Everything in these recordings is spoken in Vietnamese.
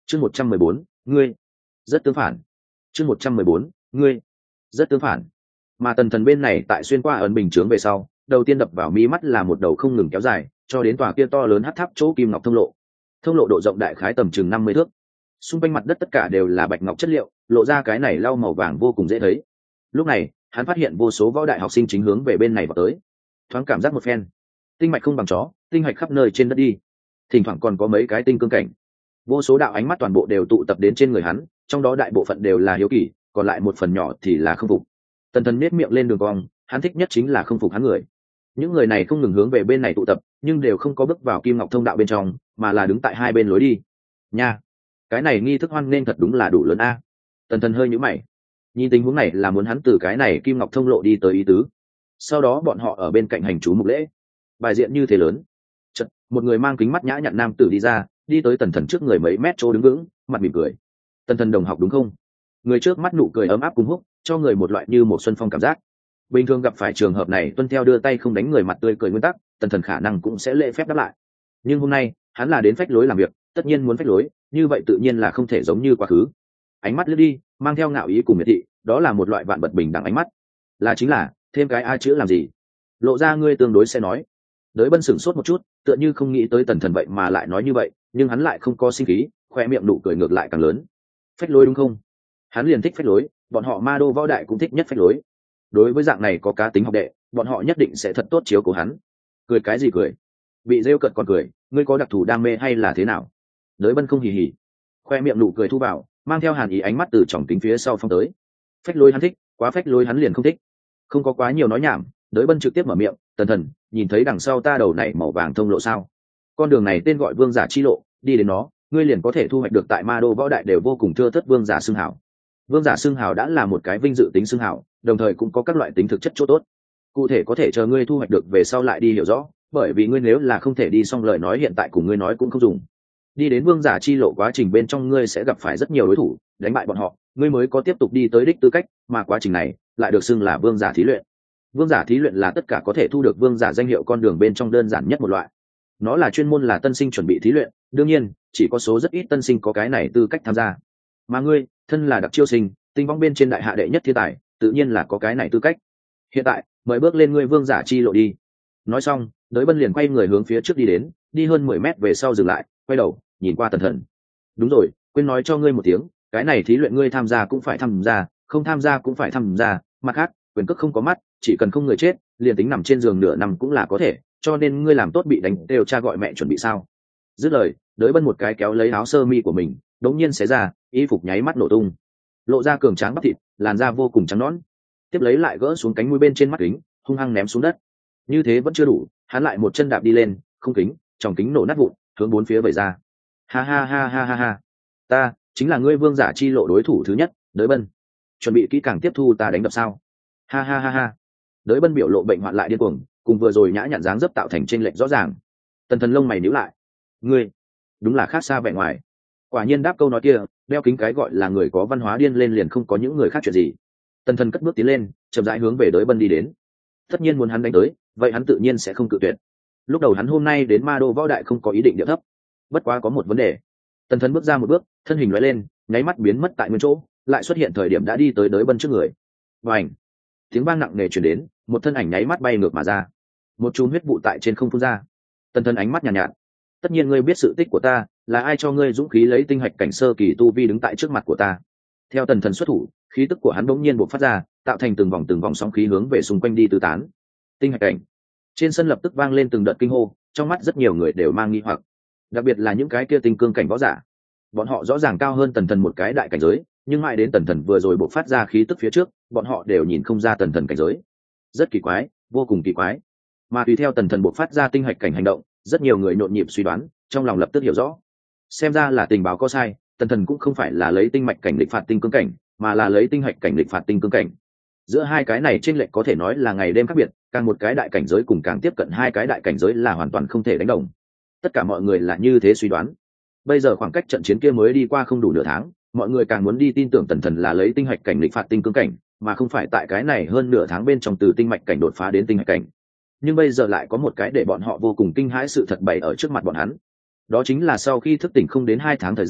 chương 114, ngươi rất tương phản. chương 114, ngươi rất tương phản. Mà tần thần bên này tại xuyên qua ấn bình chướng về sau, đầu tiên đập vào mí mắt là một đầu không ngừng kéo dài cho đến tòa kia to lớn hắc tháp chỗ kim ngọc thông lộ. Thông lộ độ rộng đại khái tầm chừng 50 thước, xung quanh mặt đất tất cả đều là bạch ngọc chất liệu, lộ ra cái này lau màu vàng vô cùng dễ thấy. Lúc này hắn phát hiện vô số võ đại học sinh chính hướng về bên này vào tới. Thoáng cảm giác một phen, tinh mạch không bằng chó, tinh hạch khắp nơi trên đất đi, thỉnh thoảng còn có mấy cái tinh cương cảnh. Vô số đạo ánh mắt toàn bộ đều tụ tập đến trên người hắn, trong đó đại bộ phận đều là hiếu kỳ, còn lại một phần nhỏ thì là không phục. Tần thần nết miệng lên đường cong, hắn thích nhất chính là không phục hắn người. Những người này không ngừng hướng về bên này tụ tập, nhưng đều không có bước vào kim ngọc thông đạo bên trong, mà là đứng tại hai bên lối đi. Nha, cái này nghi thức hoan nên thật đúng là đủ lớn a. Tần thần hơi nhíu mày, nhìn tình huống này là muốn hắn từ cái này kim ngọc thông lộ đi tới ý tứ. Sau đó bọn họ ở bên cạnh hành chú mục lễ, bài diện như thế lớn. Chợt, một người mang kính mắt nhã nhặn nam tử đi ra, đi tới tần thần trước người mấy mét chỗ đứng vững, mặt mỉm cười. Tần thần đồng học đúng không? Người trước mắt nụ cười ấm áp cùng húc, cho người một loại như một xuân phong cảm giác. Bình thường gặp phải trường hợp này tuân theo đưa tay không đánh người mặt tươi cười nguyên tắc, tần thần khả năng cũng sẽ lễ phép đáp lại. Nhưng hôm nay hắn là đến phách lối làm việc, tất nhiên muốn phách lối, như vậy tự nhiên là không thể giống như quá khứ. Ánh mắt lướt đi, mang theo ngạo ý cùng miệt thị, đó là một loại vạn bật bình đẳng ánh mắt. Là chính là thêm cái a chữ làm gì? Lộ ra ngươi tương đối sẽ nói. Đới Bân sửng sốt một chút, tựa như không nghĩ tới tần thần vậy mà lại nói như vậy, nhưng hắn lại không có sinh khí, khoe miệng nụ cười ngược lại càng lớn. Phách lối đúng không? Hắn liền thích phách lối, bọn họ ma đô võ đại cũng thích nhất phách lối. Đối với dạng này có cá tính học đệ, bọn họ nhất định sẽ thật tốt chiếu cố hắn. Cười cái gì cười? Bị rêu cợt còn cười, ngươi có đặc thù đam mê hay là thế nào? Đới Bân không hì hì, khoe miệng nụ cười thu vào, mang theo hàn ý ánh mắt từ tròng kính phía sau phong tới. Phách lối hắn thích, quá phách lối hắn liền không thích. Không có quá nhiều nói nhảm, Đới Bân trực tiếp mở miệng, tần thần, nhìn thấy đằng sau ta đầu này màu vàng thông lộ sao? Con đường này tên gọi vương giả chi lộ, đi đến nó, ngươi liền có thể thu hoạch được tại ma đô võ đại đều vô cùng thưa thớt vương giả xưng hảo. Vương giả xưng hảo đã là một cái vinh dự tính xưng hảo, đồng thời cũng có các loại tính thực chất chỗ tốt. Cụ thể có thể chờ ngươi thu hoạch được về sau lại đi hiểu rõ, bởi vì ngươi nếu là không thể đi xong lời nói hiện tại cùng ngươi nói cũng không dùng. Đi đến vương giả chi lộ quá trình bên trong ngươi sẽ gặp phải rất nhiều đối thủ, đánh bại bọn họ, ngươi mới có tiếp tục đi tới đích tư cách, mà quá trình này lại được xưng là vương giả thí luyện. Vương giả thí luyện là tất cả có thể thu được vương giả danh hiệu con đường bên trong đơn giản nhất một loại. Nó là chuyên môn là tân sinh chuẩn bị thí luyện, đương nhiên chỉ có số rất ít tân sinh có cái này tư cách tham gia. Mà ngươi thân là đặc chiêu sinh, tinh vong bên trên đại hạ đệ nhất thiên tài, tự nhiên là có cái này tư cách. Hiện tại mời bước lên ngươi vương giả chi lộ đi. Nói xong, Đới Bân liền quay người hướng phía trước đi đến, đi hơn 10 mét về sau dừng lại, quay đầu nhìn qua tần thần. Đúng rồi, quên nói cho ngươi một tiếng, cái này thí luyện ngươi tham gia cũng phải tham gia, không tham gia cũng phải tham gia. Mặt khác, quyền cước không có mắt, chỉ cần không người chết, liền tính nằm trên giường nửa năm cũng là có thể, cho nên ngươi làm tốt bị đánh đều cha gọi mẹ chuẩn bị sao? Dứt lời, Đới Bân một cái kéo lấy áo sơ mi của mình, đống nhiên xé ra, y phục nháy mắt nổ tung, lộ ra cường tráng bắp thịt, làn da vô cùng trắng nõn. Tiếp lấy lại gỡ xuống cánh mũi bên trên mắt kính, hung hăng ném xuống đất. Như thế vẫn chưa đủ, hắn lại một chân đạp đi lên, không kính, tròng kính nổ nát vụn, hướng bốn phía vẩy ra. Ha ha ha ha ha ha, ta chính là ngươi vương giả chi lộ đối thủ thứ nhất, Đới Bân. Chuẩn bị kỹ càng tiếp thu ta đánh đập sao? Ha ha ha ha. Đới Bân biểu lộ bệnh hoạn lại điên cuồng, cùng vừa rồi nhã nhặn dáng dấp tạo thành chênh lệch rõ ràng. Tần thần lông mày nhíu lại. Ngươi, đúng là khác xa vẻ ngoài. Quả nhiên đáp câu nói kia, đeo kính cái gọi là người có văn hóa điên lên liền không có những người khác chuyện gì. Tần thần cất bước tiến lên, chậm rãi hướng về Đới Bân đi đến. Tất nhiên muốn hắn đánh tới, vậy hắn tự nhiên sẽ không cự tuyệt. Lúc đầu hắn hôm nay đến ma đô võ đại không có ý định điệu thấp, bất quá có một vấn đề. Tần thần bước ra một bước, thân hình lóe lên, nháy mắt biến mất tại nguyên chỗ, lại xuất hiện thời điểm đã đi tới Đới Bân trước người. Bành! Tiếng vang nặng nề truyền đến, một thân ảnh nháy mắt bay ngược mà ra, một chùm huyết vụ tại trên không phun ra. Tần thần ánh mắt nhàn nhạt, tất nhiên ngươi biết sự tích của ta, là ai cho ngươi dũng khí lấy tinh hạch cảnh sơ kỳ tu vi đứng tại trước mặt của ta? Theo tần thần xuất thủ, khí tức của hắn bỗng nhiên bộc phát ra, tạo thành từng vòng sóng khí hướng về xung quanh đi tứ tán. Tinh hạch cảnh. Trên sân lập tức vang lên từng đợt kinh hô, trong mắt rất nhiều người đều mang nghi hoặc, đặc biệt là những cái kia tinh cương cảnh võ giả. Bọn họ rõ ràng cao hơn tần thần một cái đại cảnh giới, nhưng mãi đến tần thần vừa rồi bộc phát ra khí tức phía trước, bọn họ đều nhìn không ra tần thần cảnh giới. Rất kỳ quái, vô cùng kỳ quái. Mà tùy theo tần thần bộc phát ra tinh hạch cảnh hành động, rất nhiều người nhộn nhịp suy đoán, trong lòng lập tức hiểu rõ. Xem ra là tình báo có sai, tần thần cũng không phải là lấy tinh mạch cảnh lịch phạt tinh cương cảnh, mà là lấy tinh hạch cảnh lịch phạt tinh cương cảnh. Giữa hai cái này chênh lệch có thể nói là ngày đêm khác biệt, càng một cái đại cảnh giới cùng càng tiếp cận hai cái đại cảnh giới là hoàn toàn không thể đánh đồng. Tất cả mọi người là như thế suy đoán. Bây giờ khoảng cách trận chiến kia mới đi qua không đủ nửa tháng, mọi người càng muốn đi tin tưởng tần thần là lấy tinh hạch cảnh lịch phạt tinh cương cảnh, mà không phải tại cái này hơn nửa tháng bên trong từ tinh mạch cảnh đột phá đến tinh hạch cảnh. Nhưng bây giờ lại có một cái để bọn họ vô cùng kinh hãi sự thật bày ở trước mặt bọn hắn. Đó chính là sau khi thức tỉnh không đến 2 tháng thời gian,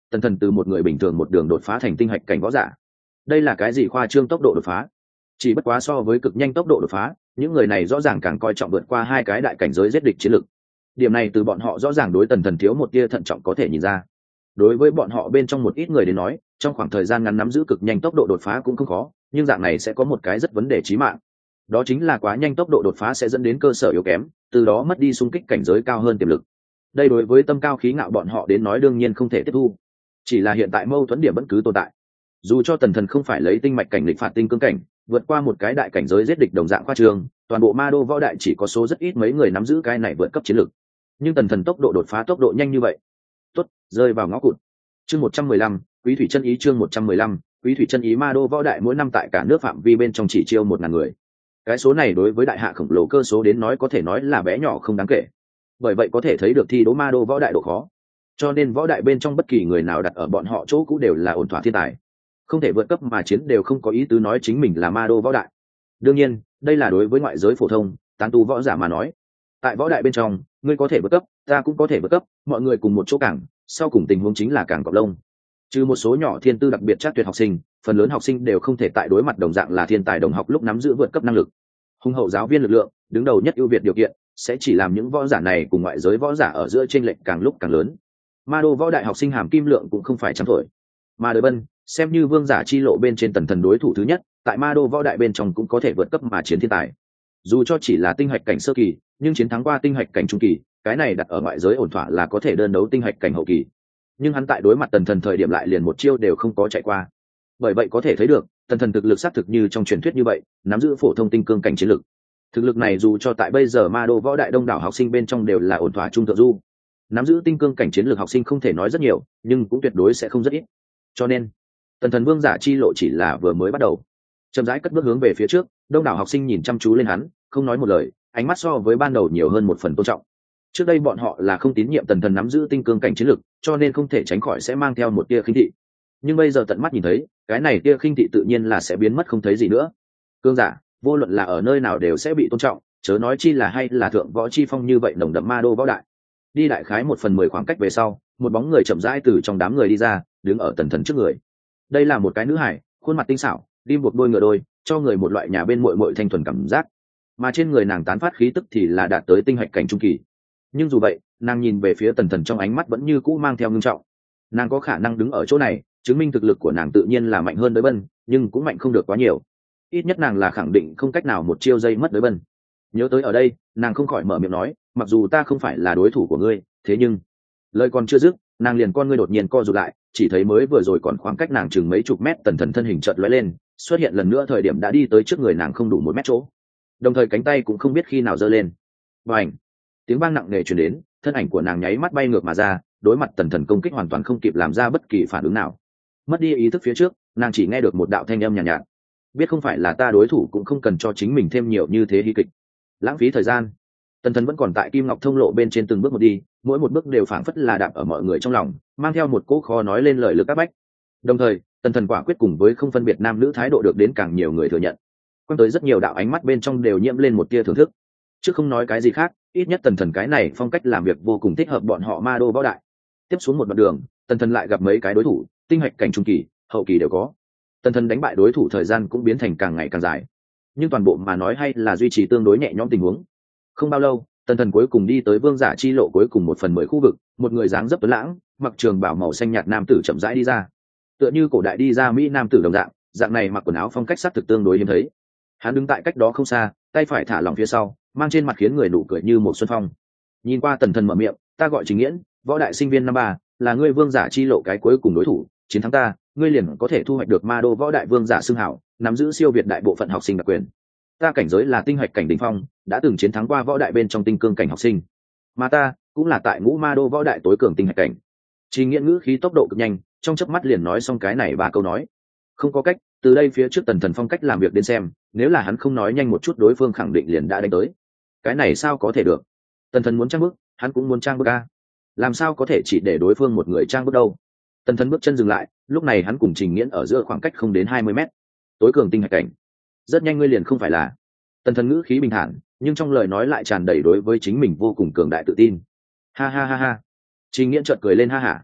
tần thần từ một người bình thường một đường đột phá thành tinh hạch cảnh võ giả. Đây là cái gì khoa trương tốc độ đột phá? Chỉ bất quá so với cực nhanh tốc độ đột phá, những người này rõ ràng càng coi trọng vượt qua hai cái đại cảnh giới giết địch chiến lực. Điểm này từ bọn họ rõ ràng đối tần thần thiếu một tia thận trọng có thể nhìn ra. Đối với bọn họ bên trong một ít người đến nói, trong khoảng thời gian ngắn nắm giữ cực nhanh tốc độ đột phá cũng không khó, nhưng dạng này sẽ có một cái rất vấn đề chí mạng. Đó chính là quá nhanh tốc độ đột phá sẽ dẫn đến cơ sở yếu kém, từ đó mất đi xung kích cảnh giới cao hơn tiềm lực. Đây đối với tâm cao khí ngạo bọn họ đến nói đương nhiên không thể tiếp thu. Chỉ là hiện tại mâu thuẫn điểm vẫn cứ tồn tại. Dù cho tần thần không phải lấy tinh mạch cảnh lịch phạt tinh cương cảnh, vượt qua một cái đại cảnh giới giết địch đồng dạng khoa trương, toàn bộ ma đô võ đại chỉ có số rất ít mấy người nắm giữ cái này vượt cấp chiến lược. Nhưng tần thần tốc độ đột phá tốc độ nhanh như vậy, tốt, rơi vào ngõ cụt. Chương 115, Quý thủy chân ý. Chương 115, Quý thủy chân ý. Ma đô võ đại mỗi năm tại cả nước phạm vi bên trong chỉ chiêu 1.000 người. Cái số này đối với đại hạ khổng lồ cơ số đến nói có thể nói là bé nhỏ không đáng kể. Bởi vậy có thể thấy được thi đấu ma đô võ đại độ khó. Cho nên võ đại bên trong bất kỳ người nào đặt ở bọn họ chỗ cũ đều là ổn thỏa thiên tài. Không thể vượt cấp mà chiến đều không có ý tứ nói chính mình là ma đô võ đại. Đương nhiên, đây là đối với ngoại giới phổ thông, tán tu võ giả mà nói. Tại võ đại bên trong, ngươi có thể vượt cấp, ta cũng có thể vượt cấp, mọi người cùng một chỗ cảng, sau cùng tình huống chính là cảng cọp lông. Trừ một số nhỏ thiên tư đặc biệt chắc tuyệt học sinh, phần lớn học sinh đều không thể tại đối mặt đồng dạng là thiên tài đồng học lúc nắm giữ vượt cấp năng lực. Hùng hậu giáo viên lực lượng, đứng đầu nhất ưu việt điều kiện, sẽ chỉ làm những võ giả này cùng ngoại giới võ giả ở giữa chênh lệch càng lúc càng lớn. Ma đô võ đại học sinh hàm kim lượng cũng không phải chấm thổi. Ma Đời Bân xem như vương giả chi lộ bên trên tần thần đối thủ thứ nhất, tại ma đô võ đại bên trong cũng có thể vượt cấp mà chiến thiên tài. Dù cho chỉ là tinh hạch cảnh sơ kỳ, nhưng chiến thắng qua tinh hạch cảnh trung kỳ, cái này đặt ở ngoại giới ổn thỏa là có thể đơn đấu tinh hạch cảnh hậu kỳ. Nhưng hắn tại đối mặt tần thần thời điểm lại liền một chiêu đều không có chạy qua. Bởi vậy có thể thấy được, tần thần thực lực xác thực như trong truyền thuyết như vậy, nắm giữ phổ thông tinh cương cảnh chiến lực. Thực lực này dù cho tại bây giờ ma đô võ đại đông đảo học sinh bên trong đều là ổn thỏa trung thượng du. Nắm giữ tinh cương cảnh chiến lược học sinh không thể nói rất nhiều, nhưng cũng tuyệt đối sẽ không rất ít. Cho nên tần thần vương giả chi lộ chỉ là vừa mới bắt đầu. Chậm rãi cất bước hướng về phía trước, đông đảo học sinh nhìn chăm chú lên hắn, không nói một lời, ánh mắt so với ban đầu nhiều hơn một phần tôn trọng. Trước đây bọn họ là không tín nhiệm tần thần nắm giữ tinh cương cảnh chiến lược, cho nên không thể tránh khỏi sẽ mang theo một tia khinh thị. Nhưng bây giờ tận mắt nhìn thấy, cái này tia khinh thị tự nhiên là sẽ biến mất không thấy gì nữa. Cương giả, vô luận là ở nơi nào đều sẽ bị tôn trọng, chớ nói chi là hay là thượng võ chi phong như vậy nồng đậm ma đô võ đại. Đi đại khái 1/10 khoảng cách về sau, một bóng người chậm rãi từ trong đám người đi ra, đứng ở tần thần trước người. Đây là một cái nữ hải, khuôn mặt tinh xảo, đi một đôi ngựa đôi, cho người một loại nhà bên muội muội thanh thuần cảm giác. Mà trên người nàng tán phát khí tức thì là đạt tới tinh hạch cảnh trung kỳ. Nhưng dù vậy, nàng nhìn về phía tần thần trong ánh mắt vẫn như cũ mang theo ngưng trọng. Nàng có khả năng đứng ở chỗ này, chứng minh thực lực của nàng tự nhiên là mạnh hơn Đới Bân, nhưng cũng mạnh không được quá nhiều. Ít nhất nàng là khẳng định không cách nào một chiêu dây mất Đới Bân. Nhớ tới ở đây, nàng không khỏi mở miệng nói, mặc dù ta không phải là đối thủ của ngươi, thế nhưng lời còn chưa dứt, nàng liền con ngươi đột nhiên co rụt lại, chỉ thấy mới vừa rồi còn khoảng cách nàng chừng mấy chục mét tần thần thân hình chợt lóe lên, xuất hiện lần nữa thời điểm đã đi tới trước người nàng không đủ 1 mét chỗ. Đồng thời cánh tay cũng không biết khi nào giơ lên. Bành! Tiếng vang nặng nề truyền đến, thân ảnh của nàng nháy mắt bay ngược mà ra, đối mặt tần thần công kích hoàn toàn không kịp làm ra bất kỳ phản ứng nào. Mất đi ý thức phía trước, nàng chỉ nghe được một đạo thanh âm nhàn nhạt, nhạt. Biết không phải là ta đối thủ cũng không cần cho chính mình thêm nhiều như thế hy kịch. Lãng phí thời gian. Tần thần vẫn còn tại kim ngọc thông lộ bên trên từng bước một đi, mỗi một bước đều phảng phất là đạp ở mọi người trong lòng, mang theo một cỗ khó nói lên lời lực áp bách. Đồng thời, tần thần quả quyết cùng với không phân biệt nam nữ thái độ được đến càng nhiều người thừa nhận. Quan tới rất nhiều đạo ánh mắt bên trong đều nhiễm lên một tia thưởng thức. Chứ không nói cái gì khác, ít nhất tần thần cái này phong cách làm việc vô cùng thích hợp bọn họ ma đô võ đại. Tiếp xuống một đoạn đường, tần thần lại gặp mấy cái đối thủ, tinh hạch cảnh trung kỳ, hậu kỳ đều có. Tần thần đánh bại đối thủ thời gian cũng biến thành càng ngày càng dài, nhưng toàn bộ mà nói hay là duy trì tương đối nhẹ nhõm tình huống. Không bao lâu, tần thần cuối cùng đi tới vương giả chi lộ cuối cùng 1/10 khu vực, một người dáng dấp tuấn lãng, mặc trường bào màu xanh nhạt nam tử chậm rãi đi ra, tựa như cổ đại đi ra mỹ nam tử đồng dạng, dạng này mặc quần áo phong cách sắc thực tương đối hiếm thấy. Hắn đứng tại cách đó không xa, tay phải thả lỏng phía sau, mang trên mặt khiến người nụ cười như một xuân phong. Nhìn qua tần thần mở miệng, ta gọi Trình Nghiễn, võ đại sinh viên năm 3, là ngươi vương giả chi lộ cái cuối cùng đối thủ, chiến thắng ta, ngươi liền có thể thu hoạch được ma đô võ đại vương giả xưng hảo, nắm giữ siêu việt đại bộ phận học sinh đặc quyền. Ta cảnh giới là tinh hạch cảnh đỉnh phong, đã từng chiến thắng qua võ đại bên trong tinh cương cảnh học sinh, mà ta cũng là tại ngũ ma đô võ đại tối cường tinh hạch cảnh. Trình Nghiễn ngữ khí tốc độ cực nhanh, trong chớp mắt liền nói xong cái này 3 câu nói. Không có cách, từ đây phía trước tần thần phong cách làm việc đến xem, nếu là hắn không nói nhanh một chút đối phương khẳng định liền đã đánh tới. Cái này sao có thể được? Tần thần muốn trang bức, hắn cũng muốn trang bức a. Làm sao có thể chỉ để đối phương một người trang bức đâu? Tần thần bước chân dừng lại, lúc này hắn cùng Trình Nghiễn ở giữa khoảng cách không đến 20 mét. Tối cường tinh hạch cảnh. Rất nhanh ngươi liền không phải là. Tần thần ngữ khí bình thản, nhưng trong lời nói lại tràn đầy đối với chính mình vô cùng cường đại tự tin. Ha ha ha ha. Trình Nghiễn chợt cười lên ha hả.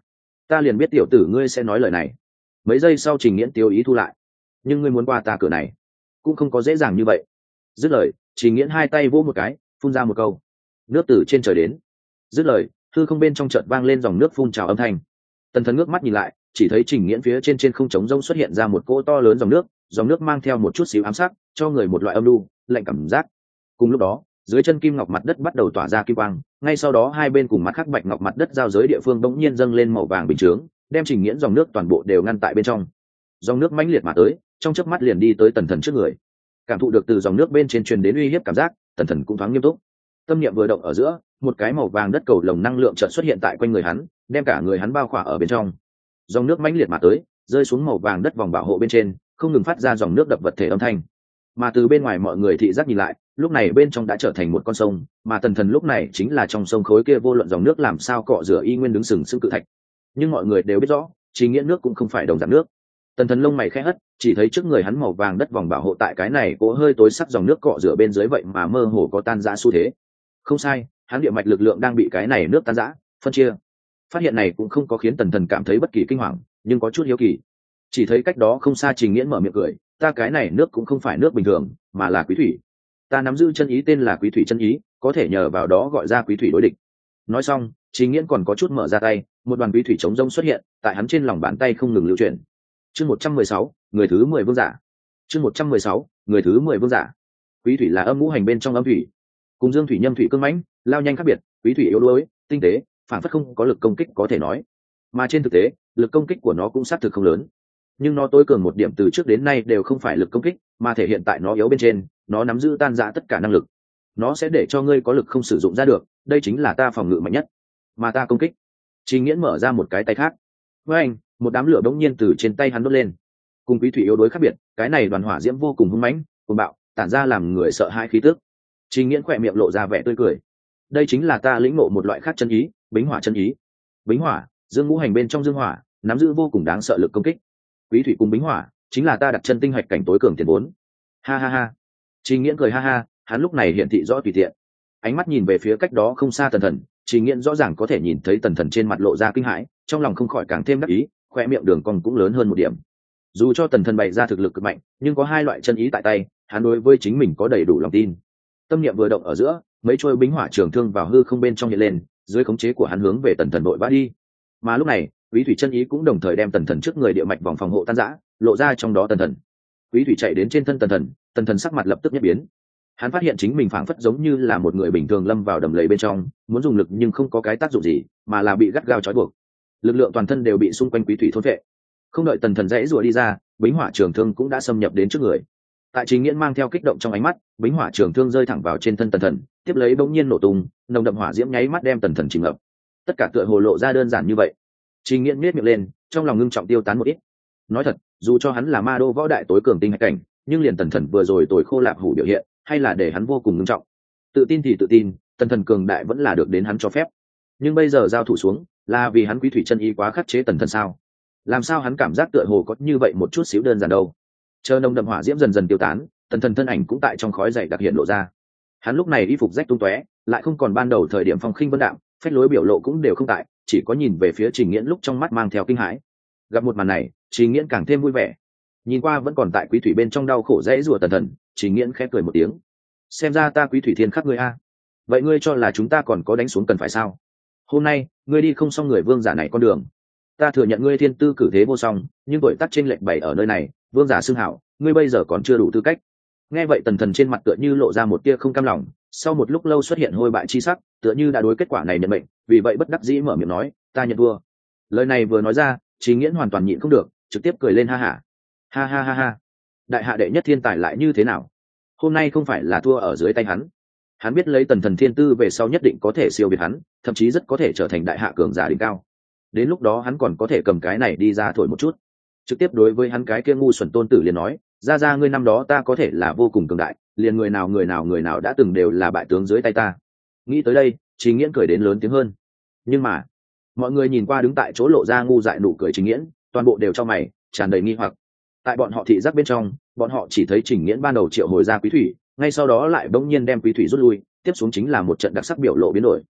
Ta liền biết tiểu tử ngươi sẽ nói lời này. Mấy giây sau Trình Nghiễn tiêu ý thu lại. Nhưng ngươi muốn qua ta cửa này cũng không có dễ dàng như vậy. Dứt lời, Trình Nghiễn hai tay vỗ một cái, phun ra một câu: nước từ trên trời đến. Dứt lời, hư không bên trong chợt vang lên dòng nước phun trào âm thanh. Tần Thần ngước mắt nhìn lại, chỉ thấy Trình Nghiễn phía trên không trống rông xuất hiện ra một cỗ to lớn dòng nước mang theo một chút xíu ám sắc, cho người một loại âm lưu lạnh cảm giác. Cùng lúc đó, dưới chân kim ngọc mặt đất bắt đầu tỏa ra kim quang, ngay sau đó hai bên cùng mặt khác bạch ngọc mặt đất giao giới địa phương bỗng nhiên dâng lên màu vàng bình chướng, đem Trình Nghiễn dòng nước toàn bộ đều ngăn tại bên trong. Dòng nước mãnh liệt mà tới, trong chớp mắt liền đi tới Tần Thần trước người. Cảm thụ được từ dòng nước bên trên truyền đến uy hiếp cảm giác, Tần Thần cũng thoáng nghiêm túc. Tâm niệm vừa động ở giữa, một cái màu vàng đất cầu lồng năng lượng chợt xuất hiện tại quanh người hắn, đem cả người hắn bao khỏa ở bên trong. Dòng nước mãnh liệt mà tới, rơi xuống màu vàng đất vòng bảo hộ bên trên, không ngừng phát ra dòng nước đập vật thể âm thanh. Mà từ bên ngoài mọi người thị giác nhìn lại, lúc này bên trong đã trở thành một con sông, mà Tần Thần lúc này chính là trong sông khối kia vô luận dòng nước làm sao cọ rửa y nguyên đứng sừng sững cự thạch. Nhưng mọi người đều biết rõ, Trình Nghiễn nước cũng không phải đồng dạng nước. Tần Thần lông mày khẽ hất, chỉ thấy trước người hắn màu vàng đất vòng bảo hộ tại cái này cố hơi tối sắc dòng nước cọ rửa bên dưới vậy mà mơ hồ có tan rã xu thế. Không sai, hắn địa mạch lực lượng đang bị cái này nước tan rã, phân chia. Phát hiện này cũng không có khiến Tần Thần cảm thấy bất kỳ kinh hoàng, nhưng có chút hiếu kỳ. Chỉ thấy cách đó không xa Trình Nghiễn mở miệng cười, ta cái này nước cũng không phải nước bình thường, mà là quý thủy. Ta nắm giữ chân ý tên là quý thủy chân ý, có thể nhờ vào đó gọi ra quý thủy đối địch. Nói xong, Trình Nghiễn còn có chút mở ra tay, một đoàn quý thủy chống rông xuất hiện, tại hắn trên lòng bàn tay không ngừng lưu chuyển. Chương 116, người thứ 10 vương giả. Chương 116, người thứ 10 vương giả. Quý thủy là âm ngũ hành bên trong âm thủy, cùng dương thủy nhâm thủy cương mãnh, lao nhanh khác biệt, quý thủy yếu đuối, tinh tế, phản phất không có lực công kích có thể nói. Mà trên thực tế, lực công kích của nó cũng xác thực không lớn. Nhưng nó tối cường một điểm từ trước đến nay đều không phải lực công kích, mà thể hiện tại nó yếu bên trên, nó nắm giữ tan rã tất cả năng lực. Nó sẽ để cho ngươi có lực không sử dụng ra được, đây chính là ta phòng ngự mạnh nhất, mà ta công kích. Trình Nghiễn mở ra một cái tay khác. Với anh, một đám lửa đống nhiên từ trên tay hắn đốt lên. Cùng quý thủy yếu đối khác biệt, cái này đoàn hỏa diễm vô cùng hung mãnh, cuồng bạo, tản ra làm người sợ hãi khí tức. Trình Nghiễn khỏe miệng lộ ra vẻ tươi cười. Đây chính là ta lĩnh ngộ một loại khác chân ý, Bính Hỏa chân ý. Bính Hỏa, dương ngũ hành bên trong dương hỏa, nắm giữ vô cùng đáng sợ lực công kích. Quý thủy cùng Bính Hỏa, chính là ta đặt chân tinh hạch cảnh tối cường tiền vốn. Ha ha ha. Trình Nghiễn cười ha ha, hắn lúc này hiện thị rõ tùy tiện. Ánh mắt nhìn về phía cách đó không xa Tần Thần, Trình Nghiễn rõ ràng có thể nhìn thấy Tần Thần trên mặt lộ ra kinh hãi, trong lòng không khỏi càng thêm đắc ý, khoe miệng đường cong cũng lớn hơn một điểm. Dù cho Tần Thần bày ra thực lực cực mạnh, nhưng có hai loại chân ý tại tay, hắn đối với chính mình có đầy đủ lòng tin. Tâm niệm vừa động ở giữa, mấy trôi bính hỏa trường thương vào hư không bên trong hiện lên, dưới khống chế của hắn hướng về Tần Thần đội vã đi. Mà lúc này, Quý thủy chân ý cũng đồng thời đem Tần Thần trước người địa mạch vòng phòng hộ tan rã, lộ ra trong đó Tần Thần. Quý thủy chạy đến trên thân Tần Thần sắc mặt lập tức nhất biến. Hắn phát hiện chính mình phảng phất giống như là một người bình thường lâm vào đầm lầy bên trong, muốn dùng lực nhưng không có cái tác dụng gì, mà là bị gắt gao trói buộc. Lực lượng toàn thân đều bị xung quanh quý thủy thôn phệ. Không đợi Tần Thần dãy rủa đi ra, bính hỏa trường thương cũng đã xâm nhập đến trước người. Tại Trình Nghiễn mang theo kích động trong ánh mắt, bính hỏa trường thương rơi thẳng vào trên thân Tần Thần, tiếp lấy bỗng nhiên nổ tung, nồng đậm hỏa diễm nháy mắt đem Tần Thần chìm ngập. Tất cả tựa hồ lộ ra đơn giản như vậy. Trình Nghiễn nhếch miệng lên, trong lòng ngưng trọng tiêu tán một ít. Nói thật, dù cho hắn là ma đô võ đại tối cường tinh hạch cảnh, nhưng liền Tần Thần vừa rồi tồi khô lạp hủ biểu hiện, hay là để hắn vô cùng ngưng trọng. Tự tin thì tự tin, Tần Thần cường đại vẫn là được đến hắn cho phép. Nhưng bây giờ giao thủ xuống, là vì hắn quý thủy chân ý quá khắc chế Tần Thần sao? Làm sao hắn cảm giác tựa hồ có như vậy một chút xíu đơn giản đâu? Chờ nồng đậm hỏa diễm dần dần tiêu tán, Tần Thần thân ảnh cũng tại trong khói dày đặc hiện lộ ra. Hắn lúc này y phục rách tung tóe, lại không còn ban đầu thời điểm phong khinh vân đạm, phách lối biểu lộ cũng đều không tại, chỉ có nhìn về phía Trình Nghiễn lúc trong mắt mang theo kinh hãi. Gặp một màn này, Trình Nghiễn càng thêm vui vẻ. Nhìn qua vẫn còn tại quý thủy bên trong đau khổ dễ rủa Tần Thần, Trình Nghiễn khẽ cười một tiếng. Xem ra ta quý thủy thiên khắc ngươi a. Vậy ngươi cho là chúng ta còn có đánh xuống cần phải sao? Hôm nay, ngươi đi không xong người vương giả này con đường. Ta thừa nhận ngươi thiên tư cử thế vô song, nhưng tuổi tác chênh lệch bảy ở nơi này, vương giả xưng hảo, ngươi bây giờ còn chưa đủ tư cách. Nghe vậy Tần Thần trên mặt tựa như lộ ra một tia không cam lòng, sau một lúc lâu xuất hiện hôi bại chi sắc, tựa như đã đối kết quả này nhận mệnh, vì vậy bất đắc dĩ mở miệng nói, ta nhận thua. Lời này vừa nói ra, Trình Nghiễn hoàn toàn nhịn không được, trực tiếp cười lên ha hả. Ha ha ha ha. Đại hạ đệ nhất thiên tài lại như thế nào? Hôm nay không phải là thua ở dưới tay hắn. Hắn biết lấy Tần Thần thiên tư về sau nhất định có thể siêu việt hắn, thậm chí rất có thể trở thành đại hạ cường giả đỉnh cao. Đến lúc đó hắn còn có thể cầm cái này đi ra thổi một chút. Trực tiếp đối với hắn cái kia ngu xuẩn tôn tử liền nói, ra ngươi năm đó ta có thể là vô cùng cường đại, liền người nào đã từng đều là bại tướng dưới tay ta. Nghĩ tới đây, Trình Nghiễn cười đến lớn tiếng hơn. Nhưng mà, mọi người nhìn qua đứng tại chỗ lộ ra ngu dại nụ cười Trình Nghiễn, toàn bộ đều cho mày, tràn đầy nghi hoặc. Tại bọn họ thị giác bên trong, bọn họ chỉ thấy Trình Nghiễn ban đầu triệu hồi ra quý thủy, ngay sau đó lại bỗng nhiên đem quý thủy rút lui, tiếp xuống chính là một trận đặc sắc biểu lộ biến đổi.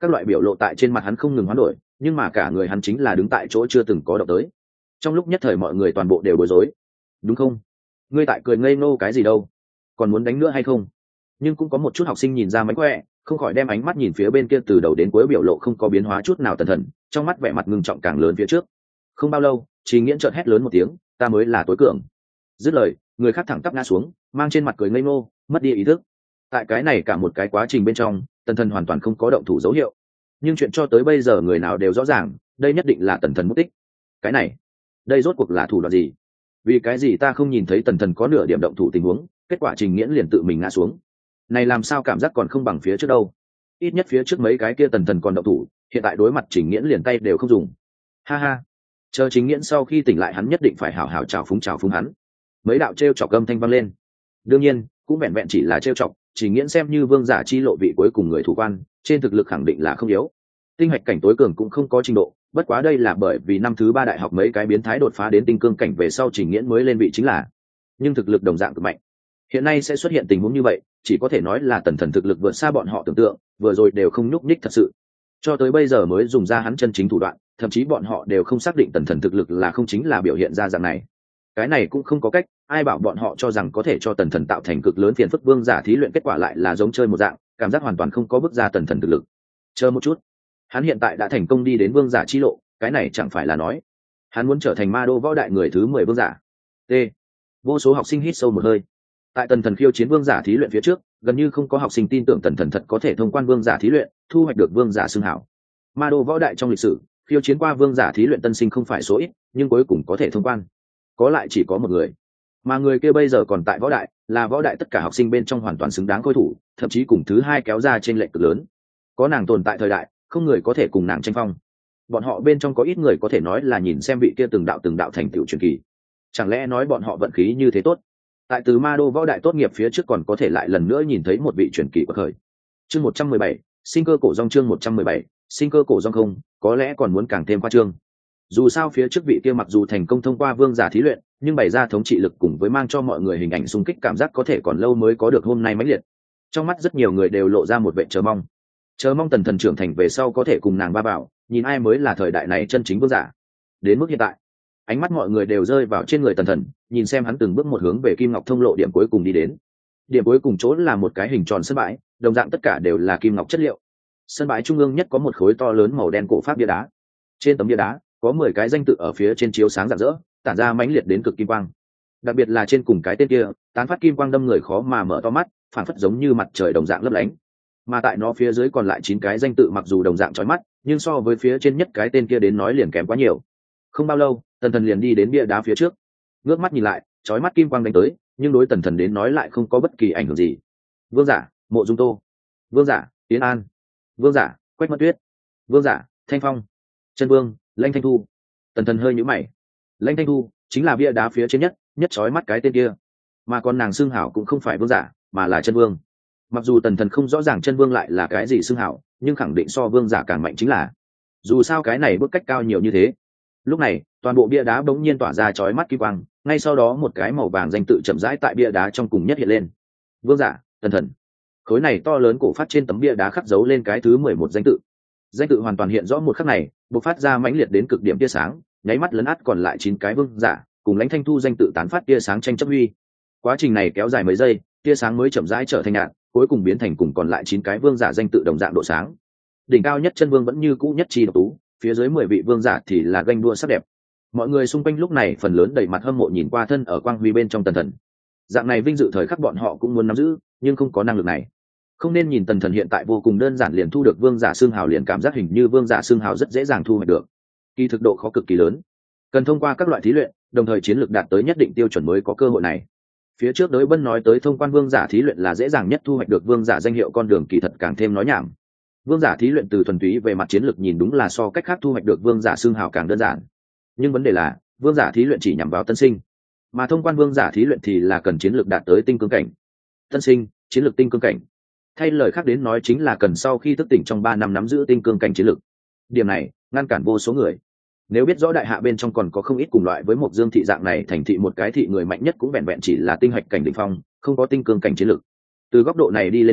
các loại biểu lộ tại trên mặt hắn không ngừng hoán đổi, nhưng mà cả người hắn chính là đứng tại chỗ chưa từng có động tới. Trong lúc nhất thời mọi người toàn bộ đều bối rối. Đúng không? Ngươi tại cười ngây ngô cái gì đâu? Còn muốn đánh nữa hay không? Nhưng cũng có một chút học sinh nhìn ra mánh khỏe, không khỏi đem ánh mắt nhìn phía bên kia từ đầu đến cuối biểu lộ không có biến hóa chút nào Tần Thần, trong mắt vẻ mặt ngưng trọng càng lớn phía trước. Không bao lâu, Trình Nghiễn chợt hét lớn một tiếng, ta mới là tối cường. Dứt lời, người khác thẳng tắp ngã xuống, mang trên mặt cười ngây ngô, mất đi ý thức. Tại cái này cả một cái quá trình bên trong, Tần Thần hoàn toàn không có động thủ dấu hiệu. Nhưng chuyện cho tới bây giờ người nào đều rõ ràng, đây nhất định là Tần Thần mất tích. Cái này, đây rốt cuộc là thủ đoạn gì? Vì cái gì ta không nhìn thấy Tần Thần có nửa điểm động thủ tình huống, kết quả Trình Nghiễn liền tự mình ngã xuống. Này làm sao cảm giác còn không bằng phía trước đâu? Ít nhất phía trước mấy cái kia Tần Thần còn động thủ, hiện tại đối mặt Trình Nghiễn liền tay đều không dùng. Ha ha, chờ Trình Nghiễn sau khi tỉnh lại hắn nhất định phải hảo hảo chào phúng hắn. Mấy đạo trêu chọc âm thanh vang lên. Đương nhiên, cũng vẹn vẹn chỉ là trêu chọc, Trình Nghiễn xem như vương giả chi lộ vị cuối cùng người thủ quan, trên thực lực khẳng định là không yếu. Tinh hạch cảnh tối cường cũng không có trình độ, bất quá đây là bởi vì năm thứ 3 đại học mấy cái biến thái đột phá đến tinh cương cảnh về sau Trình Nghiễn mới lên vị chính là. Nhưng thực lực đồng dạng cực mạnh. Hiện nay sẽ xuất hiện tình huống như vậy, chỉ có thể nói là Tần Thần thực lực vượt xa bọn họ tưởng tượng, vừa rồi đều không nhúc nhích thật sự. Cho tới bây giờ mới dùng ra hắn chân chính thủ đoạn, thậm chí bọn họ đều không xác định Tần Thần thực lực là không chính là biểu hiện ra dạng này. Cái này cũng không có cách, ai bảo bọn họ cho rằng có thể cho Tần Thần tạo thành cực lớn phiền phức vương giả thí luyện kết quả lại là giống chơi một dạng, cảm giác hoàn toàn không có bước ra Tần Thần thực lực. Chờ một chút, hắn hiện tại đã thành công đi đến vương giả chi lộ, cái này chẳng phải là nói hắn muốn trở thành ma đô võ đại người thứ 10 vương giả. T. Vô số học sinh hít sâu một hơi. Tại Tần Thần khiêu chiến vương giả thí luyện phía trước, gần như không có học sinh tin tưởng Tần Thần thật có thể thông quan vương giả thí luyện, thu hoạch được vương giả xưng hảo. Ma đô võ đại trong lịch sử, khiêu chiến qua vương giả thí luyện tân sinh không phải số ít, nhưng cuối cùng có thể thông quan, có lại chỉ có một người. Mà người kia bây giờ còn tại võ đại, là võ đại tất cả học sinh bên trong hoàn toàn xứng đáng khôi thủ, thậm chí cùng thứ 2 kéo ra trên lệch cực lớn. Có nàng tồn tại thời đại, không người có thể cùng nàng tranh phong. Bọn họ bên trong có ít người có thể nói là nhìn xem vị kia từng đạo thành tựu truyền kỳ. Chẳng lẽ nói bọn họ vận khí như thế tốt? Tại từ ma đô võ đại tốt nghiệp phía trước còn có thể lại lần nữa nhìn thấy một vị truyền kỳ của khởi. Chương 117, sinh cơ cổ rong chương 117, sinh cơ cổ rong không, có lẽ còn muốn càng thêm khoa trương. Dù sao phía trước vị kia mặc dù thành công thông qua vương giả thí luyện, nhưng bày ra thống trị lực cùng với mang cho mọi người hình ảnh xung kích cảm giác có thể còn lâu mới có được hôm nay mãnh liệt. Trong mắt rất nhiều người đều lộ ra một vẻ chờ mong. Chờ mong Tần Thần trưởng thành về sau có thể cùng nàng ba bảo, nhìn ai mới là thời đại này chân chính vương giả. Đến mức hiện tại, ánh mắt mọi người đều rơi vào trên người Tần Thần, nhìn xem hắn từng bước một hướng về Kim Ngọc thông lộ điểm cuối cùng đi đến. Điểm cuối cùng chỗ là một cái hình tròn sân bãi, đồng dạng tất cả đều là kim ngọc chất liệu. Sân bãi trung ương nhất có một khối to lớn màu đen cổ pháp bia đá. Trên tấm bia đá có 10 cái danh tự ở phía trên chiếu sáng rạng rỡ, tản ra mãnh liệt đến cực kim quang. Đặc biệt là trên cùng cái tên kia, tán phát kim quang đâm người khó mà mở to mắt, phản phất giống như mặt trời đồng dạng lấp lánh. Mà tại nó phía dưới còn lại 9 cái danh tự mặc dù đồng dạng chói mắt, nhưng so với phía trên nhất cái tên kia đến nói liền kém quá nhiều. Không bao lâu, Tần Thần liền đi đến bia đá phía trước. Ngước mắt nhìn lại, chói mắt kim quang đánh tới, nhưng đối Tần Thần đến nói lại không có bất kỳ ảnh hưởng gì. Vương giả, Mộ Dung Tô. Vương giả, Tiến An. Vương giả, Quách Mất Tuyết. Vương giả, Thanh Phong. Chân vương, Lãnh Thanh Thu. Tần Thần hơi nhíu mày. Lãnh Thanh Thu chính là bia đá phía trên nhất chói mắt cái tên kia. Mà còn nàng xưng hảo cũng không phải vương giả, mà là chân vương. Mặc dù Tần Thần không rõ ràng chân vương lại là cái gì xưng hảo, nhưng khẳng định so vương giả càng mạnh chính là. Dù sao cái này bước cách cao nhiều như thế. Lúc này, toàn bộ bia đá bỗng nhiên tỏa ra chói mắt kim quang, ngay sau đó một cái màu vàng danh tự chậm rãi tại bia đá trong cùng nhất hiện lên. Vương giả, Tần Thần. Khối này to lớn cổ phát trên tấm bia đá khắc dấu lên cái thứ 11 danh tự. Danh tự hoàn toàn hiện rõ một khắc này, bộc phát ra mãnh liệt đến cực điểm tia sáng, nháy mắt lấn át còn lại 9 cái vương giả, cùng Lãnh Thanh Thu danh tự tán phát tia sáng tranh chấp huy. Quá trình này kéo dài mấy giây, tia sáng mới chậm rãi trở thành nhạt, cuối cùng biến thành cùng còn lại 9 cái vương giả danh tự đồng dạng độ sáng. Đỉnh cao nhất chân vương vẫn như cũ nhất chi độc tú, phía dưới 10 vị vương giả thì là ganh đua sắc đẹp. Mọi người xung quanh lúc này phần lớn đầy mặt hâm mộ nhìn qua thân ở quang huy bên trong Tần Thần. Dạng này vinh dự thời khắc bọn họ cũng muốn nắm giữ, nhưng không có năng lực này. Không nên nhìn Tần Thần hiện tại vô cùng đơn giản liền thu được vương giả xương hào, liền cảm giác hình như vương giả xương hào rất dễ dàng thu hoạch được. Kỳ thực độ khó cực kỳ lớn, cần thông qua các loại thí luyện, đồng thời chiến lược đạt tới nhất định tiêu chuẩn mới có cơ hội này. Phía trước Đới Bân nói tới thông quan vương giả thí luyện là dễ dàng nhất thu hoạch được vương giả danh hiệu con đường, kỳ thật càng thêm nói nhảm. Vương giả thí luyện từ thuần túy về mặt chiến lược nhìn đúng là so cách khác thu hoạch được vương giả xương hào càng đơn giản. Nhưng vấn đề là vương giả thí luyện chỉ nhằm vào tân sinh, mà thông quan vương giả thí luyện thì là cần chiến lược đạt tới tinh cương cảnh. Tân sinh, chiến lược tinh cương cảnh. Thay lời khác đến nói chính là cần sau khi thức tỉnh trong 3 năm nắm giữ tinh cương cảnh chiến lược. Điểm này ngăn cản vô số người. Nếu biết rõ đại hạ bên trong còn có không ít cùng loại với một Dương thị dạng này thành thị một cái thị người mạnh nhất cũng vẹn vẹn chỉ là tinh hạch cảnh đỉnh phong, không có tinh cương cảnh chiến lược. Từ góc độ này đi lên nói,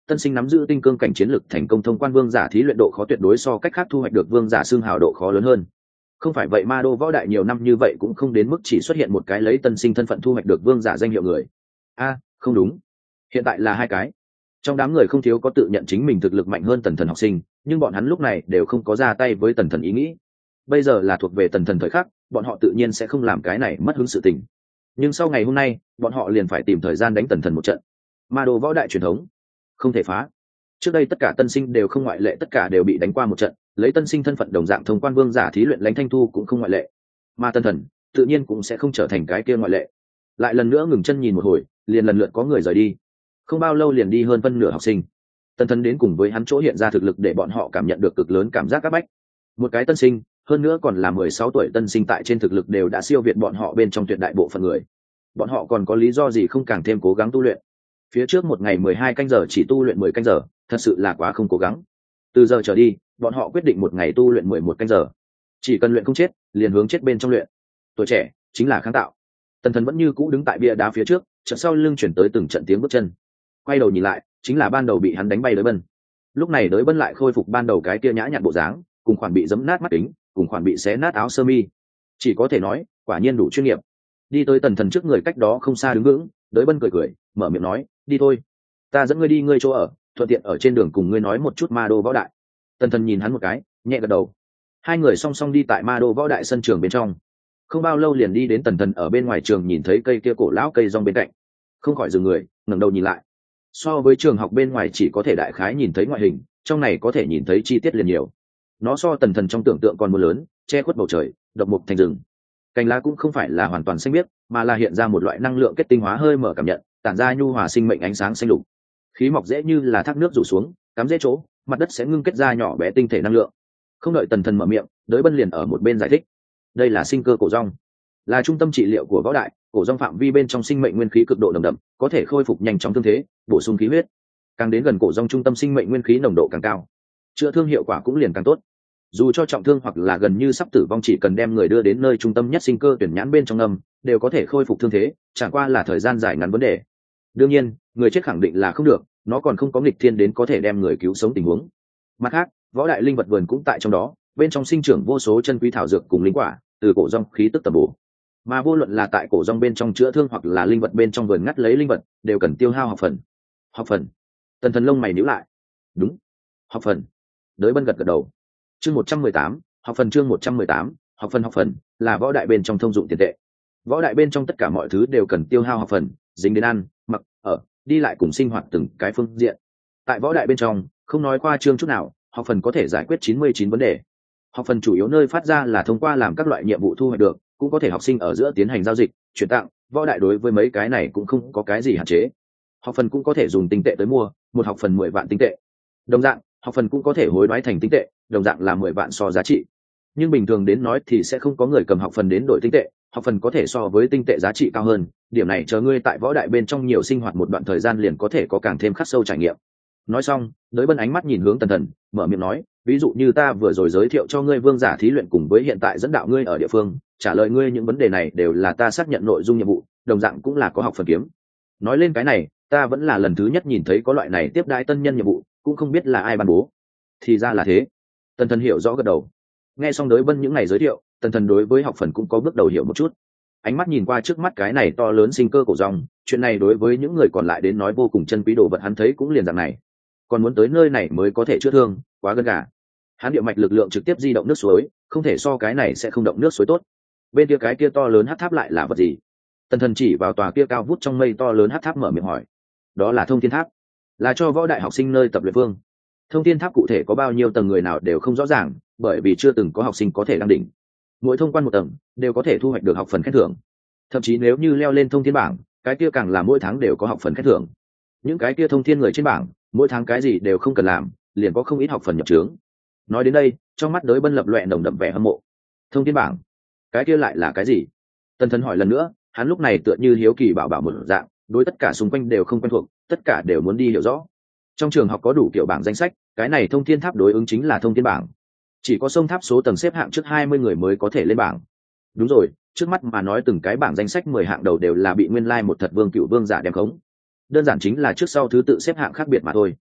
tân sinh nắm giữ tinh cương cảnh chiến lực thành công thông quan vương giả thí luyện độ khó tuyệt đối so cách khác thu hoạch được vương giả xương hào độ khó lớn hơn. Không phải vậy ma đô võ đại nhiều năm như vậy cũng không đến mức chỉ xuất hiện một cái lấy tân sinh thân phận thu hoạch được vương giả danh hiệu người. Không đúng, hiện tại là hai cái. Trong đám người không thiếu có tự nhận chính mình thực lực mạnh hơn tần thần học sinh, nhưng bọn hắn lúc này đều không có ra tay với tần thần ý nghĩ. Bây giờ là thuộc về tần thần thời khắc, bọn họ tự nhiên sẽ không làm cái này mất hứng sự tình. Nhưng sau ngày hôm nay bọn họ liền phải tìm thời gian đánh tần thần một trận. Ma đô võ đại truyền thống không thể phá. Trước đây tất cả tân sinh đều không ngoại lệ, tất cả đều bị đánh qua một trận, lấy tân sinh thân phận đồng dạng thông quan vương giả thí luyện lãnh thanh thu cũng không ngoại lệ, mà tần thần tự nhiên cũng sẽ không trở thành cái kia ngoại lệ. Lại lần nữa ngừng chân nhìn một hồi, liền lần lượt có người rời đi. Không bao lâu liền đi hơn phân nửa học sinh. Tần thần đến cùng với hắn chỗ hiện ra thực lực để bọn họ cảm nhận được cực lớn cảm giác áp bách. Một cái tân sinh, hơn nữa còn là 16 tuổi tân sinh, tại trên thực lực đều đã siêu việt bọn họ bên trong tuyệt đại bộ phận người. Bọn họ còn có lý do gì không càng thêm cố gắng tu luyện? Phía trước một ngày 12 canh giờ chỉ tu luyện 10 canh giờ, thật sự là quá không cố gắng. Từ giờ trở đi, bọn họ quyết định một ngày tu luyện 11 canh giờ. Chỉ cần luyện không chết, liền hướng chết bên trong luyện. Tuổi trẻ chính là kháng tạo. Tần thần vẫn như cũ đứng tại bia đá phía trước, chợt sau lưng chuyển tới từng trận tiếng bước chân. Quay đầu nhìn lại, chính là ban đầu bị hắn đánh bay Đới Bân. Lúc này Đới Bân lại khôi phục ban đầu cái kia nhã nhặn bộ dáng, cùng khoản bị giẫm nát mắt kính, cùng khoản bị xé nát áo sơ mi. Chỉ có thể nói, quả nhiên đủ chuyên nghiệp. Đi tới tần thần trước người cách đó không xa đứng vững, Đới Bân cười cười, mở miệng nói, đi thôi, ta dẫn ngươi đi ngươi chỗ ở, thuận tiện ở trên đường cùng ngươi nói một chút ma đô võ đại. Tần thần nhìn hắn một cái, nhẹ gật đầu. Hai người song song đi tại ma đô võ đại sân trường bên trong. Không bao lâu liền đi đến tần thần ở bên ngoài trường nhìn thấy cây kia cổ lão cây rong bên cạnh, không khỏi dừng người, ngẩng đầu nhìn lại. So với trường học bên ngoài chỉ có thể đại khái nhìn thấy ngoại hình, trong này có thể nhìn thấy chi tiết liền nhiều. Nó so tần thần trong tưởng tượng còn mưa lớn, che khuất bầu trời, độc mục thành rừng. Cành lá cũng không phải là hoàn toàn xanh biếc, mà là hiện ra một loại năng lượng kết tinh hóa hơi mở cảm nhận, tản ra nhu hòa sinh mệnh ánh sáng xanh lục. Khí mọc dễ như là thác nước rủ xuống, cắm dễ chỗ, mặt đất sẽ ngưng kết ra nhỏ bé tinh thể năng lượng. Không đợi tần thần mở miệng, Đới Bân liền ở một bên giải thích. Đây là sinh cơ cổ rong, là trung tâm trị liệu của võ đại. Cổ rong phạm vi bên trong sinh mệnh nguyên khí cực độ nồng đậm, có thể khôi phục nhanh chóng thương thế, bổ sung khí huyết. Càng đến gần cổ rong trung tâm sinh mệnh nguyên khí nồng độ càng cao, chữa thương hiệu quả cũng liền càng tốt. Dù cho trọng thương hoặc là gần như sắp tử vong, chỉ cần đem người đưa đến nơi trung tâm nhất sinh cơ tuyển nhãn bên trong âm, đều có thể khôi phục thương thế, chẳng qua là thời gian dài ngắn vấn đề. Đương nhiên, người chết khẳng định là không được, nó còn không có nghịch thiên đến có thể đem người cứu sống tình huống. Mặt khác, võ đại linh vật vườn cũng tại trong đó, bên trong sinh trưởng vô số chân quý thảo dược cùng linh quả, từ cổ rong khí tức tầm bổ. Mà vô luận là tại cổ rong bên trong chữa thương hoặc là linh vật bên trong vườn ngắt lấy linh vật, đều cần tiêu hao học phần. Học phần? Tần thần lông mày nhíu lại. Đúng, học phần. Đới Bân gật gật đầu. Chương 118, học phần. Chương 118, học phần là võ đại bên trong thông dụng tiền tệ. Võ đại bên trong tất cả mọi thứ đều cần tiêu hao học phần, dính đến ăn, mặc, ở, đi lại cùng sinh hoạt từng cái phương diện. Tại võ đại bên trong, không nói qua chương chút nào, học phần có thể giải quyết 99 vấn đề. Học phần chủ yếu nơi phát ra là thông qua làm các loại nhiệm vụ thu hoạch được, cũng có thể học sinh ở giữa tiến hành giao dịch, chuyển tặng. Võ đại đối với mấy cái này cũng không có cái gì hạn chế. Học phần cũng có thể dùng tinh tệ tới mua, một học phần 10 vạn tinh tệ. Đồng dạng, học phần cũng có thể hối đoái thành tinh tệ, đồng dạng là 10 vạn so giá trị. Nhưng bình thường đến nói thì sẽ không có người cầm học phần đến đổi tinh tệ, học phần có thể so với tinh tệ giá trị cao hơn. Điểm này chờ ngươi tại võ đại bên trong nhiều sinh hoạt một đoạn thời gian liền có thể có càng thêm khắc sâu trải nghiệm. Nói xong, Đới Bân ánh mắt nhìn hướng tần thần, mở miệng nói, ví dụ như ta vừa rồi giới thiệu cho ngươi vương giả thí luyện cùng với hiện tại dẫn đạo ngươi ở địa phương, trả lời ngươi những vấn đề này đều là ta xác nhận nội dung nhiệm vụ, đồng dạng cũng là có học phần kiếm. Nói lên cái này, ta vẫn là lần thứ nhất nhìn thấy có loại này tiếp đãi tân nhân nhiệm vụ, cũng không biết là ai ban bố. Thì ra là thế. Tần thần hiểu rõ gật đầu. Nghe xong Đới Bân những ngày giới thiệu, tần thần đối với học phần cũng có bước đầu hiểu một chút. Ánh mắt nhìn qua trước mắt cái này to lớn sinh cơ cổ rong, chuyện này đối với những người còn lại đến nói vô cùng chân quý đồ vật, hắn thấy cũng liền dạng này. Còn muốn tới nơi này mới có thể chữa thương, quá gần gà. Hắn địa mạch lực lượng trực tiếp di động nước suối, không thể so cái này sẽ không động nước suối tốt. Bên kia cái kia to lớn hắc tháp lại là vật gì? Tần thần chỉ vào tòa kia cao vút trong mây to lớn hắc tháp mở miệng hỏi. Đó là thông thiên tháp, là cho võ đại học sinh nơi tập luyện vương. Thông thiên tháp cụ thể có bao nhiêu tầng người nào đều không rõ ràng, bởi vì chưa từng có học sinh có thể đăng đỉnh. Mỗi thông quan một tầng đều có thể thu hoạch được học phần khen thưởng, thậm chí nếu như leo lên thông thiên bảng, cái kia càng là mỗi tháng đều có học phần khen thưởng. Những cái kia thông thiên người trên bảng, mỗi tháng cái gì đều không cần làm, liền có không ít học phần nhập trướng. Nói đến đây, trong mắt Đới Bân lập loè nồng đậm vẻ hâm mộ. Thông thiên bảng, cái kia lại là cái gì? Tần thần hỏi lần nữa, hắn lúc này tựa như hiếu kỳ bảo bảo một dạng, đối tất cả xung quanh đều không quen thuộc, tất cả đều muốn đi hiểu rõ. Trong trường học có đủ kiểu bảng danh sách, cái này thông thiên tháp đối ứng chính là thông thiên bảng. Chỉ có sông tháp số tầng xếp hạng trước 20 người mới có thể lên bảng. Đúng rồi, trước mắt mà nói từng cái bảng danh sách 10 hạng đầu đều là bị nguyên lai một thật vương cựu vương giả đem khống. Đơn giản chính là trước sau thứ tự xếp hạng khác biệt mà thôi.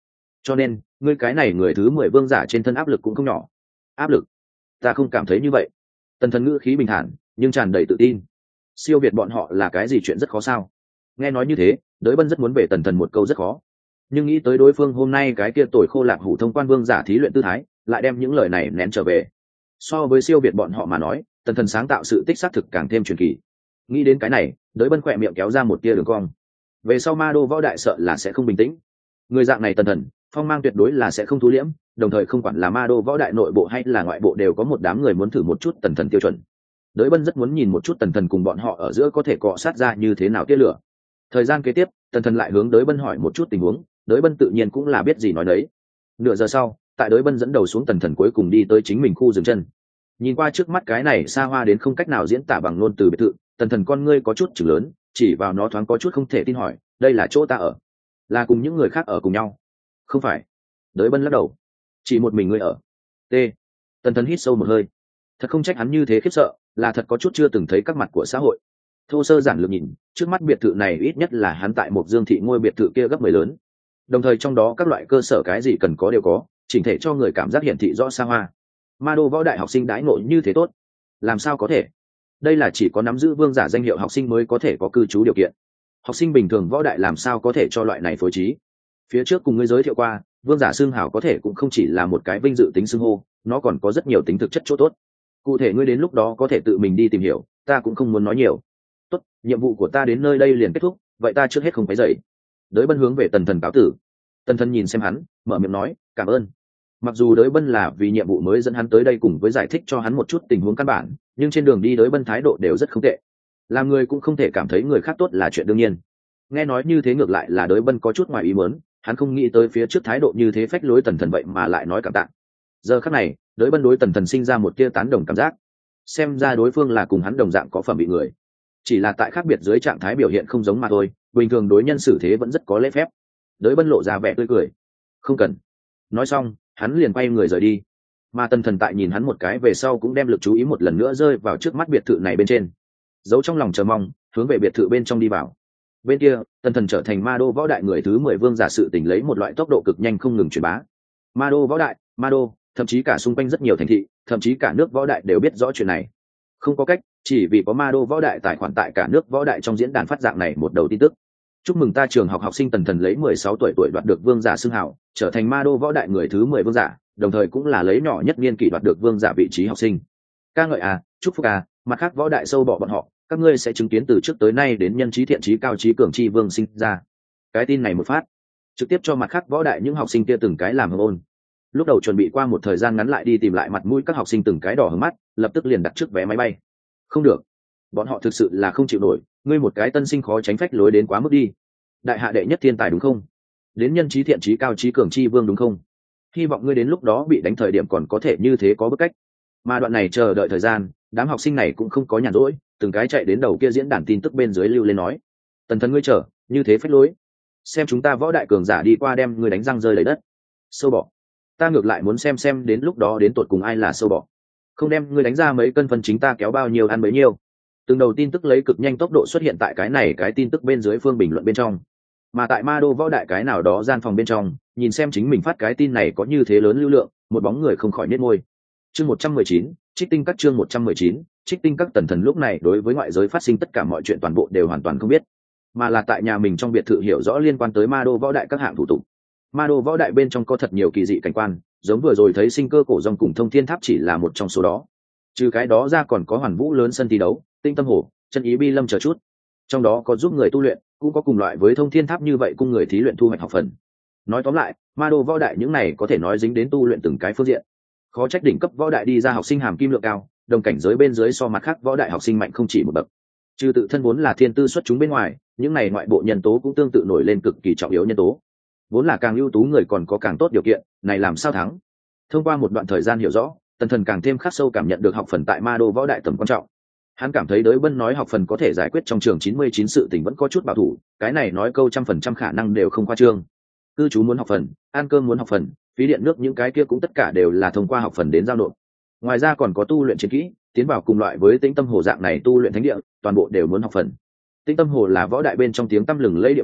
cho nên ngươi cái này người thứ 10 vương giả trên thân áp lực cũng không nhỏ. Áp lực? Ta không cảm thấy như vậy. Tần Thần ngữ khí bình thản nhưng tràn đầy tự tin. Siêu việt bọn họ là cái gì chuyện rất khó sao? Nghe nói như thế, Đới Bân rất muốn về Tần Thần một câu rất khó, nhưng nghĩ tới đối phương hôm nay cái kia tồi khô lạc hủ thông quan vương giả thí luyện tư thái, lại đem những lời này nén trở về. So với siêu việt bọn họ mà nói, Tần Thần sáng tạo sự tích xác thực càng thêm truyền kỳ. Nghĩ đến cái này, Đới Bân khỏe miệng kéo ra một tia đường cong. Về sau Ma Đô võ đại sợ là sẽ không bình tĩnh. Người dạng này Tần Thần, phong mang tuyệt đối là sẽ không thu liễm, đồng thời không quản là Ma Đô võ đại nội bộ hay là ngoại bộ đều có một đám người muốn thử một chút Tần Thần tiêu chuẩn. Đới Bân rất muốn nhìn một chút Tần Thần cùng bọn họ ở giữa có thể cọ sát ra như thế nào tia lửa. Thời gian kế tiếp, Tần Thần lại hướng Đới Bân hỏi một chút tình huống, Đới Bân tự nhiên cũng là biết gì nói đấy. Nửa giờ sau, tại Đới Bân dẫn đầu xuống, Tần Thần cuối cùng đi tới chính mình khu dừng chân. Nhìn qua trước mắt cái này xa hoa đến không cách nào diễn tả bằng ngôn từ biệt thự, Tần Thần con ngươi có chút chừng lớn, chỉ vào nó thoáng có chút không thể tin hỏi, đây là chỗ ta ở? Là cùng những người khác ở cùng nhau? Không phải. Đới Bân lắc đầu. Chỉ một mình ngươi ở. T. Tần Thần hít sâu một hơi. Thật không trách hắn như thế khiếp sợ, là thật có chút chưa từng thấy các mặt của xã hội. Thô sơ giản lược nhìn, trước mắt biệt thự này ít nhất là hắn tại một Dương thị ngôi biệt thự kia gấp 10 lớn. Đồng thời trong đó các loại cơ sở cái gì cần có đều có, chỉnh thể cho người cảm giác hiển thị rõ xa hoa. Ma Đô võ đại học sinh đãi ngộ như thế tốt, làm sao có thể? Đây là chỉ có nắm giữ vương giả danh hiệu học sinh mới có thể có cư trú điều kiện. Học sinh bình thường võ đại làm sao có thể cho loại này phối trí? Phía trước cùng ngươi giới thiệu qua, vương giả xưng hào có thể cũng không chỉ là một cái vinh dự tính xưng hô, nó còn có rất nhiều tính thực chất chỗ tốt. Cụ thể ngươi đến lúc đó có thể tự mình đi tìm hiểu, ta cũng không muốn nói nhiều. Tốt, nhiệm vụ của ta đến nơi đây liền kết thúc, vậy ta trước hết không phải dậy. Đới Bân hướng về Tần Thần cáo tử. Tần Thần nhìn xem hắn, mở miệng nói, cảm ơn. Mặc dù Đới Bân là vì nhiệm vụ mới dẫn hắn tới đây cùng với giải thích cho hắn một chút tình huống căn bản, nhưng trên đường đi Đới Bân thái độ đều rất không tệ. Làm người cũng không thể cảm thấy người khác tốt là chuyện đương nhiên. Nghe nói như thế ngược lại là Đới Bân có chút ngoài ý muốn, hắn không nghĩ tới phía trước thái độ như thế phách lối Tần Thần vậy mà lại nói cảm tạ. Giờ khắc này, Đới Bân đối Tần Thần sinh ra một tia tán đồng cảm giác. Xem ra đối phương là cùng hắn đồng dạng có phẩm vị người, chỉ là tại khác biệt dưới trạng thái biểu hiện không giống mà thôi. Bình thường đối nhân xử thế vẫn rất có lễ phép. Đới Bân lộ ra vẻ tươi cười. Không cần. Nói xong, hắn liền quay người rời đi. Mà Tần Thần tại nhìn hắn một cái về sau cũng đem lực chú ý một lần nữa rơi vào trước mắt biệt thự này bên trên, giấu trong lòng chờ mong, hướng về biệt thự bên trong đi vào. Bên kia, Tần Thần trở thành Ma Đô võ đại người thứ 10 vương giả sự tình lấy một loại tốc độ cực nhanh không ngừng truyền bá. Ma Đô võ đại, Ma Đô, thậm chí cả xung quanh rất nhiều thành thị, thậm chí cả nước võ đại đều biết rõ chuyện này. Không có cách, chỉ vì có Ma Đô võ đại tài khoản tại cả nước võ đại trong diễn đàn phát dạng này một đầu tin tức. Chúc mừng ta trường học học sinh Tần Thần lấy 16 tuổi đoạt được vương giả xưng hào, trở thành Ma Đô võ đại người thứ 10 vương giả, đồng thời cũng là lấy nhỏ nhất niên kỷ đoạt được vương giả vị trí học sinh. Ca ngợi à, chúc phúc à, mặt khác võ đại sâu bỏ bọn họ, các ngươi sẽ chứng kiến từ trước tới nay đến nhân trí thiện trí cao trí cường chi vương sinh ra. Cái tin này một phát, trực tiếp cho mặt khác võ đại những học sinh kia từng cái làm hưng ôn. Lúc đầu chuẩn bị qua một thời gian ngắn lại đi tìm lại mặt mũi các học sinh từng cái đỏ hứng mắt, lập tức liền đặt trước vé máy bay. Không được, bọn họ thực sự là không chịu nổi, ngươi một cái tân sinh khó tránh phách lối đến quá mức đi. Đại hạ đệ nhất thiên tài đúng không? Đến nhân trí thiện trí cao trí cường chi vương đúng không? Hy vọng ngươi đến lúc đó bị đánh thời điểm còn có thể như thế có bức cách. Mà đoạn này chờ đợi thời gian, đám học sinh này cũng không có nhàn rỗi, từng cái chạy đến đầu kia diễn đàn tin tức bên dưới lưu lên nói: Tần Thần ngươi chờ, như thế phách lối, xem chúng ta võ đại cường giả đi qua đem ngươi đánh răng rơi lấy đất. Sâu bọ, ta ngược lại muốn xem đến lúc đó đến tột cùng ai là sâu bọ, không đem ngươi đánh ra mấy cân phần chính ta kéo bao nhiêu ăn bấy nhiêu. Từng đầu tin tức lấy cực nhanh tốc độ xuất hiện tại cái tin tức bên dưới phương bình luận bên trong. Mà tại Ma Đô võ đại cái nào đó gian phòng bên trong, nhìn xem chính mình phát cái tin này có như thế lớn lưu lượng, một bóng người không khỏi nhếch môi. Chương 119, Trích Tinh Các chương 119, Trích Tinh Các. Tần Thần lúc này đối với ngoại giới phát sinh tất cả mọi chuyện toàn bộ đều hoàn toàn không biết, mà là tại nhà mình trong biệt thự hiểu rõ liên quan tới Ma Đô võ đại các hạng thủ tục. Ma Đô võ đại bên trong có thật nhiều kỳ dị cảnh quan, giống vừa rồi thấy sinh cơ cổ rong cùng thông thiên tháp chỉ là một trong số đó. Trừ cái đó ra còn có hoàn vũ lớn sân thi đấu, tinh tâm hồ, chân ý bi lâm chờ chút. Trong đó có giúp người tu luyện, cũng có cùng loại với thông thiên tháp như vậy cung người thí luyện thu hoạch học phần. Nói tóm lại, Ma Đô võ đại những này có thể nói dính đến tu luyện từng cái phương diện. Khó trách đỉnh cấp võ đại đi ra học sinh hàm kim lượng cao, đồng cảnh giới bên dưới so mặt khác võ đại học sinh mạnh không chỉ một bậc. Trừ tự thân vốn là thiên tư xuất chúng bên ngoài, những này ngoại bộ nhân tố cũng tương tự nổi lên cực kỳ trọng yếu nhân tố. Vốn là càng ưu tú người còn có càng tốt điều kiện, này làm sao thắng? Thông qua một đoạn thời gian hiểu rõ, Tần Thần càng thêm khắc sâu cảm nhận được học phần tại Ma Đô võ đại tầm quan trọng. Hắn cảm thấy Đới Bân nói học phần có thể giải quyết trong trường 99 sự tình vẫn có chút bảo thủ, cái này nói câu 100% khả năng đều không khoa trương. Cư trú muốn học phần, ăn cơm muốn học phần, phí điện nước những cái kia cũng tất cả đều là thông qua học phần đến giao nộp. Ngoài ra còn có tu luyện chiến kỹ, tiến vào cùng loại với Tĩnh Tâm Hồ dạng này tu luyện thánh địa, toàn bộ đều muốn học phần. Tĩnh Tâm Hồ là võ đại bên trong tiếng tăm lừng lẫy địa phương,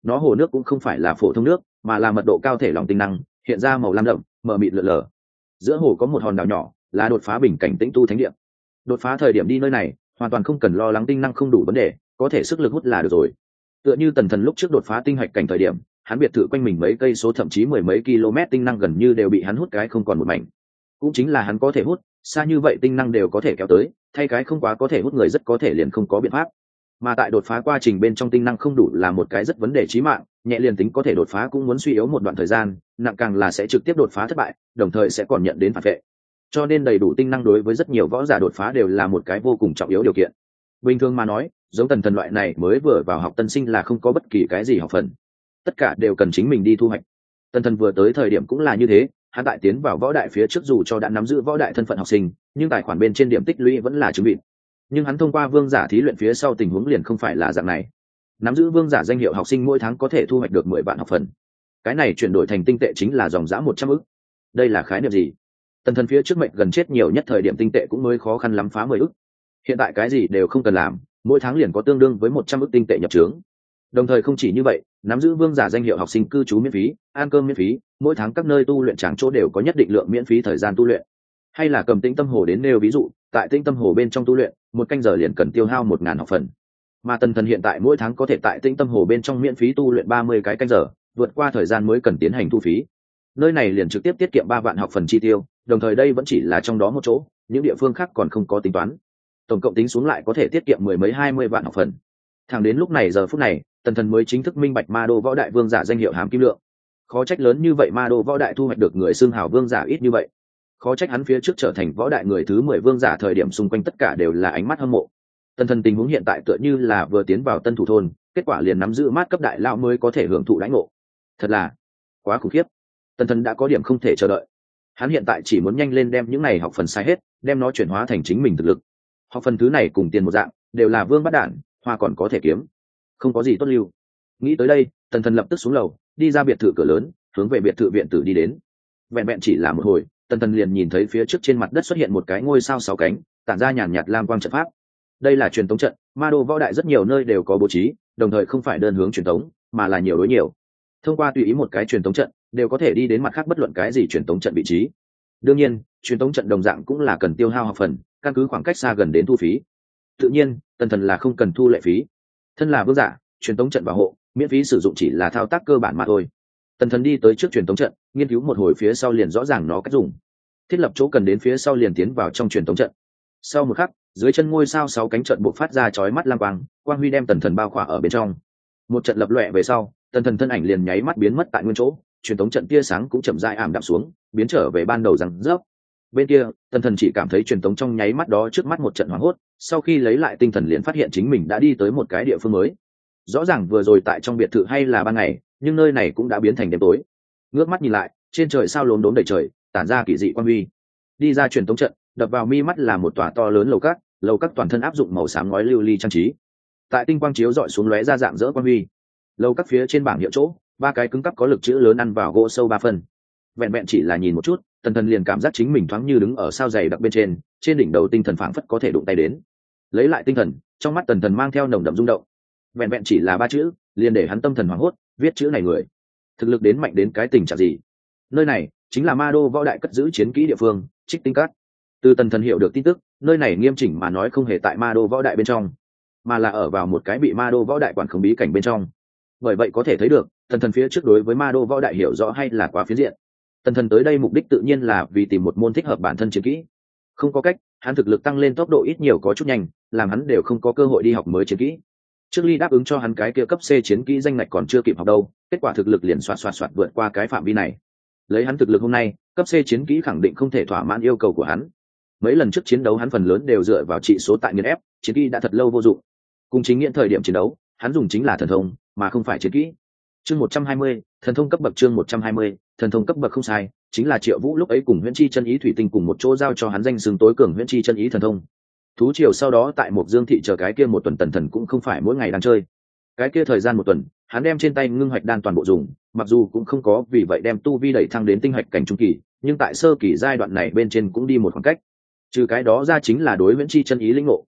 nó hồ nước cũng không phải là phổ thông nước mà là mật độ cao thể lỏng tinh năng, hiện ra màu lam đậm mờ mịt lờ lờ. Giữa hồ có một hòn đảo nhỏ, là đột phá bình cảnh tĩnh tu thánh địa. Đột phá thời điểm đi nơi này hoàn toàn không cần lo lắng tinh năng không đủ vấn đề, có thể sức lực hút là được rồi. Tựa như Tần Thần lúc trước đột phá tinh hạch cảnh thời điểm, hắn biệt thự quanh mình mấy cây số thậm chí mười mấy km tinh năng gần như đều bị hắn hút cái không còn một mảnh. Cũng chính là hắn có thể hút xa như vậy tinh năng đều có thể kéo tới, thay cái không quá có thể hút người rất có thể liền không có biện pháp. Mà tại đột phá quá trình bên trong tinh năng không đủ là một cái rất vấn đề chí mạng, nhẹ liền tính có thể đột phá cũng muốn suy yếu một đoạn thời gian, nặng càng là sẽ trực tiếp đột phá thất bại, đồng thời sẽ còn nhận đến phản vệ. Cho nên đầy đủ tinh năng đối với rất nhiều võ giả đột phá đều là một cái vô cùng trọng yếu điều kiện. Bình thường mà nói, giống Tần Thần loại này mới vừa vào học tân sinh là không có bất kỳ cái gì học phần, tất cả đều cần chính mình đi thu hoạch. Tần Thần vừa tới thời điểm cũng là như thế, hắn tại tiến vào võ đại phía trước dù cho đã nắm giữ võ đại thân phận học sinh, nhưng tài khoản bên trên điểm tích lũy vẫn là chứng bị. Nhưng hắn thông qua vương giả thí luyện phía sau tình huống liền không phải là dạng này. Nắm giữ vương giả danh hiệu học sinh mỗi tháng có thể thu hoạch được 10 vạn học phần. Cái này chuyển đổi thành tinh tệ chính là dòng giá 100 ức. Đây là khái niệm gì? Tần Thần phía trước mệnh gần chết nhiều nhất thời điểm tinh tệ cũng mới khó khăn lắm phá 10 ức. Hiện tại cái gì đều không cần làm, mỗi tháng liền có tương đương với 100 ức tinh tệ nhập trướng. Đồng thời không chỉ như vậy, nắm giữ vương giả danh hiệu học sinh cư trú miễn phí, ăn cơm miễn phí, mỗi tháng các nơi tu luyện tràng chỗ đều có nhất định lượng miễn phí thời gian tu luyện. Hay là cầm Tĩnh Tâm Hồ đến nêu ví dụ, tại Tĩnh Tâm Hồ bên trong tu luyện, một canh giờ liền cần tiêu hao 1000 học phần. Mà Tần Thần hiện tại mỗi tháng có thể tại Tĩnh Tâm Hồ bên trong miễn phí tu luyện 30 cái canh giờ, vượt qua thời gian mới cần tiến hành thu phí. Nơi này liền trực tiếp tiết kiệm 3 vạn học phần chi tiêu, đồng thời đây vẫn chỉ là trong đó một chỗ, những địa phương khác còn không có tính toán. Tổng cộng tính xuống lại có thể tiết kiệm mười mấy 20 vạn học phần. Thẳng đến lúc này giờ phút này, Tần Thần mới chính thức minh bạch Ma Đô võ đại vương giả danh hiệu hàm kim lượng. Khó trách lớn như vậy Ma Đô võ đại thu hoạch được người xưng hào vương giả ít như vậy. Khó trách hắn phía trước trở thành võ đại người thứ 10 vương giả thời điểm xung quanh tất cả đều là ánh mắt hâm mộ. Tần Thần tình huống hiện tại tựa như là vừa tiến vào Tân Thủ thôn, kết quả liền nắm giữ mát cấp đại lão mới có thể hưởng thụ đãi ngộ. Thật là quá khủng khiếp. Tần Thần đã có điểm không thể chờ đợi. Hắn hiện tại chỉ muốn nhanh lên đem những này học phần sai hết, đem nó chuyển hóa thành chính mình thực lực. Học phần thứ này cùng tiền một dạng, đều là vương bắt đản, hoa còn có thể kiếm, không có gì tốt lưu. Nghĩ tới đây, Tần Thần lập tức xuống lầu, đi ra biệt thự cửa lớn, hướng về biệt thự viện tử đi đến. Vẹn vẹn chỉ là một hồi, Tần Thần liền nhìn thấy phía trước trên mặt đất xuất hiện một cái ngôi sao 6 cánh, tản ra nhàn nhạt lam quang trận pháp. Đây là truyền tống trận, Ma Đô võ đại rất nhiều nơi đều có bố trí, đồng thời không phải đơn hướng truyền tống, mà là nhiều đối nhiều. Thông qua tùy ý một cái truyền tống trận, đều có thể đi đến mặt khác bất luận cái gì truyền tống trận vị trí. Đương nhiên, truyền tống trận đồng dạng cũng là cần tiêu hao học phần, căn cứ khoảng cách xa gần đến thu phí. Tự nhiên, Tần Thần là không cần thu lệ phí. Thân là vương giả, truyền tống trận bảo hộ, miễn phí sử dụng chỉ là thao tác cơ bản mà thôi. Tần Thần đi tới trước truyền tống trận, nghiên cứu một hồi phía sau liền rõ ràng nó cách dùng. Thiết lập chỗ cần đến phía sau liền tiến vào trong truyền tống trận. Sau một khắc, dưới chân ngôi sao 6 cánh trận bộc phát ra chói mắt lam quang, quang huy đem Tần Thần bao khỏa ở bên trong. Một trận lập lòe về sau, Tần Thần thân ảnh liền nháy mắt biến mất tại nguyên chỗ, truyền tống trận tia sáng cũng chậm rãi ảm đạm xuống, biến trở về ban đầu rằng rớp. Bên kia, Tần Thần chỉ cảm thấy truyền tống trong nháy mắt đó trước mắt một trận hoảng hốt, sau khi lấy lại tinh thần liền phát hiện chính mình đã đi tới một cái địa phương mới. Rõ ràng vừa rồi tại trong biệt thự hay là ban ngày, nhưng nơi này cũng đã biến thành đêm tối. Ngước mắt nhìn lại, trên trời sao lốm đốm đầy trời, tản ra kỳ dị quang huy. Đi ra truyền tống trận, đập vào mi mắt là một tòa to lớn lầu các toàn thân áp dụng màu xám ngói lưu ly trang trí. Tại tinh quang chiếu dọi xuống lóe ra dạng dỡ quang huy. Lầu các phía trên bảng hiệu chỗ, 3 cái cứng cắp có lực chữ lớn ăn vào gỗ sâu 3 phần. Vẹn vẹn chỉ là nhìn một chút, Tần Thần liền cảm giác chính mình thoáng như đứng ở sao dày đặc bên trên đỉnh đầu tinh thần phảng phất có thể đụng tay đến. Lấy lại tinh thần, trong mắt Tần Thần mang theo nồng đậm rung động. Vẹn vẹn chỉ là 3 chữ, liền để hắn tâm thần hoảng hốt, viết chữ này người, thực lực đến mạnh đến cái tình trạng gì? Nơi này chính là Ma Đô võ đại cất giữ chiến kỹ địa phương, Trích Tinh Các. Từ Tần Thần hiểu được tin tức, nơi này nghiêm chỉnh mà nói không hề tại Ma Đô võ đại bên trong, mà là ở vào một cái bị Ma Đô võ đại quản khống bí cảnh bên trong. Bởi vậy có thể thấy được, Tần Thần phía trước đối với Ma Đô võ đại hiểu rõ hay là quá phiến diện. Tần Thần tới đây mục đích tự nhiên là vì tìm một môn thích hợp bản thân chiến kỹ. Không có cách, hắn thực lực tăng lên tốc độ ít nhiều có chút nhanh, làm hắn đều không có cơ hội đi học mới chiến kỹ. Trước Ly đáp ứng cho hắn cái kia cấp C chiến kỹ danh ngạch còn chưa kịp học đâu, kết quả thực lực liền xoạt vượt qua cái phạm vi này. Lấy hắn thực lực hôm nay, cấp C chiến kỹ khẳng định không thể thỏa mãn yêu cầu của hắn. Mấy lần trước chiến đấu hắn phần lớn đều dựa vào trị số tại nghiền ép, chiến kỹ đã thật lâu vô dụng. Cùng chính nghiện thời điểm chiến đấu, hắn dùng chính là thần thông, mà không phải chiến kỹ. Chương 120, thần thông cấp bậc chương 120, thần thông cấp bậc không sai, chính là Triệu Vũ lúc ấy cùng Huyễn Chi chân ý thủy tinh cùng một chỗ giao cho hắn danh xưng tối cường Huyễn Chi chân ý thần thông. Thú triều sau đó tại Mộc Dương thị chờ cái kia một tuần Tần Thần cũng không phải mỗi ngày đang chơi. Cái kia thời gian một tuần, hắn đem trên tay ngưng hoạch đan toàn bộ dùng, mặc dù cũng không có vì vậy đem tu vi đẩy thăng đến tinh hạch cảnh trung kỳ, nhưng tại sơ kỳ giai đoạn này bên trên cũng đi một khoảng cách. Trừ cái đó ra chính là đối Huyễn Chi chân ý lĩnh ngộ,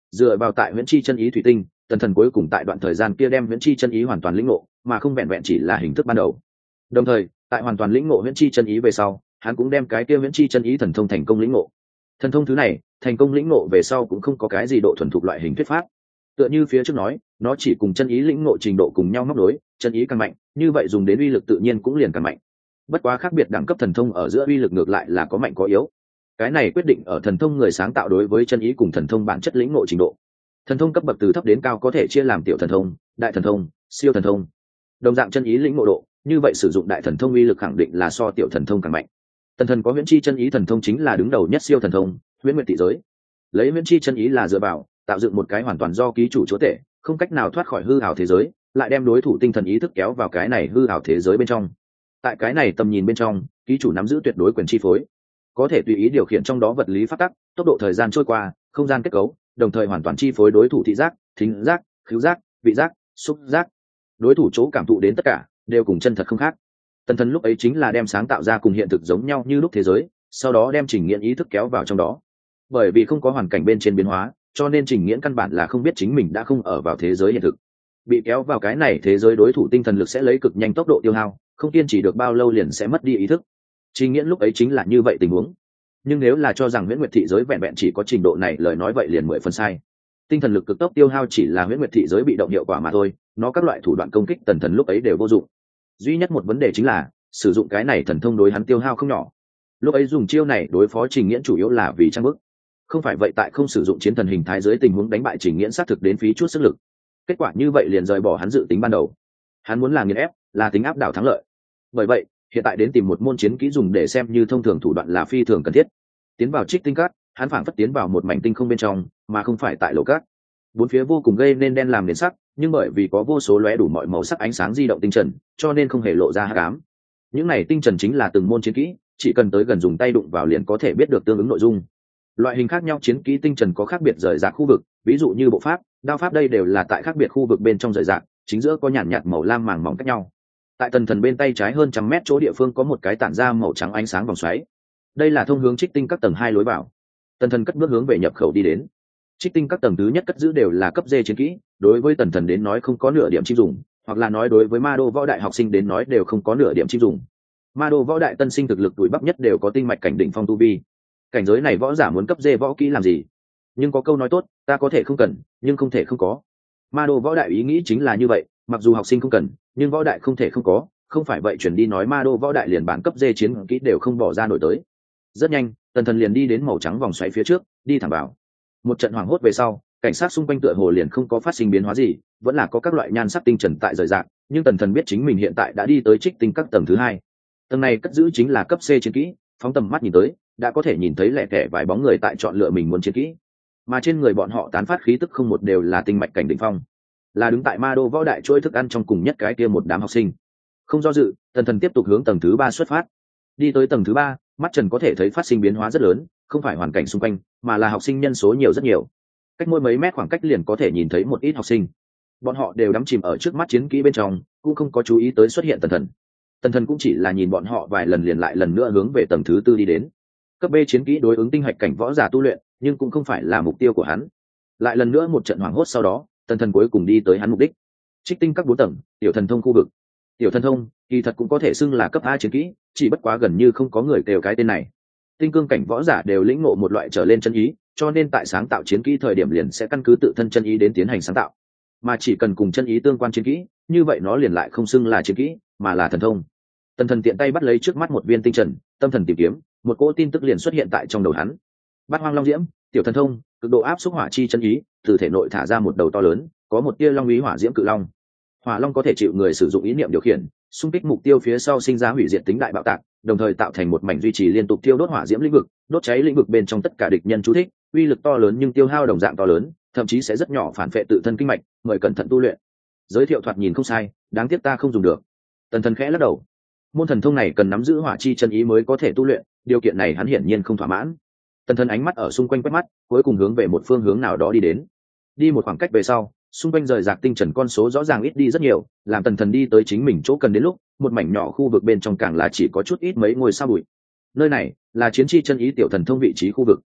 dựa vào tại huyễn chi chân ý thủy tinh, tần thần cuối cùng tại đoạn thời gian kia đem huyễn chi chân ý hoàn toàn lĩnh ngộ, mà không vẹn vẹn chỉ là hình thức ban đầu. Đồng thời tại hoàn toàn lĩnh ngộ huyễn chi chân ý về sau, hắn cũng đem cái kia huyễn chi chân ý thần thông thành công lĩnh ngộ. Thần thông thứ này thành công lĩnh ngộ về sau cũng không có cái gì độ thuần thục loại hình thuyết pháp, tựa như phía trước nói, nó chỉ cùng chân ý lĩnh ngộ trình độ cùng nhau móc nối, chân ý càng mạnh như vậy dùng đến uy lực tự nhiên cũng liền càng mạnh. Bất quá khác biệt đẳng cấp thần thông ở giữa uy lực ngược lại là có mạnh có yếu, cái này quyết định ở thần thông người sáng tạo đối với chân ý cùng thần thông bản chất lĩnh ngộ trình độ. Thần thông cấp bậc từ thấp đến cao có thể chia làm tiểu thần thông, đại thần thông, siêu thần thông. Đồng dạng chân ý lĩnh ngộ độ, như vậy sử dụng đại thần thông uy lực khẳng định là so tiểu thần thông càng mạnh. Tần thần có huyễn chi chân ý thần thông chính là đứng đầu nhất siêu thần thông, huyễn nguyệt thị giới. Lấy huyễn chi chân ý là dựa vào tạo dựng một cái hoàn toàn do ký chủ chúa tể, không cách nào thoát khỏi hư ảo thế giới, lại đem đối thủ tinh thần ý thức kéo vào cái này hư ảo thế giới bên trong. Tại cái này tầm nhìn bên trong, ký chủ nắm giữ tuyệt đối quyền chi phối, có thể tùy ý điều khiển trong đó vật lý pháp tắc, tốc độ thời gian trôi qua, không gian kết cấu, đồng thời hoàn toàn chi phối đối thủ thị giác, thính giác, khứu giác, vị giác, xúc giác. Đối thủ chỗ cảm thụ đến tất cả đều cùng chân thật không khác. Tần thần lúc ấy chính là đem sáng tạo ra cùng hiện thực giống nhau như lúc thế giới, sau đó đem trình nghiễn ý thức kéo vào trong đó. Bởi vì không có hoàn cảnh bên trên biến hóa, cho nên trình nghiễn căn bản là không biết chính mình đã không ở vào thế giới hiện thực. Bị kéo vào cái này thế giới, đối thủ tinh thần lực sẽ lấy cực nhanh tốc độ tiêu hao, không kiên trì được bao lâu liền sẽ mất đi ý thức. Trình nghiễn lúc ấy chính là như vậy tình huống. Nhưng nếu là cho rằng huyễn nguyệt thị giới vẹn vẹn chỉ có trình độ này, lời nói vậy liền 10 phần sai. Tinh thần lực cực tốc tiêu hao chỉ là huyễn nguyệt thị giới bị động hiệu quả mà thôi, nó các loại thủ đoạn công kích tần thần lúc ấy đều vô dụng. Duy nhất một vấn đề chính là sử dụng cái này thần thông đối hắn tiêu hao không nhỏ. Lúc ấy dùng chiêu này đối phó trình nghiễn chủ yếu là vì trang bức, không phải vậy tại không sử dụng chiến thần hình thái dưới tình huống đánh bại trình nghiễn xác thực đến phí chút sức lực. Kết quả như vậy liền rời bỏ hắn dự tính ban đầu. Hắn muốn là nghiền ép, là tính áp đảo thắng lợi. Bởi vậy hiện tại đến tìm một môn chiến kỹ dùng để xem như thông thường thủ đoạn là phi thường cần thiết. Tiến vào trích tinh cát, hắn phảng phất tiến vào một mảnh tinh không bên trong, mà không phải tại lỗ cát. Bốn phía vô cùng gây nên đen làm nền sắc, nhưng bởi vì có vô số lóe đủ mọi màu sắc ánh sáng di động tinh trần, cho nên không hề lộ ra hắc ám. Những này tinh trần chính là từng môn chiến kỹ, chỉ cần tới gần dùng tay đụng vào liền có thể biết được tương ứng nội dung. Loại hình khác nhau chiến kỹ tinh trần có khác biệt rời rạc khu vực, ví dụ như bộ pháp, đao pháp, đây đều là tại khác biệt khu vực bên trong rời rạc, chính giữa có nhàn nhạt màu lam màng mỏng cách nhau. Tại tần thần bên tay trái hơn trăm mét chỗ địa phương có một cái tản ra màu trắng ánh sáng vòng xoáy, đây là thông hướng trích tinh các tầng 2 lối vào. Tần thần cất bước hướng về nhập khẩu đi đến. Trích tinh các tầng thứ nhất cất giữ đều là cấp D chiến kỹ, đối với tần thần đến nói không có nửa điểm chim dùng, hoặc là nói đối với ma đô võ đại học sinh đến nói đều không có nửa điểm chim dùng. Ma đô võ đại tân sinh thực lực tuổi bắp nhất đều có tinh mạch cảnh đỉnh phong tu vi. Cảnh giới này võ giả muốn cấp D võ kỹ làm gì? Nhưng có câu nói tốt, ta có thể không cần, nhưng không thể không có. Ma đô võ đại ý nghĩ chính là như vậy, mặc dù học sinh không cần, nhưng võ đại không thể không có, không phải vậy chuyển đi nói ma đô võ đại liền bản cấp D chiến kỹ đều không bỏ ra nổi tới. Rất nhanh, tần thần liền đi đến màu trắng vòng xoáy phía trước, đi thẳng vào. Một trận hoảng hốt về sau, cảnh sát xung quanh tựa hồ liền không có phát sinh biến hóa gì, vẫn là có các loại nhan sắc tinh trần tại rời rạc, nhưng tần thần biết chính mình hiện tại đã đi tới trích tinh các tầng thứ 2. Tầng này cất giữ chính là cấp C chiến kỹ, phóng tầm mắt nhìn tới, đã có thể nhìn thấy lẻ tẻ vài bóng người tại chọn lựa mình muốn chiến kỹ, mà trên người bọn họ tán phát khí tức không một đều là tinh mạch cảnh đỉnh phong, là đứng tại ma đô võ đại chuỗi thức ăn trong cùng nhất cái kia một đám học sinh. Không do dự, tần thần tiếp tục hướng tầng thứ 3 xuất phát. Đi tới tầng thứ 3, mắt trần có thể thấy phát sinh biến hóa rất lớn, không phải hoàn cảnh xung quanh, mà là học sinh nhân số nhiều rất nhiều. Cách mỗi mấy mét khoảng cách liền có thể nhìn thấy một ít học sinh. Bọn họ đều đắm chìm ở trước mắt chiến kỹ bên trong, cũng không có chú ý tới xuất hiện tần thần. Tần thần cũng chỉ là nhìn bọn họ vài lần liền lại lần nữa hướng về tầng thứ 4 đi đến. Cấp B chiến kỹ đối ứng tinh hạch cảnh võ giả tu luyện, nhưng cũng không phải là mục tiêu của hắn. Lại lần nữa một trận hoảng hốt sau đó, tần thần cuối cùng đi tới hắn mục đích. Trích tinh các 4 tầng, tiểu thần thông khu vực. Tiểu thần thông kỳ thật cũng có thể xưng là cấp A chiến kỹ, chỉ bất quá gần như không có người kêu cái tên này. Tinh cương cảnh võ giả đều lĩnh ngộ một loại trở lên chân ý, cho nên tại sáng tạo chiến kỹ thời điểm liền sẽ căn cứ tự thân chân ý đến tiến hành sáng tạo, mà chỉ cần cùng chân ý tương quan chiến kỹ, như vậy nó liền lại không xưng là chiến kỹ, mà là thần thông. Tần thần tiện tay bắt lấy trước mắt một viên tinh trần, tâm thần tìm kiếm, một cỗ tin tức liền xuất hiện tại trong đầu hắn. Bát hoang long diễm, tiểu thần thông, cực độ áp xúc hỏa chi chân ý, từ thể nội thả ra một đầu to lớn, có một tia long ý hỏa diễm cự long. Hỏa long có thể chịu người sử dụng ý niệm điều khiển, xung kích mục tiêu phía sau sinh ra hủy diệt tính đại bạo tạc, đồng thời tạo thành một mảnh duy trì liên tục thiêu đốt hỏa diễm lĩnh vực, đốt cháy lĩnh vực bên trong tất cả địch nhân chú thích, uy lực to lớn nhưng tiêu hao đồng dạng to lớn, thậm chí sẽ rất nhỏ phản phệ tự thân kinh mạch, mời cẩn thận tu luyện. Giới thiệu thoạt nhìn không sai, đáng tiếc ta không dùng được. Tần thần khẽ lắc đầu. Môn thần thông này cần nắm giữ hỏa chi chân ý mới có thể tu luyện, điều kiện này hắn hiển nhiên không thỏa mãn. Tần thần ánh mắt ở xung quanh quét mắt, cuối cùng hướng về một phương hướng nào đó đi đến. Đi một khoảng cách về sau, xung quanh rời rạc tinh trần con số rõ ràng ít đi rất nhiều, làm tần thần đi tới chính mình chỗ cần đến lúc, một mảnh nhỏ khu vực bên trong càng là chỉ có chút ít mấy ngôi sao bụi. Nơi này là chiến chi chân ý tiểu thần thông vị trí khu vực.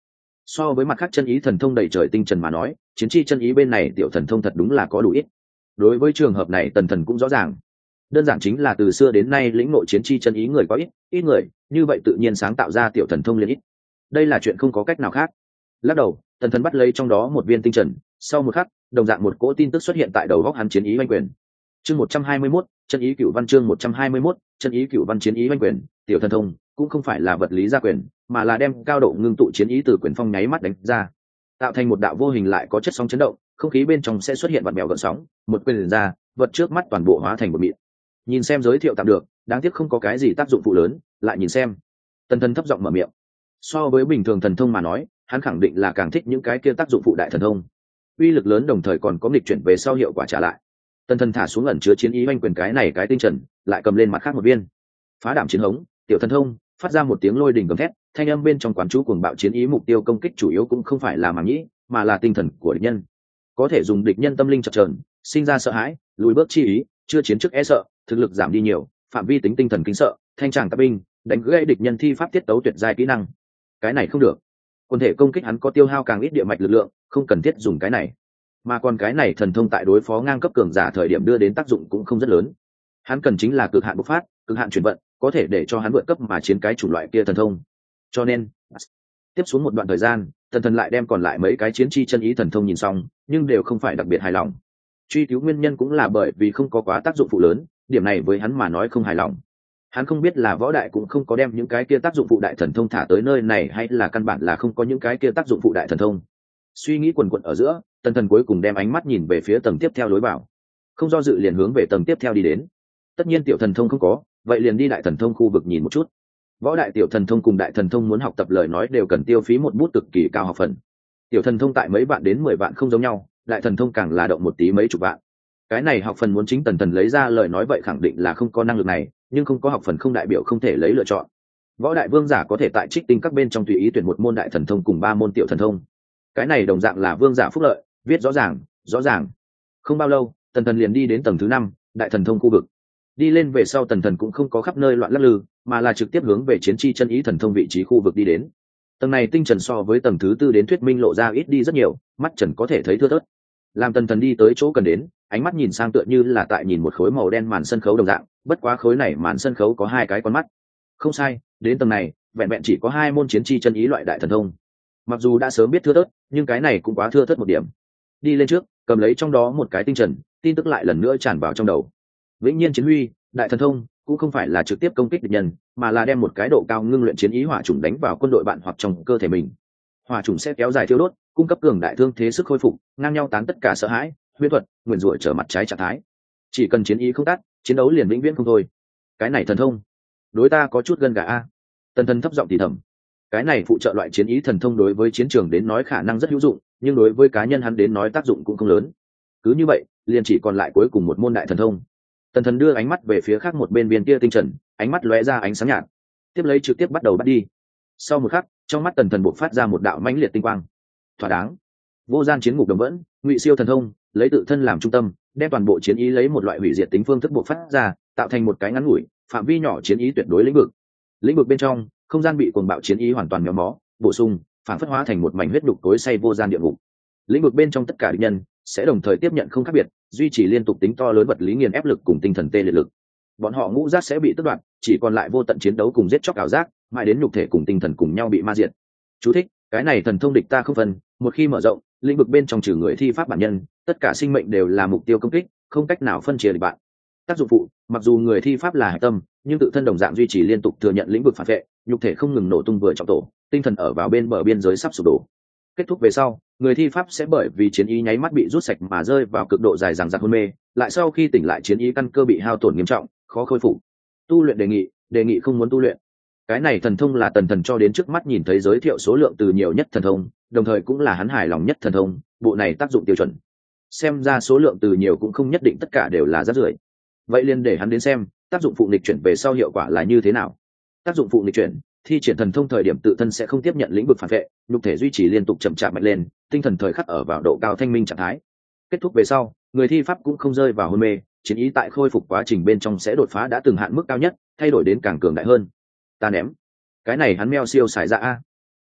So với mặt khác chân ý thần thông đầy trời tinh trần mà nói, chiến chi chân ý bên này tiểu thần thông thật đúng là có đủ ít. Đối với trường hợp này tần thần cũng rõ ràng, đơn giản chính là từ xưa đến nay lĩnh nội chiến chi chân ý người có ít người, như vậy tự nhiên sáng tạo ra tiểu thần thông liền ít. Đây là chuyện không có cách nào khác. Lắc đầu, tần thần bắt lấy trong đó một viên tinh trần, sau một khắc đồng dạng một cỗ tin tức xuất hiện tại đầu góc hắn. Chiến ý oanh quyền. Chương 121, chân ý cửu văn. Chương 121, chân ý cửu văn. Chiến ý oanh quyền, tiểu thần thông cũng không phải là vật lý gia quyền, mà là đem cao độ ngưng tụ chiến ý từ quyền phong nháy mắt đánh ra, tạo thành một đạo vô hình lại có chất sóng chấn động, không khí bên trong sẽ xuất hiện vặn bèo gợn sóng, một quyền ra, vật trước mắt toàn bộ hóa thành một mịn. Nhìn xem giới thiệu tạm được, đáng tiếc không có cái gì tác dụng phụ lớn, lại nhìn xem. Tần thần thấp giọng mở miệng. So với bình thường thần thông mà nói, hắn khẳng định là càng thích những cái kia tác dụng phụ đại thần thông, uy lực lớn đồng thời còn có nghịch chuyển về sau hiệu quả trả lại. Tần thần thả xuống ẩn chứa chiến ý oanh quyền cái này cái tinh trần, lại cầm lên mặt khác một viên phá đảm chiến hống tiểu thần thông, phát ra một tiếng lôi đình gầm thét, thanh âm bên trong quán chú cuồng bạo chiến ý. Mục tiêu công kích chủ yếu cũng không phải là màng nhĩ, mà là tinh thần của địch nhân, có thể dùng địch nhân tâm linh chập chờn, sinh ra sợ hãi, lùi bước chi ý, chưa chiến trước e sợ, thực lực giảm đi nhiều, phạm vi tính tinh thần kinh sợ, thanh tràng tập binh, đánh gãy địch nhân thi pháp tiết tấu tuyệt giai kỹ năng. Cái này không được. Quân thể công kích hắn có tiêu hao càng ít địa mạch lực lượng, không cần thiết dùng cái này. Mà còn cái này thần thông tại đối phó ngang cấp cường giả thời điểm đưa đến tác dụng cũng không rất lớn. Hắn cần chính là cực hạn bộc phát, cực hạn chuyển vận, có thể để cho hắn vượt cấp mà chiến cái chủ loại kia thần thông. Cho nên, tiếp xuống một đoạn thời gian, tần thần lại đem còn lại mấy cái chiến chi chân ý thần thông nhìn xong, nhưng đều không phải đặc biệt hài lòng. Truy cứu nguyên nhân cũng là bởi vì không có quá tác dụng phụ lớn, điểm này với hắn mà nói không hài lòng. Hắn không biết là võ đại cũng không có đem những cái kia tác dụng phụ đại thần thông thả tới nơi này, hay là căn bản là không có những cái kia tác dụng phụ đại thần thông. Suy nghĩ quần quật ở giữa, tần thần cuối cùng đem ánh mắt nhìn về phía tầng tiếp theo lối vào, không do dự liền hướng về tầng tiếp theo đi đến. Tất nhiên tiểu thần thông không có, vậy liền đi đại thần thông khu vực nhìn một chút. Võ đại tiểu thần thông cùng đại thần thông muốn học tập lời nói đều cần tiêu phí một bút cực kỳ cao học phần. Tiểu thần thông tại mấy vạn đến 10 vạn không giống nhau, đại thần thông càng là động một tí mấy chục vạn. Cái này học phần muốn chính tần thần lấy ra lời nói vậy khẳng định là không có năng lực này, nhưng không có học phần không đại biểu không thể lấy lựa chọn. Võ đại vương giả có thể tại trích tinh các bên trong tùy ý tuyển một môn đại thần thông cùng 3 môn tiểu thần thông. Cái này đồng dạng là vương giả phúc lợi, viết rõ ràng. Không bao lâu, tần thần liền đi đến tầng thứ 5, đại thần thông khu vực. Đi lên về sau tần thần cũng không có khắp nơi loạn lắc lư, mà là trực tiếp hướng về chiến chi chân ý thần thông vị trí khu vực đi đến. Tầng này tinh trần so với tầng thứ 4 đến thuyết minh lộ ra ít đi rất nhiều, mắt trần có thể thấy thưa thớt. Làm tần thần đi tới chỗ cần đến, ánh mắt nhìn sang tựa như là tại nhìn một khối màu đen màn sân khấu đồng dạng, bất quá khối này màn sân khấu có 2 cái con mắt. Không sai, đến tầng này vẹn vẹn chỉ có 2 môn chiến chi chân ý loại đại thần thông. Mặc dù đã sớm biết thưa thớt, nhưng cái này cũng quá thưa thớt một điểm. Đi lên trước, cầm lấy trong đó một cái tinh trần, tin tức lại lần nữa tràn vào trong đầu. Vĩnh nhiên chiến huy, đại thần thông cũng không phải là trực tiếp công kích địch nhân, mà là đem một cái độ cao ngưng luyện chiến ý hỏa trùng đánh vào quân đội bạn hoặc trong cơ thể mình. Hỏa trùng sẽ kéo dài thiêu đốt, cung cấp cường đại thương thế sức khôi phục, ngang nhau tán tất cả sợ hãi, huyễn thuật, nguyền rủa trở mặt trái trạng thái. Chỉ cần chiến ý không tắt, chiến đấu liền vĩnh viễn không thôi. Cái này thần thông, đối ta có chút gân gà a. Tần thần thấp giọng thì thầm. Cái này phụ trợ loại chiến ý thần thông đối với chiến trường đến nói khả năng rất hữu dụng, nhưng đối với cá nhân hắn đến nói tác dụng cũng không lớn. Cứ như vậy, liền chỉ còn lại cuối cùng một môn đại thần thông. Tần thần đưa ánh mắt về phía khác một bên viên kia tinh trần, ánh mắt lóe ra ánh sáng nhạt, tiếp lấy trực tiếp bắt đầu bắt đi. Sau một khắc, trong mắt tần thần bộc phát ra một đạo mãnh liệt tinh quang. Thỏa đáng. Vô gian chiến ngục đồng vẫn, ngụy siêu thần thông, lấy tự thân làm trung tâm, đem toàn bộ chiến ý lấy một loại hủy diệt tính phương thức bộc phát ra, tạo thành một cái ngắn ngủi, phạm vi nhỏ chiến ý tuyệt đối lĩnh vực. Lĩnh vực bên trong, không gian bị cuồng bạo chiến ý hoàn toàn méo mó, bổ sung, phản phất hóa thành một mảnh huyết đục tối say vô gian địa ngục. Lĩnh vực bên trong tất cả địch nhân sẽ đồng thời tiếp nhận không khác biệt, duy trì liên tục tính to lớn vật lý nghiền ép lực cùng tinh thần tê liệt lực. Bọn họ ngũ giác sẽ bị tước đoạt, chỉ còn lại vô tận chiến đấu cùng giết chóc ảo giác, mãi đến nhục thể cùng tinh thần cùng nhau bị ma diệt. Chú thích: cái này thần thông địch ta không phân, một khi mở rộng, lĩnh vực bên trong trừ người thi pháp bản nhân, tất cả sinh mệnh đều là mục tiêu công kích, không cách nào phân chia địch bạn. Tác dụng phụ: mặc dù người thi pháp là hải tâm, nhưng tự thân đồng dạng duy trì liên tục thừa nhận lĩnh vực phản vệ, nhục thể không ngừng nổ tung vừa trọng tổ, tinh thần ở vào bên bờ biên giới sắp sụp đổ. Kết thúc về sau, người thi pháp sẽ bởi vì chiến ý nháy mắt bị rút sạch mà rơi vào cực độ dài dằng dặc hôn mê, lại sau khi tỉnh lại chiến ý căn cơ bị hao tổn nghiêm trọng, khó khôi phục. Tu luyện đề nghị không muốn tu luyện. Cái này thần thông là tần thần cho đến trước mắt nhìn thấy giới thiệu số lượng từ nhiều nhất thần thông, đồng thời cũng là hắn hài lòng nhất thần thông, bộ này tác dụng tiêu chuẩn. Xem ra số lượng từ nhiều cũng không nhất định tất cả đều là rác rưởi. Vậy liền để hắn đến xem, tác dụng phụ nghịch chuyển về sau hiệu quả là như thế nào. Tác dụng phụ nghịch chuyển: thi triển thần thông thời điểm tự thân sẽ không tiếp nhận lĩnh vực phản vệ, nhục thể duy trì liên tục chậm chạp mạnh lên, tinh thần thời khắc ở vào độ cao thanh minh trạng thái. Kết thúc về sau, người thi pháp cũng không rơi vào hôn mê, chiến ý tại khôi phục quá trình bên trong sẽ đột phá đã từng hạn mức cao nhất, thay đổi đến càng cường đại hơn. Ta ném. Cái này hắn meo siêu xài ra a.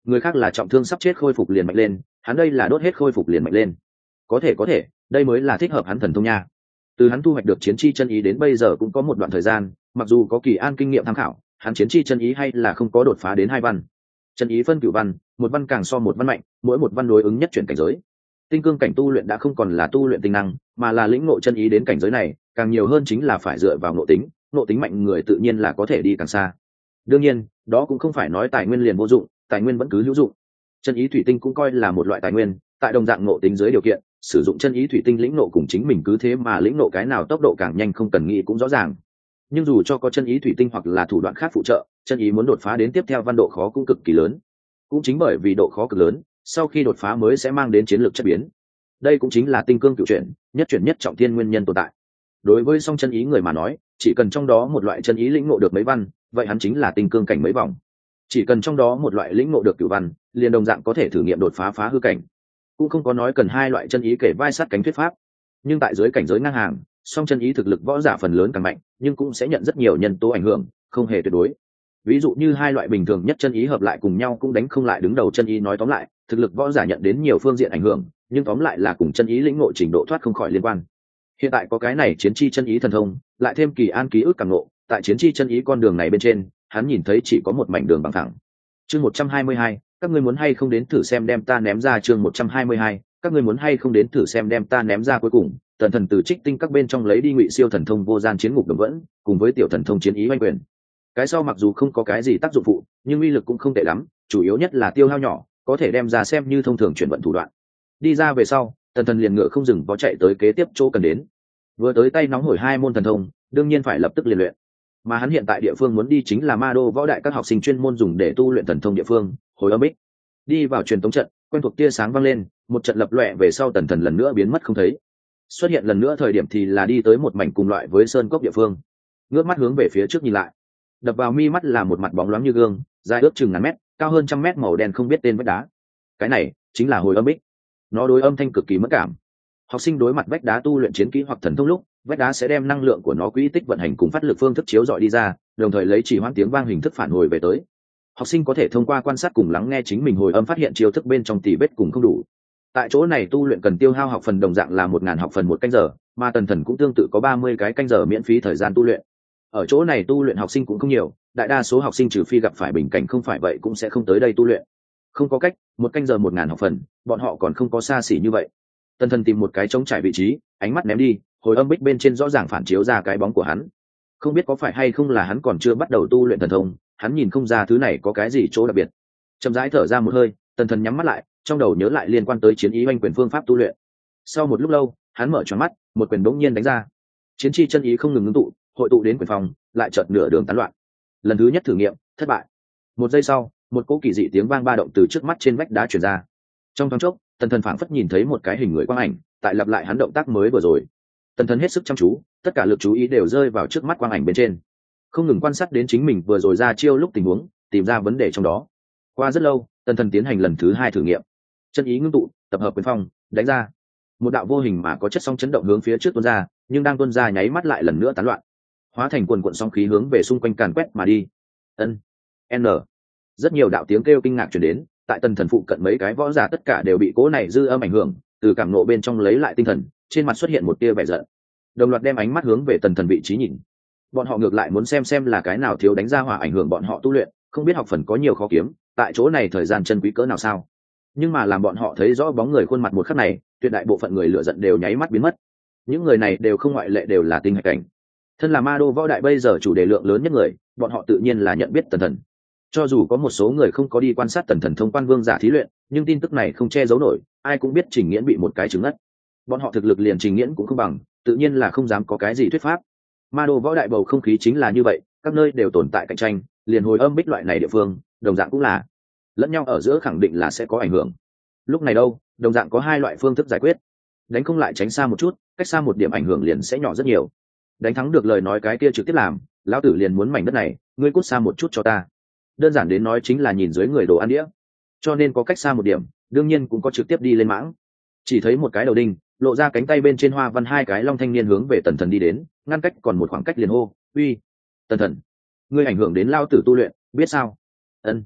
người khác là trọng thương sắp chết khôi phục liền mạnh lên, hắn đây là đốt hết khôi phục liền mạnh lên. Có thể, đây mới là thích hợp hắn thần thông nha. Từ hắn thu hoạch được chiến chi chân ý đến bây giờ cũng có một đoạn thời gian, mặc dù có Kỳ An kinh nghiệm tham khảo, hắn chiến chi chân ý hay là không có đột phá đến 2 văn. Chân ý phân cửu văn, một văn càng so một văn mạnh, mỗi một văn đối ứng nhất chuyển cảnh giới. Tinh cương cảnh tu luyện đã không còn là tu luyện tinh năng, mà là lĩnh ngộ chân ý đến cảnh giới này, càng nhiều hơn chính là phải dựa vào ngộ tính mạnh người tự nhiên là có thể đi càng xa. Đương nhiên, đó cũng không phải nói tài nguyên liền vô dụng, tài nguyên vẫn cứ hữu dụng. Chân ý thủy tinh cũng coi là một loại tài nguyên, tại đồng dạng ngộ tính dưới điều kiện, sử dụng chân ý thủy tinh lĩnh ngộ cùng chính mình cứ thế mà lĩnh ngộ cái nào tốc độ càng nhanh không cần nghĩ cũng rõ ràng. Nhưng dù cho có chân ý thủy tinh hoặc là thủ đoạn khác phụ trợ, chân ý muốn đột phá đến tiếp theo văn độ khó cũng cực kỳ lớn. Cũng chính bởi vì độ khó cực lớn, sau khi đột phá mới sẽ mang đến chiến lược chất biến. Đây cũng chính là tinh cương cửu chuyển, nhất chuyển nhất trọng thiên nguyên nhân tồn tại. Đối với song chân ý người mà nói, chỉ cần trong đó một loại chân ý lĩnh ngộ được mấy văn, vậy hắn chính là tinh cương cảnh mấy vòng. Chỉ cần trong đó một loại lĩnh ngộ được cửu văn, liền đồng dạng có thể thử nghiệm đột phá phá hư cảnh. Cũng không có nói cần hai loại chân ý kể vai sát cánh thuyết pháp. Nhưng tại dưới cảnh giới ngang hàng, song chân ý thực lực võ giả phần lớn càng mạnh, nhưng cũng sẽ nhận rất nhiều nhân tố ảnh hưởng, không hề tuyệt đối. Ví dụ như hai loại bình thường nhất chân ý hợp lại cùng nhau cũng đánh không lại đứng đầu chân ý, nói tóm lại, thực lực võ giả nhận đến nhiều phương diện ảnh hưởng, nhưng tóm lại là cùng chân ý lĩnh ngộ trình độ thoát không khỏi liên quan. Hiện tại có cái này chiến chi chân ý thần thông, lại thêm Kỳ An ký ức càng ngộ, tại chiến chi chân ý con đường này bên trên, hắn nhìn thấy chỉ có một mảnh đường bằng thẳng. Chương 122, các ngươi muốn hay không đến thử xem đem ta ném ra. Chương 122, các ngươi muốn hay không đến thử xem đem ta ném ra. Cuối cùng, Tần Thần từ Trích Tinh các bên trong lấy đi Ngụy Siêu thần thông vô gian chiến ngục đồng vẫn, cùng với tiểu thần thông chiến ý oanh quyền. Cái sau mặc dù không có cái gì tác dụng phụ, nhưng uy lực cũng không tệ lắm, chủ yếu nhất là tiêu hao nhỏ, có thể đem ra xem như thông thường chuyển vận thủ đoạn. Đi ra về sau, Tần Thần liền ngựa không dừng vó chạy tới kế tiếp chỗ cần đến. Vừa tới tay nóng hổi hai môn thần thông, đương nhiên phải lập tức liền luyện. Mà hắn hiện tại địa phương muốn đi chính là Ma Đô võ đại các học sinh chuyên môn dùng để tu luyện thần thông địa phương, Hồi Âm Bích. Đi vào truyền tống trận, quen thuộc tia sáng vang lên, một trận lập lòe về sau Tần Thần lần nữa biến mất không thấy. Xuất hiện lần nữa thời điểm thì là đi tới một mảnh cùng loại với sơn cốc địa phương. Ngước mắt hướng về phía trước nhìn lại, đập vào mi mắt là một mặt bóng loáng như gương, dài ước chừng ngàn mét, cao hơn 100 mét, màu đen không biết tên vách đá. Cái này chính là Hồi Âm Bích. Nó đối âm thanh cực kỳ mất cảm. Học sinh đối mặt vách đá tu luyện chiến kỹ hoặc thần thông lúc, vách đá sẽ đem năng lượng của nó quỹ tích vận hành cùng phát lực phương thức chiếu dọi đi ra, đồng thời lấy chỉ hoãn tiếng vang hình thức phản hồi về tới. Học sinh có thể thông qua quan sát cùng lắng nghe chính mình hồi âm phát hiện chiêu thức bên trong tỉ vết cùng không đủ. Tại chỗ này tu luyện cần tiêu hao học phần đồng dạng là 1000 học phần một canh giờ, mà Tần Thần cũng tương tự có 30 cái canh giờ miễn phí thời gian tu luyện. Ở chỗ này tu luyện học sinh cũng không nhiều, đại đa số học sinh trừ phi gặp phải bình cảnh không phải vậy cũng sẽ không tới đây tu luyện. Không có cách, một canh giờ 1000 học phần, bọn họ còn không có xa xỉ như vậy. Tần Thần tìm một cái trống trải vị trí, ánh mắt ném đi, hồi âm bích bên trên rõ ràng phản chiếu ra cái bóng của hắn. Không biết có phải hay không là hắn còn chưa bắt đầu tu luyện thần thông, hắn nhìn không ra thứ này có cái gì chỗ đặc biệt. Chậm rãi thở ra một hơi, Tần Thần nhắm mắt lại, trong đầu nhớ lại liên quan tới chiến ý oanh quyền phương pháp tu luyện. Sau một lúc lâu, hắn mở choáng mắt, một quyền bỗng nhiên đánh ra. Chiến chi chân ý không ngừng ngưng tụ, hội tụ đến quyền phòng, lại chợt nửa đường tán loạn. Lần thứ nhất thử nghiệm, thất bại. Một giây sau, một cỗ kỳ dị tiếng vang ba động từ trước mắt trên vách đá truyền ra. Trong thoáng chốc, Tần Thần phảng phất nhìn thấy một cái hình người quang ảnh, tại lặp lại hắn động tác mới vừa rồi. Tần Thần hết sức chăm chú, tất cả lực chú ý đều rơi vào trước mắt quang ảnh bên trên, không ngừng quan sát đến chính mình vừa rồi ra chiêu lúc tình huống, tìm ra vấn đề trong đó. Qua rất lâu, Tần Thần tiến hành lần thứ hai thử nghiệm. Chân ý ngưng tụ, tập hợp quyền phong, đánh ra. Một đạo vô hình mà có chất sóng chấn động hướng phía trước tuôn ra, nhưng đang tuôn ra nháy mắt lại lần nữa tán loạn, hóa thành quần cuộn sóng khí hướng về xung quanh càn quét mà đi. Ân, n, rất nhiều đạo tiếng kêu kinh ngạc truyền đến. Tại Tần Thần phụ cận mấy cái võ giả tất cả đều bị cỗ này dư âm ảnh hưởng, từ cảm nộ bên trong lấy lại tinh thần, trên mặt xuất hiện một tia vẻ giận, đồng loạt đem ánh mắt hướng về Tần Thần vị trí nhìn. Bọn họ ngược lại muốn xem là cái nào thiếu đánh ra hỏa ảnh hưởng bọn họ tu luyện, không biết học phần có nhiều khó kiếm, tại chỗ này thời gian chân quý cỡ nào sao. Nhưng mà làm bọn họ thấy rõ bóng người khuôn mặt một khắc này, tuyệt đại bộ phận người lựa giận đều nháy mắt biến mất. Những người này đều không ngoại lệ đều là tinh hạch cảnh. Thân là Ma Đô võ đại bây giờ chủ đề lượng lớn nhất người, bọn họ tự nhiên là nhận biết Tần Thần. Cho dù có một số người không có đi quan sát Tần Thần thông quan vương giả thí luyện, nhưng tin tức này không che giấu nổi, ai cũng biết Trình Nghiễn bị một cái trứng ngất. Bọn họ thực lực liền Trình Nghiễn cũng không bằng, tự nhiên là không dám có cái gì thuyết pháp. Ma Đô võ đại bầu không khí chính là như vậy, các nơi đều tồn tại cạnh tranh, liền hồi âm bích loại này địa phương, đồng dạng cũng là lẫn nhau ở giữa khẳng định là sẽ có ảnh hưởng. Lúc này đâu, đồng dạng có hai loại phương thức giải quyết. Đánh không lại tránh xa một chút, cách xa một điểm ảnh hưởng liền sẽ nhỏ rất nhiều. Đánh thắng được lời nói cái kia trực tiếp làm, lão tử liền muốn mảnh đất này, ngươi cút xa một chút cho ta. Đơn giản đến nói chính là nhìn dưới người đồ ăn đĩa. Cho nên có cách xa một điểm, đương nhiên cũng có trực tiếp đi lên mãng. Chỉ thấy một cái đầu đinh, lộ ra cánh tay bên trên hoa văn hai cái long thanh niên hướng về Tần Thần đi đến, ngăn cách còn một khoảng cách liền hô, uy, Tần Thần, ngươi ảnh hưởng đến lao tử tu luyện, biết sao? Ân.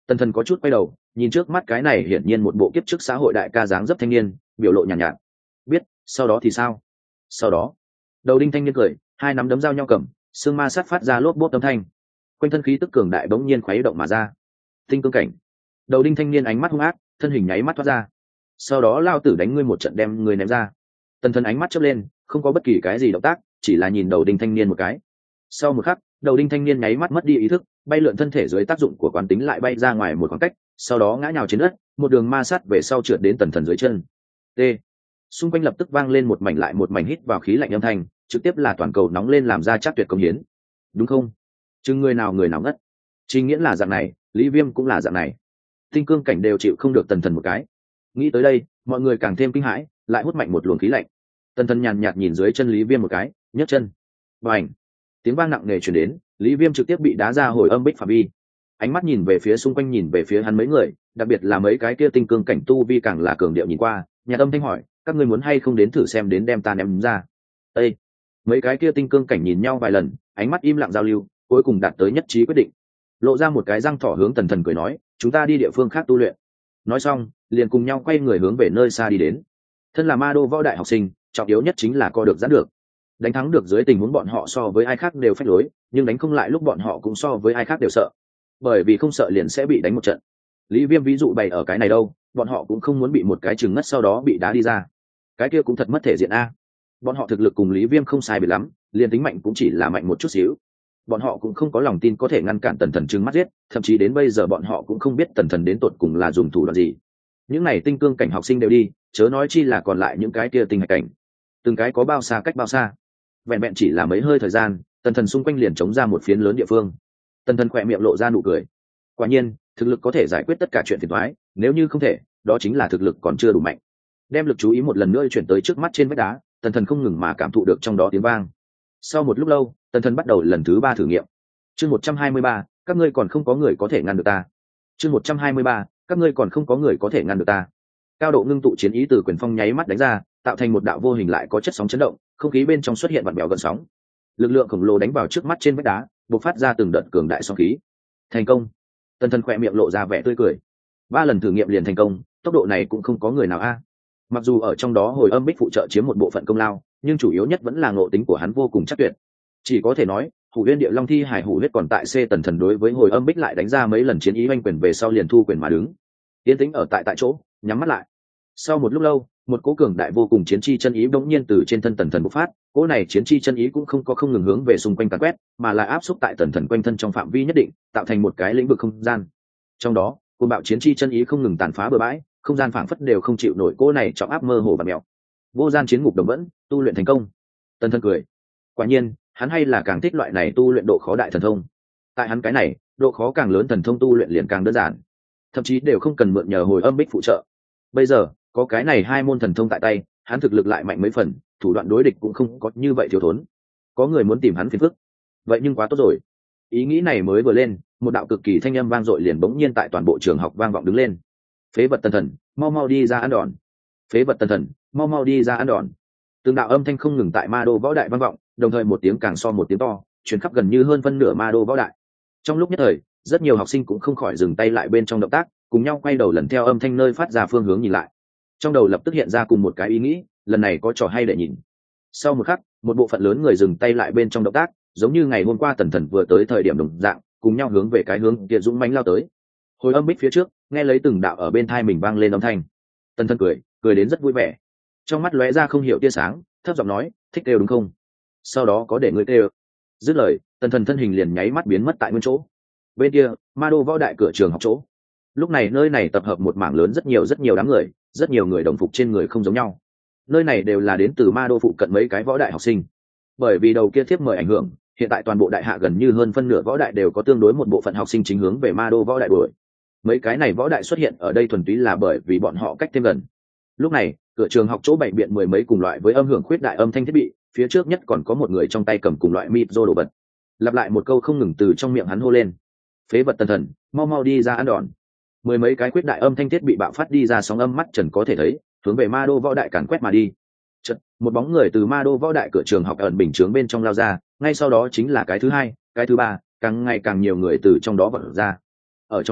Tần thần có chút quay đầu nhìn trước mắt cái này hiển nhiên một bộ kiếp trước xã hội đại ca dáng dấp thanh niên, biểu lộ nhàn nhạt, biết sau đó thì sao? Sau đó đầu đinh thanh niên cười, hai nắm đấm giao nhau cầm, xương ma sát phát ra lốp bốp âm thanh, quanh thân khí tức cường đại bỗng nhiên khuấy động mà ra. Tinh cương cảnh. Đầu đinh thanh niên ánh mắt hung ác, thân hình nháy mắt thoát ra. Sau đó lao tử đánh ngươi một trận đem ngươi ném ra. Tần thần ánh mắt chớp lên, không có bất kỳ cái gì động tác, chỉ là nhìn đầu đinh thanh niên một cái. Sau một khắc, đầu đinh thanh niên nháy mắt mất đi ý thức, bay lượn thân thể dưới tác dụng của quán tính lại bay ra ngoài một khoảng cách, sau đó ngã nhào trên đất, một đường ma sát về sau trượt đến tần thần dưới chân. T. Xung quanh lập tức vang lên một mảnh lại một mảnh hít vào khí lạnh âm thanh, trực tiếp là toàn cầu nóng lên làm ra chắc tuyệt công hiến. Đúng không? Chừng người nào ngất. Trình Nghiễn là dạng này, Lý Viêm cũng là dạng này. Tinh cương cảnh đều chịu không được tần thần một cái. Nghĩ tới đây, mọi người càng thêm kinh hãi, lại hút mạnh một luồng khí lạnh. Tần thần nhàn nhạt nhìn dưới chân Lý Viêm một cái, nhấc chân. Bành! Tiếng vang nặng nề truyền đến, Lý Viêm trực tiếp bị đá ra hồi âm bích phạm vi. Ánh mắt nhìn về phía xung quanh, nhìn về phía hắn mấy người, đặc biệt là mấy cái kia tinh cương cảnh tu vi càng là cường điệu nhìn qua, nhạt âm thanh hỏi, các ngươi muốn hay không đến thử xem đến đem ta ném ra. Ê! Mấy cái kia tinh cương cảnh nhìn nhau vài lần, ánh mắt im lặng giao lưu, cuối cùng đạt tới nhất trí quyết định. Lộ ra một cái răng thỏ hướng tần thần cười nói, chúng ta đi địa phương khác tu luyện. Nói xong liền cùng nhau quay người hướng về nơi xa đi đến. Thân là ma đô võ đại học sinh, trọng yếu nhất chính là co được giãn được. Đánh thắng được dưới tình huống bọn họ so với ai khác đều phách lối, nhưng đánh không lại lúc bọn họ cũng so với ai khác đều sợ, bởi vì không sợ liền sẽ bị đánh một trận. Lý Viêm ví dụ bày ở cái này đâu, bọn họ cũng không muốn bị một cái chừng ngất sau đó bị đá đi ra, cái kia cũng thật mất thể diện a. Bọn họ thực lực cùng Lý Viêm không sai biệt lắm, liền tính mạnh cũng chỉ là mạnh một chút xíu. Bọn họ cũng không có lòng tin có thể ngăn cản tần thần trừng mắt giết, thậm chí đến bây giờ bọn họ cũng không biết tần thần đến tột cùng là dùng thủ đoạn gì. Những này tinh cương cảnh học sinh đều đi, chớ nói chi là còn lại những cái kia tinh hạch cảnh, từng cái có bao xa cách bao xa. Vẹn vẹn chỉ là mấy hơi thời gian, tần thần xung quanh liền chống ra một phiến lớn địa phương. Tần thần khỏe miệng lộ ra nụ cười. Quả nhiên thực lực có thể giải quyết tất cả chuyện phiền toái, nếu như không thể, đó chính là thực lực còn chưa đủ mạnh. Đem lực chú ý một lần nữa chuyển tới trước mắt trên vách đá, tần thần không ngừng mà cảm thụ được trong đó tiếng vang. Sau một lúc lâu, tần thần bắt đầu lần thứ 3 thử nghiệm. Chương 123, các ngươi còn không có người có thể ngăn được ta. Chương 123, các ngươi còn không có người có thể ngăn được ta. Cao độ ngưng tụ chiến ý từ quyền phong nháy mắt đánh ra, tạo thành một đạo vô hình lại có chất sóng chấn động, không khí bên trong xuất hiện vặn bèo gợn sóng. Lực lượng khổng lồ đánh vào trước mắt trên vách đá, bộc phát ra từng đợt cường đại sóng khí. Thành công. Tần thần khỏe miệng lộ ra vẻ tươi cười. 3 lần thử nghiệm liền thành công, tốc độ này cũng không có người nào a. Mặc dù ở trong đó hồi âm bích phụ trợ chiếm một bộ phận công lao, nhưng chủ yếu nhất vẫn là ngộ tính của hắn vô cùng chắc tuyệt. Chỉ có thể nói, Hủ Huyên Địa Long thi hải Hủ Huyết còn tại C tần thần đối với hồi âm bích lại đánh ra mấy lần chiến ý oanh quyền về sau liền thu quyền mà đứng. Tiến tĩnh ở tại chỗ, nhắm mắt lại. Sau một lúc lâu, một cỗ cường đại vô cùng chiến chi chân ý bỗng nhiên từ trên thân tần thần bộc phát, cỗ này chiến chi chân ý cũng không ngừng hướng về xung quanh càn quét, mà là áp xúc tại tần thần quanh thân trong phạm vi nhất định, tạo thành một cái lĩnh vực không gian. Trong đó, cuồng bạo chiến chi chân ý không ngừng tàn phá bừa bãi, không gian phảng phất đều không chịu nổi cỗ này trọng áp mơ hồ và mèo. Vô gian chiến ngục đồng vẫn, tu luyện thành công. Tần thần cười. Quả nhiên, hắn hay là càng thích loại này tu luyện độ khó đại thần thông. Tại hắn cái này, độ khó càng lớn thần thông tu luyện liền càng đơn giản, thậm chí đều không cần mượn nhờ hồi âm bích phụ trợ. Bây giờ có cái này 2 môn thần thông tại tay, hắn thực lực lại mạnh mấy phần, thủ đoạn đối địch cũng không có như vậy thiếu thốn. Có người muốn tìm hắn phiền phức, vậy nhưng quá tốt rồi. Ý nghĩ này mới vừa lên, một đạo cực kỳ thanh âm vang dội liền bỗng nhiên tại toàn bộ trường học vang vọng đứng lên. Phế vật tần thần, mau mau đi ra ăn đòn. Phế vật tần thần, mau mau đi ra ăn đòn. Từng đạo âm thanh không ngừng tại ma đô võ đại vang vọng, đồng thời một tiếng càng so một tiếng to, truyền khắp gần như hơn phân nửa ma đô võ đại. Trong lúc nhất thời, rất nhiều học sinh cũng không khỏi dừng tay lại bên trong động tác, cùng nhau quay đầu lần theo âm thanh nơi phát ra phương hướng nhìn lại. Trong đầu lập tức hiện ra cùng một cái ý nghĩ, lần này có trò hay để nhìn. Sau một khắc, một bộ phận lớn người dừng tay lại bên trong động tác, giống như ngày hôm qua tần thần vừa tới thời điểm đồng dạng, cùng nhau hướng về cái hướng kia dũng mãnh lao tới. Hồi âm bích phía trước, nghe lấy từng đạo ở bên tai mình vang lên âm thanh. Tần thần cười đến rất vui vẻ, trong mắt lóe ra không hiểu tia sáng, thấp giọng nói, thích kêu đúng không? Sau đó có để người kêu. Dứt lời, tần thần thân hình liền nháy mắt biến mất tại nguyên chỗ. Bên kia, ma đô võ đại cửa trường học chỗ. Lúc này nơi này tập hợp một mảng lớn rất nhiều đám người, rất nhiều người đồng phục trên người không giống nhau. Nơi này đều là đến từ ma đô phụ cận mấy cái võ đại học sinh. Bởi vì đầu kia thiếp mời ảnh hưởng, hiện tại toàn bộ đại hạ gần như hơn phân nửa võ đại đều có tương đối một bộ phận học sinh chính hướng về ma đô võ đại đuổi. Mấy cái này võ đại xuất hiện ở đây thuần túy là bởi vì bọn họ cách thêm gần. Lúc này, cửa trường học chỗ bày biện mười mấy cùng loại với âm hưởng khuyết đại âm thanh thiết bị, phía trước nhất còn có một người trong tay cầm cùng loại micro đồ vật. Lặp lại một câu không ngừng từ trong miệng hắn hô lên, phế vật tần thần, mau mau đi ra ăn đòn. Mười mấy cái khuyết đại âm thanh thiết bị bạo phát đi ra sóng âm mắt trần có thể thấy, hướng về ma đô võ đại càn quét mà đi. Chợt, một bóng người từ ma đô võ đại cửa trường học ẩn bình chướng bên trong lao ra, ngay sau đó chính là cái thứ hai, cái thứ ba, càng ngày càng nhiều người từ trong đó vọt ra. Ở trong đó,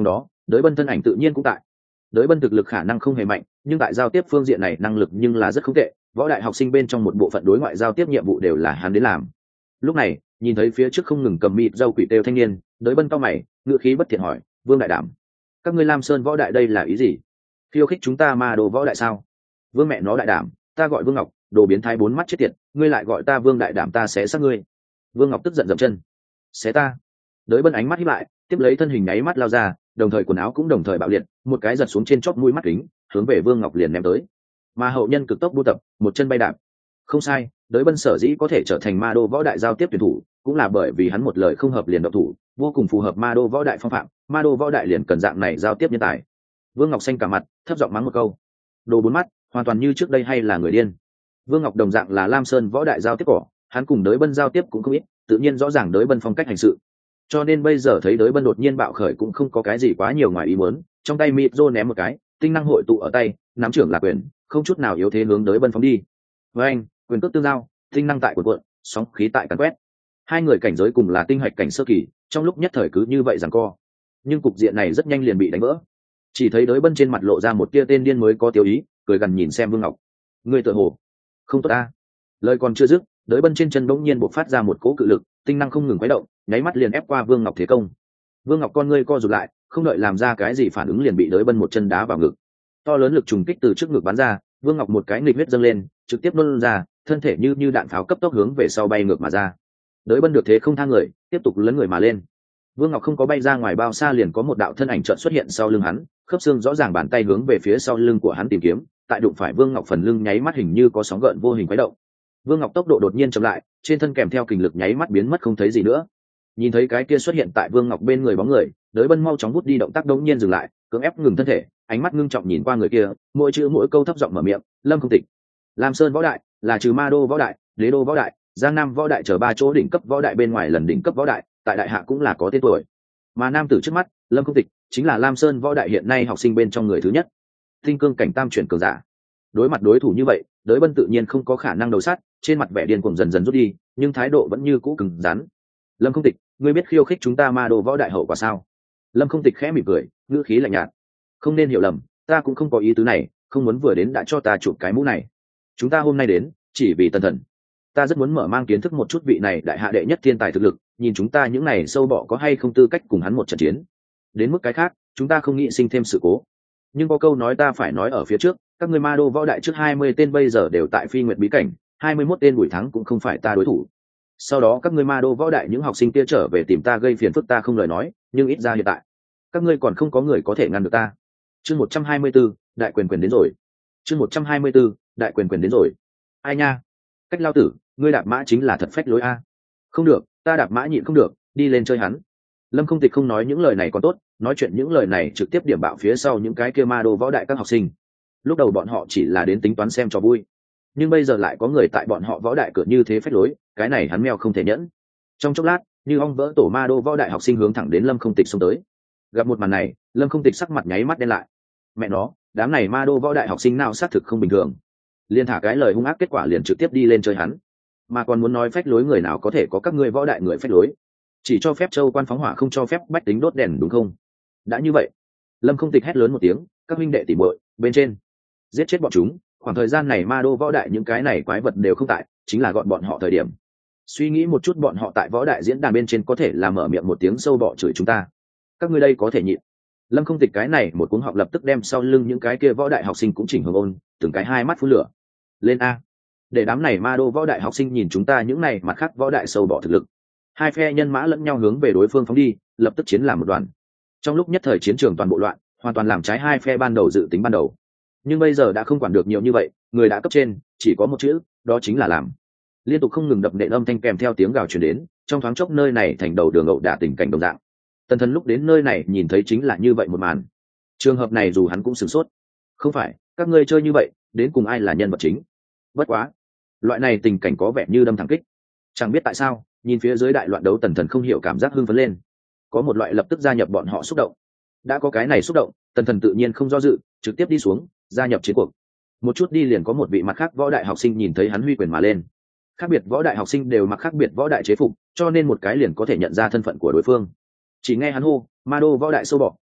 Đới Bân thân ảnh tự nhiên cũng tại. Đới Bân thực lực khả năng không hề mạnh, nhưng tại giao tiếp phương diện này năng lực nhưng là rất không tệ, võ đại học sinh bên trong một bộ phận đối ngoại giao tiếp nhiệm vụ đều là hắn đến làm. Lúc này, nhìn thấy phía trước không ngừng cầm mịt dâu quỷ têu thanh niên, Đới Bân cau mày, ngữ khí bất thiện hỏi, Vương đại đảm, các ngươi Lam Sơn võ đại đây là ý gì? Khiêu khích chúng ta ma đồ võ đại sao? Vương mẹ nó đại đảm, ta gọi Vương Ngọc, đồ biến thái bốn mắt chết tiệt, ngươi lại gọi ta Vương đại đảm, ta sẽ sát ngươi. Vương Ngọc tức giận dậm chân. Xé ta. Đới Bân ánh mắt híp lại, tiếp lấy thân hình nháy mắt lao ra, đồng thời quần áo cũng đồng thời bạo liệt, một cái giật xuống trên chóp mũi mắt kính, hướng về Vương Ngọc liền ném tới. Mà hậu nhân cực tốc buôn tập, một chân bay đạp. Không sai, Đới Bân sở dĩ có thể trở thành ma đô võ đại giao tiếp tuyển thủ, cũng là bởi vì hắn một lời không hợp liền động thủ, vô cùng phù hợp ma đô võ đại phong phạm, ma đô võ đại liền cần dạng này giao tiếp nhân tài. Vương Ngọc xanh cả mặt, thấp giọng mắng một câu. Đồ bốn mắt, hoàn toàn như trước đây hay là người điên. Vương Ngọc đồng dạng là Lam Sơn võ đại giao tiếp cỏ, hắn cùng Đới Bân giao tiếp cũng không ít, tự nhiên rõ ràng Đới Bân phong cách hành sự. Cho nên bây giờ thấy Đới Bân đột nhiên bạo khởi cũng không có cái gì quá nhiều ngoài ý muốn, trong tay mịt rô ném một cái, tinh năng hội tụ ở tay, nắm trưởng là quyền, không chút nào yếu thế hướng Đới Bân phóng đi. Với anh, quyền cước tương giao, tinh năng tại cuộn cuộn, sóng khí tại càn quét. Hai người cảnh giới cùng là tinh hạch cảnh sơ kỳ, trong lúc nhất thời cứ như vậy giằng co. Nhưng cục diện này rất nhanh liền bị đánh vỡ. Chỉ thấy Đới Bân trên mặt lộ ra một tia tên điên mới có tiêu ý, cười gần nhìn xem Vương Ngọc. Người tựa hồ không tốt ta. Lời còn chưa dứt, Đới Bân trên chân bỗng nhiên bộc phát ra một cỗ cự lực, tinh năng không ngừng quấy động, nháy mắt liền ép qua Vương Ngọc thế công. Vương Ngọc con ngươi co rụt lại, không đợi làm ra cái gì phản ứng liền bị Đới Bân một chân đá vào ngực. To lớn lực trùng kích từ trước ngực bắn ra, Vương Ngọc một cái nghịch huyết dâng lên, trực tiếp nôn ra, thân thể như đạn pháo cấp tốc hướng về sau bay ngược mà ra. Đới Bân được thế không thang người, tiếp tục lấn người mà lên. Vương Ngọc không có bay ra ngoài bao xa liền có một đạo thân ảnh chợt xuất hiện sau lưng hắn, khớp xương rõ ràng bàn tay hướng về phía sau lưng của hắn tìm kiếm, tại đụng phải Vương Ngọc phần lưng nháy mắt hình như có sóng gợn vô hình quấy động. Vương Ngọc tốc độ đột nhiên chậm lại, trên thân kèm theo kình lực nháy mắt biến mất không thấy gì nữa. Nhìn thấy cái kia xuất hiện tại Vương Ngọc bên người bóng người, Đới Bân mau chóng vút đi động tác đống nhiên dừng lại, cưỡng ép ngừng thân thể, ánh mắt ngưng trọng nhìn qua người kia, mỗi chữ mỗi câu thấp giọng mở miệng, Lâm Không Tịch. Lam Sơn võ đại là trừ Ma Đô võ đại, Đế Đô võ đại, Giang Nam võ đại chờ ba chỗ đỉnh cấp võ đại bên ngoài lần đỉnh cấp võ đại, tại đại hạ cũng là có tên tuổi. Mà nam tử trước mắt, Lâm Không Tịch, chính là Lam Sơn võ đại hiện nay học sinh bên trong người thứ nhất, tinh cương cảnh tam chuyển cường giả. Đối mặt đối thủ như vậy, Đới Bân tự nhiên không có khả năng đầu sát, trên mặt vẻ điên cuồng dần dần rút đi, nhưng thái độ vẫn như cũ cứng rắn. Lâm Không Tịch, ngươi biết khiêu khích chúng ta Ma Đô võ đại hậu quả sao? Lâm Không Tịch khẽ mỉm cười, ngữ khí lạnh nhạt. Không nên hiểu lầm, ta cũng không có ý tứ này, không muốn vừa đến đã cho ta chụp cái mũ này. Chúng ta hôm nay đến, chỉ vì Tần Thần. Ta rất muốn mở mang kiến thức một chút vị này đại hạ đệ nhất thiên tài thực lực, nhìn chúng ta những này sâu bọ có hay không tư cách cùng hắn một trận chiến. Đến mức cái khác, chúng ta không nghĩ sinh thêm sự cố. Nhưng có câu nói ta phải nói ở phía trước, các ngươi Ma Đô võ đại trước 20 tên bây giờ đều tại Phi Nguyệt bí cảnh, 21 tên buổi thắng cũng không phải ta đối thủ. Sau đó các ngươi Ma Đô võ đại những học sinh kia trở về tìm ta gây phiền phức ta không lời nói, nhưng ít ra hiện tại, các ngươi còn không có người có thể ngăn được ta. Chương 124, đại quyền quyền đến rồi. Chương 124, đại quyền quyền đến rồi. Ai nha? Cách lao tử, ngươi đạp mã chính là thật phách lối a. Không được, ta đạp mã nhịn không được, đi lên chơi hắn. Lâm Không Tịch không nói những lời này còn tốt, nói chuyện những lời này trực tiếp điểm bạo phía sau những cái kia Ma Đô võ đại các học sinh. Lúc đầu bọn họ chỉ là đến tính toán xem cho vui, nhưng bây giờ lại có người tại bọn họ võ đại cửa như thế phách lối, cái này hắn mèo không thể nhẫn. Trong chốc lát, như ong vỡ tổ Ma Đô võ đại học sinh hướng thẳng đến Lâm Không Tịch xông tới. Gặp một màn này, Lâm Không Tịch sắc mặt nháy mắt đen lại. Mẹ nó, đám này Ma Đô võ đại học sinh nào xác thực không bình thường. Liên thả cái lời hung ác kết quả liền trực tiếp đi lên chơi hắn, mà còn muốn nói phách lối người nào có thể có các ngươi võ đại người phách lối, chỉ cho phép châu quan phóng hỏa không cho phép bách tính đốt đèn đúng không? Đã như vậy, Lâm Không Tịch hét lớn một tiếng, các huynh đệ tỉ muội bên trên, giết chết bọn chúng. Khoảng thời gian này Ma Đô võ đại những cái này quái vật đều không tại, chính là gọn bọn họ thời điểm. Suy nghĩ một chút, bọn họ tại võ đại diễn đàn bên trên có thể là mở miệng một tiếng sâu bọ chửi chúng ta, các ngươi đây có thể nhịn. Lâm Không Tịch cái này một cuống họng lập tức đem sau lưng những cái kia võ đại học sinh cũng chỉnh hưởng ôn, từng cái hai mắt phun lửa. Lên a, để đám này Ma Đô võ đại học sinh nhìn chúng ta những này mặt khác võ đại sâu bọ thực lực. Hai phe nhân mã lẫn nhau hướng về đối phương phóng đi, lập tức chiến làm một đoàn. Trong lúc nhất thời chiến trường toàn bộ loạn, hoàn toàn làm trái hai phe ban đầu dự tính ban đầu. Nhưng bây giờ đã không quản được nhiều như vậy, người đã cấp trên, chỉ có một chữ, đó chính là làm. Liên tục không ngừng đập nện âm thanh kèm theo tiếng gào truyền đến, trong thoáng chốc nơi này thành đầu đường ẩu đả tình cảnh đồng dạng. Tần Thần lúc đến nơi này nhìn thấy chính là như vậy một màn. Trường hợp này dù hắn cũng sửng sốt. Không phải, các ngươi chơi như vậy, đến cùng ai là nhân vật chính? Bất quá, loại này tình cảnh có vẻ như đâm thẳng kích. Chẳng biết tại sao, nhìn phía dưới đại loạn đấu Tần Thần không hiểu cảm giác hưng phấn lên, có một loại lập tức gia nhập bọn họ xúc động. Đã có cái này xúc động, Tần Thần tự nhiên không do dự, trực tiếp đi xuống, gia nhập chiến cuộc. Một chút đi liền có một vị mặt khác võ đại học sinh nhìn thấy hắn huy quyền mà lên. Khác biệt võ đại học sinh đều mặc khác biệt võ đại chế phục, cho nên một cái liền có thể nhận ra thân phận của đối phương. Chỉ nghe hắn hô, Ma Đô võ đại sâu bọ,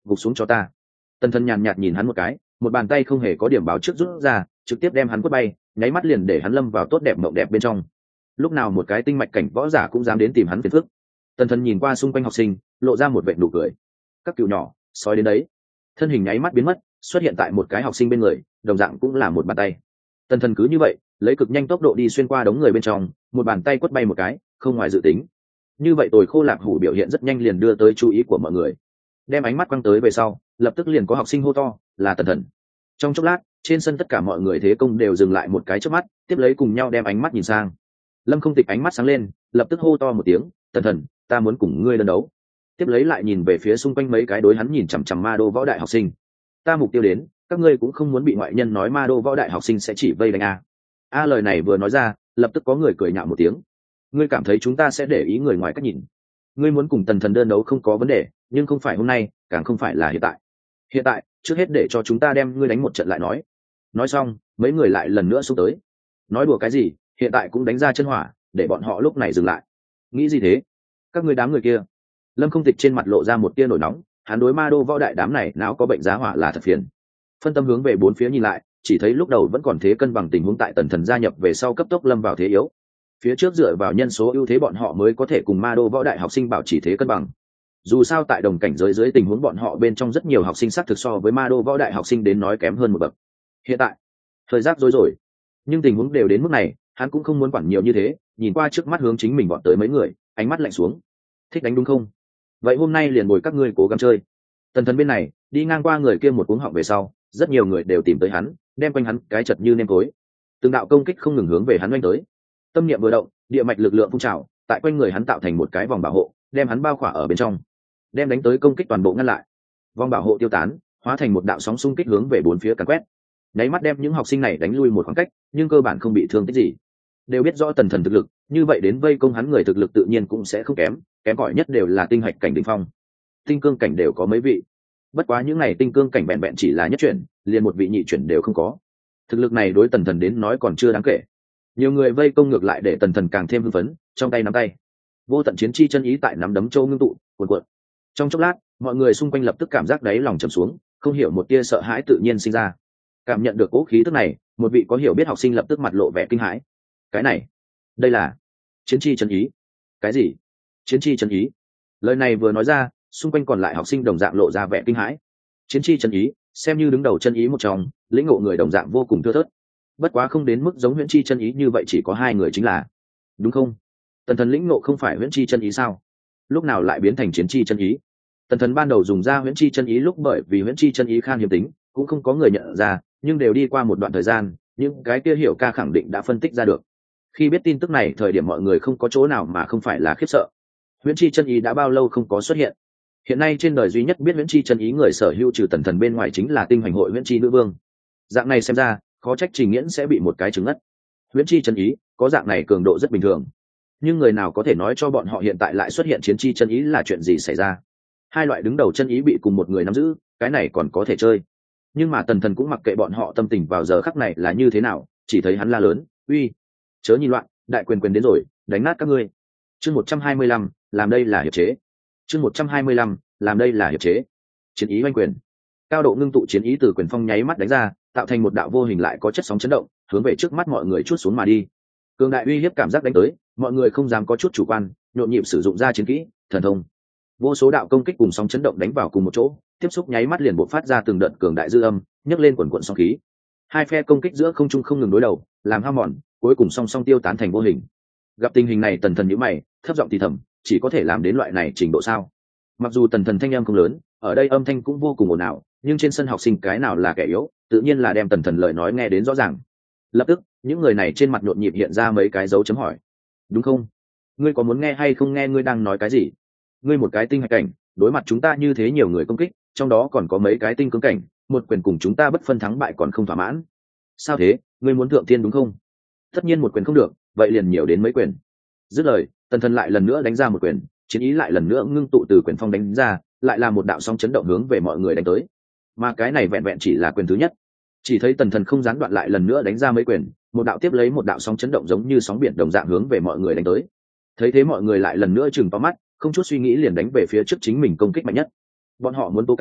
gục xuống cho ta. Tần thần nhàn nhạt nhìn hắn một cái, một bàn tay không hề có điểm báo trước rút ra, trực tiếp đem hắn quất bay, nháy mắt liền để hắn lâm vào tốt đẹp mộng đẹp bên trong. Lúc nào một cái tinh mạch cảnh võ giả cũng dám đến tìm hắn phiền phức. Tần thần nhìn qua xung quanh học sinh, lộ ra một vệt nụ cười. Các cựu nhỏ, sói đến đấy. Thân hình nháy mắt biến mất, xuất hiện tại một cái học sinh bên người, đồng dạng cũng là một bàn tay. Tần thần cứ như vậy, lấy cực nhanh tốc độ đi xuyên qua đống người bên trong, một bàn tay quất bay một cái, không ngoài dự tính. Như vậy tồi khô lạc hủ biểu hiện rất nhanh liền đưa tới chú ý của mọi người. Đem ánh mắt quăng tới về sau, lập tức liền có học sinh hô to, là Tần thần. Trong chốc lát, trên sân tất cả mọi người thế công đều dừng lại một cái chớp mắt, tiếp lấy cùng nhau đem ánh mắt nhìn sang. Lâm Không Tịch ánh mắt sáng lên, lập tức hô to một tiếng, Tần thần, ta muốn cùng ngươi đơn đấu. Tiếp lấy lại nhìn về phía xung quanh mấy cái đối hắn nhìn chằm chằm ma đô võ đại học sinh. Ta mục tiêu đến, các ngươi cũng không muốn bị ngoại nhân nói ma đô võ đại học sinh sẽ chỉ vây đánh a. Lời này vừa nói ra, lập tức có người cười nhạo một tiếng. Ngươi cảm thấy chúng ta sẽ để ý người ngoài cách nhìn? Ngươi muốn cùng Tần thần đơn đấu không có vấn đề, nhưng không phải hôm nay, càng không phải là hiện tại. Hiện tại, trước hết để cho chúng ta đem ngươi đánh một trận lại nói. Nói xong, mấy người lại lần nữa xông tới. Nói đùa cái gì, hiện tại cũng đánh ra chân hỏa, để bọn họ lúc này dừng lại. Nghĩ gì thế? Các ngươi đám người kia. Lâm Không Tịch trên mặt lộ ra một tia nổi nóng, hắn đối ma đô võ đại đám này não có bệnh giá hỏa là thật phiền. Phân tâm hướng về bốn phía nhìn lại, chỉ thấy lúc đầu vẫn còn thế cân bằng tình huống tại Tần thần gia nhập về sau cấp tốc lâm vào thế yếu. Phía trước dựa vào nhân số ưu thế bọn họ mới có thể cùng ma đô võ đại học sinh bảo trì thế cân bằng. Dù sao tại đồng cảnh giới dưới tình huống bọn họ bên trong rất nhiều học sinh xác thực so với ma đô võ đại học sinh đến nói kém hơn một bậc. Hiện tại thời gian rối rồi, nhưng tình huống đều đến mức này, hắn cũng không muốn quản nhiều như thế, nhìn qua trước mắt hướng chính mình bọn tới mấy người, ánh mắt lạnh xuống. Thích đánh đúng không? Vậy hôm nay liền bồi các ngươi cố gắng chơi. Tần thần bên này đi ngang qua người kia một cuống họng về sau, rất nhiều người đều tìm tới hắn, đem quanh hắn cái chật như nêm tối. Từng đạo công kích không ngừng hướng về hắn oanh tới. Tâm niệm vừa động, địa mạch lực lượng phun trào, tại quanh người hắn tạo thành một cái vòng bảo hộ, đem hắn bao khỏa ở bên trong, đem đánh tới công kích toàn bộ ngăn lại. Vòng bảo hộ tiêu tán, hóa thành một đạo sóng xung kích hướng về bốn phía càn quét. Nháy mắt đem những học sinh này đánh lui một khoảng cách, nhưng cơ bản không bị thương tích gì. Đều biết rõ Tần thần thực lực, như vậy đến vây công hắn người thực lực tự nhiên cũng sẽ không kém, kém cỏi nhất đều là tinh hạch cảnh đỉnh phong. Tinh cương cảnh đều có mấy vị. Bất quá những này tinh cương cảnh vẹn vẹn chỉ là nhất chuyển, liền một vị nhị chuyển đều không có. Thực lực này đối Tần thần đến nói còn chưa đáng kể. Nhiều người vây công ngược lại để Tần thần càng thêm hưng phấn, trong tay nắm tay. Vô tận chiến chi chân ý tại nắm đấm châu ngưng tụ, cuồn cuộn. Trong chốc lát, mọi người xung quanh lập tức cảm giác đáy lòng trầm xuống, không hiểu một tia sợ hãi tự nhiên sinh ra. Cảm nhận được cố khí tức này, một vị có hiểu biết học sinh lập tức mặt lộ vẻ kinh hãi. Cái này, đây là chiến chi chân ý. Cái gì? Chiến chi chân ý? Lời này vừa nói ra, xung quanh còn lại học sinh đồng dạng lộ ra vẻ kinh hãi. Chiến chi chân ý, xem như đứng đầu chân ý một trong, lĩnh ngộ người đồng dạng vô cùng thưa thớt. Bất quá không đến mức giống huyễn chi chân ý như vậy, chỉ có hai người chính là, đúng không? Tần thần lĩnh ngộ không phải huyễn chi chân ý sao? Lúc nào lại biến thành chiến chi chân ý? Tần thần ban đầu dùng ra huyễn chi chân ý lúc bởi vì huyễn chi chân ý khan hiếm tính, cũng không có người nhận ra, nhưng đều đi qua một đoạn thời gian, những cái kia hiểu ca khẳng định đã phân tích ra được. Khi biết tin tức này, thời điểm mọi người không có chỗ nào mà không phải là khiếp sợ. Huyễn chi chân ý đã bao lâu không có xuất hiện? Hiện nay trên đời duy nhất biết huyễn chi chân ý người sở hữu trừ Tần thần bên ngoài chính là tinh hành hội huyễn chi nữ vương. Dạng này xem ra, khó trách Trình Nghiễn sẽ bị một cái trứng ngất. Huyễn chi chân ý có dạng này cường độ rất bình thường, nhưng người nào có thể nói cho bọn họ hiện tại lại xuất hiện chiến chi chân ý là chuyện gì xảy ra? Hai loại đứng đầu chân ý bị cùng một người nắm giữ, cái này còn có thể chơi. Nhưng mà Tần thần cũng mặc kệ bọn họ tâm tình vào giờ khắc này là như thế nào, chỉ thấy hắn la lớn, uy, chớ nhìn loạn, đại quyền quyền đến rồi, đánh nát các ngươi. Chương 125, làm đây là hiệp chế. Chương 125, làm đây là hiệp chế. Chiến ý oanh quyền. Cao độ ngưng tụ chiến ý từ quyền phong nháy mắt đánh ra, tạo thành một đạo vô hình lại có chất sóng chấn động, hướng về trước mắt mọi người chút xuống mà đi. Cường đại uy hiếp cảm giác đánh tới, mọi người không dám có chút chủ quan, nhộn nhịp sử dụng ra chiến kỹ, thần thông. Vô số đạo công kích cùng sóng chấn động đánh vào cùng một chỗ, tiếp xúc nháy mắt liền bộc phát ra từng đợt cường đại dư âm, nhấc lên quần quần sóng khí. Hai phe công kích giữa không trung không ngừng đối đầu, làm hao mòn, cuối cùng song song tiêu tán thành vô hình. Gặp tình hình này, Tần thần nhíu mày, thấp giọng thì thầm, chỉ có thể làm đến loại này trình độ sao? Mặc dù Tần thần thanh âm không lớn, ở đây âm thanh cũng vô cùng ồn ào, nhưng trên sân học sinh cái nào là kẻ yếu, tự nhiên là đem Tần thần lời nói nghe đến rõ ràng. Lập tức, những người này trên mặt nhộn nhịp hiện ra mấy cái dấu chấm hỏi. Đúng không? Ngươi có muốn nghe hay không nghe ngươi đang nói cái gì? Ngươi một cái tinh hạch cảnh, đối mặt chúng ta như thế nhiều người công kích, trong đó còn có mấy cái tinh cương cảnh, một quyền cùng chúng ta bất phân thắng bại còn không thỏa mãn. Sao thế, ngươi muốn thượng thiên đúng không? Tất nhiên một quyền không được, vậy liền nhiều đến mấy quyền. Dứt lời, Tần thần lại lần nữa đánh ra một quyền, chiến ý lại lần nữa ngưng tụ từ quyền phong đánh ra, lại là một đạo sóng chấn động hướng về mọi người đánh tới. Mà cái này vẹn vẹn chỉ là quyền thứ nhất. Chỉ thấy Tần thần không gián đoạn lại lần nữa đánh ra mấy quyền, một đạo tiếp lấy một đạo sóng chấn động giống như sóng biển đồng dạng hướng về mọi người đánh tới. Thấy thế mọi người lại lần nữa chừng to mắt, không chút suy nghĩ liền đánh về phía trước chính mình công kích mạnh nhất. Bọn họ muốn tố cáo,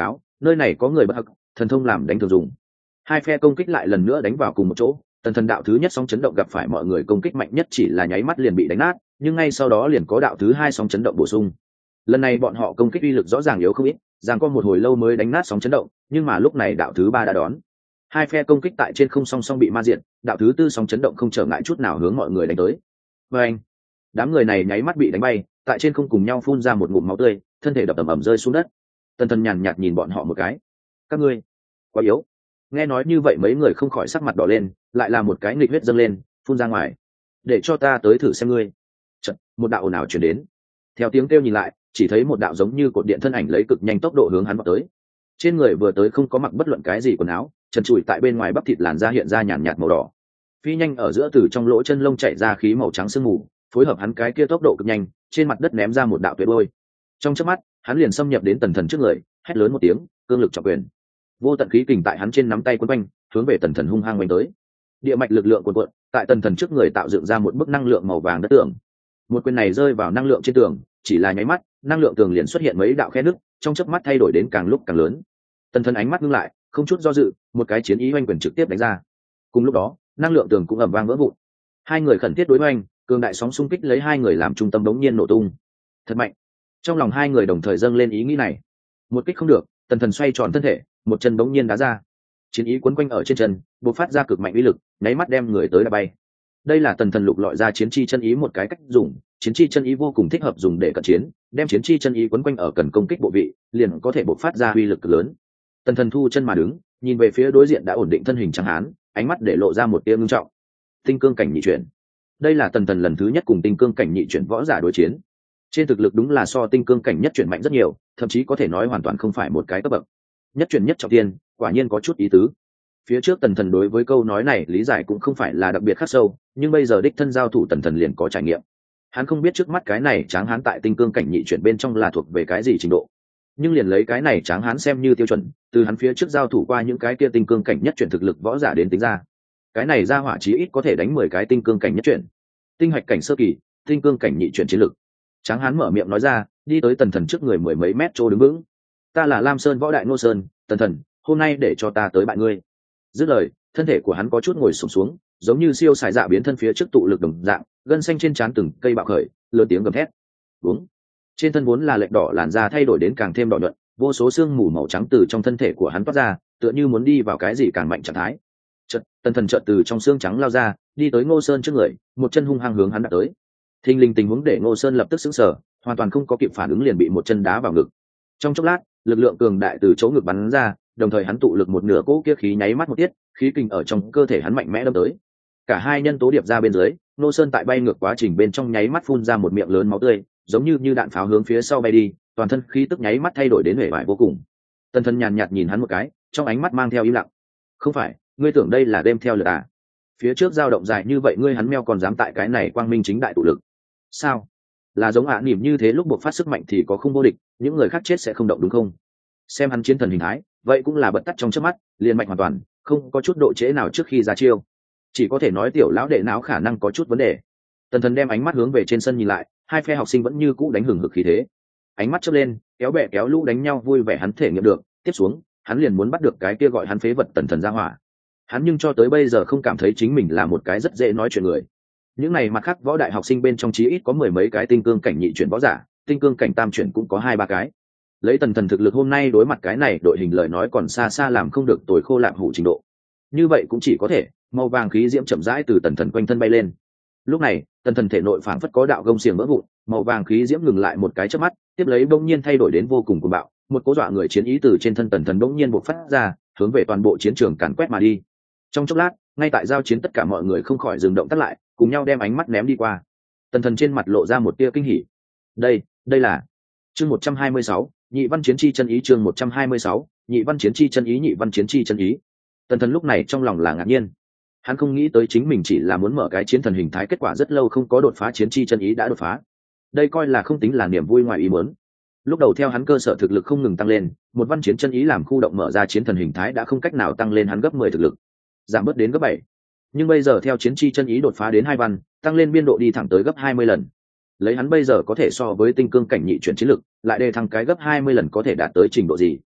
nơi này có người bất hắc, thần thông làm đánh thường dùng. Hai phe công kích lại lần nữa đánh vào cùng một chỗ, tần thần đạo thứ nhất sóng chấn động gặp phải mọi người công kích mạnh nhất chỉ là nháy mắt liền bị đánh nát, nhưng ngay sau đó liền có đạo thứ hai sóng chấn động bổ sung. Lần này bọn họ công kích uy lực rõ ràng yếu không ít, giằng co một hồi lâu mới đánh nát sóng chấn động, nhưng mà lúc này đạo thứ ba đã đón. Hai phe công kích tại trên không song song bị ma diện, đạo thứ tư sóng chấn động không trở ngại chút nào hướng mọi người đánh tới. Và anh, đám người này nháy mắt bị đánh bay, tại trên không cùng nhau phun ra một ngụm máu tươi, thân thể đập ầm ầm rơi xuống đất. Tần thần nhàn nhạt nhìn bọn họ một cái. Các ngươi quá yếu. Nghe nói như vậy mấy người không khỏi sắc mặt đỏ lên, lại là một cái nghịch huyết dâng lên, phun ra ngoài. Để cho ta tới thử xem ngươi. Chợt, một đạo ồn ào truyền đến. Theo tiếng kêu nhìn lại, chỉ thấy một đạo giống như cột điện thân ảnh lấy cực nhanh tốc độ hướng hắn vào tới. Trên người vừa tới không có mặc bất luận cái gì quần áo, trần trụi tại bên ngoài bắp thịt làn da hiện ra nhàn nhạt màu đỏ. Phi nhanh ở giữa từ trong lỗ chân lông chảy ra khí màu trắng sương mù, phối hợp hắn cái kia tốc độ cực nhanh, trên mặt đất ném ra một đạo tuyệt đôi. Trong chớp mắt, hắn liền xâm nhập đến tần thần trước người, hét lớn một tiếng, cương lực trọng quyền. Vô tận khí kình tại hắn trên nắm tay quấn quanh, hướng về tần thần hung hăng đánh tới. Địa mạch lực lượng cuồn cuộn, tại tần thần trước người tạo dựng ra một bức năng lượng màu vàng đất tường. Một quyền này rơi vào năng lượng trên tường, chỉ là nháy mắt, năng lượng tường liền xuất hiện mấy đạo khe nứt, trong chớp mắt thay đổi đến càng lúc càng lớn. Tần thần ánh mắt ngưng lại, không chút do dự, một cái chiến ý oanh quyền trực tiếp đánh ra. Cùng lúc đó, năng lượng tường cũng ầm vang vỡ vụn. Hai người khẩn thiết đối oanh, cường đại sóng xung kích lấy hai người làm trung tâm đống nhiên nổ tung. Thật mạnh. Trong lòng hai người đồng thời dâng lên ý nghĩ này. Một kích không được, tần thần xoay tròn thân thể, một chân đống nhiên đá ra. Chiến ý quấn quanh ở trên chân, bộc phát ra cực mạnh uy lực, nháy mắt đem người tới đá bay. Đây là tần thần lục lọi ra chiến chi chân ý một cái cách dùng, chiến chi chân ý vô cùng thích hợp dùng để cận chiến, đem chiến chi chân ý quấn quanh ở cần công kích bộ vị, liền có thể bộc phát ra uy lực cực lớn. Tần thần thu chân mà đứng, nhìn về phía đối diện đã ổn định thân hình trắng hán, ánh mắt để lộ ra một tia ngưng trọng. Tinh cương cảnh nhị chuyển. Đây là tần thần lần thứ nhất cùng tinh cương cảnh nhị chuyển võ giả đối chiến. Trên thực lực đúng là so tinh cương cảnh nhất chuyển mạnh rất nhiều, thậm chí có thể nói hoàn toàn không phải một cái cấp bậc. Nhất chuyển nhất trọng tiên, quả nhiên có chút ý tứ. Phía trước tần thần đối với câu nói này lý giải cũng không phải là đặc biệt khắc sâu, nhưng bây giờ đích thân giao thủ tần thần liền có trải nghiệm. Hắn không biết trước mắt cái này tráng hán tại tinh cương cảnh nhị chuyển bên trong là thuộc về cái gì trình độ, nhưng liền lấy cái này tráng hán xem như tiêu chuẩn, từ hắn phía trước giao thủ qua những cái kia tinh cương cảnh nhất chuyển thực lực võ giả đến tính ra, cái này ra hỏa chí ít có thể đánh 10 cái tinh cương cảnh nhất chuyển. Tinh hạch cảnh sơ kỳ, tinh cương cảnh nhị chuyển chiến lực. Tráng hán mở miệng nói ra, đi tới tần thần trước người mười mấy mét chỗ đứng vững. Ta là Lam Sơn võ đại Ngô Sơn, tần thần, hôm nay để cho ta tới bại ngươi. Dứt lời, thân thể của hắn có chút ngồi xổm xuống, giống như siêu xài dạ biến thân phía trước tụ lực đồng dạng, gân xanh trên trán từng cây bạo khởi, lớn tiếng gầm thét. Uống. Trên thân vốn là lệch đỏ làn da thay đổi đến càng thêm đỏ nhuận, vô số xương mù màu trắng từ trong thân thể của hắn toát ra, tựa như muốn đi vào cái gì càng mạnh trạng thái. Tần thần chợt từ trong xương trắng lao ra, đi tới Ngô Sơn trước người, một chân hung hăng hướng hắn đạp tới. Thình lình tình huống để Ngô Sơn lập tức sững sờ, hoàn toàn không có kịp phản ứng liền bị một chân đá vào ngực. Trong chốc lát, lực lượng cường đại từ chỗ ngực bắn ra, đồng thời hắn tụ lực một nửa cỗ kia khí nháy mắt một tiết, khí kinh ở trong cơ thể hắn mạnh mẽ đâm tới. Cả hai nhân tố điệp ra bên dưới, Ngô Sơn tại bay ngược quá trình bên trong nháy mắt phun ra một miệng lớn máu tươi, giống như đạn pháo hướng phía sau bay đi, toàn thân khí tức nháy mắt thay đổi đến hể vải vô cùng. Tần thần nhàn nhạt nhìn hắn một cái, trong ánh mắt mang theo im lặng. Không phải, ngươi tưởng đây là đêm theo lượt à? Phía trước dao động dài như vậy ngươi hắn meo còn dám tại cái này quang minh chính đại tụ lực? Sao? Là giống ạ nỉm như thế lúc buộc phát sức mạnh thì có không vô địch, những người khác chết sẽ không động đúng không? Xem hắn chiến thần hình thái, vậy cũng là bật tắt trong chớp mắt, liền mạnh hoàn toàn, không có chút độ trễ nào trước khi ra chiêu. Chỉ có thể nói tiểu lão đệ não khả năng có chút vấn đề. Tần thần đem ánh mắt hướng về trên sân nhìn lại, hai phe học sinh vẫn như cũ đánh hừng hực khí thế. Ánh mắt chớp lên, kéo bè kéo lũ đánh nhau vui vẻ hắn thể nghiệm được, tiếp xuống, hắn liền muốn bắt được cái kia gọi hắn phế vật tần thần ra hỏa. Hắn nhưng cho tới bây giờ không cảm thấy chính mình là một cái rất dễ nói chuyện người. Những này mặt khác võ đại học sinh bên trong chí ít có mười mấy cái tinh cương cảnh nhị chuyển võ giả, tinh cương cảnh tam chuyển cũng có 2-3 cái. Lấy tần thần thực lực hôm nay đối mặt cái này đội hình lời nói còn xa xa làm không được tồi khô lạp hủ trình độ. Như vậy cũng chỉ có thể, màu vàng khí diễm chậm rãi từ tần thần quanh thân bay lên. Lúc này, tần thần thể nội phảng phất có đạo gông xiềng vỡ vụn, màu vàng khí diễm ngừng lại một cái chớp mắt, tiếp lấy bỗng nhiên thay đổi đến vô cùng cuồng bạo, một cố dọa người chiến ý từ trên thân tần thần bỗng nhiên bộc phát ra, hướng về toàn bộ chiến trường càn quét mà đi. Trong chốc lát, ngay tại giao chiến tất cả mọi người không khỏi dừng động tắt lại, cùng nhau đem ánh mắt ném đi qua. Tần thần trên mặt lộ ra một tia kinh hỉ. Đây là chương 126, nhị văn chiến chi chân ý. Chương 126, nhị văn chiến chi chân ý. Nhị văn chiến chi chân ý. Tần thần lúc này trong lòng là ngạc nhiên. Hắn không nghĩ tới chính mình chỉ là muốn mở cái chiến thần hình thái, kết quả rất lâu không có đột phá chiến chi chân ý đã đột phá. Đây coi là không tính là niềm vui ngoài ý muốn. Lúc đầu theo hắn cơ sở thực lực không ngừng tăng lên, một văn chiến chân ý làm khu động mở ra chiến thần hình thái đã không cách nào tăng lên hắn gấp 10 thực lực, giảm bớt đến gấp 7. Nhưng bây giờ theo chiến chi chân ý đột phá đến 2 văn, tăng lên biên độ đi thẳng tới gấp 20 lần. Lấy hắn bây giờ có thể so với tinh cương cảnh nhị chuyển chiến lực, lại đề thăng cái gấp 20 lần có thể đạt tới trình độ gì?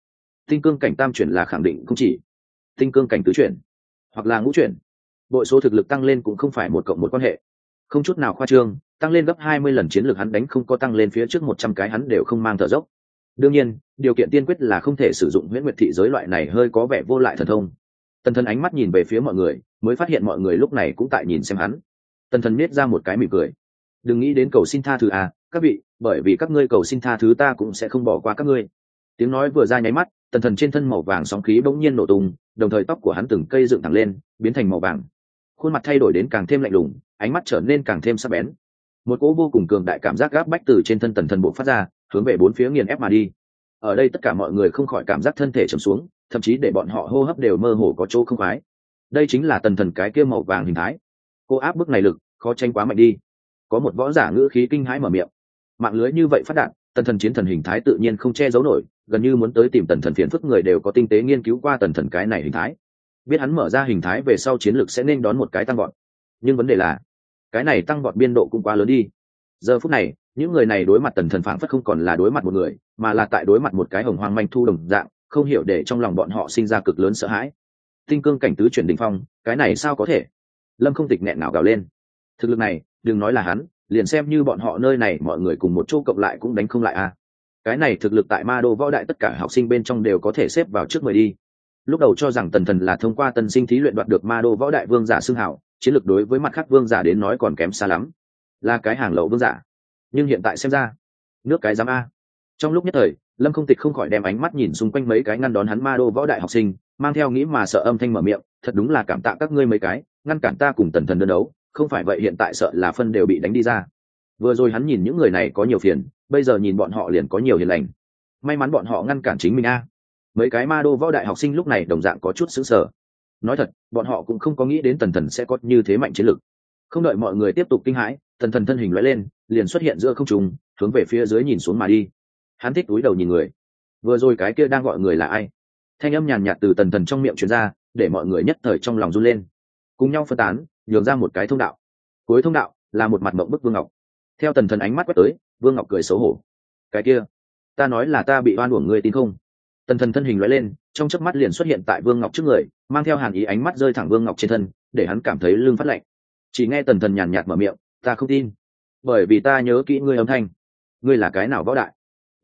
tinh cương cảnh tam chuyển là khẳng định không chỉ tinh cương cảnh tứ chuyển hoặc là ngũ chuyển. Bội số thực lực tăng lên cũng không phải một cộng một quan hệ, không chút nào khoa trương, tăng lên gấp 20 lần chiến lược hắn đánh không có tăng lên phía trước 100 cái hắn đều không mang thở dốc. Đương nhiên điều kiện tiên quyết là không thể sử dụng huyễn nguyệt thị giới loại này hơi có vẻ vô lại thần thông. Tần Thần ánh mắt nhìn về phía mọi người, mới phát hiện mọi người lúc này cũng tại nhìn xem hắn. Tần Thần nết ra một cái mỉm cười. Đừng nghĩ đến cầu xin tha thứ à, các vị, bởi vì các ngươi cầu xin tha thứ ta cũng sẽ không bỏ qua các ngươi. Tiếng nói vừa ra nháy mắt, Tần Thần trên thân màu vàng sóng khí bỗng nhiên nổ tung, đồng thời tóc của hắn từng cây dựng thẳng lên, biến thành màu vàng. Khuôn mặt thay đổi đến càng thêm lạnh lùng, ánh mắt trở nên càng thêm sắc bén. Một cỗ vô cùng cường đại cảm giác gáp bách từ trên thân Tần Thần bộc phát ra, hướng về bốn phía nghiền ép mà đi. Ở đây tất cả mọi người không khỏi cảm giác thân thể trầm xuống, thậm chí để bọn họ hô hấp đều mơ hồ có chỗ không khoái. Đây chính là Tần Thần cái kia màu vàng hình thái. Cô áp bức này lực, khó tranh quá mạnh đi. Có một võ giả ngữ khí kinh hãi mở miệng. Mạng lưới như vậy phát đạt, Tần Thần chiến thần hình thái tự nhiên không che giấu nổi, gần như muốn tới tìm Tần Thần phiền phức người đều có tinh tế nghiên cứu qua Tần Thần cái này hình thái, biết hắn mở ra hình thái về sau chiến lược sẽ nên đón một cái tăng vọt. Nhưng vấn đề là cái này tăng vọt biên độ cũng quá lớn đi. Giờ phút này những người này đối mặt Tần Thần phảng phất không còn là đối mặt một người, mà là tại đối mặt một cái hồng hoang manh thu đồng dạng, không hiểu để trong lòng bọn họ sinh ra cực lớn sợ hãi. Tinh cương cảnh tứ chuyển đỉnh phong, cái này sao có thể? Lâm Không Tịch nghẹn ngào gào lên. Thực lực này đừng nói là hắn, liền xem như bọn họ nơi này mọi người cùng một chỗ cộng lại cũng đánh không lại a. Cái này thực lực tại Ma Đô võ đại tất cả học sinh bên trong đều có thể xếp vào trước 10 đi. Lúc đầu cho rằng Tần Thần là thông qua tân sinh thí luyện đoạt được Ma Đô võ đại vương giả xưng hảo, chiến lược đối với mặt khác vương giả đến nói còn kém xa lắm, là cái hàng lậu vương giả. Nhưng hiện tại xem ra, nước cái dám a. Trong lúc nhất thời, Lâm Không Tịch không khỏi đem ánh mắt nhìn xung quanh mấy cái ngăn đón hắn Ma Đô võ đại học sinh, mang theo nghĩ mà sợ âm thanh mở miệng, thật đúng là cảm tạ các ngươi mấy cái, ngăn cản ta cùng Tần Thần đơn đấu, không phải vậy hiện tại sợ là phân đều bị đánh đi ra. Vừa rồi hắn nhìn những người này có nhiều phiền, bây giờ nhìn bọn họ liền có nhiều hiền lành. May mắn bọn họ ngăn cản chính mình a. Mấy cái Ma Đô võ đại học sinh lúc này đồng dạng có chút sững sờ. Nói thật, bọn họ cũng không có nghĩ đến Tần Thần sẽ có như thế mạnh chiến lực. Không đợi mọi người tiếp tục kinh hãi, Tần Thần thân hình lóe lên, liền xuất hiện giữa không trung, hướng về phía dưới nhìn xuống mà đi. Hắn thích cúi đầu nhìn người. Vừa rồi cái kia đang gọi người là ai? Thanh âm nhàn nhạt từ Tần Thần trong miệng truyền ra, để mọi người nhất thời trong lòng run lên, cùng nhau phân tán, nhường ra một cái thông đạo. Cuối thông đạo là một mặt mộng bức Vương Ngọc. Theo Tần Thần ánh mắt quét tới, Vương Ngọc cười xấu hổ. Cái kia, ta nói là ta bị oan uổng ngươi tin không? Tần Thần thân hình lóe lên, trong chớp mắt liền xuất hiện tại Vương Ngọc trước người, mang theo hàn ý ánh mắt rơi thẳng Vương Ngọc trên thân, để hắn cảm thấy lưng phát lạnh. Chỉ nghe Tần Thần nhàn nhạt mở miệng, ta không tin, bởi vì ta nhớ kỹ ngươi âm thanh. Ngươi là cái nào võ đại?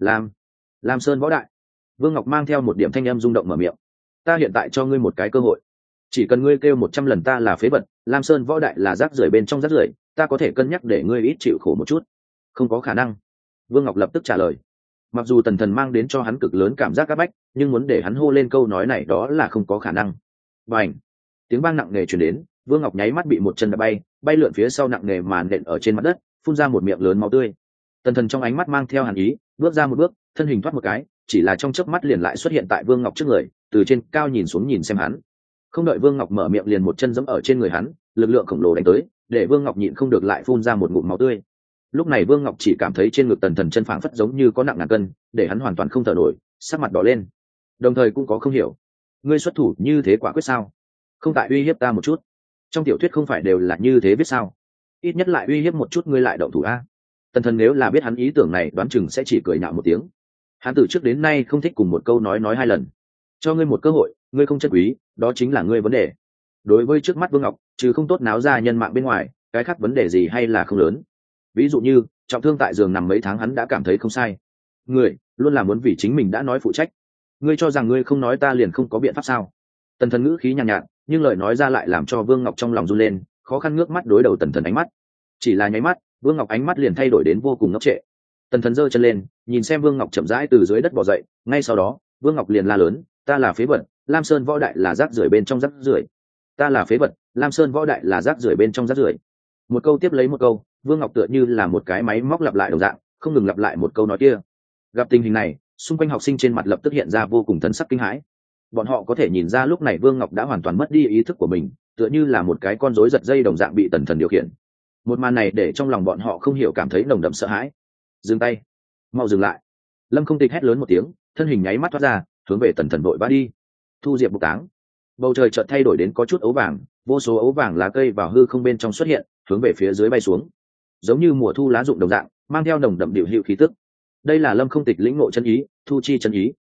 Lam Sơn võ đại. Vương Ngọc mang theo một điểm thanh âm rung động mở miệng. Ta hiện tại cho ngươi một cái cơ hội, chỉ cần ngươi kêu 100 lần ta là phế vật, Lam Sơn võ đại là rác rưởi bên trong rác rưởi, ta có thể cân nhắc để ngươi ít chịu khổ một chút. Không có khả năng. Vương Ngọc lập tức trả lời. Mặc dù Tần Thần mang đến cho hắn cực lớn cảm giác áp bách, nhưng muốn để hắn hô lên câu nói này đó là không có khả năng. Bành! Tiếng vang nặng nề truyền đến, Vương Ngọc nháy mắt bị một chân đá bay lượn phía sau nặng nề màn nện ở trên mặt đất, phun ra một miệng lớn máu tươi. Tần Thần trong ánh mắt mang theo hàn ý, bước ra một bước, thân hình thoát một cái, chỉ là trong chớp mắt liền lại xuất hiện tại Vương Ngọc trước người, từ trên cao nhìn xuống nhìn xem hắn. Không đợi Vương Ngọc mở miệng liền một chân giẫm ở trên người hắn, lực lượng khổng lồ đánh tới, để Vương Ngọc nhịn không được lại phun ra một ngụm máu tươi. Lúc này Vương Ngọc chỉ cảm thấy trên ngực Tần Thần chân phảng phất giống như có nặng ngàn cân, để hắn hoàn toàn không thở nổi, sắc mặt đỏ lên. Đồng thời cũng có không hiểu, ngươi xuất thủ như thế quả quyết sao? Không tại uy hiếp ta một chút? Trong tiểu thuyết không phải đều là như thế biết sao? Ít nhất lại uy hiếp một chút ngươi lại động thủ a. Tần Thần nếu là biết hắn ý tưởng này đoán chừng sẽ chỉ cười nhạo một tiếng. Hắn từ trước đến nay không thích cùng một câu nói hai lần. Cho ngươi một cơ hội, ngươi không trân quý, đó chính là ngươi vấn đề. Đối với trước mắt Vương Ngọc, trừ không tốt náo ra nhân mạng bên ngoài, cái khác vấn đề gì hay là không lớn. Ví dụ như trọng thương tại giường nằm mấy tháng hắn đã cảm thấy không sai. Ngươi luôn là muốn vì chính mình đã nói phụ trách. Ngươi cho rằng ngươi không nói ta liền không có biện pháp sao? Tần Thần ngữ khí nhàn nhạt, nhưng lời nói ra lại làm cho Vương Ngọc trong lòng run lên, khó khăn ngước mắt đối đầu Tần Thần ánh mắt. Chỉ là nháy mắt, Vương Ngọc ánh mắt liền thay đổi đến vô cùng ngốc trệ. Tần Thần giơ chân lên, nhìn xem Vương Ngọc chậm rãi từ dưới đất bò dậy, ngay sau đó, Vương Ngọc liền la lớn, ta là phế vật, Lam Sơn võ đại là rác rưởi bên trong rác rưởi. Ta là phế vật, Lam Sơn võ đại là rác rưởi bên trong rác rưởi. Một câu tiếp lấy một câu, Vương Ngọc tựa như là một cái máy móc lặp lại đồng dạng, không ngừng lặp lại một câu nói kia. Gặp tình hình này, xung quanh học sinh trên mặt lập tức hiện ra vô cùng thần sắc kinh hãi. Bọn họ có thể nhìn ra lúc này Vương Ngọc đã hoàn toàn mất đi ý thức của mình, tựa như là một cái con rối giật dây đồng dạng bị Tần Thần điều khiển. Một màn này để trong lòng bọn họ không hiểu cảm thấy nồng đậm sợ hãi. Dừng tay, mau dừng lại! Lâm Không Tịch hét lớn một tiếng, thân hình nháy mắt thoát ra, hướng về Tần Thần vội vã đi. Thu diệp bục táng. Bầu trời chợt thay đổi đến có chút ấu vàng, vô số ấu vàng lá cây vào hư không bên trong xuất hiện, hướng về phía dưới bay xuống, giống như mùa thu lá rụng đồng dạng, mang theo nồng đậm điệu hiệu khí tức. Đây là Lâm Không Tịch lĩnh ngộ chân ý, thu chi chân ý.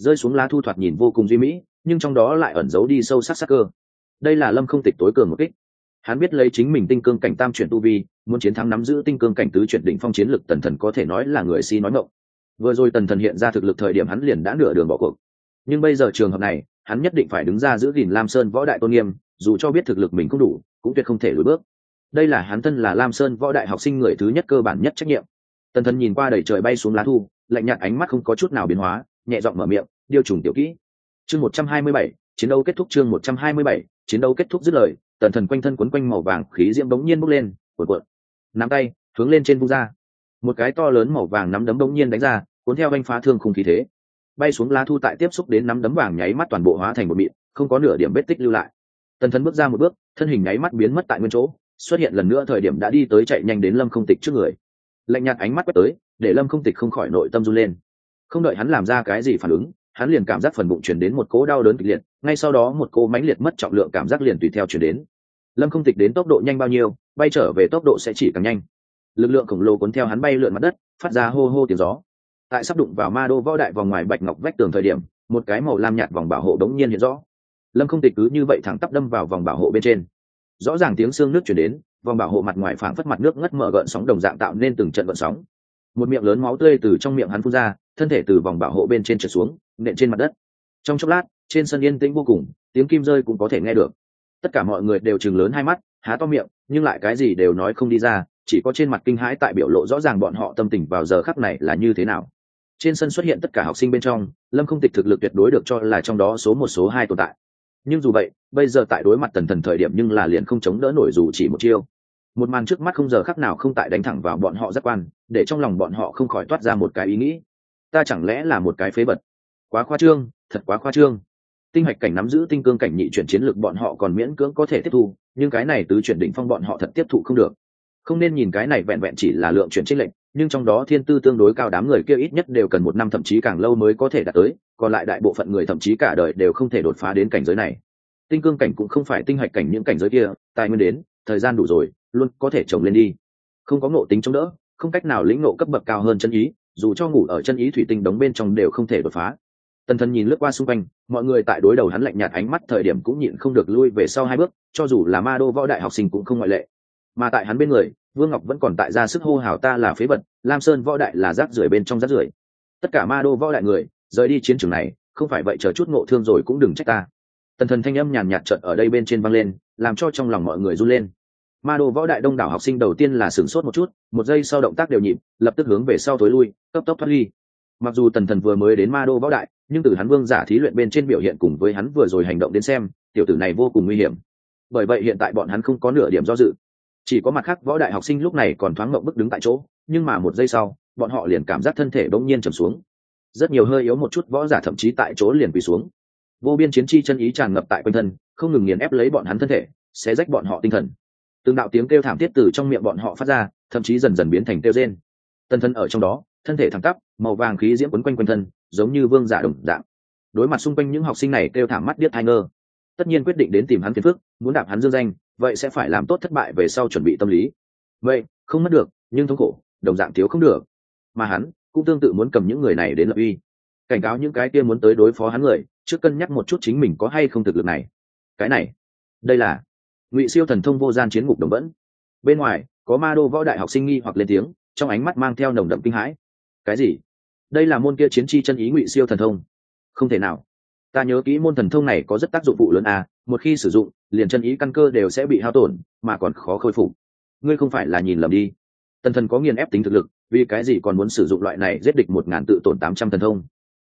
rơi xuống lá thu thoạt nhìn vô cùng duy mỹ, nhưng trong đó lại ẩn giấu đi sâu sắc sắc cơ. Đây là Lâm Không Tịch tối cường một kích. Hắn biết lấy chính mình tinh cương cảnh tam chuyển tu vi, muốn chiến thắng nắm giữ tinh cương cảnh tứ chuyển đỉnh phong chiến lực Tần Thần có thể nói là người si nói ngọng. Vừa rồi Tần Thần hiện ra thực lực thời điểm hắn liền đã nửa đường bỏ cuộc, nhưng bây giờ trường hợp này, hắn nhất định phải đứng ra giữ gìn Lam Sơn võ đại tôn nghiêm, dù cho biết thực lực mình không đủ, cũng tuyệt không thể lùi bước. Đây là hắn thân là Lam Sơn võ đại học sinh người thứ nhất cơ bản nhất trách nhiệm. Tần Thần nhìn qua đầy trời bay xuống lá thu, lạnh nhạt ánh mắt không có chút nào biến hóa, nhẹ giọng mở miệng, điêu trùng tiểu kỹ. Chương 127, chiến đấu kết thúc. Chương 127, chiến đấu kết thúc. Dứt lời, Tần Thần quanh thân quấn quanh màu vàng khí diễm bỗng nhiên bốc lên, cuộn cuộn. Nắm tay hướng lên trên vung ra, một cái to lớn màu vàng nắm đấm bỗng nhiên đánh ra, cuốn theo vành phá thương khung khí thế. Bay xuống lá thu tại tiếp xúc đến nắm đấm vàng nháy mắt toàn bộ hóa thành một mịn, không có nửa điểm vết tích lưu lại. Tần Thần bước ra một bước, thân hình nháy mắt biến mất tại nguyên chỗ, xuất hiện lần nữa thời điểm đã đi tới chạy nhanh đến Lâm Không Tịch trước người. Lạnh nhạt ánh mắt quét tới, để Lâm Không Tịch không khỏi nội tâm run lên. Không đợi hắn làm ra cái gì phản ứng, hắn liền cảm giác phần bụng truyền đến một cỗ đau đớn kịch liệt, ngay sau đó một cỗ mãnh liệt mất trọng lượng cảm giác liền tùy theo truyền đến. Lâm Không Tịch đến tốc độ nhanh bao nhiêu, bay trở về tốc độ sẽ chỉ càng nhanh. Lực lượng khổng lồ cuốn theo hắn bay lượn mặt đất, phát ra hô hô tiếng gió. Tại sắp đụng vào ma đô võ đại vòng ngoài bạch ngọc vách tường thời điểm, một cái màu lam nhạt vòng bảo hộ đống nhiên hiện rõ. Lâm Không Tịch cứ như vậy thẳng tắp đâm vào vòng bảo hộ bên trên. Rõ ràng tiếng xương nước truyền đến, vòng bảo hộ mặt ngoài phảng phất mặt nước ngất mở gợn sóng đồng dạng tạo nên từng trận gợn sóng. Một miệng lớn máu tươi từ trong miệng hắn phun ra, thân thể từ vòng bảo hộ bên trên trượt xuống, nện trên mặt đất. Trong chốc lát, trên sân yên tĩnh vô cùng, tiếng kim rơi cũng có thể nghe được. Tất cả mọi người đều trừng lớn hai mắt, há to miệng, nhưng lại cái gì đều nói không đi ra, chỉ có trên mặt kinh hãi tại biểu lộ rõ ràng bọn họ tâm tình vào giờ khắc này là như thế nào. Trên sân xuất hiện tất cả học sinh bên trong, Lâm Không Tịch thực lực tuyệt đối được cho là trong đó số một số hai tồn tại. Nhưng dù vậy, bây giờ tại đối mặt Tần Thần thời điểm nhưng là liền không chống đỡ nổi dù chỉ một chiêu. Một màn trước mắt không giờ khắc nào không tại đánh thẳng vào bọn họ giác quan, để trong lòng bọn họ không khỏi toát ra một cái ý nghĩ: ta chẳng lẽ là một cái phế vật? Quá khoa trương, thật quá khoa trương. Tinh hạch cảnh nắm giữ tinh cương cảnh nhị chuyển chiến lược bọn họ còn miễn cưỡng có thể tiếp thu, nhưng cái này tứ chuyển đỉnh phong bọn họ thật tiếp thụ không được. Không nên nhìn cái này vẹn vẹn chỉ là lượng chuyển chênh lệch, nhưng trong đó thiên tư tương đối cao, đám người kia ít nhất đều cần 1 năm thậm chí càng lâu mới có thể đạt tới, còn lại đại bộ phận người thậm chí cả đời đều không thể đột phá đến cảnh giới này. Tinh cương cảnh cũng không phải tinh hạch cảnh những cảnh giới kia, tài nguyên đến, thời gian đủ rồi, luôn có thể trồng lên đi. Không có ngộ tính chống đỡ, không cách nào lĩnh ngộ cấp bậc cao hơn chân ý, dù cho ngủ ở chân ý thủy tinh đống bên trong đều không thể đột phá. Tần Thần nhìn lướt qua xung quanh, mọi người tại đối đầu hắn lạnh nhạt ánh mắt thời điểm cũng nhịn không được lui về sau 2 bước, cho dù là ma đô võ đại học sinh cũng không ngoại lệ. Mà tại hắn bên người, Vương Ngọc vẫn còn tại ra sức hô hào ta là phế vật, Lam Sơn võ đại là rác rưởi bên trong rác rưởi. Tất cả ma đô võ đại người, rời đi chiến trường này, không phải vậy chờ chút ngộ thương rồi cũng đừng trách ta. Tần Thần thanh âm nhàn nhạt chợt ở đây bên trên vang lên, làm cho trong lòng mọi người run lên. Ma đô võ đại đông đảo học sinh đầu tiên là sửng sốt một chút, một giây sau động tác đều nhịp, lập tức hướng về sau thối lui, cấp tốc thoát ly. Mặc dù Tần Thần vừa mới đến ma đô võ đại, nhưng từ hắn vương giả thí luyện bên trên biểu hiện cùng với hắn vừa rồi hành động đến xem, tiểu tử này vô cùng nguy hiểm. Bởi vậy hiện tại bọn hắn không có nửa điểm do dự. Chỉ có mặt khác võ đại học sinh lúc này còn thoáng ngậm bức đứng tại chỗ, nhưng mà một giây sau, bọn họ liền cảm giác thân thể bỗng nhiên trầm xuống. Rất nhiều hơi yếu một chút võ giả thậm chí tại chỗ liền quỳ xuống. Vô biên chiến chi chân ý tràn ngập tại quanh thân, không ngừng nghiền ép lấy bọn hắn thân thể, xé rách bọn họ tinh thần. Từng đạo tiếng kêu thảm thiết từ trong miệng bọn họ phát ra, thậm chí dần dần biến thành kêu rên. Tần Thần ở trong đó, thân thể thẳng tắp, màu vàng khí diễm quấn quanh quanh thân, giống như vương giả đồng dạng. Đối mặt xung quanh những học sinh này kêu thảm mắt điếc tai ngơ, tất nhiên quyết định đến tìm hắn phiền phức, muốn đạp hắn dương danh, vậy sẽ phải làm tốt thất bại về sau chuẩn bị tâm lý. Vậy không mất được, nhưng thống khổ đồng dạng thiếu không được. Mà hắn cũng tương tự muốn cầm những người này đến lập uy, cảnh cáo những cái kia muốn tới đối phó hắn người, trước cân nhắc một chút chính mình có hay không thực lực này. Cái này, đây là Ngụy Siêu thần thông vô gian chiến ngục đồng vẫn. Bên ngoài có ma đô võ đại học sinh nghi hoặc lên tiếng, trong ánh mắt mang theo nồng đậm kinh hãi. Cái gì? Đây là môn kia chiến chi chân ý Ngụy Siêu thần thông? Không thể nào, ta nhớ kỹ môn thần thông này có rất tác dụng phụ lớn à, một khi sử dụng liền chân ý căn cơ đều sẽ bị hao tổn, mà còn khó khôi phục. Ngươi không phải là nhìn lầm đi. Tần Thần có nghiền ép tính thực lực, vì cái gì còn muốn sử dụng loại này giết địch 1000 tự tổn 800 thần thông?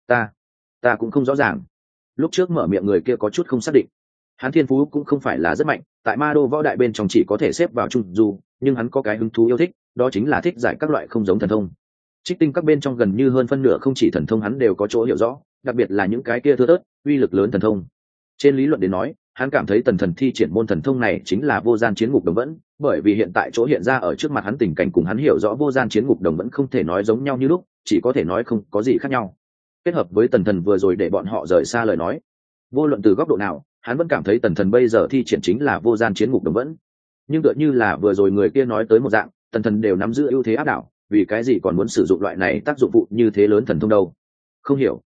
Ta cũng không rõ ràng. Lúc trước mở miệng người kia có chút không xác định. Hắn thiên phú cũng không phải là rất mạnh, tại ma đô võ đại bên trong chỉ có thể xếp vào trung du, nhưng hắn có cái hứng thú yêu thích, đó chính là thích giải các loại không giống thần thông. Trích tinh các bên trong gần như hơn phân nửa không chỉ thần thông hắn đều có chỗ hiểu rõ, đặc biệt là những cái kia thưa thớt, uy lực lớn thần thông. Trên lý luận đến nói, hắn cảm thấy Tần Thần thi triển môn thần thông này chính là vô gian chiến ngục đồng vẫn, bởi vì hiện tại chỗ hiện ra ở trước mặt hắn tình cảnh cùng hắn hiểu rõ vô gian chiến ngục đồng vẫn không thể nói giống nhau như lúc, chỉ có thể nói không có gì khác nhau. Kết hợp với Tần Thần vừa rồi để bọn họ rời xa lời nói, vô luận từ góc độ nào, hắn vẫn cảm thấy Tần Thần bây giờ thi triển chính là vô gian chiến ngục đồng vẫn. Nhưng tựa như là vừa rồi người kia nói tới một dạng, Tần Thần đều nắm giữ ưu thế áp đảo, vì cái gì còn muốn sử dụng loại này tác dụng phụ như thế lớn thần thông đâu? Không hiểu.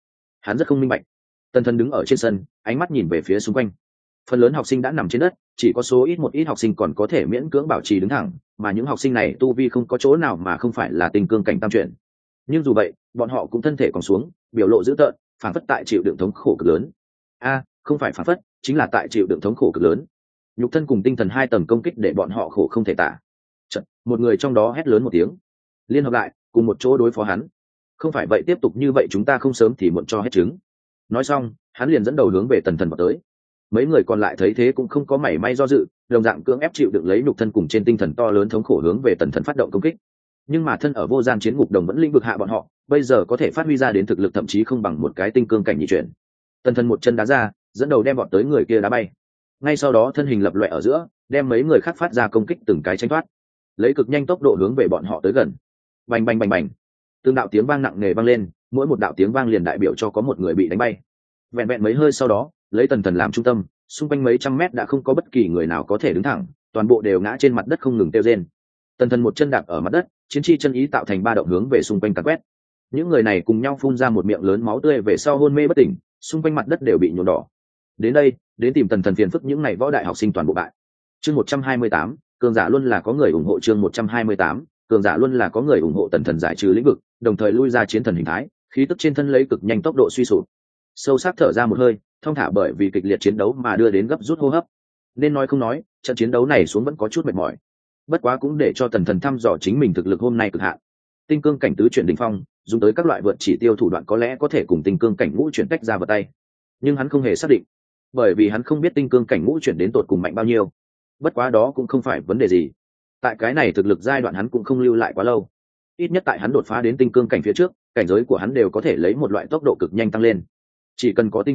hắn rất không minh bạch. Tần thần đứng ở trên sân, ánh mắt nhìn về phía xung quanh. Phần lớn học sinh đã nằm trên đất, chỉ có số ít một ít học sinh còn có thể miễn cưỡng bảo trì đứng thẳng, mà những học sinh này tu vi không có chỗ nào mà không phải là tinh cương cảnh tam chuyển. Nhưng dù vậy, bọn họ cũng thân thể còn xuống, biểu lộ dữ tợn, phản phất tại chịu đựng thống khổ cực lớn. Không phải phản phất, chính là tại chịu đựng thống khổ cực lớn. Nhục thân cùng tinh thần hai tầng công kích để bọn họ khổ không thể tả. Chợt, một người trong đó hét lớn một tiếng, liên hợp lại, cùng một chỗ đối phó hắn. Không phải vậy tiếp tục như vậy chúng ta không sớm thì muộn cho hết trứng. Nói xong, hắn liền dẫn đầu hướng về Tần thần vào tới. Mấy người còn lại thấy thế cũng không có mảy may do dự, đồng dạng cưỡng ép chịu đựng lấy nhục thân cùng trên tinh thần to lớn thống khổ hướng về Tần thần phát động công kích. Nhưng mà thân ở vô gian chiến ngục đồng vẫn lĩnh vực hạ bọn họ, bây giờ có thể phát huy ra đến thực lực thậm chí không bằng một cái tinh cương cảnh nhị chuyển. Tần thần một chân đá ra, dẫn đầu đem bọn tới người kia đá bay. Ngay sau đó thân hình lập loè ở giữa, đem mấy người khác phát ra công kích từng cái tránh thoát, lấy cực nhanh tốc độ hướng về bọn họ tới gần. Bành bành bành bành, từng đạo tiếng vang nặng nề vang lên, mỗi một đạo tiếng vang liền đại biểu cho có một người bị đánh bay. Vẹn vẹn mấy hơi sau đó, lấy Tần thần làm trung tâm, xung quanh mấy trăm mét đã không có bất kỳ người nào có thể đứng thẳng, toàn bộ đều ngã trên mặt đất không ngừng kêu rên. Tần thần một chân đạp ở mặt đất, chiến chi chân ý tạo thành ba động hướng về xung quanh càn quét. Những người này cùng nhau phun ra một miệng lớn máu tươi về sau hôn mê bất tỉnh, xung quanh mặt đất đều bị nhuộm đỏ. Đến đây, đến tìm Tần thần phiền phức những này võ đại học sinh toàn bộ bại. Chương 128, cường giả luôn là có người ủng hộ. Chương 128, cường giả luôn là có người ủng hộ. Tần thần giải trừ lĩnh vực, đồng thời lui ra chiến thần hình thái, khí tức trên thân lấy cực nhanh tốc độ suy sụp. Sâu sắc thở ra một hơi, thong thả bởi vì kịch liệt chiến đấu mà đưa đến gấp rút hô hấp. Nên nói không nói, trận chiến đấu này xuống vẫn có chút mệt mỏi. Bất quá cũng để cho Tần thần thăm dò chính mình thực lực hôm nay cực hạn. Tinh cương cảnh tứ chuyển đỉnh phong, dùng tới các loại vượt chỉ tiêu thủ đoạn có lẽ có thể cùng tinh cương cảnh ngũ chuyển tách ra vào tay. Nhưng hắn không hề xác định, bởi vì hắn không biết tinh cương cảnh ngũ chuyển đến tột cùng mạnh bao nhiêu. Bất quá đó cũng không phải vấn đề gì. Tại cái này thực lực giai đoạn hắn cũng không lưu lại quá lâu. Ít nhất tại hắn đột phá đến tinh cương cảnh phía trước, cảnh giới của hắn đều có thể lấy một loại tốc độ cực nhanh tăng lên. Chỉ cần có tinh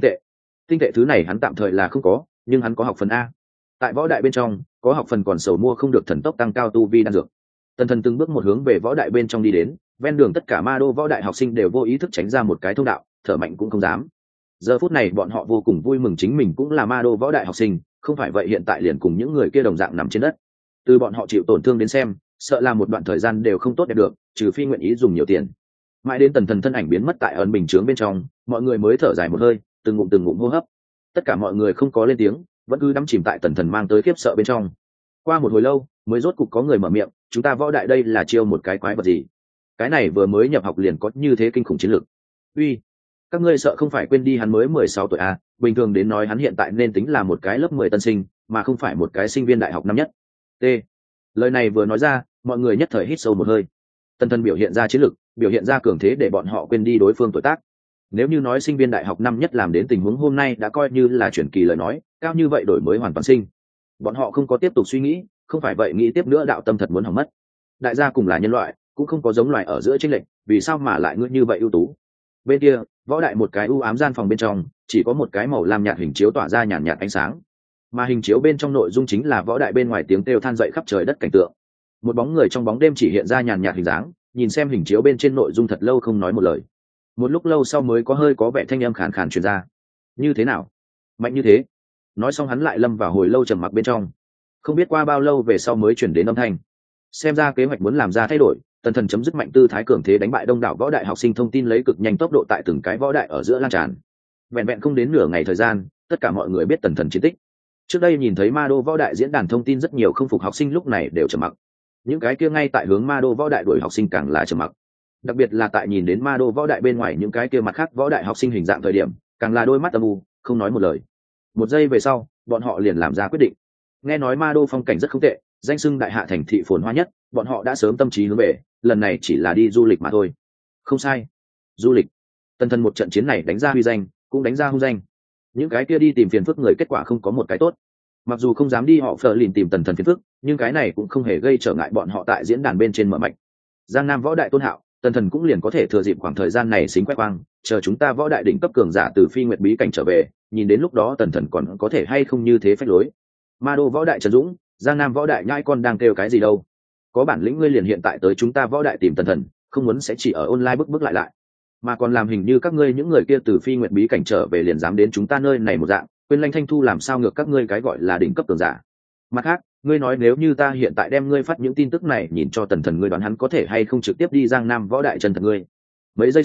tệ thứ này hắn tạm thời là không có, nhưng hắn có học phần A. Tại võ đại bên trong, có học phần còn sầu mua không được thần tốc tăng cao tu vi đan dược. Tần thần từng bước một hướng về võ đại bên trong đi đến, ven đường tất cả ma đô võ đại học sinh đều vô ý thức tránh ra một cái thông đạo, thở mạnh cũng không dám. Giờ phút này bọn họ vô cùng vui mừng chính mình cũng là ma đô võ đại học sinh, không phải vậy hiện tại liền cùng những người kia đồng dạng nằm trên đất. Từ bọn họ chịu tổn thương đến xem, sợ là một đoạn thời gian đều không tốt đẹp được, trừ phi nguyện ý dùng nhiều tiền. Mãi đến Tần thần thân ảnh biến mất tại ẩn bình chướng bên trong, mọi người mới thở dài một hơi, từng ngụm hô hấp. Tất cả mọi người không có lên tiếng, vẫn cứ đắm chìm tại Tần thần mang tới khiếp sợ bên trong. Qua một hồi lâu, mới rốt cục có người mở miệng, chúng ta võ đại đây là chiêu một cái quái vật gì? Cái này vừa mới nhập học liền có như thế kinh khủng chiến lược. Uy, các ngươi sợ không phải quên đi hắn mới 16 tuổi à? Bình thường đến nói hắn hiện tại nên tính là một cái lớp 10 tân sinh, mà không phải một cái sinh viên đại học năm nhất. T. Lời này vừa nói ra, mọi người nhất thời hít sâu một hơi. Tần thần biểu hiện ra chiến lược, biểu hiện ra cường thế để bọn họ quên đi đối phương tuổi tác. Nếu như nói sinh viên đại học năm nhất làm đến tình huống hôm nay đã coi như là chuyển kỳ lời nói, cao như vậy đổi mới hoàn toàn sinh. Bọn họ không có tiếp tục suy nghĩ, không phải vậy nghĩ tiếp nữa đạo tâm thật muốn hỏng mất. Đại gia cùng là nhân loại, cũng không có giống loài ở giữa chênh lệch, vì sao mà lại ngươi như vậy ưu tú? Bên kia, võ đại một cái u ám gian phòng bên trong, chỉ có một cái màu lam nhạt hình chiếu tỏa ra nhàn nhạt ánh sáng. Mà hình chiếu bên trong nội dung chính là võ đại bên ngoài tiếng kêu than dậy khắp trời đất cảnh tượng. Một bóng người trong bóng đêm chỉ hiện ra nhàn nhạt hình dáng, nhìn xem hình chiếu bên trên nội dung thật lâu không nói một lời. Một lúc lâu sau mới có hơi có vẻ thanh âm khàn khàn truyền ra. Như thế nào? Mạnh như thế? Nói xong hắn lại lâm vào hồi lâu trầm mặc bên trong. Không biết qua bao lâu về sau mới chuyển đến âm thanh. Xem ra kế hoạch muốn làm ra thay đổi, Tần thần chấm dứt mạnh tư thái cường thế đánh bại đông đảo võ đại học sinh thông tin lấy cực nhanh tốc độ tại từng cái võ đại ở giữa lan tràn. Vẹn vẹn không đến nửa ngày thời gian, tất cả mọi người biết Tần thần chiến tích. Trước đây nhìn thấy ma đô võ đại diễn đàn thông tin rất nhiều không phục học sinh lúc này đều trầm mặc. Những cái kia ngay tại hướng ma đô võ đại đuổi học sinh càng là trầm mặc. Đặc biệt là tại nhìn đến ma đô võ đại bên ngoài những cái kia mặt khác võ đại học sinh hình dạng thời điểm, càng là đôi mắt âm u, không nói một lời. Một giây về sau, bọn họ liền làm ra quyết định. Nghe nói ma đô phong cảnh rất không tệ, danh xưng đại hạ thành thị phồn hoa nhất, bọn họ đã sớm tâm trí hướng về, lần này chỉ là đi du lịch mà thôi. Không sai, du lịch. Tần thần một trận chiến này đánh ra huy danh, cũng đánh ra hung danh. Những cái kia đi tìm phiền phức người kết quả không có một cái tốt. Mặc dù không dám đi họ phờ lìn tìm Tần thần phiền phức, nhưng cái này cũng không hề gây trở ngại bọn họ tại diễn đàn bên trên mở mạch. Giang Nam võ đại tôn hạo, Tần thần cũng liền có thể thừa dịp khoảng thời gian này xính quét quang, chờ chúng ta võ đại đỉnh cấp cường giả từ phi nguyệt bí cảnh trở về, nhìn đến lúc đó Tần thần còn có thể hay không như thế phách lối. Ma đô võ đại Trần Dũng, Giang Nam võ đại nhãi con đang kêu cái gì đâu? Có bản lĩnh ngươi liền hiện tại tới chúng ta võ đại tìm Tần thần, không muốn sẽ chỉ ở online bức lại, mà còn làm hình như các ngươi những người kia từ phi nguyệt bí cảnh trở về liền dám đến chúng ta nơi này một dạng, quên Lanh Thanh Thu làm sao ngược các ngươi cái gọi là đỉnh cấp cường giả. Mặt khác, ngươi nói nếu như ta hiện tại đem ngươi phát những tin tức này nhìn cho Tần thần, ngươi đoán hắn có thể hay không trực tiếp đi Giang Nam võ đại chân thật ngươi? Mấy giây sau,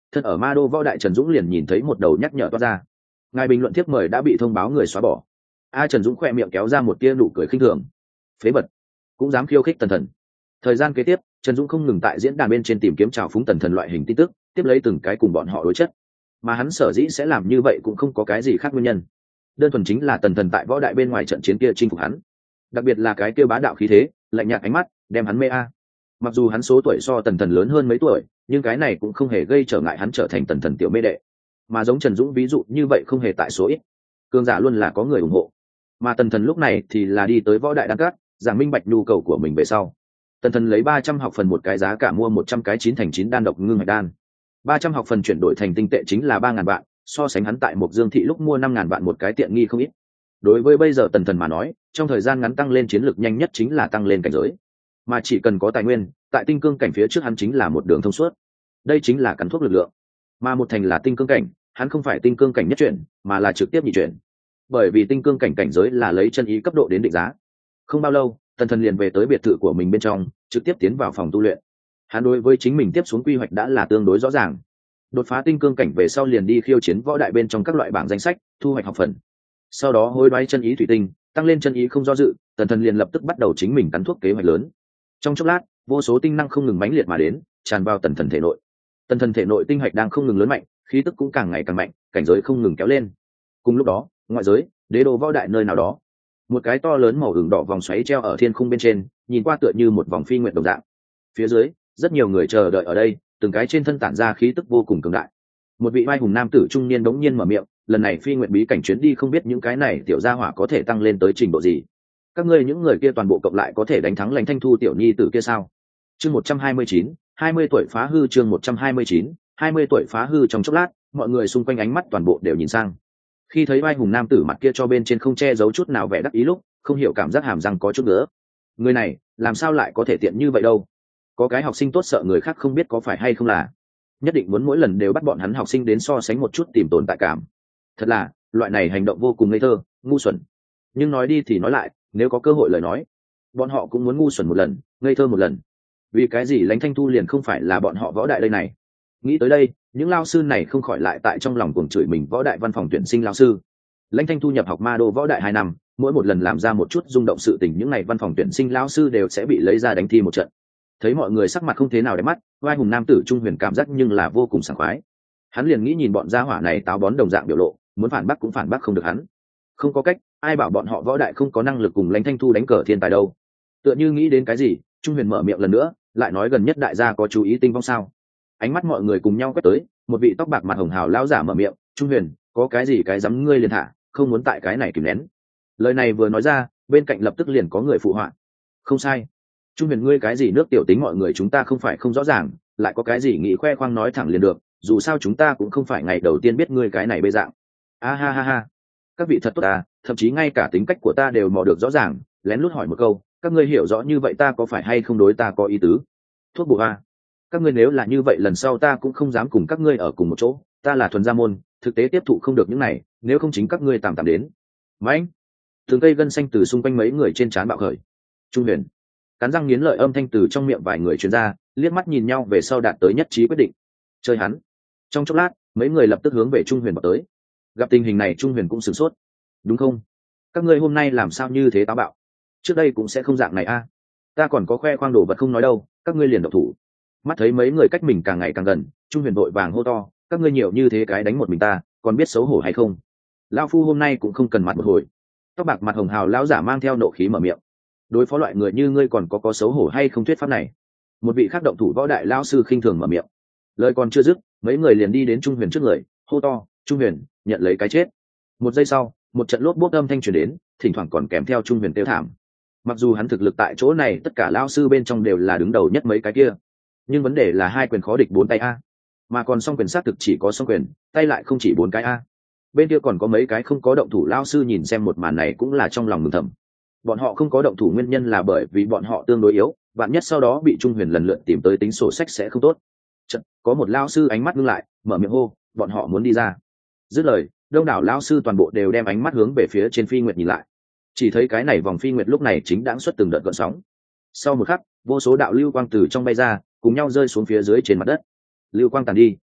thân ở ma đô võ đại Trần Dũng liền nhìn thấy một đầu nhắc nhở toát ra. Ngài bình luận thiếp mời đã bị thông báo người xóa bỏ. Trần Dũng khoe miệng kéo ra một tia nụ cười khinh thường. Phế vật, cũng dám khiêu khích Tần Thần. Thời gian kế tiếp, Trần Dũng không ngừng tại diễn đàn bên trên tìm kiếm trào phúng Tần Thần loại hình tin tức, tiếp lấy từng cái cùng bọn họ đối chất. Mà hắn sở dĩ sẽ làm như vậy cũng không có cái gì khác nguyên nhân, đơn thuần chính là Tần Thần tại võ đại bên ngoài trận chiến kia chinh phục hắn, đặc biệt là cái kia bá đạo khí thế, lạnh nhạt ánh mắt, đem hắn mê Mặc dù hắn số tuổi so Tần Thần lớn hơn mấy tuổi, nhưng cái này cũng không hề gây trở ngại hắn trở thành Tần Thần tiểu mê đệ. Mà giống Trần Dũng ví dụ như vậy không hề tại số ít, cường giả luôn là có người ủng hộ. Mà Tần Thần lúc này thì là đi tới võ đại đan cát, giảng minh bạch nhu cầu của mình về sau. Tần Thần lấy 300 học phần một cái giá cả mua 100 cái 9/9 đan độc ngưng hạch đan. 300 học phần chuyển đổi thành tinh tệ chính là 3.000 vạn, so sánh hắn tại Mộc Dương thị lúc mua 5.000 vạn một cái tiện nghi không ít. Đối với bây giờ Tần Thần mà nói, trong thời gian ngắn tăng lên chiến lược nhanh nhất chính là tăng lên cảnh giới. Mà chỉ cần có tài nguyên, tại tinh cương cảnh phía trước hắn chính là một đường thông suốt. Đây chính là cắn thuốc lực lượng. Mà một thành là tinh cương cảnh, hắn không phải tinh cương cảnh nhất chuyển, mà là trực tiếp nhị chuyển. Bởi vì tinh cương cảnh cảnh giới là lấy chân ý cấp độ đến định giá. Không bao lâu, Tần Thần liền về tới biệt thự của mình bên trong, trực tiếp tiến vào phòng tu luyện. Hắn đối với chính mình tiếp xuống quy hoạch đã là tương đối rõ ràng. Đột phá tinh cương cảnh về sau liền đi khiêu chiến võ đại bên trong các loại bảng danh sách, thu hoạch học phần. Sau đó hối đoái chân ý thủy tinh, tăng lên chân ý không do dự, Tần Thần liền lập tức bắt đầu chính mình cắn thuốc kế hoạch lớn. Trong chốc lát, vô số tinh năng không ngừng mãnh liệt mà đến, tràn vào Tần Thần thể nội. Tần Thần thể nội tinh hạch đang không ngừng lớn mạnh, khí tức cũng càng ngày càng mạnh, cảnh giới không ngừng kéo lên. Cùng lúc đó, ngoại giới, đế đô võ đại nơi nào đó, một cái to lớn màu ửng đỏ vòng xoáy treo ở thiên khung bên trên, nhìn qua tựa như một vòng phi nguyệt đồng dạng. Phía dưới, rất nhiều người chờ đợi ở đây, từng cái trên thân tản ra khí tức vô cùng cường đại. Một vị vai hùng nam tử trung niên đống nhiên mở miệng, lần này phi nguyệt bí cảnh chuyến đi không biết những cái này tiểu gia hỏa có thể tăng lên tới trình độ gì. Các ngươi những người kia toàn bộ cộng lại có thể đánh thắng Lãnh Thanh Thu tiểu nhi tử kia sao? Chương 129, 20 tuổi phá hư. Chương 129, 20 tuổi phá hư. Trong chốc lát, mọi người xung quanh ánh mắt toàn bộ đều nhìn sang. Khi thấy vai hùng nam tử mặt kia cho bên trên không che giấu chút nào vẻ đắc ý lúc, không hiểu cảm giác hàm răng có chút nữa. Người này, làm sao lại có thể tiện như vậy đâu? Có cái học sinh tốt sợ người khác không biết có phải hay không là, nhất định muốn mỗi lần đều bắt bọn hắn học sinh đến so sánh một chút tìm tồn tại cảm. Thật là, loại này hành động vô cùng ngây thơ, ngu xuẩn. Nhưng nói đi thì nói lại, nếu có cơ hội lời nói, bọn họ cũng muốn ngu xuẩn một lần, ngây thơ một lần. Vì cái gì Lãnh Thanh Thu liền không phải là bọn họ võ đại đây này? Nghĩ tới đây, những lao sư này không khỏi lại tại trong lòng cuồng chửi mình võ đại văn phòng tuyển sinh lao sư. Lãnh Thanh Thu nhập học ma đô võ đại 2 năm, mỗi một lần làm ra một chút rung động sự tình, những ngày văn phòng tuyển sinh lao sư đều sẽ bị lấy ra đánh thi một trận. Thấy mọi người sắc mặt không thế nào đẹp mắt, vai hùng nam tử Trung Huyền cảm giác nhưng là vô cùng sảng khoái. Hắn liền nghĩ nhìn bọn gia hỏa này táo bón đồng dạng biểu lộ, muốn phản bác cũng phản bác không được hắn. Không có cách, ai bảo bọn họ võ đại không có năng lực cùng Lãnh Thanh Thu đánh cờ thiên tài đâu. Tựa như nghĩ đến cái gì, Trung Huyền mở miệng lần nữa, lại nói gần nhất đại gia có chú ý tinh vong sao? Ánh mắt mọi người cùng nhau quét tới, một vị tóc bạc mặt hồng hào lão giả mở miệng, Trung Huyền, có cái gì cái dám ngươi liền thả, không muốn tại cái này kìm nén. Lời này vừa nói ra, bên cạnh lập tức liền có người phụ họa. Không sai, Trung Huyền ngươi cái gì nước tiểu tính mọi người chúng ta không phải không rõ ràng, lại có cái gì nghĩ khoe khoang nói thẳng liền được, dù sao chúng ta cũng không phải ngày đầu tiên biết ngươi cái này bê dạng. Ha ha ha, các vị thật tốt à, thậm chí ngay cả tính cách của ta đều mò được rõ ràng, lén lút hỏi một câu, các ngươi hiểu rõ như vậy ta có phải hay không đối ta có ý tứ? Thuốc bổ a, các ngươi nếu là như vậy lần sau ta cũng không dám cùng các ngươi ở cùng một chỗ, ta là thuần gia môn, thực tế tiếp thụ không được những này, nếu không chính các ngươi tạm tạm đến. Mãnh, từng cây gân xanh từ xung quanh mấy người trên trán bạo khởi. Trung Huyền cắn răng nghiến lợi âm thanh từ trong miệng vài người truyền ra, liếc mắt nhìn nhau về sau đạt tới nhất trí quyết định. Chơi hắn. Trong chốc lát, mấy người lập tức hướng về Trung Huyền vào tới. Gặp tình hình này Trung Huyền cũng sửng sốt. Đúng không? Các ngươi hôm nay làm sao như thế táo bạo? Trước đây cũng sẽ không dạng này a. Ta còn có khoe khoang đồ vật không nói đâu, các ngươi liền độc thủ. Mắt thấy mấy người cách mình càng ngày càng gần, Trung Huyền vội vàng hô to, các ngươi nhiều như thế cái đánh một mình ta, còn biết xấu hổ hay không? Lão phu hôm nay cũng không cần mặt một hồi. Tóc bạc mặt hồng hào lão giả mang theo nộ khí mở miệng. Đối phó loại người như ngươi còn có xấu hổ hay không thuyết pháp này? Một vị khác động thủ võ đại lão sư khinh thường mở miệng. Lời còn chưa dứt, mấy người liền đi đến Trung Huyền trước người, hô to, Trung Huyền, nhận lấy cái chết. Một giây sau, một trận lốp bốp âm thanh truyền đến, thỉnh thoảng còn kèm theo Trung Huyền kêu thảm. Mặc dù hắn thực lực tại chỗ này tất cả lão sư bên trong đều là đứng đầu nhất mấy cái kia, nhưng vấn đề là hai quyền khó địch 4 tay a, mà còn song quyền sát thực chỉ có song quyền, tay lại không chỉ 4 cái a. Bên kia còn có mấy cái không có động thủ lão sư nhìn xem một màn này cũng là trong lòng mừng thầm. Bọn họ không có động thủ nguyên nhân là bởi vì bọn họ tương đối yếu, vạn nhất sau đó bị Trung Huyền lần lượt tìm tới tính sổ sách sẽ không tốt. Chật, có một lão sư ánh mắt ngưng lại, mở miệng hô, bọn họ muốn đi ra. Dứt lời, đông đảo lão sư toàn bộ đều đem ánh mắt hướng về phía trên phi nguyệt nhìn lại. Chỉ thấy cái này vòng phi nguyệt lúc này chính đãng xuất từng đợt gợn sóng. Sau một khắc, vô số đạo lưu quang từ trong bay ra, cùng nhau rơi xuống phía dưới trên mặt đất. Lưu quang tàn đi,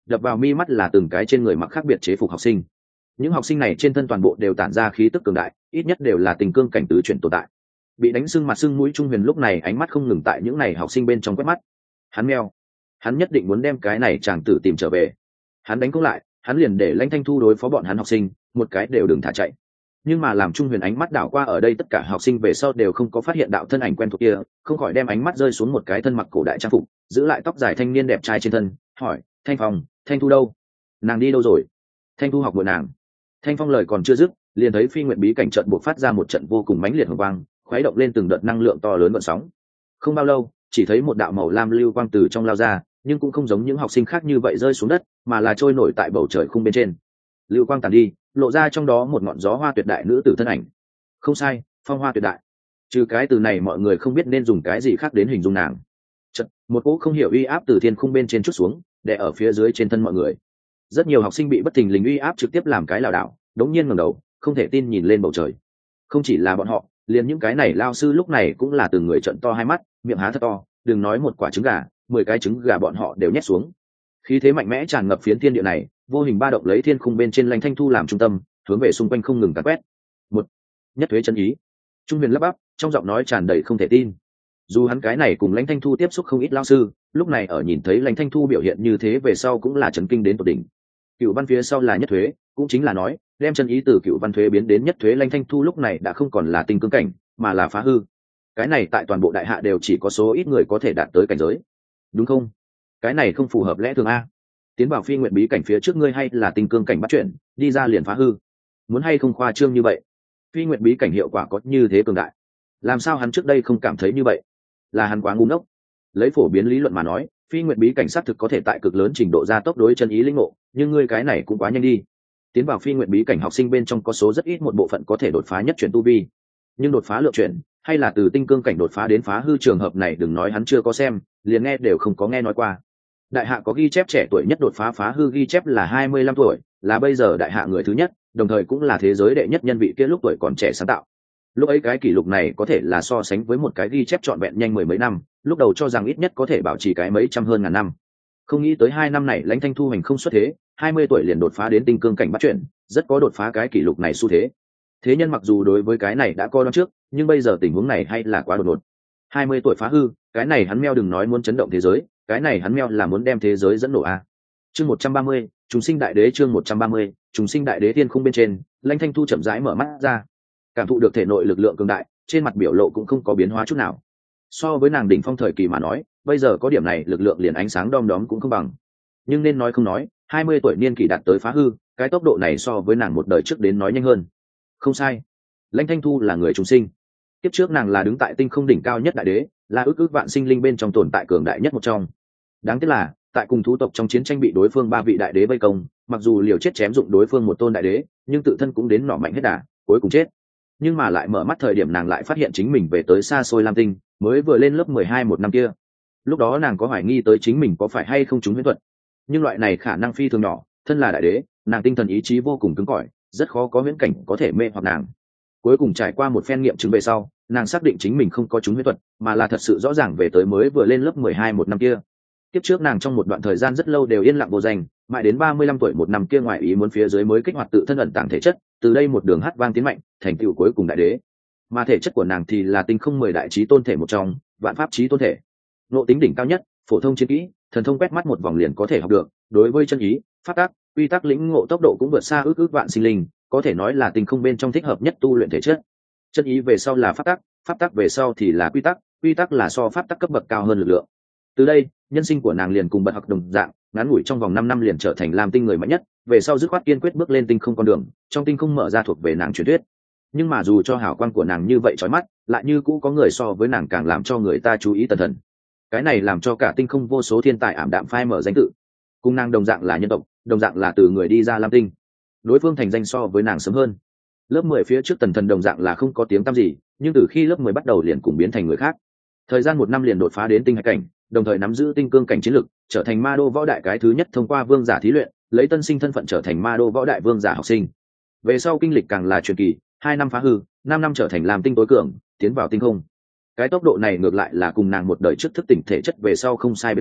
đập vào mi mắt là từng cái trên người mặc khác biệt chế phục học sinh. Những học sinh này trên thân toàn bộ đều tản ra khí tức cường đại, ít nhất đều là tình cương cảnh tứ chuyển tồn tại. Bị đánh sưng mặt sưng mũi Trung Huyền lúc này ánh mắt không ngừng tại những này học sinh bên trong quét mắt. Hắn meo, hắn nhất định muốn đem cái này chàng tử tìm trở về. Hắn đánh cũng lại, hắn liền để Lãnh Thanh Thu đối phó bọn hắn học sinh, một cái đều đừng thả chạy. Nhưng mà làm Trung Huyền ánh mắt đảo qua ở đây tất cả học sinh về sau đều không có phát hiện đạo thân ảnh quen thuộc kia, không khỏi đem ánh mắt rơi xuống một cái thân mặc cổ đại trang phục, giữ lại tóc dài thanh niên đẹp trai trên thân, hỏi: Thanh Phong, Thanh Thu đâu? Nàng đi đâu rồi? Thanh Thu học muội nàng. Thanh Phong lời còn chưa dứt, liền thấy Phi Nguyệt bí cảnh trận buộc phát ra một trận vô cùng mãnh liệt hồng quang, khuấy động lên từng đợt năng lượng to lớn gợn sóng. Không bao lâu, chỉ thấy một đạo màu lam lưu quang từ trong lao ra, nhưng cũng không giống những học sinh khác như vậy rơi xuống đất, mà là trôi nổi tại bầu trời khung bên trên. Lưu quang tàn đi, lộ ra trong đó một ngọn gió hoa tuyệt đại nữ tử thân ảnh. Không sai, phong hoa tuyệt đại. Trừ cái từ này mọi người không biết nên dùng cái gì khác đến hình dung nàng. Chợt, một cỗ không hiểu uy áp từ thiên khung bên trên chút xuống, đè ở phía dưới trên thân mọi người. Rất nhiều học sinh bị bất thình lình uy áp trực tiếp làm cái lảo đảo, đống nhiên ngẩng đầu, không thể tin nhìn lên bầu trời. Không chỉ là bọn họ, liền những cái này lao sư lúc này cũng là từng người trợn to hai mắt, miệng há thật to, đừng nói một quả trứng gà, 10 cái trứng gà bọn họ đều nhét xuống. Khí thế mạnh mẽ tràn ngập phiến thiên địa này, vô hình ba động lấy thiên khung bên trên Lãnh Thanh Thu làm trung tâm, hướng về xung quanh không ngừng càn quét. Một nhất thuế chân ý. Trung Huyền lắp bắp, trong giọng nói tràn đầy không thể tin. Dù hắn cái này cùng Lãnh Thanh Thu tiếp xúc không ít lao sư, lúc này ở nhìn thấy Lãnh Thanh Thu biểu hiện như thế về sau cũng là chấn kinh đến tột đỉnh. Cựu văn phía sau là nhất thuế, cũng chính là nói đem chân ý từ cựu văn thuế biến đến nhất thuế. Lãnh Thanh Thu lúc này đã không còn là tinh cương cảnh, mà là phá hư. Cái này tại toàn bộ đại hạ đều chỉ có số ít người có thể đạt tới cảnh giới, đúng không? Cái này không phù hợp lẽ thường a. Tiến vào Phi Nguyện bí cảnh phía trước ngươi hay là tinh cương cảnh bắt chuyển, đi ra liền phá hư, muốn hay không khoa trương như vậy? Phi Nguyện bí cảnh hiệu quả có như thế cường đại, làm sao hắn trước đây không cảm thấy như vậy? Là hắn quá ngu ngốc. Lấy phổ biến lý luận mà nói, Phi Nguyện bí cảnh xác thực có thể tại cực lớn trình độ gia tốc đối chân ý linh ngộ, nhưng ngươi cái này cũng quá nhanh đi. Tiến vào Phi Nguyện bí cảnh học sinh bên trong có số rất ít một bộ phận có thể đột phá nhất chuyển tu vi, nhưng đột phá lượng chuyển hay là từ tinh cương cảnh đột phá đến phá hư trường hợp này đừng nói hắn chưa có xem, liền nghe đều không có nghe nói qua. Đại hạ có ghi chép trẻ tuổi nhất đột phá phá hư ghi chép là 25 tuổi, là bây giờ đại hạ người thứ nhất, đồng thời cũng là thế giới đệ nhất nhân vị kia lúc tuổi còn trẻ sáng tạo. Lúc ấy cái kỷ lục này có thể là so sánh với một cái ghi chép trọn vẹn nhanh mười mấy năm, lúc đầu cho rằng ít nhất có thể bảo trì cái mấy trăm hơn ngàn năm. Không nghĩ tới 2 năm này Lãnh Thanh Thu hành không xuất thế, 20 tuổi liền đột phá đến tinh cương cảnh bắt chuyển, rất có đột phá cái kỷ lục này xu thế. Thế nhân mặc dù đối với cái này đã coi đoán trước, nhưng bây giờ tình huống này hay là quá đột ngột. 20 tuổi phá hư, cái này hắn meo đừng nói muốn chấn động thế giới, cái này hắn meo là muốn đem thế giới dẫn nổ a. Chương 130, Trùng sinh đại đế. Chương 130, Trùng sinh đại đế. Thiên khung bên trên, Lãnh Thanh Thu chậm rãi mở mắt ra, cảm thụ được thể nội lực lượng cường đại, trên mặt biểu lộ cũng không có biến hóa chút nào. So với nàng đỉnh phong thời kỳ mà nói, bây giờ có điểm này lực lượng liền ánh sáng đom đóm cũng không bằng. Nhưng nên nói không nói, 20 tuổi niên kỷ đạt tới phá hư, cái tốc độ này so với nàng một đời trước đến nói nhanh hơn. Không sai, Lãnh Thanh Thu là người trùng sinh. Tiếp trước nàng là đứng tại tinh không đỉnh cao nhất đại đế, là ước vạn sinh linh bên trong tồn tại cường đại nhất một trong. Đáng tiếc là tại cùng thú tộc trong chiến tranh bị đối phương 3 vị đại đế vây công, mặc dù liều chết chém dụng đối phương một tôn đại đế, nhưng tự thân cũng đến nỏ mạnh hết đà, cuối cùng chết. Nhưng mà lại mở mắt thời điểm nàng lại phát hiện chính mình về tới xa xôi Lam Tinh, mới vừa lên lớp 12 một năm kia. Lúc đó nàng có hoài nghi tới chính mình có phải hay không trúng huyễn thuật, nhưng loại này khả năng phi thường nhỏ, thân là đại đế, nàng tinh thần ý chí vô cùng cứng cỏi, rất khó có huyễn cảnh có thể mê hoặc nàng. Cuối cùng trải qua một phen nghiệm chứng về sau, nàng xác định chính mình không có trúng huyễn thuật, mà là thật sự rõ ràng về tới mới vừa lên lớp 12 một năm kia. Tiếp trước nàng trong một đoạn thời gian rất lâu đều yên lặng vô danh, mãi đến 35 tuổi một năm kia ngoài ý muốn phía dưới mới kích hoạt tự thân ẩn tàng thể chất, từ đây một đường hát vang tiến mạnh, thành tựu cuối cùng đại đế. Mà thể chất của nàng thì là tinh không 10 đại chí tôn thể một trong, vạn pháp chí tôn thể. Ngộ tính đỉnh cao nhất, phổ thông chiến kỹ, thần thông quét mắt một vòng liền có thể học được, đối với chân ý, pháp tắc, quy tắc lĩnh ngộ tốc độ cũng vượt xa ước vạn sinh linh, có thể nói là tinh không bên trong thích hợp nhất tu luyện thể chất. Chân ý về sau là pháp tắc về sau thì là quy tắc là so pháp tắc cấp bậc cao hơn lực lượng. Từ đây, nhân sinh của nàng liền cùng bậc học đồng dạng, ngắn ngủi trong vòng 5 năm liền trở thành Lam Tinh người mạnh nhất, về sau dứt khoát kiên quyết bước lên tinh không con đường, trong tinh không mở ra thuộc về nàng truyền thuyết. Nhưng mà dù cho hào quang của nàng như vậy chói mắt, lại như cũ có người so với nàng càng làm cho người ta chú ý tần thần. Cái này làm cho cả tinh không vô số thiên tài ảm đạm phai mở danh tự. Cùng nàng đồng dạng là nhân tộc, đồng dạng là từ người đi ra Lam Tinh. Đối phương thành danh so với nàng sớm hơn. Lớp 10 phía trước tần thần đồng dạng là không có tiếng tăm gì, nhưng từ khi lớp 10 bắt đầu liền cùng biến thành người khác. Thời gian 1 năm liền đột phá đến tinh hải cảnh, đồng thời nắm giữ tinh cương cảnh chiến lực, trở thành ma đô võ đại cái thứ nhất thông qua vương giả thí luyện, lấy tân sinh thân phận trở thành ma đô võ đại vương giả học sinh. Về sau kinh lịch càng là truyền kỳ, 2 năm phá hư, 5 năm trở thành làm tinh tối cường, tiến vào tinh không. Cái tốc độ này ngược lại là cùng nàng một đời trước thức tỉnh thể chất về sau không sai biệt lắm,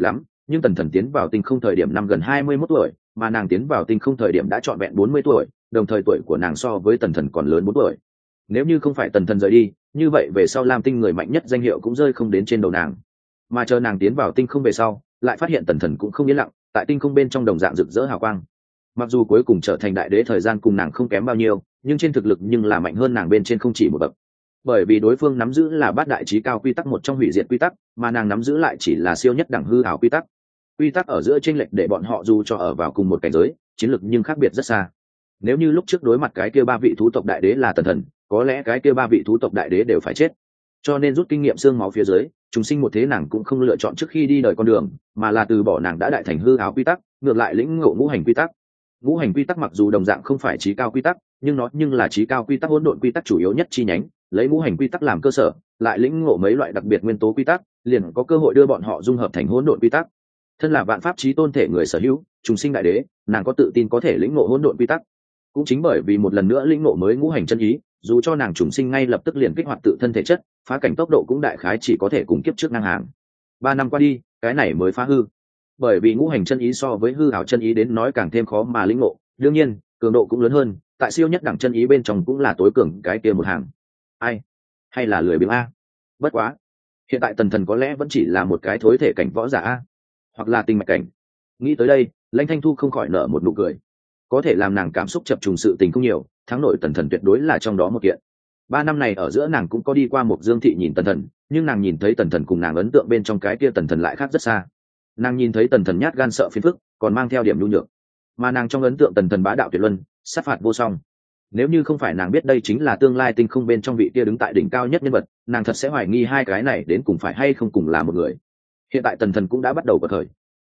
nhưng tần thần tiến vào tinh không thời điểm năm gần 21 tuổi, mà nàng tiến vào tinh không thời điểm đã trọn vẹn 40 tuổi, đồng thời tuổi của nàng so với tần thần còn lớn 4 tuổi. Nếu như không phải tần thần rời đi, như vậy về sau lam tinh người mạnh nhất danh hiệu cũng rơi không đến trên đầu nàng. Mà chờ nàng tiến vào tinh không về sau, lại phát hiện tần thần cũng không yên lặng, tại tinh không bên trong đồng dạng rực rỡ hào quang. Mặc dù cuối cùng trở thành đại đế thời gian cùng nàng không kém bao nhiêu, nhưng trên thực lực nhưng là mạnh hơn nàng bên trên không chỉ một bậc. Bởi vì đối phương nắm giữ là bát đại trí cao quy tắc một trong hủy diệt quy tắc, mà nàng nắm giữ lại chỉ là siêu nhất đẳng hư ảo quy tắc. Quy tắc ở giữa chênh lệch để bọn họ dù cho ở vào cùng một cảnh giới, chiến lược nhưng khác biệt rất xa. Nếu như lúc trước đối mặt cái kia ba vị thú tộc đại đế là tần thần, có lẽ cái kia ba vị thú tộc đại đế đều phải chết. Cho nên rút kinh nghiệm xương máu phía dưới, chúng sinh một thế nàng cũng không lựa chọn trước khi đi đời con đường, mà là từ bỏ nàng đã đại thành hư ảo quy tắc, ngược lại lĩnh ngộ ngũ hành quy tắc. Ngũ hành quy tắc mặc dù đồng dạng không phải trí cao quy tắc, nhưng là trí cao quy tắc hỗn độn quy tắc chủ yếu nhất chi nhánh, lấy ngũ hành quy tắc làm cơ sở, lại lĩnh ngộ mấy loại đặc biệt nguyên tố quy tắc, liền có cơ hội đưa bọn họ dung hợp thành hỗn độn quy tắc. Thân là vạn pháp chí tôn thể người sở hữu, chúng sinh đại đế, nàng có tự tin có thể lĩnh ngộ hỗn độn quy tắc. Cũng chính bởi vì một lần nữa lĩnh ngộ mới ngũ hành chân ý, dù cho nàng trùng sinh ngay lập tức liền kích hoạt tự thân thể chất, phá cảnh tốc độ cũng đại khái chỉ có thể cùng kiếp trước ngang hàng. 3 năm qua đi, cái này mới phá hư. Bởi vì ngũ hành chân ý so với hư ảo chân ý đến nói càng thêm khó mà lĩnh ngộ, đương nhiên, cường độ cũng lớn hơn, tại siêu nhất đẳng chân ý bên trong cũng là tối cường cái kia một hàng. Ai? Hay là lười biếng a? Bất quá, hiện tại tần thần có lẽ vẫn chỉ là một cái thối thể cảnh võ giả a, hoặc là tinh mạch cảnh. Nghĩ tới đây, Lãnh Thanh Thu không khỏi nở một nụ cười. Có thể làm nàng cảm xúc chập trùng sự tình không nhiều, thắng nội tần thần tuyệt đối là trong đó một kiện. 3 năm này ở giữa nàng cũng có đi qua một dương thị nhìn tần thần, nhưng nàng nhìn thấy tần thần cùng nàng ấn tượng bên trong cái kia tần thần lại khác rất xa. Nàng nhìn thấy tần thần nhát gan sợ phiền phức, còn mang theo điểm nhu nhược, mà nàng trong ấn tượng tần thần bá đạo tuyệt luân, sát phạt vô song. Nếu như không phải nàng biết đây chính là tương lai tinh không bên trong vị kia đứng tại đỉnh cao nhất nhân vật, nàng thật sẽ hoài nghi hai cái này đến cùng phải hay không cùng là một người. Hiện tại tần thần cũng đã bắt đầu bật khởi.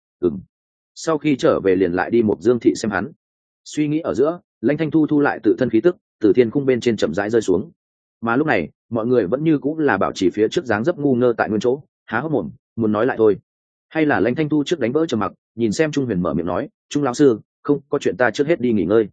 Sau khi trở về liền lại đi một dương thị xem hắn. Suy nghĩ ở giữa, Lãnh Thanh Thu thu lại tự thân khí tức, từ thiên khung bên trên chậm rãi rơi xuống. Mà lúc này, mọi người vẫn như cũng là bảo trì phía trước dáng dấp ngu ngơ tại nguyên chỗ, há hốc mồm, muốn nói lại thôi. Hay là Lãnh Thanh Thu trước đánh vỡ trầm mặc, nhìn xem Trung Huyền mở miệng nói, "Trung lão sư, không, có chuyện ta trước hết đi nghỉ ngơi."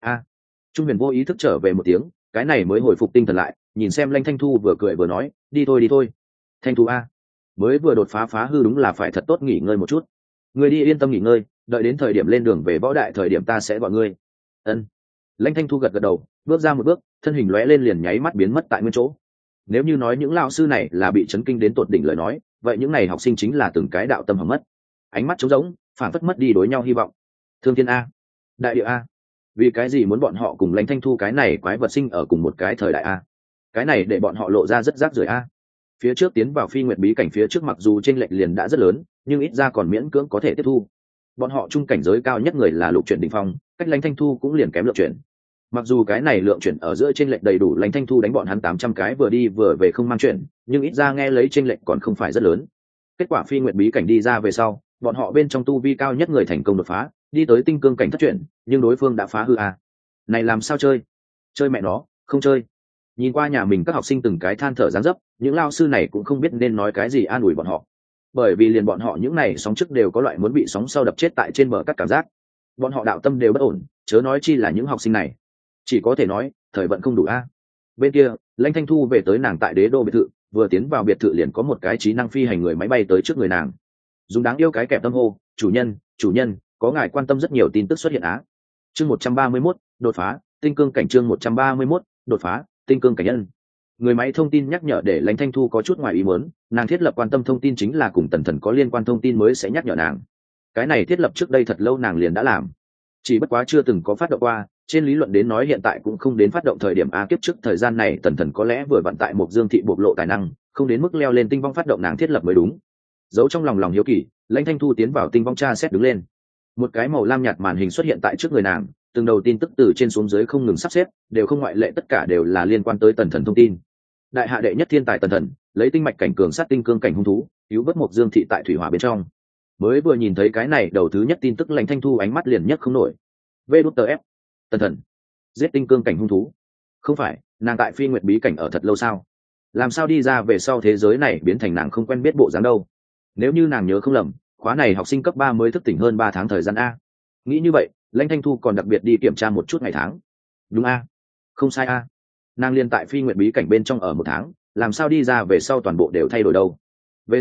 Trung Huyền vô ý thức trở về một tiếng, cái này mới hồi phục tinh thần lại, nhìn xem Lãnh Thanh Thu vừa cười vừa nói, đi thôi. Thanh Thu a, mới vừa đột phá hư đúng là phải thật tốt nghỉ ngơi một chút. Ngươi đi yên tâm nghỉ ngơi, đợi đến thời điểm lên đường về võ đại thời điểm ta sẽ gọi ngươi. Ân. Lãnh Thanh Thu gật gật đầu, bước ra một bước, thân hình lóe lên liền nháy mắt biến mất tại nguyên chỗ. Nếu như nói những lão sư này là bị chấn kinh đến tột đỉnh lời nói, vậy những này học sinh chính là từng cái đạo tâm hỏng mất, ánh mắt trống rỗng, phản phất mất đi đối nhau hy vọng. Thương thiên a, đại địa a, vì cái gì muốn bọn họ cùng Lãnh Thanh Thu cái này quái vật sinh ở cùng một cái thời đại a? Cái này để bọn họ lộ ra rất rác rưởi a. Phía trước tiến vào phi nguyệt bí cảnh phía trước mặc dù chênh lệch liền đã rất lớn, nhưng ít ra còn miễn cưỡng có thể tiếp thu. Bọn họ chung cảnh giới cao nhất người là lục chuyển đỉnh phong, cách Lãnh Thanh Thu cũng liền kém lượng chuyển. Mặc dù cái này lượng chuyển ở giữa chênh lệch đầy đủ Lãnh Thanh Thu đánh bọn hắn 800 cái vừa đi vừa về không mang chuyển, nhưng ít ra nghe lấy chênh lệch còn không phải rất lớn. Kết quả phi nguyệt bí cảnh đi ra về sau, bọn họ bên trong tu vi cao nhất người thành công đột phá, đi tới tinh cương cảnh thất chuyển, nhưng đối phương đã phá hư a. Này làm sao chơi? Chơi mẹ nó, không chơi. Nhìn qua nhà mình các học sinh từng cái than thở dáng dấp, những lao sư này cũng không biết nên nói cái gì an ủi bọn họ. Bởi vì liền bọn họ những này sóng trước đều có loại muốn bị sóng sau đập chết tại trên bờ cắt cảm giác. Bọn họ đạo tâm đều bất ổn, chớ nói chi là những học sinh này. Chỉ có thể nói, thời vận không đủ a. Bên kia, Lãnh Thanh Thu về tới nàng tại đế đô biệt thự, vừa tiến vào biệt thự liền có một cái trí năng phi hành người máy bay tới trước người nàng. Dùng đáng yêu cái kẹp tâm hô, chủ nhân, có ngài quan tâm rất nhiều tin tức xuất hiện á. Chương 131, đột phá, tinh cương cảnh chương 131, đột phá, tinh cương cảnh nhân. Người máy thông tin nhắc nhở để Lãnh Thanh Thu có chút ngoài ý muốn, nàng thiết lập quan tâm thông tin chính là cùng tần thần có liên quan thông tin mới sẽ nhắc nhở nàng. Cái này thiết lập trước đây thật lâu nàng liền đã làm, chỉ bất quá chưa từng có phát động qua. Trên lý luận đến nói hiện tại cũng không đến phát động thời điểm a, kiếp trước thời gian này tần thần có lẽ vừa vận tại một dương thị bộc lộ tài năng, không đến mức leo lên tinh vong phát động nàng thiết lập mới đúng. Giấu trong lòng hiếu kỳ, Lãnh Thanh Thu tiến vào tinh vong tra xét đứng lên. Một cái màu lam nhạt màn hình xuất hiện tại trước người nàng, từng đầu tin tức từ trên xuống dưới không ngừng sắp xếp, đều không ngoại lệ, tất cả đều là liên quan tới tần thần thông tin. Đại hạ đệ nhất thiên tài tần thần, lấy tinh mạch cảnh cường sát tinh cương cảnh hung thú, cứu vớt một dương thị tại thủy hỏa bên trong. Mới vừa nhìn thấy cái này đầu thứ nhất tin tức, Lãnh Thanh Thu ánh mắt liền nhấc không nổi. VĐTF, tần thần giết tinh cương cảnh hung thú. Không phải, nàng tại phi nguyệt bí cảnh ở thật lâu sao? Làm sao đi ra về sau thế giới này biến thành nàng không quen biết bộ dáng đâu? Nếu như nàng nhớ không lầm, khóa này học sinh cấp 3 mới thức tỉnh hơn 3 tháng thời gian a. Nghĩ như vậy, Lãnh Thanh Thu còn đặc biệt đi kiểm tra một chút ngày tháng. Đúng a, không sai a. Nàng liên tại phi nguyệt bí cảnh bên trong ở 1 tháng, làm sao đi ra về sau toàn bộ đều thay đổi đâu? Về sau,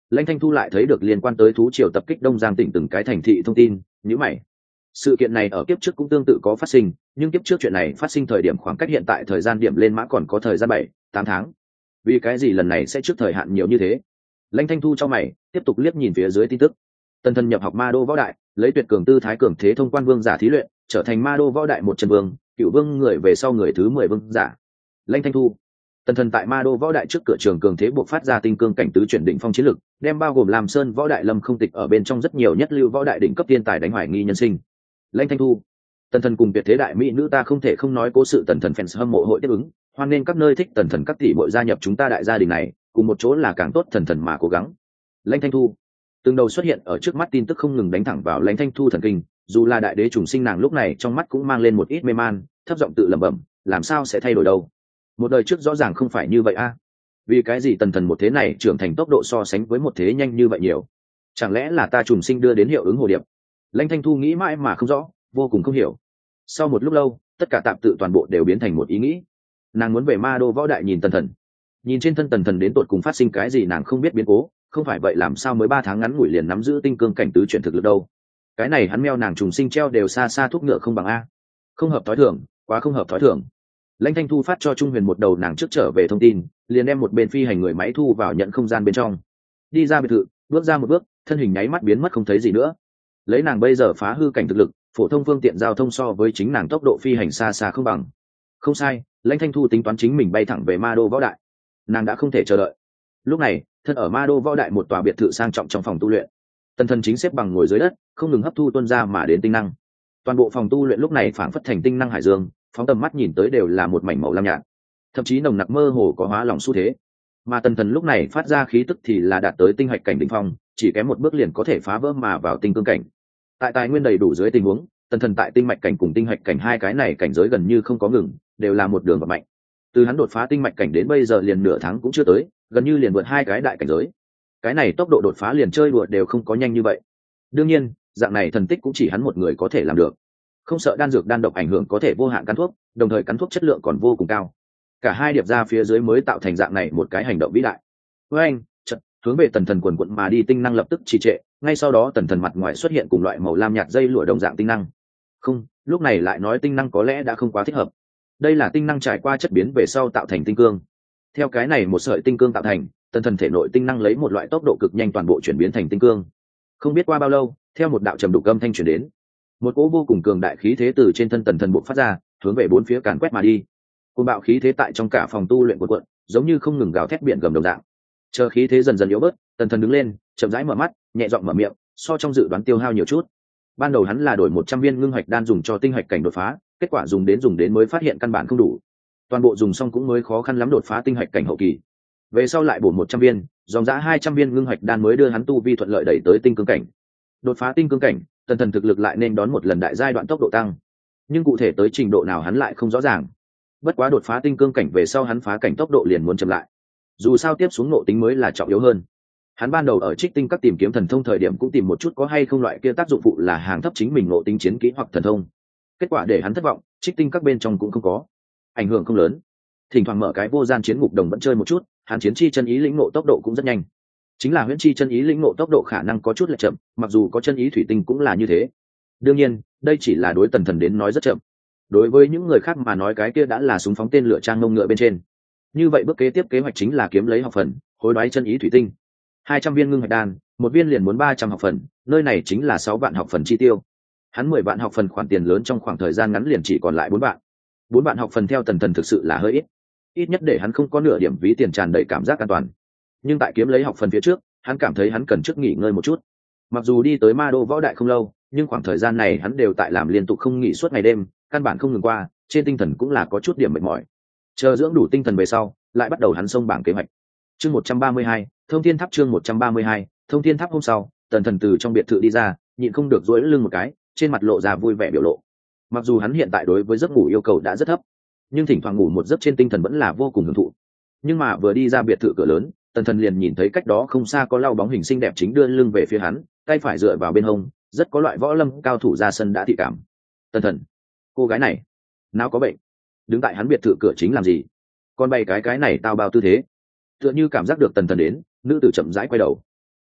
Lãnh Thanh Thu lại thấy được liên quan tới thú triều tập kích Đông Giang tỉnh từng cái thành thị thông tin, nhíu mày. Sự kiện này ở kiếp trước cũng tương tự có phát sinh, nhưng kiếp trước chuyện này phát sinh thời điểm khoảng cách hiện tại thời gian điểm lên mã còn có thời gian 7-8 tháng. Vì cái gì lần này sẽ trước thời hạn nhiều như thế? Lãnh Thanh Thu cho mày, tiếp tục liếc nhìn phía dưới tin tức. Tần Thần nhập học Ma Đô võ đại, lấy tuyệt cường tư thái cường thế thông quan vương giả thí luyện, trở thành Ma Đô võ đại một chân vương, cựu vương người về sau người thứ 10 vương giả. Lãnh Thanh Thu. Tần Thần tại Ma Đô võ đại trước cửa trường cường thế buộc phát ra tinh cương cảnh tứ chuyển đỉnh phong chiến lực, đem bao gồm Lam Sơn võ đại Lâm Không Tịch ở bên trong rất nhiều nhất lưu võ đại đỉnh cấp thiên tài đánh hoài nghi nhân sinh. Lãnh Thanh Thu. Tần Thần cùng tuyệt thế đại mỹ nữ ta không thể không nói cố sự Tần Thần fans hâm mộ hội tiếp ứng, hoan nên các nơi thích Tần Thần các tỷ muội gia nhập chúng ta đại gia đình này, cùng một chỗ là càng tốt. Thần Thần mà cố gắng. Lãnh Thanh Thu. Từng đầu xuất hiện ở trước mắt tin tức không ngừng đánh thẳng vào Lãnh Thanh Thu thần kinh, dù là đại đế trùng sinh nàng lúc này trong mắt cũng mang lên một ít mê man, thấp giọng tự lẩm bẩm, làm sao sẽ thay đổi đâu? Một đời trước rõ ràng không phải như vậy a. Vì cái gì Tần Thần một thế này trưởng thành tốc độ so sánh với một thế nhanh như vậy nhiều? Chẳng lẽ là ta trùng sinh đưa đến hiệu ứng hồ điệp? Lãnh Thanh Thu nghĩ mãi mà không rõ, vô cùng không hiểu. Sau một lúc lâu, tất cả tạp tự toàn bộ đều biến thành một ý nghĩ. Nàng muốn về Ma Đô võ đại nhìn Tần Thần, nhìn trên thân Tần Thần đến tột cùng phát sinh cái gì nàng không biết biến cố, không phải vậy làm sao mới 3 tháng ngắn ngủi liền nắm giữ tinh cương cảnh tứ chuyển thực lực đâu? Cái này hắn meo nàng trùng sinh treo đều xa xa thuốc ngựa không bằng a. Không hợp thói thường, quá không hợp thói thường. Lãnh Thanh Thu phát cho Trung Huyền một đầu nàng trước trở về thông tin, liền đem một bên phi hành người máy thu vào nhận không gian bên trong. Đi ra biệt thự, bước ra một bước, thân hình nháy mắt biến mất không thấy gì nữa. Lấy nàng bây giờ phá hư cảnh thực lực, phổ thông phương tiện giao thông so với chính nàng tốc độ phi hành xa xa không bằng. Không sai, Lãnh Thanh Thu tính toán chính mình bay thẳng về Ma Đô võ đại. Nàng đã không thể chờ đợi. Lúc này, thân ở Ma Đô võ đại một tòa biệt thự sang trọng trong phòng tu luyện. Tần Thần chính xếp bằng ngồi dưới đất, không ngừng hấp thu tuôn ra mà đến tinh năng. Toàn bộ phòng tu luyện lúc này phảng phất thành tinh năng hải dương, phóng tầm mắt nhìn tới đều là một mảnh màu lam nhạt, thậm chí nồng nặc mơ hồ có hóa lỏng xu thế. Mà Tần Thần lúc này phát ra khí tức thì là đạt tới tinh hạch cảnh đỉnh phong, chỉ kém một bước liền có thể phá vỡ mà vào tinh cương cảnh. Tại tài nguyên đầy đủ dưới tình huống, Tần Thần tại tinh mạch cảnh cùng tinh hạch cảnh hai cái này cảnh giới gần như không có ngừng, đều là một đường vận mạnh. Từ hắn đột phá tinh mạch cảnh đến bây giờ liền nửa tháng cũng chưa tới, gần như liền vượt hai cái đại cảnh giới. Cái này tốc độ đột phá liền chơi đùa đều không có nhanh như vậy. Đương nhiên, dạng này thần tích cũng chỉ hắn một người có thể làm được. Không sợ đan dược đan độc ảnh hưởng có thể vô hạn cắn thuốc, đồng thời cắn thuốc chất lượng còn vô cùng cao. Cả hai điệp ra phía dưới mới tạo thành dạng này một cái hành động vĩ đại. Với anh, chợt hướng về Tần Thần quần quận mà đi tinh năng lập tức trì trệ, ngay sau đó Tần Thần mặt ngoài xuất hiện cùng loại màu lam nhạt dây lụa đồng dạng tinh năng. Không, lúc này lại nói tinh năng có lẽ đã không quá thích hợp. Đây là tinh năng trải qua chất biến về sau tạo thành tinh cương. Theo cái này một sợi tinh cương tạo thành, Tần Thần thể nội tinh năng lấy một loại tốc độ cực nhanh toàn bộ chuyển biến thành tinh cương. Không biết qua bao lâu, theo một đạo trầm đục âm thanh truyền đến, một cỗ vô cùng cường đại khí thế từ trên thân Tần Thần bộc phát ra, hướng về bốn phía càn quét mà đi. Cơn bạo khí thế tại trong cả phòng tu luyện cuộn, giống như không ngừng gào thét biển gầm đồng dạng. Chờ khí thế dần dần yếu bớt, Tần Thần đứng lên, chậm rãi mở mắt, nhẹ giọng mở miệng, so trong dự đoán tiêu hao nhiều chút. Ban đầu hắn là đổi 100 viên ngưng hạch đan dùng cho tinh hạch cảnh đột phá, kết quả dùng đến mới phát hiện căn bản không đủ. Toàn bộ dùng xong cũng mới khó khăn lắm đột phá tinh hạch cảnh hậu kỳ. Về sau lại bổ 100 viên, dòng dã 200 viên ngưng hạch đan mới đưa hắn tu vi thuận lợi đẩy tới tinh cương cảnh. Đột phá tinh cương cảnh, Tần Thần thực lực lại nên đón một lần đại giai đoạn tốc độ tăng, nhưng cụ thể tới trình độ nào hắn lại không rõ ràng. Bất quá đột phá tinh cương cảnh về sau hắn phá cảnh tốc độ liền muốn chậm lại. Dù sao tiếp xuống ngộ tính mới là trọng yếu hơn. Hắn ban đầu ở Trích Tinh các tìm kiếm thần thông thời điểm cũng tìm một chút có hay không loại kia tác dụng phụ là hàng thấp chính mình ngộ tính chiến kỹ hoặc thần thông. Kết quả để hắn thất vọng, Trích Tinh các bên trong cũng không có. Ảnh hưởng không lớn. Thỉnh thoảng mở cái vô gian chiến ngục đồng vẫn chơi một chút, hắn chiến chi chân ý lĩnh ngộ tốc độ cũng rất nhanh. Chính là huyễn chi chân ý lĩnh ngộ tốc độ khả năng có chút là chậm, mặc dù có chân ý thủy tinh cũng là như thế. Đương nhiên, đây chỉ là đối Tần Thần đến nói rất chậm. Đối với những người khác mà nói cái kia đã là súng phóng tên lửa trang mông ngựa bên trên. Như vậy bước kế tiếp kế hoạch chính là kiếm lấy học phần, hối đoái chân ý thủy tinh. 200 viên ngưng hạch đan, một viên liền muốn 300 học phần, nơi này chính là 6 vạn học phần chi tiêu. Hắn 10 vạn học phần khoản tiền lớn trong khoảng thời gian ngắn liền chỉ còn lại 4 vạn. 4 vạn học phần theo Tần Thần thực sự là hơi ít. Ít nhất để hắn không có nửa điểm ví tiền tràn đầy cảm giác an toàn. Nhưng tại kiếm lấy học phần phía trước, hắn cảm thấy hắn cần trước nghỉ ngơi một chút. Mặc dù đi tới Ma Đô võ đại không lâu, nhưng khoảng thời gian này hắn đều tại làm liên tục không nghỉ suốt ngày đêm, căn bản không ngừng qua, trên tinh thần cũng là có chút điểm mệt mỏi. Chờ dưỡng đủ tinh thần về sau, lại bắt đầu hắn xông bảng kế hoạch. Chương 132, Thông Thiên Tháp chương 132, Thông Thiên Tháp hôm sau, Tần Thần từ trong biệt thự đi ra, nhịn không được duỗi lưng một cái, trên mặt lộ ra vui vẻ biểu lộ. Mặc dù hắn hiện tại đối với giấc ngủ yêu cầu đã rất thấp, nhưng thỉnh thoảng ngủ một giấc trên tinh thần vẫn là vô cùng hưởng thụ. Nhưng mà vừa đi ra biệt thự cửa lớn, Tần Thần liền nhìn thấy cách đó không xa có lau bóng hình xinh đẹp chính đưa lưng về phía hắn, tay phải dựa vào bên hông, rất có loại võ lâm cao thủ ra sân đã thị cảm. Tần Thần, cô gái này, nào có bệnh? Đứng tại hắn biệt thự cửa chính làm gì? Còn bày cái này tao bao tư thế? Tựa như cảm giác được Tần Thần đến, nữ tử chậm rãi quay đầu.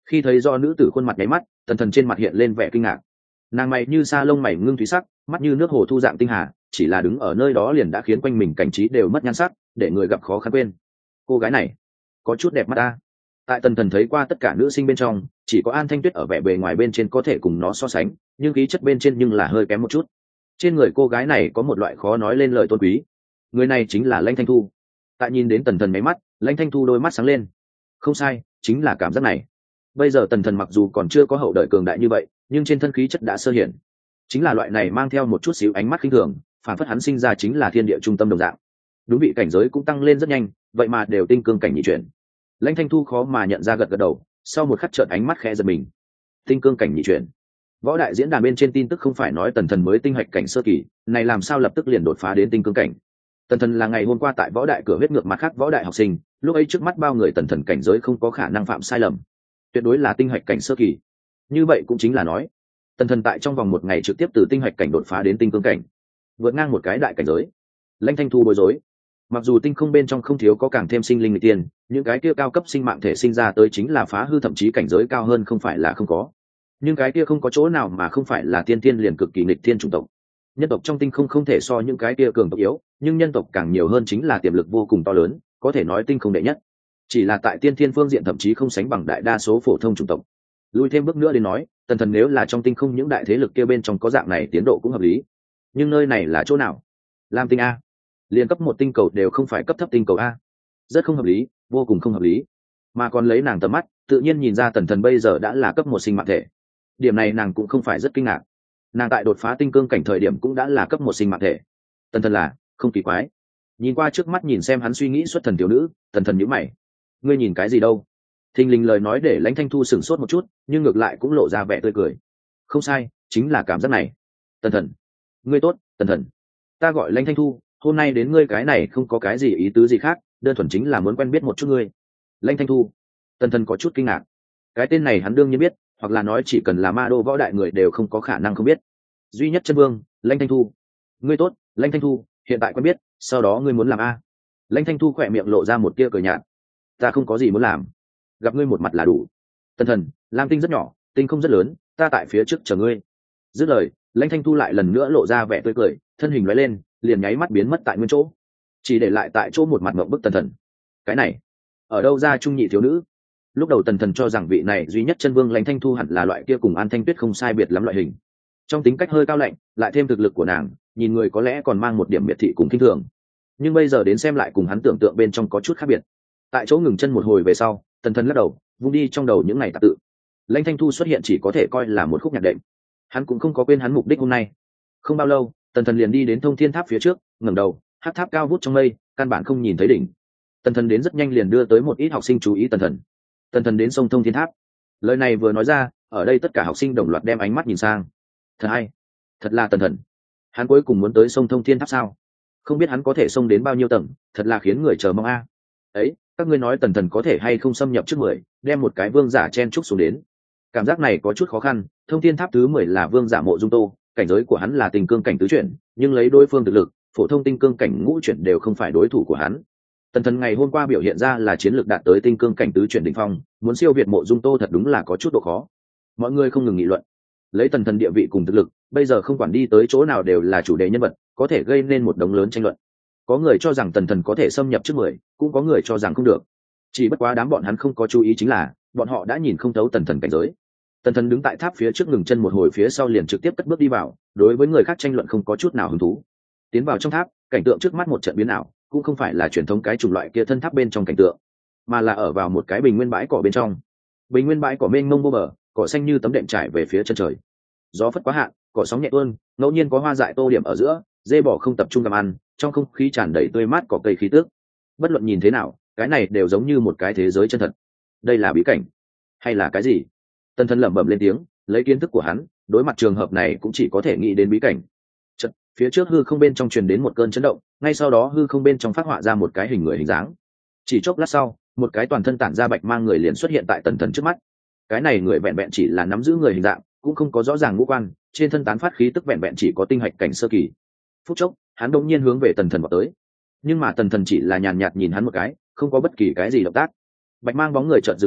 Khi thấy do nữ tử khuôn mặt nháy mắt, tần thần trên mặt hiện lên vẻ kinh ngạc. Nàng mày như sa lông mày ngưng thúy sắc, mắt như nước hồ thu dạng tinh hà, chỉ là đứng ở nơi đó liền đã khiến quanh mình cảnh trí đều mất nhan sắc, để người gặp khó khăn quên. Cô gái này có chút đẹp mắt ta. Tại tần thần thấy qua tất cả nữ sinh bên trong, chỉ có An Thanh Tuyết ở vẻ bề ngoài bên trên có thể cùng nó so sánh, nhưng khí chất bên trên nhưng là hơi kém một chút. Trên người cô gái này có một loại khó nói lên lời tôn quý. Người này chính là Lãnh Thanh Thu. Tại nhìn đến tần thần mấy mắt, Lãnh Thanh Thu đôi mắt sáng lên. Không sai, chính là cảm giác này. Bây giờ tần thần mặc dù còn chưa có hậu đợi cường đại như vậy, nhưng trên thân khí chất đã sơ hiển. Chính là loại này mang theo một chút xíu ánh mắt khinh thường, phản phất hắn sinh ra chính là thiên địa trung tâm đồng dạng. Đúng vị cảnh giới cũng tăng lên rất nhanh, vậy mà đều tinh cương cảnh nhị chuyển. Lãnh Thanh Thu khó mà nhận ra, gật gật đầu, sau một khắc chợt ánh mắt khẽ giật mình. Tinh cương cảnh nhị chuyển. Võ đại diễn đàn bên trên tin tức không phải nói tần thần mới tinh hạch cảnh sơ kỳ, này làm sao lập tức liền đột phá đến tinh cương cảnh? Tần thần là ngày hôm qua tại võ đại cửa huyết ngược mặt khác võ đại học sinh, lúc ấy trước mắt bao người tần thần cảnh giới không có khả năng phạm sai lầm, tuyệt đối là tinh hạch cảnh sơ kỳ. Như vậy cũng chính là nói, tần thần tại trong vòng một ngày trực tiếp từ tinh hạch cảnh đột phá đến tinh cương cảnh, vượt ngang một cái đại cảnh giới. Lãnh Thanh Thu bối rối. Mặc dù tinh không bên trong không thiếu có càng thêm sinh linh người tiên, những cái kia cao cấp sinh mạng thể sinh ra tới chính là phá hư, thậm chí cảnh giới cao hơn không phải là không có. Nhưng cái kia không có chỗ nào mà không phải là tiên tiên liền cực kỳ nghịch thiên chủng tộc. Nhân tộc trong tinh không không thể so những cái kia cường tộc yếu, nhưng nhân tộc càng nhiều hơn chính là tiềm lực vô cùng to lớn, có thể nói tinh không đệ nhất. Chỉ là tại tiên thiên phương diện thậm chí không sánh bằng đại đa số phổ thông chủng tộc. Lùi thêm bước nữa đến nói, tần thần nếu là trong tinh không những đại thế lực kia bên trong có dạng này tiến độ cũng hợp lý. Nhưng nơi này là chỗ nào? Lam tinh a? Liên cấp một tinh cầu đều không phải cấp thấp tinh cầu a. Rất không hợp lý, vô cùng không hợp lý. Mà còn lấy nàng tầm mắt, tự nhiên nhìn ra tần thần bây giờ đã là cấp một sinh mạng thể. Điểm này nàng cũng không phải rất kinh ngạc. Nàng tại đột phá tinh cương cảnh thời điểm cũng đã là cấp một sinh mạng thể. Tần thần là không kỳ quái. Nhìn qua trước mắt nhìn xem hắn suy nghĩ xuất thần thiếu nữ, tần thần nhíu mày. Ngươi nhìn cái gì đâu? Thình lình lời nói để Lãnh Thanh Thu sửng sốt một chút, nhưng ngược lại cũng lộ ra vẻ tươi cười. Không sai, chính là cảm giác này. Tần thần, ngươi tốt. Tần thần, ta gọi Lãnh Thanh Thu, hôm nay đến ngươi cái này không có cái gì ý tứ gì khác, đơn thuần chính là muốn quen biết một chút ngươi. Lãnh Thanh Thu. Tần thần có chút kinh ngạc. Cái tên này hắn đương nhiên biết, hoặc là nói chỉ cần là ma đô võ đại người đều không có khả năng không biết. Duy nhất chân vương, Lãnh Thanh Thu. Ngươi tốt, Lãnh Thanh Thu, hiện tại quen biết, sau đó ngươi muốn làm a? Lãnh Thanh Thu khỏe miệng lộ ra một tia cười nhạt. Ta không có gì muốn làm, gặp ngươi một mặt là đủ. Tần thần, Lam tinh rất nhỏ, tinh không rất lớn, ta tại phía trước chờ ngươi. Dứt lời, Lãnh Thanh Thu lại lần nữa lộ ra vẻ tươi cười, thân hình lóe lên, liền nháy mắt biến mất tại nguyên chỗ, chỉ để lại tại chỗ một mặt ngậm bức tần thần. Cái này, ở đâu ra trung nhị thiếu nữ? Lúc đầu tần thần cho rằng vị này duy nhất chân vương Lãnh Thanh Thu hẳn là loại kia cùng An Thanh Tuyết không sai biệt lắm loại hình, trong tính cách hơi cao lạnh, lại thêm thực lực của nàng, nhìn người có lẽ còn mang một điểm miệt thị cùng khinh thường. Nhưng bây giờ đến xem lại cùng hắn tưởng tượng bên trong có chút khác biệt. Tại chỗ ngừng chân một hồi về sau, tần thần lắc đầu, vung đi trong đầu những ngày tạp tự. Lãnh Thanh Thu xuất hiện chỉ có thể coi là một khúc nhạc đệm. Hắn cũng không có quên hắn mục đích hôm nay. Không bao lâu, tần thần liền đi đến Thông Thiên Tháp phía trước, ngẩng đầu, hát tháp cao vút trong mây, căn bản không nhìn thấy đỉnh. Tần thần đến rất nhanh liền đưa tới một ít học sinh chú ý tần thần. Tần thần đến sông Thông Thiên Tháp. Lời này vừa nói ra, ở đây tất cả học sinh đồng loạt đem ánh mắt nhìn sang. Thật hay, thật là tần thần. Hắn cuối cùng muốn tới sông Thông Thiên Tháp sao? Không biết hắn có thể xông đến bao nhiêu tầng, thật là khiến người chờ mong a. Ấy, các ngươi nói tần thần có thể hay không xâm nhập trước 10, đem một cái vương giả chen trúc xuống đến? Cảm giác này có chút khó khăn. Thông Thiên Tháp thứ 10 là vương giả Mộ Dung Tô, cảnh giới của hắn là tinh cương cảnh tứ chuyển, nhưng lấy đối phương thực lực, phổ thông tinh cương cảnh ngũ chuyển đều không phải đối thủ của hắn. Tần thần ngày hôm qua biểu hiện ra là chiến lược đạt tới tinh cương cảnh tứ chuyển đỉnh phong, muốn siêu việt Mộ Dung Tô thật đúng là có chút độ khó. Mọi người không ngừng nghị luận. Lấy tần thần địa vị cùng thực lực, bây giờ không quản đi tới chỗ nào đều là chủ đề nhân vật, có thể gây nên một đống lớn tranh luận. Có người cho rằng tần thần có thể xâm nhập trước 10, cũng có người cho rằng không được. Chỉ bất quá đám bọn hắn không có chú ý chính là, bọn họ đã nhìn không thấu tần thần cảnh giới. Tần thần đứng tại tháp phía trước ngừng chân một hồi phía sau liền trực tiếp cất bước đi vào, đối với người khác tranh luận không có chút nào hứng thú. Tiến vào trong tháp, cảnh tượng trước mắt một trận biến ảo, cũng không phải là truyền thống cái chủng loại kia thân tháp bên trong cảnh tượng, mà là ở vào một cái bình nguyên bãi cỏ bên trong. Bình nguyên bãi cỏ mênh mông vô bờ, cỏ xanh như tấm đệm trải về phía chân trời. Gió phất quá hạn, cỏ sóng nhẹ tuôn, ngẫu nhiên có hoa dại tô điểm ở giữa, dê bò không tập trung làm ăn, trong không khí tràn đầy tươi mát cỏ cây khí tước. Bất luận nhìn thế nào, cái này đều giống như một cái thế giới chân thật. Đây là bí cảnh, hay là cái gì? Tần thần lẩm bẩm lên tiếng, lấy kiến thức của hắn, đối mặt trường hợp này cũng chỉ có thể nghĩ đến bí cảnh. Chợt, phía trước hư không bên trong truyền đến một cơn chấn động, ngay sau đó hư không bên trong phát họa ra một cái hình người hình dáng. Chỉ chốc lát sau, một cái toàn thân tản ra bạch mang người liền xuất hiện tại tần thần trước mắt. Cái này người vẹn vẹn chỉ là nắm giữ người hình dạng, cũng không có rõ ràng ngũ quan, trên thân tán phát khí tức vẹn vẹn chỉ có tinh hạch cảnh sơ kỳ. Phút chốc, hắn đột nhiên hướng về tần thần vào tới. Nhưng mà tần thần chỉ là nhàn nhạt nhìn hắn một cái, không có bất kỳ cái gì động tác. Bạch mang bóng người chợt dừng lại,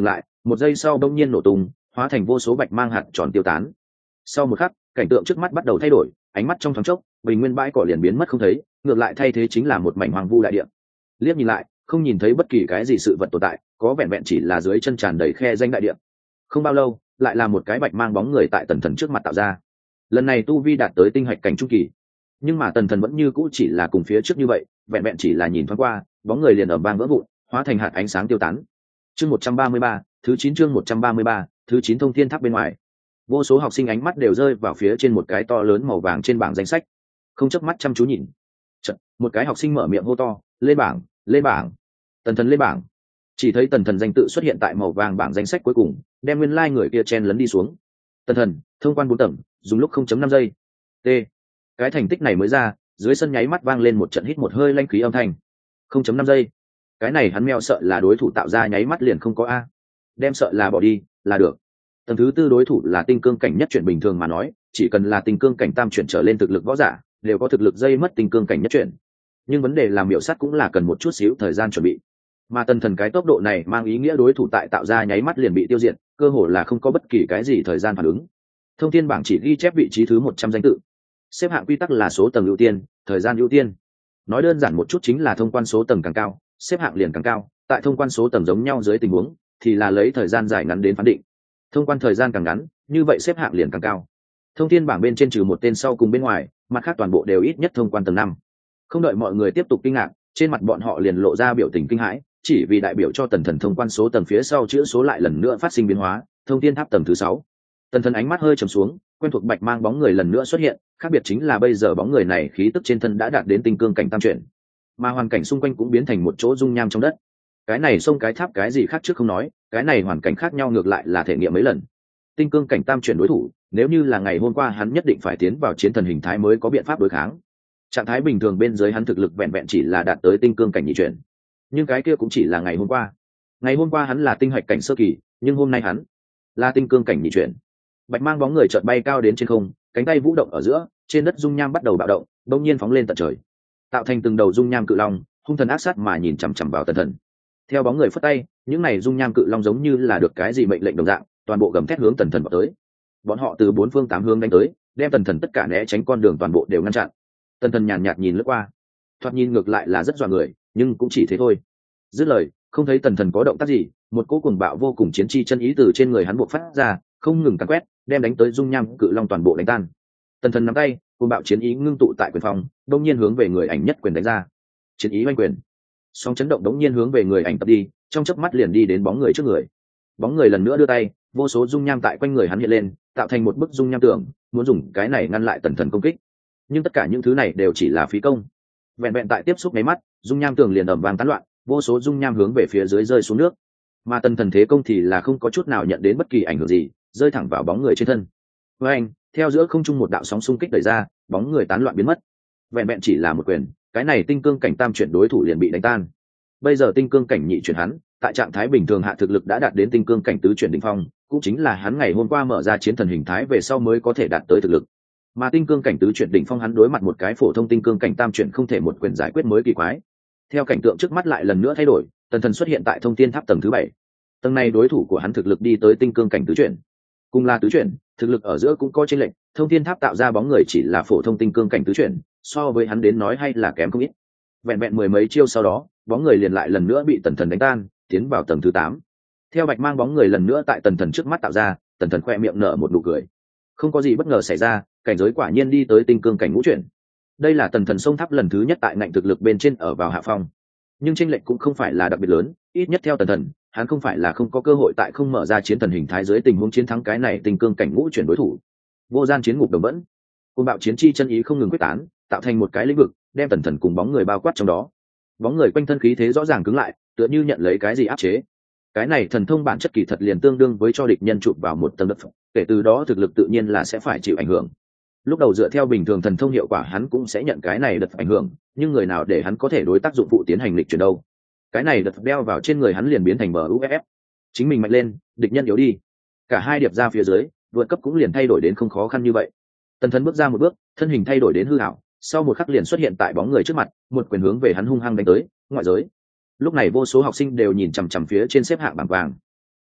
một giây sau đông nhiên nổ tung, hóa thành vô số bạch mang hạt tròn tiêu tán. Sau một khắc, cảnh tượng trước mắt bắt đầu thay đổi, ánh mắt trong thoáng chốc bình nguyên bãi cỏ liền biến mất không thấy, ngược lại thay thế chính là một mảnh hoang vu đại địa. Liếc nhìn lại, không nhìn thấy bất kỳ cái gì sự vật tồn tại, có vẹn vẹn chỉ là dưới chân tràn đầy khe danh đại địa. Không bao lâu, lại là một cái bạch mang bóng người tại tần thần trước mặt tạo ra. Lần này tu vi đạt tới tinh hạch cảnh trung kỳ, nhưng mà tần thần vẫn như cũ chỉ là cùng phía trước như vậy, vẹn vẹn chỉ là nhìn thoáng qua, bóng người liền ầm vang vỡ vụn, hóa thành hạt ánh sáng tiêu tán. Chương 133, thứ 9 chương 133, thứ 9 thông thiên tháp bên ngoài. Vô số học sinh ánh mắt đều rơi vào phía trên một cái to lớn màu vàng trên bảng danh sách, không chớp mắt chăm chú nhìn. Chợt, một cái học sinh mở miệng hô to, "Lên bảng, lên bảng." Tần thần lên bảng. Chỉ thấy tần thần danh tự xuất hiện tại màu vàng bảng danh sách cuối cùng, đem nguyên lai người kia chen lấn đi xuống. Tần thần, thông quan 4 tầng, dùng lúc 0.5 giây. T. Cái thành tích này mới ra, dưới sân nháy mắt vang lên một trận hít một hơi lanh khí âm thanh. 0.5 giây. Cái này hắn meo sợ là đối thủ tạo ra nháy mắt liền không có a. Đem sợ là bỏ đi, là được. Tầng thứ tư đối thủ là tinh cương cảnh nhất chuyển bình thường mà nói, chỉ cần là tinh cương cảnh tam chuyển trở lên thực lực võ giả, đều có thực lực dây mất tinh cương cảnh nhất chuyển. Nhưng vấn đề làm miểu sát cũng là cần một chút xíu thời gian chuẩn bị. Mà tần thần cái tốc độ này mang ý nghĩa đối thủ tại tạo ra nháy mắt liền bị tiêu diệt, cơ hồ là không có bất kỳ cái gì thời gian phản ứng. Thông thiên bảng chỉ ghi chép vị trí thứ 100 danh tự. Xếp hạng quy tắc là số tầng ưu tiên, thời gian ưu tiên. Nói đơn giản một chút chính là thông quan số tầng càng cao, xếp hạng liền càng cao, tại thông quan số tầng giống nhau dưới tình huống thì là lấy thời gian dài ngắn đến phán định. Thông quan thời gian càng ngắn, như vậy xếp hạng liền càng cao. Thông thiên bảng bên trên trừ một tên sau cùng bên ngoài, mặt khác toàn bộ đều ít nhất thông quan tầng 5. Không đợi mọi người tiếp tục kinh ngạc, trên mặt bọn họ liền lộ ra biểu tình kinh hãi, chỉ vì đại biểu cho tần thần thông quan số tầng phía sau chữ số lại lần nữa phát sinh biến hóa, thông thiên tháp tầng thứ 6. Tần thần ánh mắt hơi trầm xuống, quen thuộc bạch mang bóng người lần nữa xuất hiện, khác biệt chính là bây giờ bóng người này khí tức trên thân đã đạt đến tinh cương cảnh tam chuyển, mà hoàn cảnh xung quanh cũng biến thành một chỗ dung nham trong đất. Cái này sông cái tháp cái gì khác trước không nói, cái này hoàn cảnh khác nhau ngược lại là thể nghiệm mấy lần. Tinh cương cảnh tam chuyển đối thủ, nếu như là ngày hôm qua hắn nhất định phải tiến vào chiến thần hình thái mới có biện pháp đối kháng. Trạng thái bình thường bên dưới hắn thực lực vẹn vẹn chỉ là đạt tới tinh cương cảnh nhị chuyển, nhưng cái kia cũng chỉ là ngày hôm qua. Ngày hôm qua hắn là tinh hạch cảnh sơ kỳ, nhưng hôm nay hắn là tinh cương cảnh nhị chuyển. Bạch mang bóng người chợt bay cao đến trên không, cánh tay vũ động ở giữa, trên đất dung nham bắt đầu bạo động, bỗng nhiên phóng lên tận trời, tạo thành từng đầu dung nham cự long, hung thần ác sát mà nhìn chằm chằm vào tần thần. Theo bóng người phất tay, những này dung nham cự long giống như là được cái gì mệnh lệnh đồng dạng, toàn bộ gầm thét hướng tần thần vào tới. Bọn họ từ 4 phương 8 hướng đánh tới, đem tần thần tất cả né tránh con đường toàn bộ đều ngăn chặn. Tần thần nhàn nhạt nhìn lướt qua, thoạt nhìn ngược lại là rất dọa người, nhưng cũng chỉ thế thôi. Dứt lời, không thấy tần thần có động tác gì, một cỗ cuồng bạo vô cùng chiến chi chân ý từ trên người hắn bộc phát ra, không ngừng càn quét, đem đánh tới dung nham cự long toàn bộ đánh tan. Tần thần nắm tay, cuồng bạo chiến ý ngưng tụ tại quyền phòng, đột nhiên hướng về người ảnh nhất quyền đánh ra. Chiến ý oanh quyền, song chấn động đống nhiên hướng về người ảnh tập đi, trong chớp mắt liền đi đến bóng người trước người. Bóng người lần nữa đưa tay, vô số dung nham tại quanh người hắn hiện lên, tạo thành một bức dung nham tường, muốn dùng cái này ngăn lại tần thần công kích. Nhưng tất cả những thứ này đều chỉ là phí công. Vẹn vẹn tại tiếp xúc mấy mắt, dung nham tường liền ầm vang tán loạn, vô số dung nham hướng về phía dưới rơi xuống nước. Mà tần thần thế công thì là không có chút nào nhận đến bất kỳ ảnh hưởng gì, rơi thẳng vào bóng người trên thân. Với anh, theo giữa không trung một đạo sóng xung kích đẩy ra, bóng người tán loạn biến mất. Vẹn vẹn chỉ là một quyền, cái này tinh cương cảnh tam chuyển đối thủ liền bị đánh tan. Bây giờ tinh cương cảnh nhị chuyển hắn, tại trạng thái bình thường hạ thực lực đã đạt đến tinh cương cảnh tứ chuyển đỉnh phong, cũng chính là hắn ngày hôm qua mở ra chiến thần hình thái về sau mới có thể đạt tới thực lực. Mà tinh cương cảnh tứ chuyển đỉnh phong hắn đối mặt một cái phổ thông tinh cương cảnh tam chuyển không thể một quyền giải quyết mới kỳ quái. Theo cảnh tượng trước mắt lại lần nữa thay đổi, tần thần xuất hiện tại thông thiên tháp tầng thứ 7. Tầng này đối thủ của hắn thực lực đi tới tinh cương cảnh tứ chuyển, cùng là tứ chuyển, thực lực ở giữa cũng có chênh lệch. Thông thiên tháp tạo ra bóng người chỉ là phổ thông tinh cương cảnh tứ chuyển, so với hắn đến nói hay là kém không ít. Vẹn vẹn mười mấy chiêu sau đó, bóng người liền lại lần nữa bị tần thần đánh tan, tiến vào tầng thứ 8. Theo bạch mang bóng người lần nữa tại tần thần trước mắt tạo ra, tần thần khoe miệng nở một nụ cười. Không có gì bất ngờ xảy ra, cảnh giới quả nhiên đi tới tinh cương cảnh ngũ chuyển. Đây là tần thần sông tháp lần thứ nhất tại ngạnh thực lực bên trên ở vào hạ phong, nhưng chênh lệch cũng không phải là đặc biệt lớn, ít nhất theo tần thần, hắn không phải là không có cơ hội tại không mở ra chiến thần hình thái dưới tình huống chiến thắng cái này tinh cương cảnh ngũ chuyển đối thủ. Vô gian chiến ngục đồng vẫn, côn bạo chiến chi chân ý không ngừng quyết tán, tạo thành một cái lĩnh vực, đem tần thần cùng bóng người bao quát trong đó. Bóng người quanh thân khí thế rõ ràng cứng lại, tựa như nhận lấy cái gì áp chế. Cái này thần thông bản chất kỳ thật liền tương đương với cho địch nhân chụp vào một tầng đất, kể từ đó thực lực tự nhiên là sẽ phải chịu ảnh hưởng. Lúc đầu dựa theo bình thường thần thông hiệu quả hắn cũng sẽ nhận cái này đợt ảnh hưởng, nhưng người nào để hắn có thể đối tác dụng phụ tiến hành lịch chuyển đâu. Cái này đợt đeo vào trên người hắn liền biến thành bờ uff, chính mình mạnh lên, địch nhân yếu đi, cả hai điệp ra phía dưới, vượt cấp cũng liền thay đổi đến không khó khăn như vậy. Tần thần bước ra một bước, thân hình thay đổi đến hư ảo, sau một khắc liền xuất hiện tại bóng người trước mặt, một quyền hướng về hắn hung hăng đánh tới. Ngoại giới lúc này vô số học sinh đều nhìn chằm chằm phía trên xếp hạng bảng vàng.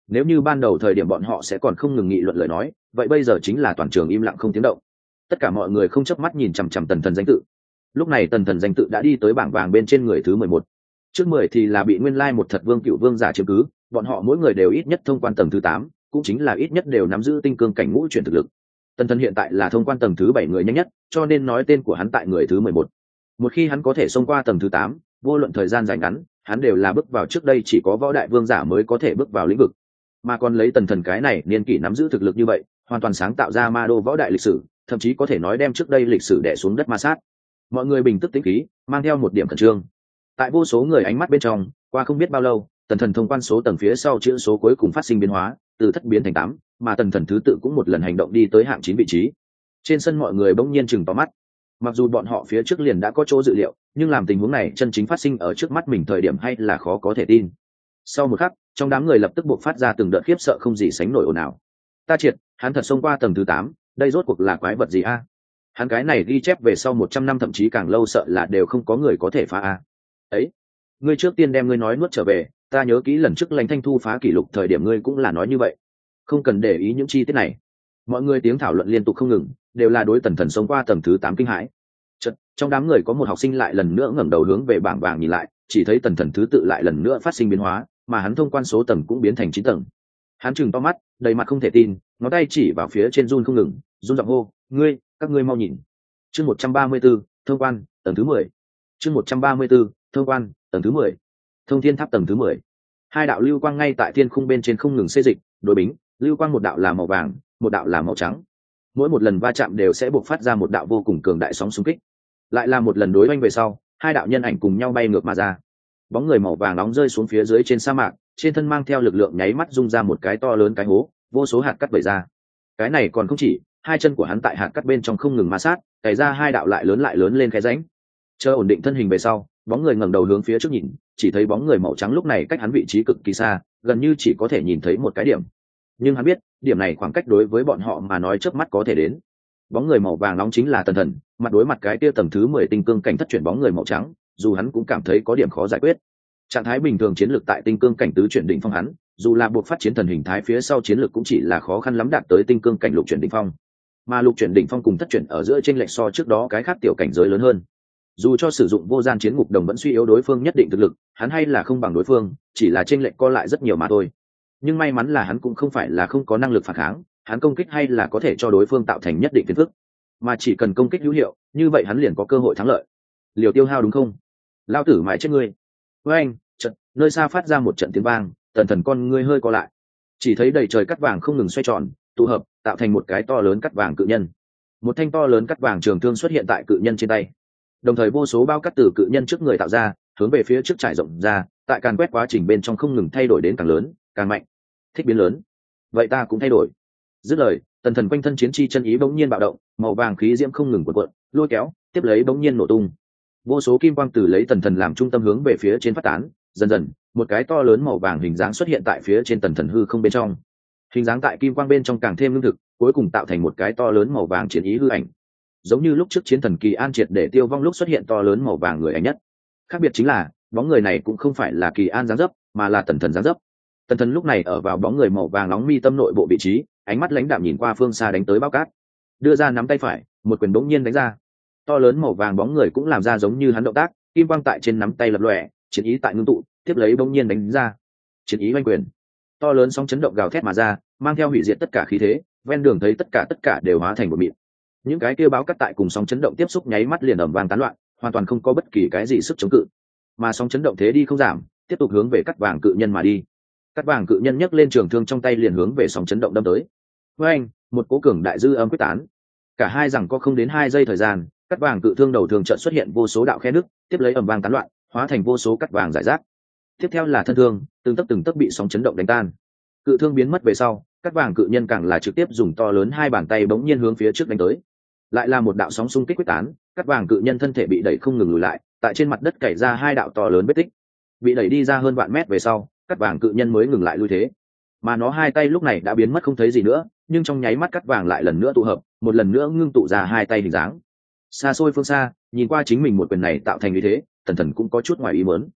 Nếu như ban đầu thời điểm bọn họ sẽ còn không ngừng nghị luận lời nói, vậy bây giờ chính là toàn trường im lặng không tiếng động. Tất cả mọi người không chớp mắt nhìn chằm chằm tần thần danh tự. Lúc này tần thần danh tự đã đi tới bảng vàng bên trên người thứ 11. Trước 10 thì là bị nguyên lai một thật vương cựu vương giả chiếm cứ, bọn họ mỗi người đều ít nhất thông quan tầng thứ 8, cũng chính là ít nhất đều nắm giữ tinh cương cảnh ngũ chuyển thực lực. Tần thần hiện tại là thông quan tầng thứ 7 người nhanh nhất, cho nên nói tên của hắn tại người thứ 11. Một khi hắn có thể xông qua tầng thứ 8, vô luận thời gian dài ngắn, hắn đều là bước vào trước đây chỉ có võ đại vương giả mới có thể bước vào lĩnh vực. Mà còn lấy tần thần cái này niên kỷ nắm giữ thực lực như vậy, hoàn toàn sáng tạo ra ma đô võ đại lịch sử, thậm chí có thể nói đem trước đây lịch sử đè xuống đất ma sát. Mọi người bình tức tĩnh khí, mang theo một điểm khẩn trương. Tại vô số người ánh mắt bên trong, qua không biết bao lâu, tần thần thông quan số tầng phía sau chữ số cuối cùng phát sinh biến hóa, từ thất biến thành 8, mà tần thần thứ tự cũng một lần hành động đi tới hạng 9 vị trí. Trên sân mọi người bỗng nhiên chừng to mắt. Mặc dù bọn họ phía trước liền đã có chỗ dự liệu, nhưng làm tình huống này chân chính phát sinh ở trước mắt mình thời điểm hay là khó có thể tin. Sau một khắc, trong đám người lập tức buộc phát ra từng đợt khiếp sợ không gì sánh nổi ồn ào. Ta triệt, hắn thật xông qua tầng thứ 8, đây rốt cuộc là quái vật gì a? Hắn cái này ghi chép về sau 100 năm thậm chí càng lâu sợ là đều không có người có thể phá a. Ấy, ngươi trước tiên đem ngươi nói nuốt trở về, ta nhớ kỹ lần trước Lãnh Thanh Thu phá kỷ lục thời điểm ngươi cũng là nói như vậy. Không cần để ý những chi tiết này. Mọi người tiếng thảo luận liên tục không ngừng, đều là đối tần thần xông qua tầng thứ 8 kinh hãi. Chợt, trong đám người có một học sinh lại lần nữa ngẩng đầu hướng về bảng vàng nhìn lại, chỉ thấy tần thần thứ tự lại lần nữa phát sinh biến hóa, mà hắn thông quan số tầng cũng biến thành 9 tầng. Hắn trừng to mắt, đầy mặt không thể tin, ngón tay chỉ vào phía trên run không ngừng, run giọng hô, các ngươi mau nhìn. Chương 134, thông quan, tầng thứ 10. Chương 134, thông quan, tầng thứ 10. Thông thiên tháp tầng thứ 10. Hai đạo lưu quang ngay tại thiên khung bên trên không ngừng xê dịch, đối bính, lưu quang một đạo là màu vàng, một đạo là màu trắng. Mỗi một lần va chạm đều sẽ bộc phát ra một đạo vô cùng cường đại sóng xung kích. Lại là một lần đối oanh về sau, hai đạo nhân ảnh cùng nhau bay ngược mà ra. Bóng người màu vàng nóng rơi xuống phía dưới trên sa mạc, trên thân mang theo lực lượng nháy mắt rung ra một cái to lớn cái hố, vô số hạt cát vẩy ra. Cái này còn không chỉ, hai chân của hắn tại hạt cát bên trong không ngừng ma sát, cày ra hai đạo lại lớn lên cái rãnh. Chờ ổn định thân hình về sau, bóng người ngẩng đầu hướng phía trước nhìn, chỉ thấy bóng người màu trắng lúc này cách hắn vị trí cực kỳ xa, gần như chỉ có thể nhìn thấy một cái điểm. Nhưng hắn biết, điểm này khoảng cách đối với bọn họ mà nói chớp mắt có thể đến. Bóng người màu vàng nóng chính là tần thần, mặt đối mặt cái kia tầng thứ 10 tinh cương cảnh thất chuyển bóng người màu trắng, dù hắn cũng cảm thấy có điểm khó giải quyết. Trạng thái bình thường chiến lược tại tinh cương cảnh tứ chuyển đỉnh phong hắn, dù là buộc phát chiến thần hình thái phía sau chiến lược cũng chỉ là khó khăn lắm đạt tới tinh cương cảnh lục chuyển đỉnh phong. Mà lục chuyển đỉnh phong cùng thất chuyển ở giữa chênh lệch so trước đó cái khác tiểu cảnh giới lớn hơn. Dù cho sử dụng vô gian chiến ngục đồng vẫn suy yếu đối phương nhất định thực lực, hắn hay là không bằng đối phương, chỉ là chênh lệch co lại rất nhiều mà thôi. Nhưng may mắn là hắn cũng không phải là không có năng lực phản kháng, hắn công kích hay là có thể cho đối phương tạo thành nhất định phiền phức, mà chỉ cần công kích hữu hiệu, như vậy hắn liền có cơ hội thắng lợi. Liều tiêu hao đúng không? Lao tử mãi chết ngươi. Với anh, nơi xa phát ra một trận tiếng vang, tần thần con ngươi hơi co lại, chỉ thấy đầy trời cắt vàng không ngừng xoay tròn, tụ hợp tạo thành một cái to lớn cắt vàng cự nhân. Một thanh to lớn cắt vàng trường thương xuất hiện tại cự nhân trên tay, đồng thời vô số bao cắt từ cự nhân trước người tạo ra, hướng về phía trước trải rộng ra, tại càn quét quá trình bên trong không ngừng thay đổi đến càng lớn càng mạnh. Thích biến lớn, vậy ta cũng thay đổi. Dứt lời, tần thần quanh thân chiến chi chân ý bỗng nhiên bạo động, màu vàng khí diễm không ngừng cuộn, lôi kéo, tiếp lấy bỗng nhiên nổ tung. Vô số kim quang từ lấy tần thần làm trung tâm hướng về phía trên phát tán, dần dần, một cái to lớn màu vàng hình dáng xuất hiện tại phía trên tần thần hư không bên trong. Hình dáng tại kim quang bên trong càng thêm lương thực, cuối cùng tạo thành một cái to lớn màu vàng chiến ý hư ảnh. Giống như lúc trước chiến thần Kỳ An triệt để tiêu vong lúc xuất hiện to lớn màu vàng người ảnh nhất. Khác biệt chính là, bóng người này cũng không phải là Kỳ An dáng dấp, mà là tần thần dáng dấp. Tần thần lúc này ở vào bóng người màu vàng nóng mi tâm nội bộ vị trí, ánh mắt lãnh đạm nhìn qua phương xa đánh tới bao cát, đưa ra nắm tay phải, một quyền bỗng nhiên đánh ra. To lớn màu vàng bóng người cũng làm ra giống như hắn động tác, kim quang tại trên nắm tay lập lòe, chiến ý tại ngưng tụ, tiếp lấy bỗng nhiên đánh ra. Chiến ý oanh quyền, to lớn sóng chấn động gào thét mà ra, mang theo hủy diệt tất cả khí thế, ven đường thấy tất cả đều hóa thành một mịn. Những cái kia báo cắt tại cùng sóng chấn động tiếp xúc nháy mắt liền ầm vang tán loạn, hoàn toàn không có bất kỳ cái gì sức chống cự. Mà sóng chấn động thế đi không giảm, tiếp tục hướng về cắt vàng cự nhân mà đi. Cắt vàng cự nhân nhấc lên trường thương trong tay liền hướng về sóng chấn động đâm tới. Với anh, một cố cường đại dư âm quyết tán. Cả hai rằng có không đến 2 giây thời gian, cắt vàng cự thương đầu thường chợt xuất hiện vô số đạo khe nứt, tiếp lấy ầm vang tán loạn, hóa thành vô số cắt vàng rải rác. Tiếp theo là thân thương, từng tấc bị sóng chấn động đánh tan. Cự thương biến mất về sau, cắt vàng cự nhân càng là trực tiếp dùng to lớn hai bàn tay bỗng nhiên hướng phía trước đánh tới. Lại là một đạo sóng xung kích quyết tán, cắt vàng cự nhân thân thể bị đẩy không ngừng lùi lại, tại trên mặt đất cày ra 2 đạo to lớn vết tích. Bị đẩy đi ra hơn vạn mét về sau, cắt vàng cự nhân mới ngừng lại lui thế. Mà nó hai tay lúc này đã biến mất không thấy gì nữa, nhưng trong nháy mắt cắt vàng lại lần nữa tụ hợp, một lần nữa ngưng tụ ra 2 tay hình dáng. Xa xôi phương xa, nhìn qua chính mình một quyền này tạo thành như thế, thần thần cũng có chút ngoài ý muốn.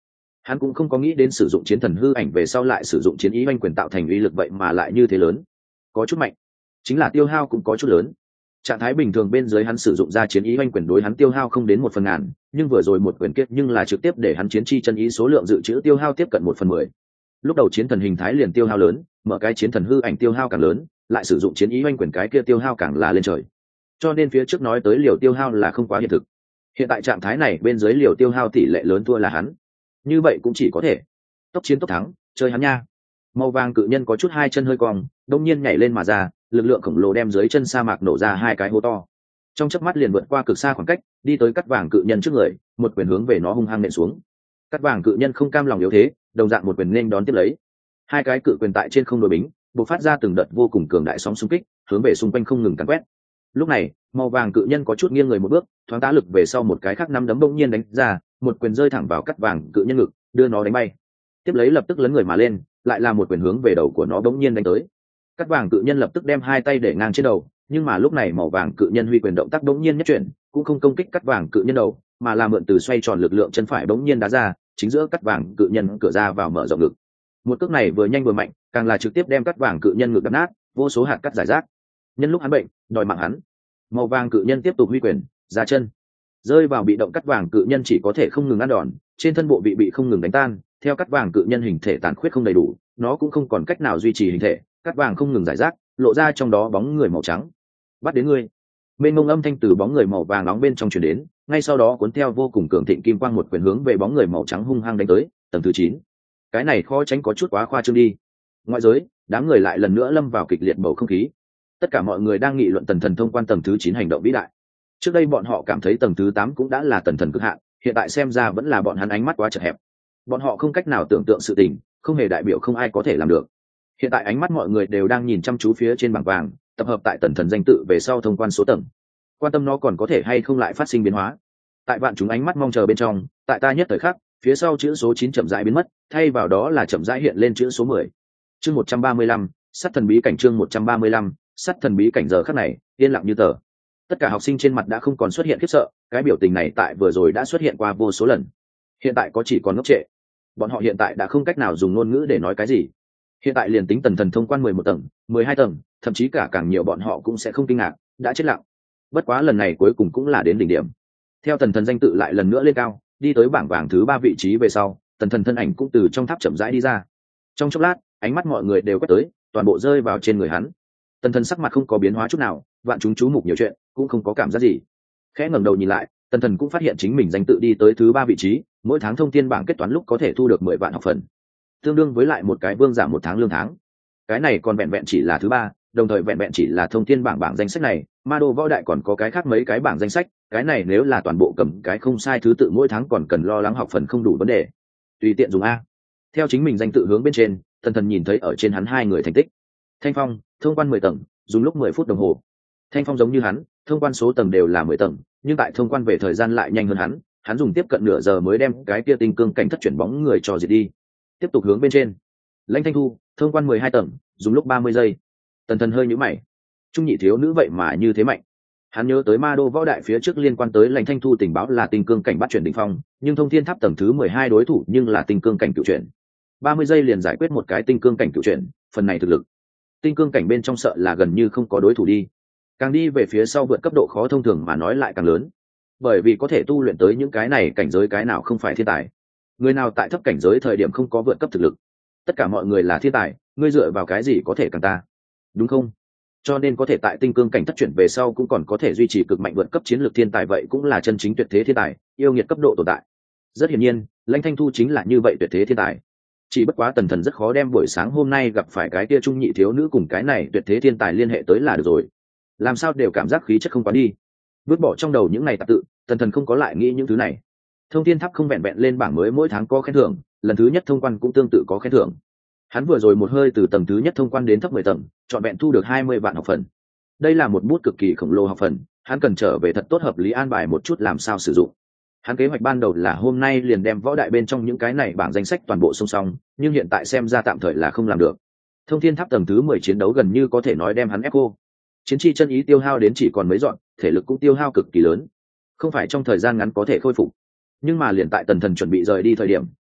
Hắn cũng không có nghĩ đến sử dụng chiến thần hư ảnh về sau lại sử dụng chiến ý oanh quyền tạo thành uy lực vậy mà lại như thế lớn, có chút mạnh, chính là tiêu hao cũng có chút lớn. Trạng thái bình thường bên dưới hắn sử dụng ra chiến ý oanh quyền đối hắn tiêu hao không đến 1/1000, nhưng vừa rồi một quyền kết nhưng là trực tiếp để hắn chiến chi chân ý số lượng dự trữ tiêu hao tiếp cận 1/10. Lúc đầu chiến thần hình thái liền tiêu hao lớn, mở cái chiến thần hư ảnh tiêu hao càng lớn, lại sử dụng chiến ý oanh quyền cái kia tiêu hao càng là lên trời. Cho nên phía trước nói tới liều tiêu hao là không quá hiện thực. Hiện tại trạng thái này bên dưới liều tiêu hao tỷ lệ lớn thua là hắn, như vậy cũng chỉ có thể tốc chiến tốc thắng, chơi hắn nha. Màu vàng cự nhân có chút hai chân hơi cong, đông nhiên nhảy lên mà ra, lực lượng khổng lồ đem dưới chân sa mạc nổ ra hai cái hố to, trong chớp mắt liền vượt qua cực xa khoảng cách, đi tới cắt vàng cự nhân trước người, một quyền hướng về nó hung hăng nện xuống. Cắt vàng cự nhân không cam lòng yếu thế, đồng dạng một quyền nên đón tiếp lấy. Hai cái cự quyền tại trên không đối bính, bộc phát ra từng đợt vô cùng cường đại sóng xung kích, hướng về xung quanh không ngừng càn quét. Lúc này, màu vàng cự nhân có chút nghiêng người một bước, thoáng tá lực về sau một cái khác năm đấm bỗng nhiên đánh ra, một quyền rơi thẳng vào cắt vàng cự nhân ngực, đưa nó đánh bay. Tiếp lấy lập tức lấn người mà lên, lại là một quyền hướng về đầu của nó bỗng nhiên đánh tới. Cắt vàng cự nhân lập tức đem hai tay để ngang trên đầu, nhưng mà lúc này màu vàng cự nhân huy quyền động tác bỗng nhiên nhất chuyển, cũng không công kích cắt vàng cự nhân đầu, mà là mượn từ xoay tròn lực lượng chân phải bỗng nhiên đá ra, chính giữa cắt vàng cự nhân cửa ra vào mở rộng ngực. Một cước này vừa nhanh vừa mạnh, càng là trực tiếp đem cắt vàng cự nhân ngực đập nát, vô số hạt cắt giải rác. Nhân lúc hắn bệnh, đòi mạng hắn. Màu vàng cự nhân tiếp tục huy quyền, ra chân, rơi vào bị động cắt vàng cự nhân chỉ có thể không ngừng ăn đòn, trên thân bộ bị không ngừng đánh tan. Theo cắt vàng cự nhân hình thể tàn khuyết không đầy đủ, nó cũng không còn cách nào duy trì hình thể, cắt vàng không ngừng giải rác, lộ ra trong đó bóng người màu trắng. Bắt đến ngươi. Mênh mông âm thanh từ bóng người màu vàng nóng bên trong truyền đến, ngay sau đó cuốn theo vô cùng cường thịnh kim quang một quyền hướng về bóng người màu trắng hung hăng đánh tới, tầng thứ 9. Cái này khó tránh có chút quá khoa trương đi. Ngoại giới, đám người lại lần nữa lâm vào kịch liệt bầu không khí. Tất cả mọi người đang nghị luận tần thần thông quan tầng thứ 9 hành động vĩ đại. Trước đây bọn họ cảm thấy tầng thứ 8 cũng đã là tần thần cực hạn, hiện tại xem ra vẫn là bọn hắn ánh mắt quá chật hẹp. Bọn họ không cách nào tưởng tượng sự tình, không hề đại biểu không ai có thể làm được. Hiện tại ánh mắt mọi người đều đang nhìn chăm chú phía trên bảng vàng, tập hợp tại tần thần danh tự về sau thông quan số tầng, quan tâm nó còn có thể hay không lại phát sinh biến hóa. Tại vạn chúng ánh mắt mong chờ bên trong, tại ta nhất thời khắc, phía sau chữ số 9 chậm rãi biến mất, thay vào đó là chậm rãi hiện lên chữ số 10. Chương 135, sát thần bí cảnh. Chương 135, sát thần bí cảnh. Giờ khắc này, yên lặng như tờ. Tất cả học sinh trên mặt đã không còn xuất hiện khiếp sợ, cái biểu tình này tại vừa rồi đã xuất hiện qua vô số lần. Hiện tại có chỉ còn ngốc trệ. Bọn họ hiện tại đã không cách nào dùng ngôn ngữ để nói cái gì. Hiện tại liền tính tần thần thông quan 11 tầng, 12 tầng, thậm chí cả càng nhiều bọn họ cũng sẽ không kinh ngạc, đã chết lặng. Bất quá lần này cuối cùng cũng là đến đỉnh điểm. Theo tần thần danh tự lại lần nữa lên cao, đi tới bảng vàng thứ 3 vị trí về sau, tần thần thân ảnh cũng từ trong tháp chậm rãi đi ra. Trong chốc lát, ánh mắt mọi người đều quét tới, toàn bộ rơi vào trên người hắn. Tần thần sắc mặt không có biến hóa chút nào, vạn chúng chú mục nhiều chuyện, cũng không có cảm giác gì. Khẽ ngẩng đầu nhìn lại, tần thần cũng phát hiện chính mình danh tự đi tới thứ 3 vị trí, mỗi tháng thông thiên bảng kết toán lúc có thể thu được 10 vạn học phần, tương đương với lại một cái vương giả một tháng lương tháng. Cái này còn vẹn vẹn chỉ là thứ 3, đồng thời vẹn vẹn chỉ là thông thiên bảng danh sách này, ma đô võ đại còn có cái khác mấy cái bảng danh sách, cái này nếu là toàn bộ cầm cái không sai thứ tự mỗi tháng còn cần lo lắng học phần không đủ vấn đề. Tùy tiện dùng a. Theo chính mình danh tự hướng bên trên, tần thần nhìn thấy ở trên hắn hai người thành tích. Thanh Phong, thông quan 10 tầng, dùng lúc 10 phút đồng hồ. Thanh Phong giống như hắn, thông quan số tầng đều là 10 tầng, nhưng tại thông quan về thời gian lại nhanh hơn hắn dùng tiếp cận nửa giờ mới đem cái kia tinh cương cảnh thất chuyển bóng người cho diệt đi. Tiếp tục hướng bên trên. Lãnh Thanh Thu, thông quan 12 tầng, dùng lúc 30 giây. Tần thần hơi nhíu mày. Trung nhị thiếu nữ vậy mà như thế mạnh. Hắn nhớ tới ma đô võ đại phía trước liên quan tới Lãnh Thanh Thu tình báo là tinh cương cảnh bắt chuyển đỉnh phong, nhưng thông thiên tháp tầng thứ 12 đối thủ nhưng là tinh cương cảnh cựu chuyển. 30 giây liền giải quyết một cái tinh cương cảnh cựu chuyển, phần này thực lực. Tinh cương cảnh bên trong sợ là gần như không có đối thủ đi. Càng đi về phía sau vượt cấp độ khó thông thường mà nói lại càng lớn. Bởi vì có thể tu luyện tới những cái này cảnh giới cái nào không phải thiên tài. Người nào tại thấp cảnh giới thời điểm không có vượt cấp thực lực. Tất cả mọi người là thiên tài, ngươi dựa vào cái gì có thể càng ta? Đúng không? Cho nên có thể tại tinh cương cảnh thất chuyển về sau cũng còn có thể duy trì cực mạnh vượt cấp chiến lược thiên tài, vậy cũng là chân chính tuyệt thế thiên tài, yêu nghiệt cấp độ tồn tại. Rất hiển nhiên, Lãnh Thanh Thu chính là như vậy tuyệt thế thiên tài. Chỉ bất quá tần thần rất khó đem buổi sáng hôm nay gặp phải cái kia trung nhị thiếu nữ cùng cái này tuyệt thế thiên tài liên hệ tới là được rồi. Làm sao đều cảm giác khí chất không quá đi. Vứt bỏ trong đầu những này tạp tự, tần thần không có lại nghĩ những thứ này. Thông thiên tháp không vẹn vẹn lên bảng mới mỗi tháng có khen thưởng, lần thứ nhất thông quan cũng tương tự có khen thưởng. Hắn vừa rồi một hơi từ tầng thứ nhất thông quan đến thấp 10 tầng, trọn vẹn thu được 20 vạn học phần. Đây là một bút cực kỳ khổng lồ học phần, hắn cần trở về thật tốt hợp lý an bài một chút làm sao sử dụng. Hắn kế hoạch ban đầu là hôm nay liền đem võ đại bên trong những cái này bảng danh sách toàn bộ song song, nhưng hiện tại xem ra tạm thời là không làm được. Thông thiên tháp tầng thứ 10 chiến đấu gần như có thể nói đem hắn ép cô. Chiến chi chân ý tiêu hao đến chỉ còn mấy dọn, thể lực cũng tiêu hao cực kỳ lớn, không phải trong thời gian ngắn có thể khôi phục. Nhưng mà liền tại tần thần chuẩn bị rời đi thời điểm,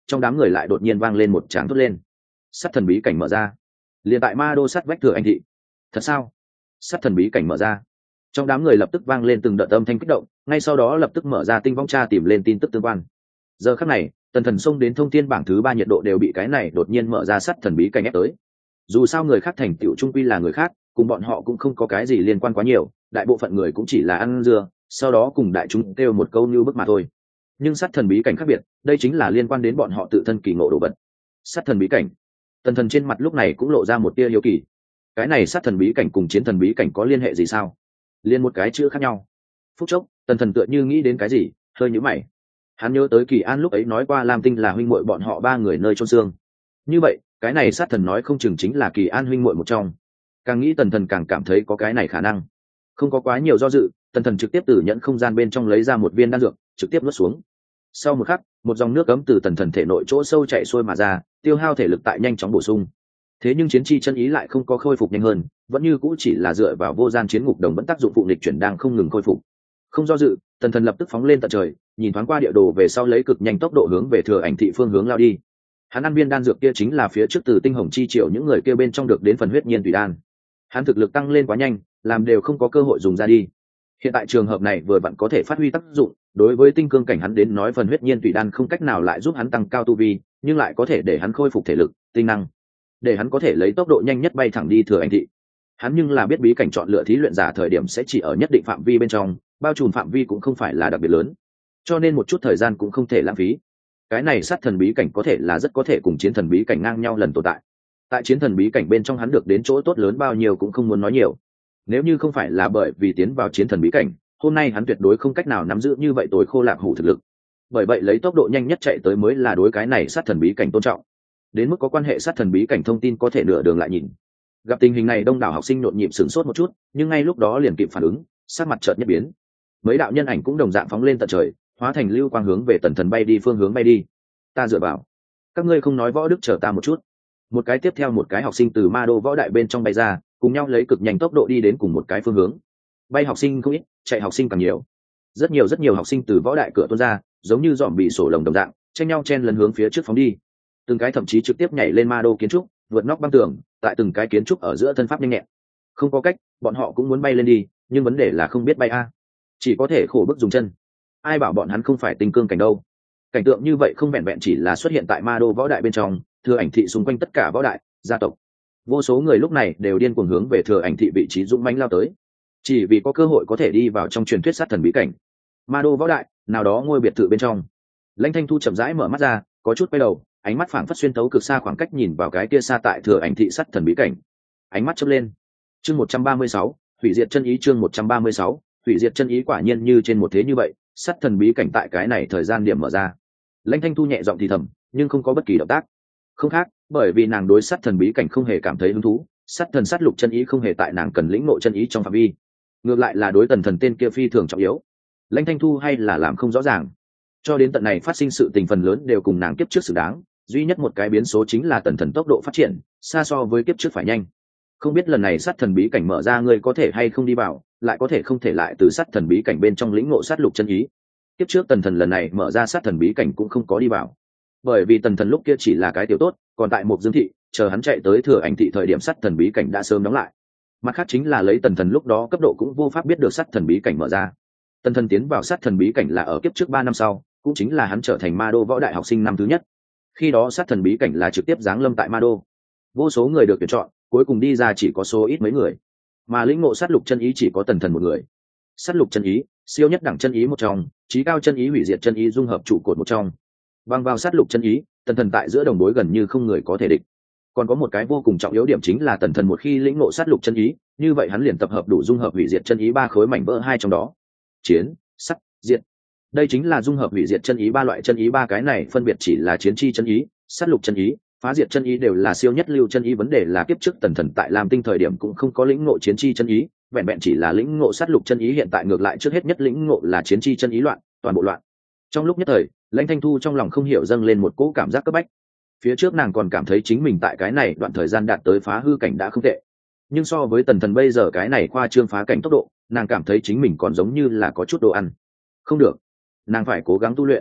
trong đám người lại đột nhiên vang lên một tràng thốt lên. Sắt thần bí cảnh mở ra. Liền tại ma đô sắt vách Thừa Anh thị. Thật sao? Sắt thần bí cảnh mở ra. Trong đám người lập tức vang lên từng đợt âm thanh kích động, ngay sau đó lập tức mở ra tinh vong tra tìm lên tin tức tương quan. Giờ khắc này, tần thần xông đến thông tin bảng thứ 3 nhiệt độ đều bị cái này đột nhiên mở ra sắt thần bí cảnh ép tới. Dù sao người khác thành tựu trung quy là người khác, cùng bọn họ cũng không có cái gì liên quan quá nhiều, đại bộ phận người cũng chỉ là ăn dưa, sau đó cùng đại chúng kêu một câu như bức mà thôi. Nhưng sát thần bí cảnh khác biệt, đây chính là liên quan đến bọn họ tự thân kỳ ngộ đồ vật. Sát thần bí cảnh. Tần thần trên mặt lúc này cũng lộ ra một tia hiếu kỳ. Cái này sát thần bí cảnh cùng chiến thần bí cảnh có liên hệ gì sao? Liên một cái chữ khác nhau. Phút chốc, tần thần tựa như nghĩ đến cái gì, hơi nhíu mày. Hắn nhớ tới Kỳ An lúc ấy nói qua Lam Tinh là huynh muội bọn họ 3 người nơi chôn xương. Như vậy, cái này sát thần nói không chừng chính là Kỳ An huynh muội một trong. Càng nghĩ tần thần càng cảm thấy có cái này khả năng. Không có quá nhiều do dự, tần thần trực tiếp từ nhẫn không gian bên trong lấy ra một viên đan dược, trực tiếp nuốt xuống. Sau một khắc, một dòng nước cấm từ tần thần thể nội chỗ sâu chạy xuôi mà ra, tiêu hao thể lực tại nhanh chóng bổ sung. Thế nhưng chiến chi chân ý lại không có khôi phục nhanh hơn, vẫn như cũ chỉ là dựa vào vô gian chiến ngục đồng vẫn tác dụng phụ nghịch chuyển đang không ngừng khôi phục. Không do dự, tần thần lập tức phóng lên tận trời, nhìn thoáng qua địa đồ về sau lấy cực nhanh tốc độ hướng về Thừa Ảnh thị phương hướng lao đi. Hắn ăn viên đan dược kia chính là phía trước từ tinh hồng chi triệu những người kia bên trong được đến phần huyết nhiên tùy đan. Hắn thực lực tăng lên quá nhanh, làm đều không có cơ hội dùng ra đi. Hiện tại trường hợp này vừa vặn có thể phát huy tác dụng, đối với tinh cương cảnh hắn đến nói phần huyết nhiên tùy đan không cách nào lại giúp hắn tăng cao tu vi, nhưng lại có thể để hắn khôi phục thể lực, tinh năng, để hắn có thể lấy tốc độ nhanh nhất bay thẳng đi Thừa Ảnh thị. Hắn nhưng là biết bí cảnh chọn lựa thí luyện giả thời điểm sẽ chỉ ở nhất định phạm vi bên trong, bao trùm phạm vi cũng không phải là đặc biệt lớn, cho nên một chút thời gian cũng không thể lãng phí. Cái này sát thần bí cảnh có thể là rất có thể cùng chiến thần bí cảnh ngang nhau lần tồn tại. Tại chiến thần bí cảnh bên trong hắn được đến chỗ tốt lớn bao nhiêu cũng không muốn nói nhiều. Nếu như không phải là bởi vì tiến vào chiến thần bí cảnh, hôm nay hắn tuyệt đối không cách nào nắm giữ như vậy tối khô lạc hủ thực lực. Bởi vậy lấy tốc độ nhanh nhất chạy tới mới là đối cái này sát thần bí cảnh tôn trọng. Đến mức có quan hệ sát thần bí cảnh thông tin có thể nửa đường lại nhìn. Gặp tình hình này đông đảo học sinh nhộn nhịp sửng sốt một chút, nhưng ngay lúc đó liền kịp phản ứng, sắc mặt chợt nhất biến. Mấy đạo nhân ảnh cũng đồng dạng phóng lên tận trời, hóa thành lưu quang hướng về tần thần bay đi phương hướng bay đi. Ta dựa vào, các ngươi không nói võ đức chờ ta một chút. Một cái tiếp theo một cái học sinh từ ma đô võ đại bên trong bay ra, cùng nhau lấy cực nhanh tốc độ đi đến cùng một cái phương hướng. Bay học sinh không ít, chạy học sinh càng nhiều. Rất nhiều học sinh từ võ đại cửa tuôn ra, giống như dòm bị sổ lồng đồng dạng, tranh nhau chen lấn hướng phía trước phóng đi. Từng cái thậm chí trực tiếp nhảy lên ma đô kiến trúc, vượt nóc băng tường, tại từng cái kiến trúc ở giữa thân pháp nhanh nhẹn. Không có cách, bọn họ cũng muốn bay lên đi, nhưng vấn đề là không biết bay a, chỉ có thể khổ bức dùng chân. Ai bảo bọn hắn không phải tinh cương cảnh đâu. Cảnh tượng như vậy không vẹn vẹn chỉ là xuất hiện tại ma đô võ đại bên trong, Thừa Ảnh thị xung quanh tất cả võ đại gia tộc, vô số người lúc này đều điên cuồng hướng về Thừa Ảnh thị vị trí dũng mãnh lao tới, chỉ vì có cơ hội có thể đi vào trong truyền thuyết sát thần bí cảnh. Ma đô võ đại nào đó ngôi biệt thự bên trong, Lãnh Thanh Thu chậm rãi mở mắt ra, có chút quay đầu, ánh mắt phảng phất xuyên tấu cực xa khoảng cách nhìn vào cái kia xa tại Thừa Ảnh thị sát thần bí cảnh. Ánh mắt chớp lên. Chương 136, hủy diệt chân ý. Chương 136, hủy diệt chân ý. Quả nhiên như trên một thế như vậy, sát thần bí cảnh tại cái này thời gian điểm mở ra. Lãnh Thanh Thu nhẹ giọng thì thầm, nhưng không có bất kỳ động tác. Không khác, bởi vì nàng đối sát thần bí cảnh không hề cảm thấy hứng thú, sát thần sát lục chân ý không hề tại nàng cần lĩnh ngộ chân ý trong phạm vi. Ngược lại là đối tần thần tên kia phi thường trọng yếu. Lãnh Thanh Thu hay là làm không rõ ràng. Cho đến tận này phát sinh sự tình phần lớn đều cùng nàng kiếp trước xử đáng, duy nhất một cái biến số chính là tần thần tốc độ phát triển xa so với kiếp trước phải nhanh. Không biết lần này sát thần bí cảnh mở ra ngươi có thể hay không đi vào, lại có thể không thể lại từ sát thần bí cảnh bên trong lĩnh ngộ sát lục chân ý. Kiếp trước tần thần lần này mở ra sát thần bí cảnh cũng không có đi vào, bởi vì tần thần lúc kia chỉ là cái tiểu tốt, còn tại một dương thị chờ hắn chạy tới Thừa Ảnh thị thời điểm sát thần bí cảnh đã sớm đóng lại. Mặt khác chính là lấy tần thần lúc đó cấp độ cũng vô pháp biết được sát thần bí cảnh mở ra. Tần thần tiến vào sát thần bí cảnh là ở kiếp trước 3 năm sau, cũng chính là hắn trở thành ma đô võ đại học sinh năm thứ nhất. Khi đó sát thần bí cảnh là trực tiếp giáng lâm tại ma đô, vô số người được tuyển chọn, cuối cùng đi ra chỉ có số ít mấy người, mà lĩnh ngộ sát lục chân ý chỉ có tần thần một người. Sát lục chân ý, siêu nhất đẳng chân ý một trong, trí cao chân ý, hủy diệt chân ý dung hợp trụ cột một trong. Bằng vào sát lục chân ý, tần thần tại giữa đồng đối gần như không người có thể địch. Còn có một cái vô cùng trọng yếu điểm chính là tần thần một khi lĩnh ngộ sát lục chân ý, như vậy hắn liền tập hợp đủ dung hợp hủy diệt chân ý 3 khối mảnh vỡ 2 trong đó. Chiến, sát, diệt. Đây chính là dung hợp hủy diệt chân ý 3 loại chân ý, 3 cái này phân biệt chỉ là chiến chi chân ý, sát lục chân ý, phá diệt chân ý đều là siêu nhất lưu chân ý. Vấn đề là kiếp trước tần thần tại Lam Tinh thời điểm cũng không có lĩnh ngộ chiến chi chân ý, vẹn vẹn chỉ là lĩnh ngộ sát lục chân ý. Hiện tại ngược lại trước hết nhất lĩnh ngộ là chiến chi chân ý, loạn toàn bộ loạn. Trong lúc nhất thời, Lãnh Thanh Thu trong lòng không hiểu dâng lên một cỗ cảm giác cấp bách. Phía trước nàng còn cảm thấy chính mình tại cái này đoạn thời gian đạt tới phá hư cảnh đã không tệ, nhưng so với tần thần bây giờ cái này khoa trương phá cảnh tốc độ, nàng cảm thấy chính mình còn giống như là có chút đồ ăn. Không được, nàng phải cố gắng tu luyện.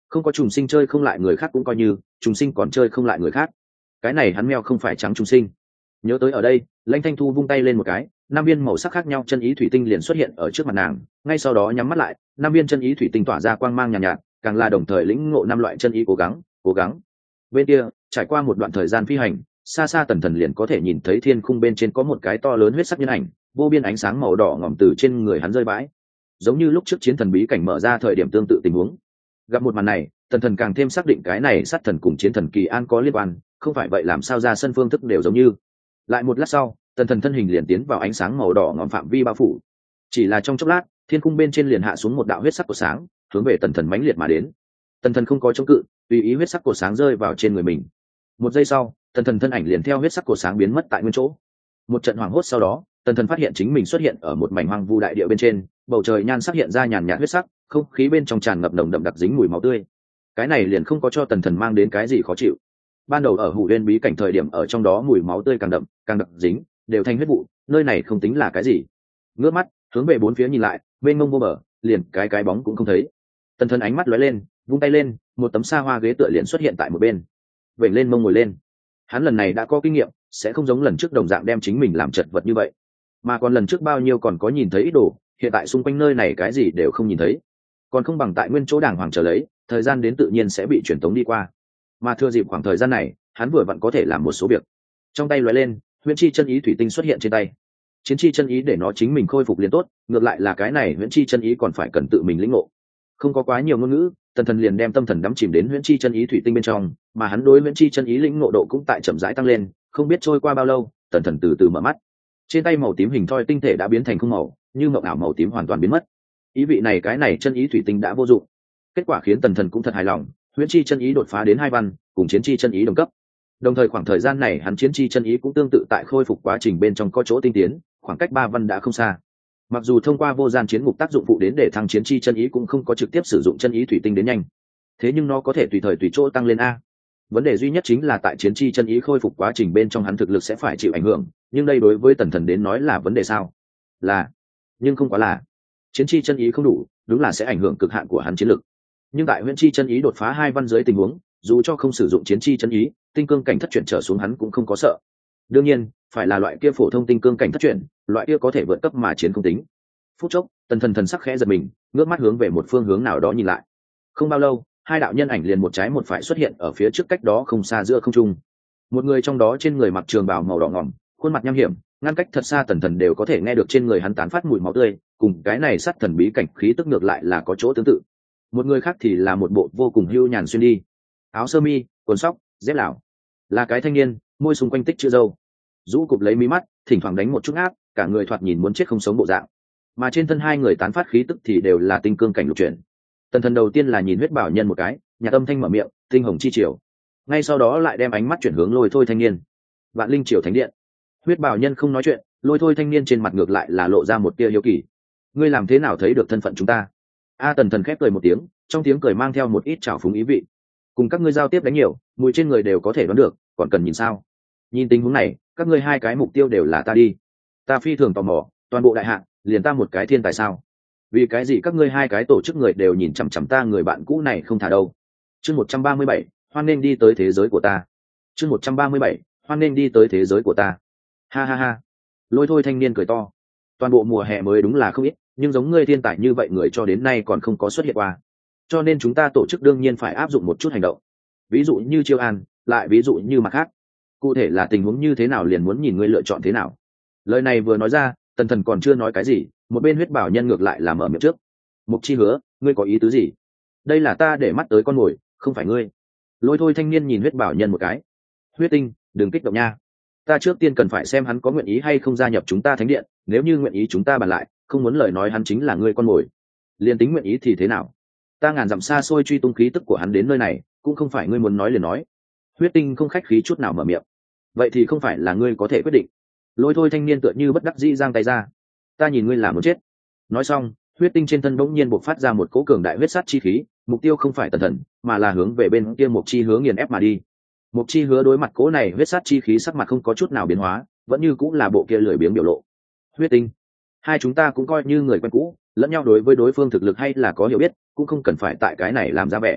Không có trùng sinh chơi không lại người khác cũng coi như, trùng sinh còn chơi không lại người khác, cái này hắn meo không phải trắng trùng sinh. Nhớ tới ở đây, Lãnh Thanh Thu vung tay lên một cái, năm viên màu sắc khác nhau chân ý thủy tinh liền xuất hiện ở trước mặt nàng, ngay sau đó nhắm mắt lại, năm viên chân ý thủy tinh tỏa ra quang mang nhàn nhạt, càng là đồng thời lĩnh ngộ năm loại chân ý cố gắng. Bên kia, trải qua một đoạn thời gian phi hành, xa xa Tần Thần liền có thể nhìn thấy thiên khung bên trên có một cái to lớn huyết sắc nhân ảnh, vô biên ánh sáng màu đỏ ngòm từ trên người hắn rơi vãi, giống như lúc trước chiến thần bí cảnh mở ra thời điểm tương tự tình huống. Gặp một màn này, Tần Thần càng thêm xác định cái này sát thần cùng chiến thần kỳ an có liên quan, không phải vậy làm sao ra sân phương thức đều giống như. Lại một lát sau, Tần Thần thân hình liền tiến vào ánh sáng màu đỏ ngòm phạm vi bao phủ. Chỉ là trong chốc lát, thiên cung bên trên liền hạ xuống một đạo huyết sắc của sáng, hướng về Tần Thần mãnh liệt mà đến. Tần Thần không có chống cự, tùy ý huyết sắc của sáng rơi vào trên người mình. Một giây sau, Tần Thần thân ảnh liền theo huyết sắc của sáng biến mất tại nguyên chỗ. Một trận hoảng hốt sau đó, Tần Thần phát hiện chính mình xuất hiện ở một mảnh hoang vu đại địa bên trên, bầu trời nhan sắc hiện ra nhàn nhạt huyết sắc, không khí bên trong tràn ngập nồng đậm đặc dính mùi máu tươi. Cái này liền không có cho Tần Thần mang đến cái gì khó chịu. Ban đầu ở Hủ Uyên bí cảnh thời điểm ở trong đó mùi máu tươi càng đậm, càng đặc dính, đều thành huyết vụ, nơi này không tính là cái gì. Ngước mắt, hướng về bốn phía nhìn lại, mênh mông vô bờ, liền cái bóng cũng không thấy. Tần Thần ánh mắt lóe lên, vung tay lên, một tấm sa hoa ghế tựa liền xuất hiện tại một bên. Vểnh lên mông ngồi lên. Hắn lần này đã có kinh nghiệm, sẽ không giống lần trước đồng dạng đem chính mình làm chật vật như vậy, mà còn lần trước bao nhiêu còn có nhìn thấy ít đồ, hiện tại xung quanh nơi này cái gì đều không nhìn thấy, còn không bằng tại nguyên chỗ đàng hoàng chờ lấy, thời gian đến tự nhiên sẽ bị truyền tống đi qua. Mà thừa dịp khoảng thời gian này, hắn vừa vặn có thể làm một số việc. Trong tay lóe lên, huyễn chi chân ý thủy tinh xuất hiện trên tay. Chiến chi chân ý để nó chính mình khôi phục liền tốt, ngược lại là cái này huyễn chi chân ý còn phải cần tự mình lĩnh ngộ. Không có quá nhiều ngôn ngữ, Tần Thần liền đem tâm thần đắm chìm đến huyễn chi chân ý thủy tinh bên trong, mà hắn đối huyễn chi chân ý lĩnh ngộ độ cũng tại chậm rãi tăng lên. Không biết trôi qua bao lâu, Tần Thần từ từ mở mắt. Trên tay màu tím hình thoi tinh thể đã biến thành không màu, như mộng ảo màu tím hoàn toàn biến mất. Ý vị này cái này chân ý thủy tinh đã vô dụng. Kết quả khiến Tần Thần cũng thật hài lòng, huyễn chi chân ý đột phá đến 2 văn, cùng chiến chi chân ý đồng cấp. Đồng thời khoảng thời gian này hắn chiến chi chân ý cũng tương tự tại khôi phục quá trình bên trong có chỗ tinh tiến, khoảng cách 3 văn đã không xa. Mặc dù thông qua vô gian chiến ngục tác dụng phụ đến để thăng chiến chi chân ý cũng không có trực tiếp sử dụng chân ý thủy tinh đến nhanh, thế nhưng nó có thể tùy thời tùy chỗ tăng lên a. Vấn đề duy nhất chính là tại chiến chi chân ý khôi phục quá trình bên trong hắn thực lực sẽ phải chịu ảnh hưởng, nhưng đây đối với Tần Thần đến nói là vấn đề sao? Là, nhưng không quá là. Chiến chi chân ý không đủ, đúng là sẽ ảnh hưởng cực hạn của hắn chiến lực. Nhưng tại huyễn chi chân ý đột phá 2 văn dưới tình huống, dù cho không sử dụng chiến chi chân ý, tinh cương cảnh thất chuyển trở xuống hắn cũng không có sợ. Đương nhiên, phải là loại kia phổ thông tinh cương cảnh thất chuyển, loại kia có thể vượt cấp mà chiến không tính. Phút chốc, Tần Thần thần sắc khẽ giật mình, ngước mắt hướng về một phương hướng nào đó nhìn lại. Không bao lâu, hai đạo nhân ảnh liền một trái một phải xuất hiện ở phía trước cách đó không xa giữa không trung. Một người trong đó trên người mặc trường bào màu đỏ ngòm, khuôn mặt nham hiểm, ngăn cách thật xa Tần Thần đều có thể nghe được trên người hắn tán phát mùi máu tươi, cùng cái này sát thần bí cảnh khí tức ngược lại là có chỗ tương tự. Một người khác thì là một bộ vô cùng hưu nhàn xuyên đi, áo sơ mi, quần sóc, dép lào, là cái thanh niên, môi xung quanh tích chữ râu, rũ cụp lấy mí mắt, thỉnh thoảng đánh một chút áp, cả người thoạt nhìn muốn chết không sống bộ dạng. Mà trên thân hai người tán phát khí tức thì đều là tinh cương cảnh lục chuyển. Tần Thần đầu tiên là nhìn huyết bảo nhân một cái, nhạt âm thanh mở miệng, tinh hồng chi triều. Ngay sau đó lại đem ánh mắt chuyển hướng lôi thôi thanh niên. Vạn linh triều thánh điện. Huyết bảo nhân không nói chuyện, lôi thôi thanh niên trên mặt ngược lại là lộ ra một tia hiếu kỳ. Ngươi làm thế nào thấy được thân phận chúng ta? Tần Thần khép cười một tiếng, trong tiếng cười mang theo một ít trào phúng ý vị. Cùng các ngươi giao tiếp đánh nhiều, mùi trên người đều có thể đoán được, còn cần nhìn sao? Nhìn tình huống này, các ngươi hai cái mục tiêu đều là ta đi. Ta phi thường tò mò, toàn bộ đại hạ, liền ta một cái thiên tài sao? Vì cái gì các ngươi hai cái tổ chức người đều nhìn chằm chằm ta người bạn cũ này không thả đâu? Chương 137, hoan nên đi tới thế giới của ta. Chương 137, hoan nên đi tới thế giới của ta. Ha ha ha. Lôi thôi thanh niên cười to. Toàn bộ mùa hè mới đúng là không ít, nhưng giống ngươi thiên tài như vậy người cho đến nay còn không có xuất hiện qua. Cho nên chúng ta tổ chức đương nhiên phải áp dụng một chút hành động. Ví dụ như chiêu an, lại ví dụ như mặt khác. Cụ thể là tình huống như thế nào liền muốn nhìn ngươi lựa chọn thế nào. Lời này vừa nói ra, Tần Thần còn chưa nói cái gì, một bên huyết bảo nhân ngược lại là mở miệng trước. Mục Chi Hứa, ngươi có ý tứ gì? Đây là ta để mắt tới con mồi, không phải ngươi. Lôi thôi thanh niên nhìn huyết bảo nhân một cái. Huyết tinh, đừng kích động nha. Ta trước tiên cần phải xem hắn có nguyện ý hay không gia nhập chúng ta thánh điện, nếu như nguyện ý chúng ta bàn lại, không muốn lời nói hắn chính là ngươi con mồi. Liên tính nguyện ý thì thế nào? Ta ngàn dặm xa xôi truy tung khí tức của hắn đến nơi này, cũng không phải ngươi muốn nói liền nói. Huyết tinh không khách khí chút nào mở miệng. Vậy thì không phải là ngươi có thể quyết định. Lôi thôi thanh niên tựa như bất đắc dĩ giang tay ra. Ta nhìn ngươi là muốn chết. Nói xong, huyết tinh trên thân bỗng nhiên bộc phát ra một cỗ cường đại huyết sát chi khí, mục tiêu không phải Tần Thần, mà là hướng về bên kia Mục Chi Hứa nghiền ép mà đi. Mục Chi Hứa đối mặt cỗ này huyết sát chi khí sắc mặt không có chút nào biến hóa, vẫn như cũng là bộ kia lười biếng biểu lộ. Huyết tinh, hai chúng ta cũng coi như người quen cũ, lẫn nhau đối với đối phương thực lực hay là có hiểu biết, cũng không cần phải tại cái này làm ra vẻ.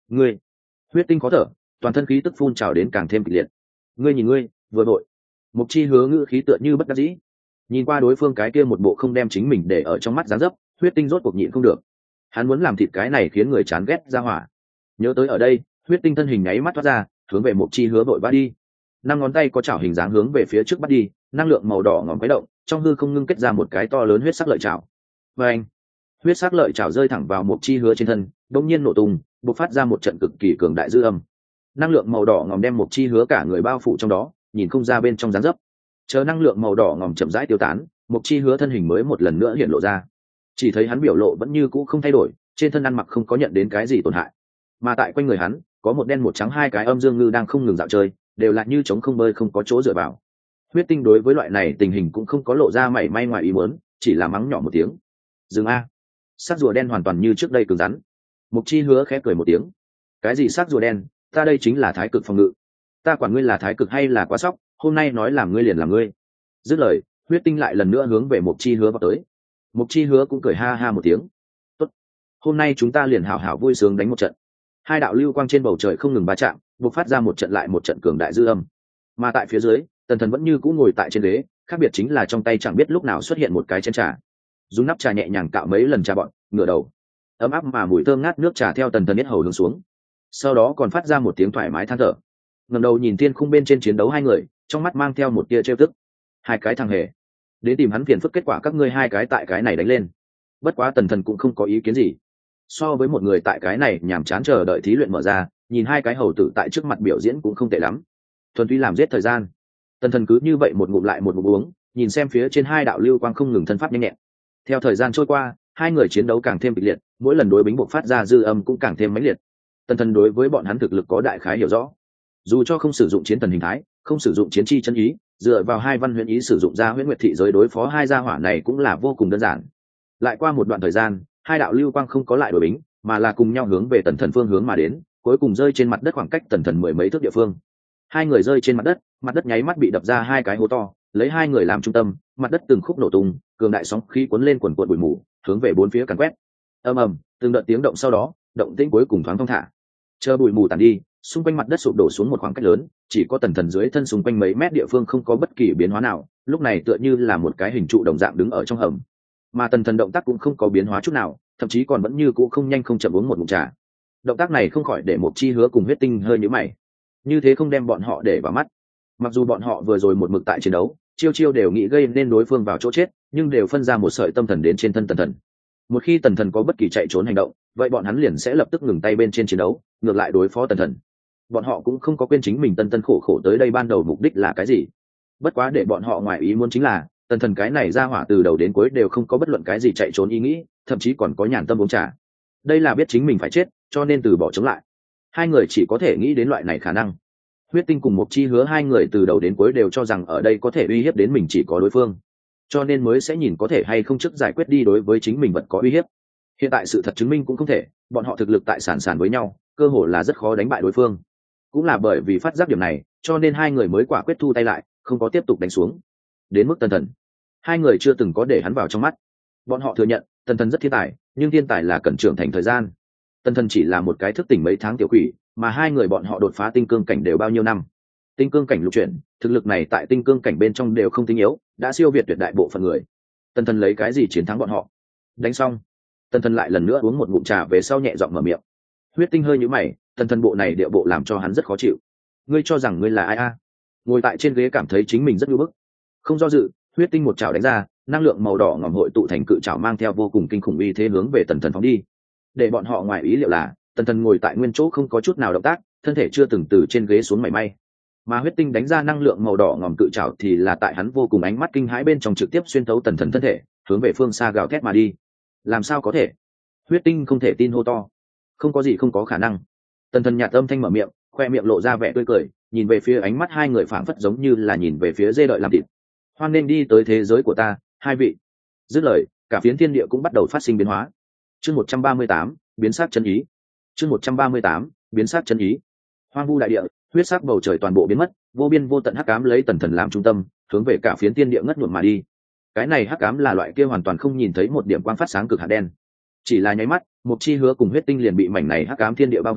Ngươi. Huyết tinh khó thở, toàn thân khí tức phun trào đến càng thêm kịch liệt. Ngươi nhìn ngươi, vừa vội. Mục Chi Hứa ngữ khí tựa như bất đắc dĩ. Nhìn qua đối phương cái kia một bộ không đem chính mình để ở trong mắt dáng dấp, Huyết tinh rốt cuộc nhịn không được. Hắn muốn làm thịt cái này khiến người chán ghét ra hỏa. Nhớ tới ở đây, Huyết tinh thân hình nháy mắt thoát ra, hướng về Mục Chi Hứa vội vã đi. Năm ngón tay có chảo hình dáng hướng về phía trước bắt đi, năng lượng màu đỏ ngòm khuấy động, trong hư không ngưng kết ra một cái to lớn huyết sắc lợi chảo. Và anh, huyết sắc lợi chảo rơi thẳng vào Mục Chi Hứa trên thân, đột nhiên nổ tung, bộc phát ra một trận cực kỳ cường đại dư âm. Năng lượng màu đỏ ngòm đem Mục Chi Hứa cả người bao phủ trong đó, nhìn không ra bên trong dáng dấp. Chờ năng lượng màu đỏ ngòm chậm rãi tiêu tán, Mục Chi Hứa thân hình mới một lần nữa hiện lộ ra. Chỉ thấy hắn biểu lộ vẫn như cũ không thay đổi, trên thân ăn mặc không có nhận đến cái gì tổn hại, mà tại quanh người hắn có một đen một trắng hai cái âm dương ngư đang không ngừng dạo chơi, đều là như trống không bơi không có chỗ dựa vào. Huyết tinh đối với loại này tình hình cũng không có lộ ra mảy may ngoài ý muốn, chỉ là mắng nhỏ một tiếng. Dừng a! Xác rùa đen hoàn toàn như trước đây cứng rắn. Mục Chi Hứa khẽ cười một tiếng. Cái gì xác rùa đen, ta đây chính là thái cực phòng ngự. Ta quản ngươi là thái cực hay là quá sóc, hôm nay nói làm ngươi liền làm ngươi. Dứt lời, Huyết tinh lại lần nữa hướng về Mục Chi Hứa vào tới. Mục Chi Hứa cũng cười ha ha một tiếng. Tốt, hôm nay chúng ta liền hảo hảo vui sướng đánh một trận. Hai đạo lưu quang trên bầu trời không ngừng va chạm, bộc phát ra một trận lại một trận cường đại dư âm. Mà tại phía dưới, Tần Thần vẫn như cũ ngồi tại trên ghế, khác biệt chính là trong tay chẳng biết lúc nào xuất hiện một cái chén trà. Dùng nắp trà nhẹ nhàng cạo mấy lần trà bọn, ngửa đầu. Ấm áp mà mùi thơm ngát nước trà theo Tần Thần biết hầu hướng xuống. Sau đó còn phát ra một tiếng thoải mái than thở. Ngẩng đầu nhìn thiên khung bên trên chiến đấu hai người, trong mắt mang theo một tia trêu tức. Hai cái thằng hề, đến tìm hắn phiền phức, kết quả các ngươi hai cái tại cái này đánh lên. Bất quá Tần Thần cũng không có ý kiến gì. So với một người tại cái này nhàm chán chờ đợi thí luyện mở ra, nhìn hai cái hầu tử tại trước mặt biểu diễn cũng không tệ lắm. Thuần túy làm giết thời gian. Tần Thần cứ như vậy một ngụm lại một ngụm uống, nhìn xem phía trên hai đạo lưu quang không ngừng thân pháp nhanh nhẹn. Theo thời gian trôi qua, hai người chiến đấu càng thêm kịch liệt, mỗi lần đối bính bộc phát ra dư âm cũng càng thêm mãnh liệt. Tần Thần đối với bọn hắn thực lực có đại khái hiểu rõ. Dù cho không sử dụng chiến thần hình thái, không sử dụng chiến chi chân ý, dựa vào hai văn huyễn ý sử dụng ra huyễn nguyệt thị giới đối phó hai gia hỏa này cũng là vô cùng đơn giản. Lại qua một đoạn thời gian, hai đạo lưu quang không có lại đổi bính, mà là cùng nhau hướng về Tần Thần phương hướng mà đến, cuối cùng rơi trên mặt đất khoảng cách Tần Thần mười mấy thước địa phương. Hai người rơi trên mặt đất nháy mắt bị đập ra hai cái hố to, lấy hai người làm trung tâm, mặt đất từng khúc nổ tung, cường đại sóng khí cuốn lên quần quần bụi mù, hướng về bốn phía càn quét. Ầm ầm, từng đợt tiếng động sau đó, động tĩnh cuối cùng thoáng thong thả. Chờ bụi mù tàn đi, xung quanh mặt đất sụp đổ xuống một khoảng cách lớn, chỉ có Tần Thần dưới thân xung quanh mấy mét địa phương không có bất kỳ biến hóa nào, lúc này tựa như là một cái hình trụ đồng dạng đứng ở trong hầm. Mà Tần Thần động tác cũng không có biến hóa chút nào, thậm chí còn vẫn như cũ không nhanh không chậm uống một ngụm trà. Động tác này không khỏi để Mục Chi Hứa cùng Huyết tinh hơi nhíu mày. Như thế không đem bọn họ để vào mắt. Mặc dù bọn họ vừa rồi một mực tại chiến đấu, chiêu chiêu đều nghĩ gây nên đối phương vào chỗ chết, nhưng đều phân ra một sợi tâm thần đến trên thân Tần Thần. Một khi Tần Thần có bất kỳ chạy trốn hành động, vậy bọn hắn liền sẽ lập tức ngừng tay bên trên chiến đấu, ngược lại đối phó Tần Thần. Bọn họ cũng không có quên chính mình tân khổ khổ tới đây ban đầu mục đích là cái gì. Bất quá để bọn họ ngoài ý muốn chính là, Tần Thần cái này ra hỏa từ đầu đến cuối đều không có bất luận cái gì chạy trốn ý nghĩ, thậm chí còn có nhàn tâm uống trà. Đây là biết chính mình phải chết, cho nên từ bỏ chống lại. Hai người chỉ có thể nghĩ đến loại này khả năng. Huyết tinh cùng Mục Chi Hứa hai người từ đầu đến cuối đều cho rằng ở đây có thể uy hiếp đến mình chỉ có đối phương, cho nên mới sẽ nhìn có thể hay không trước giải quyết đi đối với chính mình vật có uy hiếp. Hiện tại sự thật chứng minh cũng không thể, bọn họ thực lực tại sàn với nhau, cơ hội là rất khó đánh bại đối phương. Cũng là bởi vì phát giác điểm này, cho nên hai người mới quả quyết thu tay lại, không có tiếp tục đánh xuống. Đến mức Tần Thần, hai người chưa từng có để hắn vào trong mắt. Bọn họ thừa nhận Tần Thần rất thiên tài, nhưng thiên tài là cần trưởng thành thời gian. Tần Thần chỉ là một cái thức tỉnh mấy tháng tiểu quỷ, mà hai người bọn họ đột phá tinh cương cảnh đều bao nhiêu năm. Tinh cương cảnh lục chuyển, thực lực này tại tinh cương cảnh bên trong đều không tinh yếu, đã siêu việt tuyệt đại bộ phận người. Tần Thần lấy cái gì chiến thắng bọn họ? Đánh xong, Tần Thần lại lần nữa uống một ngụm trà về sau nhẹ giọng mở miệng. Huyết tinh hơi nhíu mày, Tần Thần bộ này điệu bộ làm cho hắn rất khó chịu. Ngươi cho rằng ngươi là ai a? Ngồi tại trên ghế cảm thấy chính mình rất nhu bức. Không do dự, Huyết tinh một chảo đánh ra, năng lượng màu đỏ ngòm hội tụ thành cự chảo mang theo vô cùng kinh khủng uy thế hướng về Tần Thần phóng đi. Để bọn họ ngoài ý liệu là, Tần Thần ngồi tại nguyên chỗ không có chút nào động tác, thân thể chưa từng từ trên ghế xuống mảy may. Mà Huyết tinh đánh ra năng lượng màu đỏ ngòm cự chảo thì là tại hắn vô cùng ánh mắt kinh hãi bên trong trực tiếp xuyên thấu Tần Thần thân thể, hướng về phương xa gào thét mà đi. Làm sao có thể? Huyết tinh không thể tin hô to. Không có gì không có khả năng. Tần Thần nhạt âm thanh mở miệng, khoe miệng lộ ra vẻ tươi cười, nhìn về phía ánh mắt hai người phảng phất giống như là nhìn về phía dê đợi làm thịt. Hoan nên đi tới thế giới của ta, hai vị. Dứt lời, cả phiến thiên địa cũng bắt đầu phát sinh biến hóa. Chương 138, biến sắc chân ý. Chương 138, biến sắc chân ý. Hoang vu đại địa, huyết sắc bầu trời toàn bộ biến mất, vô biên vô tận hắc ám lấy Tần Thần làm trung tâm, hướng về cả phiến thiên địa ngất nhuộm mà đi. Cái này hắc ám là loại kia hoàn toàn không nhìn thấy một điểm quang phát sáng cực hạt đen. Chỉ là nháy mắt, Mục Chi Hứa cùng Huyết tinh liền bị mảnh này hắc ám thiên địa bao vây,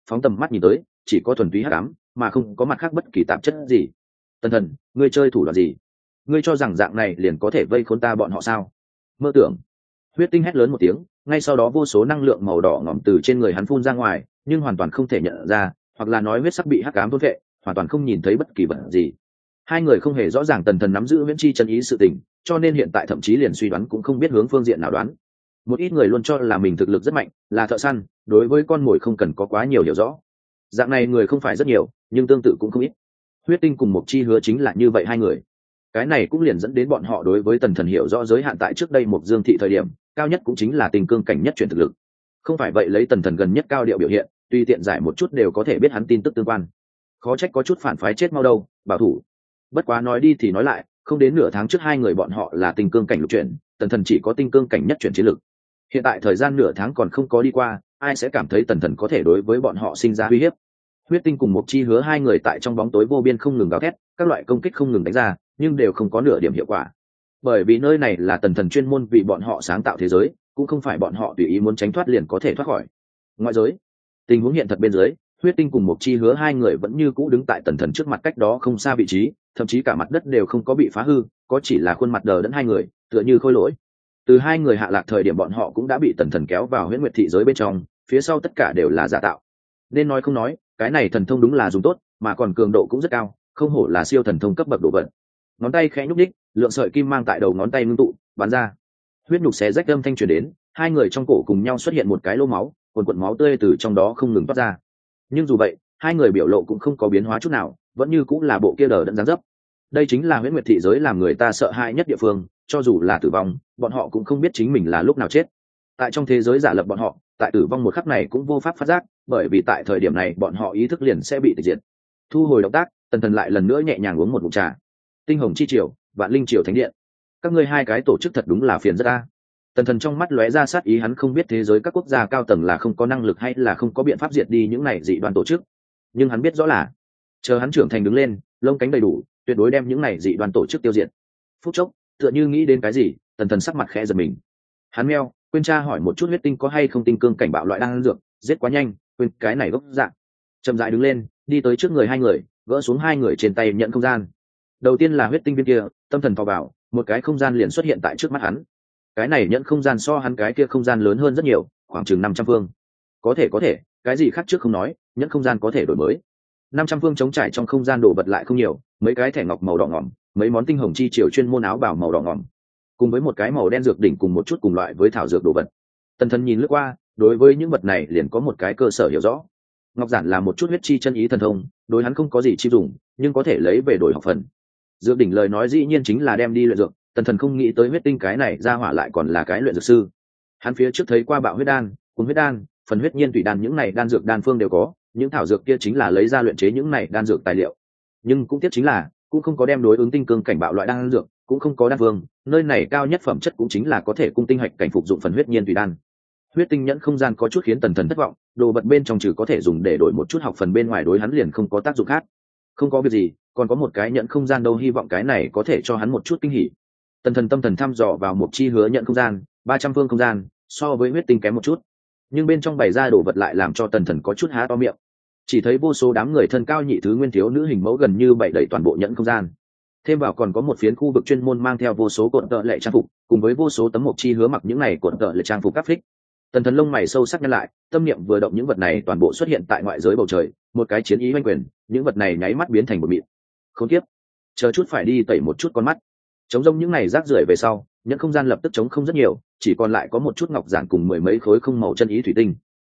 phóng tầm mắt nhìn tới chỉ có thuần túy hắc ám mà không có mặt khác bất kỳ tạp chất gì. Tần thần, ngươi chơi thủ đoạn gì? Ngươi cho rằng dạng này liền có thể vây khốn ta bọn họ sao? Mơ tưởng. Huyết tinh hét lớn một tiếng, ngay sau đó vô số năng lượng màu đỏ ngỏm từ trên người hắn phun ra ngoài, nhưng hoàn toàn không thể nhận ra, hoặc là nói huyết sắc bị hắc ám thôn vệ, hoàn toàn không nhìn thấy bất kỳ vật gì. Hai người không hề rõ ràng tần thần nắm giữ huyễn chi chân ý sự tình, cho nên hiện tại thậm chí liền suy đoán cũng không biết hướng phương diện nào đoán. Một ít người luôn cho là mình thực lực rất mạnh, là thợ săn, đối với con mồi không cần có quá nhiều hiểu rõ. Dạng này người không phải rất nhiều, nhưng tương tự cũng không ít. Huyết tinh cùng Mộc Chi Hứa chính là như vậy hai người. Cái này cũng liền dẫn đến bọn họ đối với tần thần hiểu rõ giới hạn tại trước đây Mộc Dương thị thời điểm, cao nhất cũng chính là tình cương cảnh nhất chuyển thực lực. Không phải vậy lấy tần thần gần nhất cao điệu biểu hiện, tùy tiện giải một chút đều có thể biết hắn tin tức tương quan. Khó trách có chút phản phái chết mau đâu, bảo thủ. Bất quá nói đi thì nói lại, không đến nửa tháng trước hai người bọn họ là tình cương cảnh lục chuyển, tần thần chỉ có tinh cương cảnh nhất chuyển chiến lực. Hiện tại thời gian nửa tháng còn không có đi qua, ai sẽ cảm thấy tần thần có thể đối với bọn họ sinh ra uy hiếp. Huyết tinh cùng Mộc Chi Hứa hai người tại trong bóng tối vô biên không ngừng gào thét, các loại công kích không ngừng đánh ra, nhưng đều không có nửa điểm hiệu quả. Bởi vì nơi này là tần thần chuyên môn vì bọn họ sáng tạo thế giới, cũng không phải bọn họ tùy ý muốn tránh thoát liền có thể thoát khỏi. Ngoại giới, tình huống hiện thật bên dưới, Huyết tinh cùng Mộc Chi Hứa hai người vẫn như cũ đứng tại tần thần trước mặt cách đó không xa vị trí, thậm chí cả mặt đất đều không có bị phá hư, có chỉ là khuôn mặt đờ đẫn hai người, tựa như khôi lỗi. Từ hai người hạ lạc thời điểm bọn họ cũng đã bị tần thần kéo vào huyễn nguyệt thị giới bên trong, phía sau tất cả đều là giả tạo. Nên nói không nói, cái này thần thông đúng là dùng tốt, mà còn cường độ cũng rất cao, không hổ là siêu thần thông cấp bậc độ vận. Ngón tay khẽ nhúc nhích, lượng sợi kim mang tại đầu ngón tay ngưng tụ, bắn ra. Huyết nhục xé rách âm thanh truyền đến, hai người trong cổ cùng nhau xuất hiện một cái lỗ máu, cuồn cuộn máu tươi từ trong đó không ngừng toát ra. Nhưng dù vậy, hai người biểu lộ cũng không có biến hóa chút nào, vẫn như cũng là bộ kia đờ đẫn dáng dấp. Đây chính là huyễn nguyệt thị giới làm người ta sợ hãi nhất địa phương, cho dù là tử vong, bọn họ cũng không biết chính mình là lúc nào chết. Tại trong thế giới giả lập bọn họ, tại tử vong một khắc này cũng vô pháp phát giác, bởi vì tại thời điểm này bọn họ ý thức liền sẽ bị tịch diệt. Thu hồi động tác, tần thần lại lần nữa nhẹ nhàng uống một ngụm trà. Tinh hồng chi triều, vạn linh triều thánh điện, các ngươi hai cái tổ chức thật đúng là phiền rất a. Tần thần trong mắt lóe ra sát ý, hắn không biết thế giới các quốc gia cao tầng là không có năng lực hay là không có biện pháp diệt đi những này dị đoan tổ chức, nhưng hắn biết rõ là chờ hắn trưởng thành đứng lên, lông cánh đầy đủ, tuyệt đối đem những này dị đoan tổ chức tiêu diệt. Phút chốc, tựa như nghĩ đến cái gì, tần thần sắc mặt khẽ giật mình. Hắn meo, quên tra hỏi một chút huyết tinh có hay không tinh cương cảnh bạo loại đang dược, giết quá nhanh, quên cái này gốc dạng. Chậm rãi đứng lên, đi tới trước người hai người, gỡ xuống hai người trên tay nhận không gian. Đầu tiên là huyết tinh viên kia, tâm thần phò vào, một cái không gian liền xuất hiện tại trước mắt hắn. Cái này nhận không gian so hắn cái kia không gian lớn hơn rất nhiều, khoảng chừng 500 phương. Có thể, cái gì khác trước không nói, nhận không gian có thể đổi mới. 500 phương chống trải trong không gian đổ vật lại không nhiều, mấy cái thẻ ngọc màu đỏ ngỏm, mấy món tinh hồng chi triều chuyên môn áo bào màu đỏ ngỏm, cùng với một cái màu đen dược đỉnh cùng một chút cùng loại với thảo dược đồ vật. Tần thần nhìn lướt qua, đối với những vật này liền có một cái cơ sở hiểu rõ. Ngọc giản là một chút huyết chi chân ý thần thông, đối hắn không có gì chi dùng, nhưng có thể lấy về đổi học phần. Dược đỉnh lời nói dĩ nhiên chính là đem đi luyện dược, tần thần không nghĩ tới huyết tinh cái này ra hỏa lại còn là cái luyện dược sư. Hắn phía trước thấy qua bạo huyết đan, cuốn huyết đan, phần huyết nhiên tùy đan, những này đan dược đan phương đều có, những thảo dược kia chính là lấy ra luyện chế những này đan dược tài liệu. Nhưng cũng tiếc chính là cũng không có đem đối ứng tinh cương cảnh bạo loại đan dược, cũng không có đan phương, nơi này cao nhất phẩm chất cũng chính là có thể cung tinh hạch cảnh phục dụng phần huyết nhiên tùy đan. Huyết tinh nhẫn không gian có chút khiến tần thần thất vọng, đồ vật bên trong trừ có thể dùng để đổi một chút học phần bên ngoài đối hắn liền không có tác dụng khác. Không có việc gì, còn có một cái nhẫn không gian đâu, hy vọng cái này có thể cho hắn một chút kinh hỉ. Tần thần tâm thần thăm dò vào Mộc Chi Hứa nhận không gian, 300 phương không gian, so với huyết tinh kém một chút, nhưng bên trong bày ra đồ vật lại làm cho tần thần có chút há to miệng. Chỉ thấy vô số đám người thân cao nhị thứ nguyên thiếu nữ hình mẫu gần như bày đầy toàn bộ nhẫn không gian, thêm vào còn có một phiến khu vực chuyên môn mang theo vô số cuộn tợ lệ trang phục, cùng với vô số tấm Mộc Chi Hứa mặc những này cuộn tợ lệ trang phục cắp phích. Tần thần lông mày sâu sắc nhăn lại, tâm niệm vừa động những vật này toàn bộ xuất hiện tại ngoại giới bầu trời, một cái chiến ý oanh quyền, những vật này nháy mắt biến thành một mịn. Khốn kiếp, chờ chút phải đi tẩy một chút con mắt. Chống rông những này rác rưởi về sau, nhẫn không gian lập tức trống không rất nhiều, chỉ còn lại có một chút ngọc giản cùng mười mấy khối không màu chân ý thủy tinh.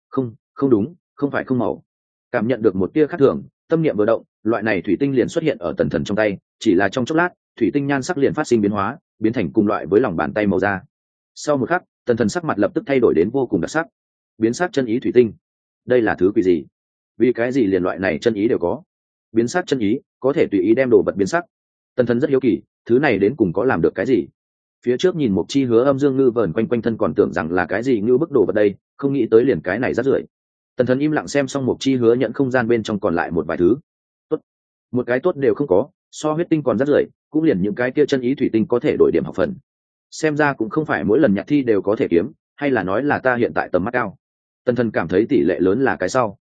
Không đúng, không phải không màu. Cảm nhận được một tia khác thường, tâm niệm vừa động, loại này thủy tinh liền xuất hiện ở tần thần trong tay, chỉ là trong chốc lát, thủy tinh nhan sắc liền phát sinh biến hóa, biến thành cùng loại với lòng bàn tay màu da. Sau một khắc, tần thần sắc mặt lập tức thay đổi đến vô cùng đặc sắc. Biến sắc chân ý thủy tinh, đây là thứ quỷ gì? Vì cái gì liền loại này chân ý đều có? Biến sắc chân ý, có thể tùy ý đem đồ vật biến sắc. Tần thần rất hiếu kỳ, thứ này đến cùng có làm được cái gì? Phía trước nhìn Mộc Chi Hứa âm dương ngư vờn quanh quanh thân còn tưởng rằng là cái gì ngư bức đồ vật đây, không nghĩ tới liền cái này rác rưởi. Tần thần im lặng xem xong Mộc Chi Hứa nhận không gian bên trong còn lại một vài thứ. Tốt, một cái tốt đều không có, so huyết tinh còn rác rưởi, cũng liền những cái kia chân ý thủy tinh có thể đổi điểm học phần. Xem ra cũng không phải mỗi lần nhạc thi đều có thể kiếm, hay là nói là ta hiện tại tầm mắt cao. Tần thần cảm thấy tỷ lệ lớn là cái sau.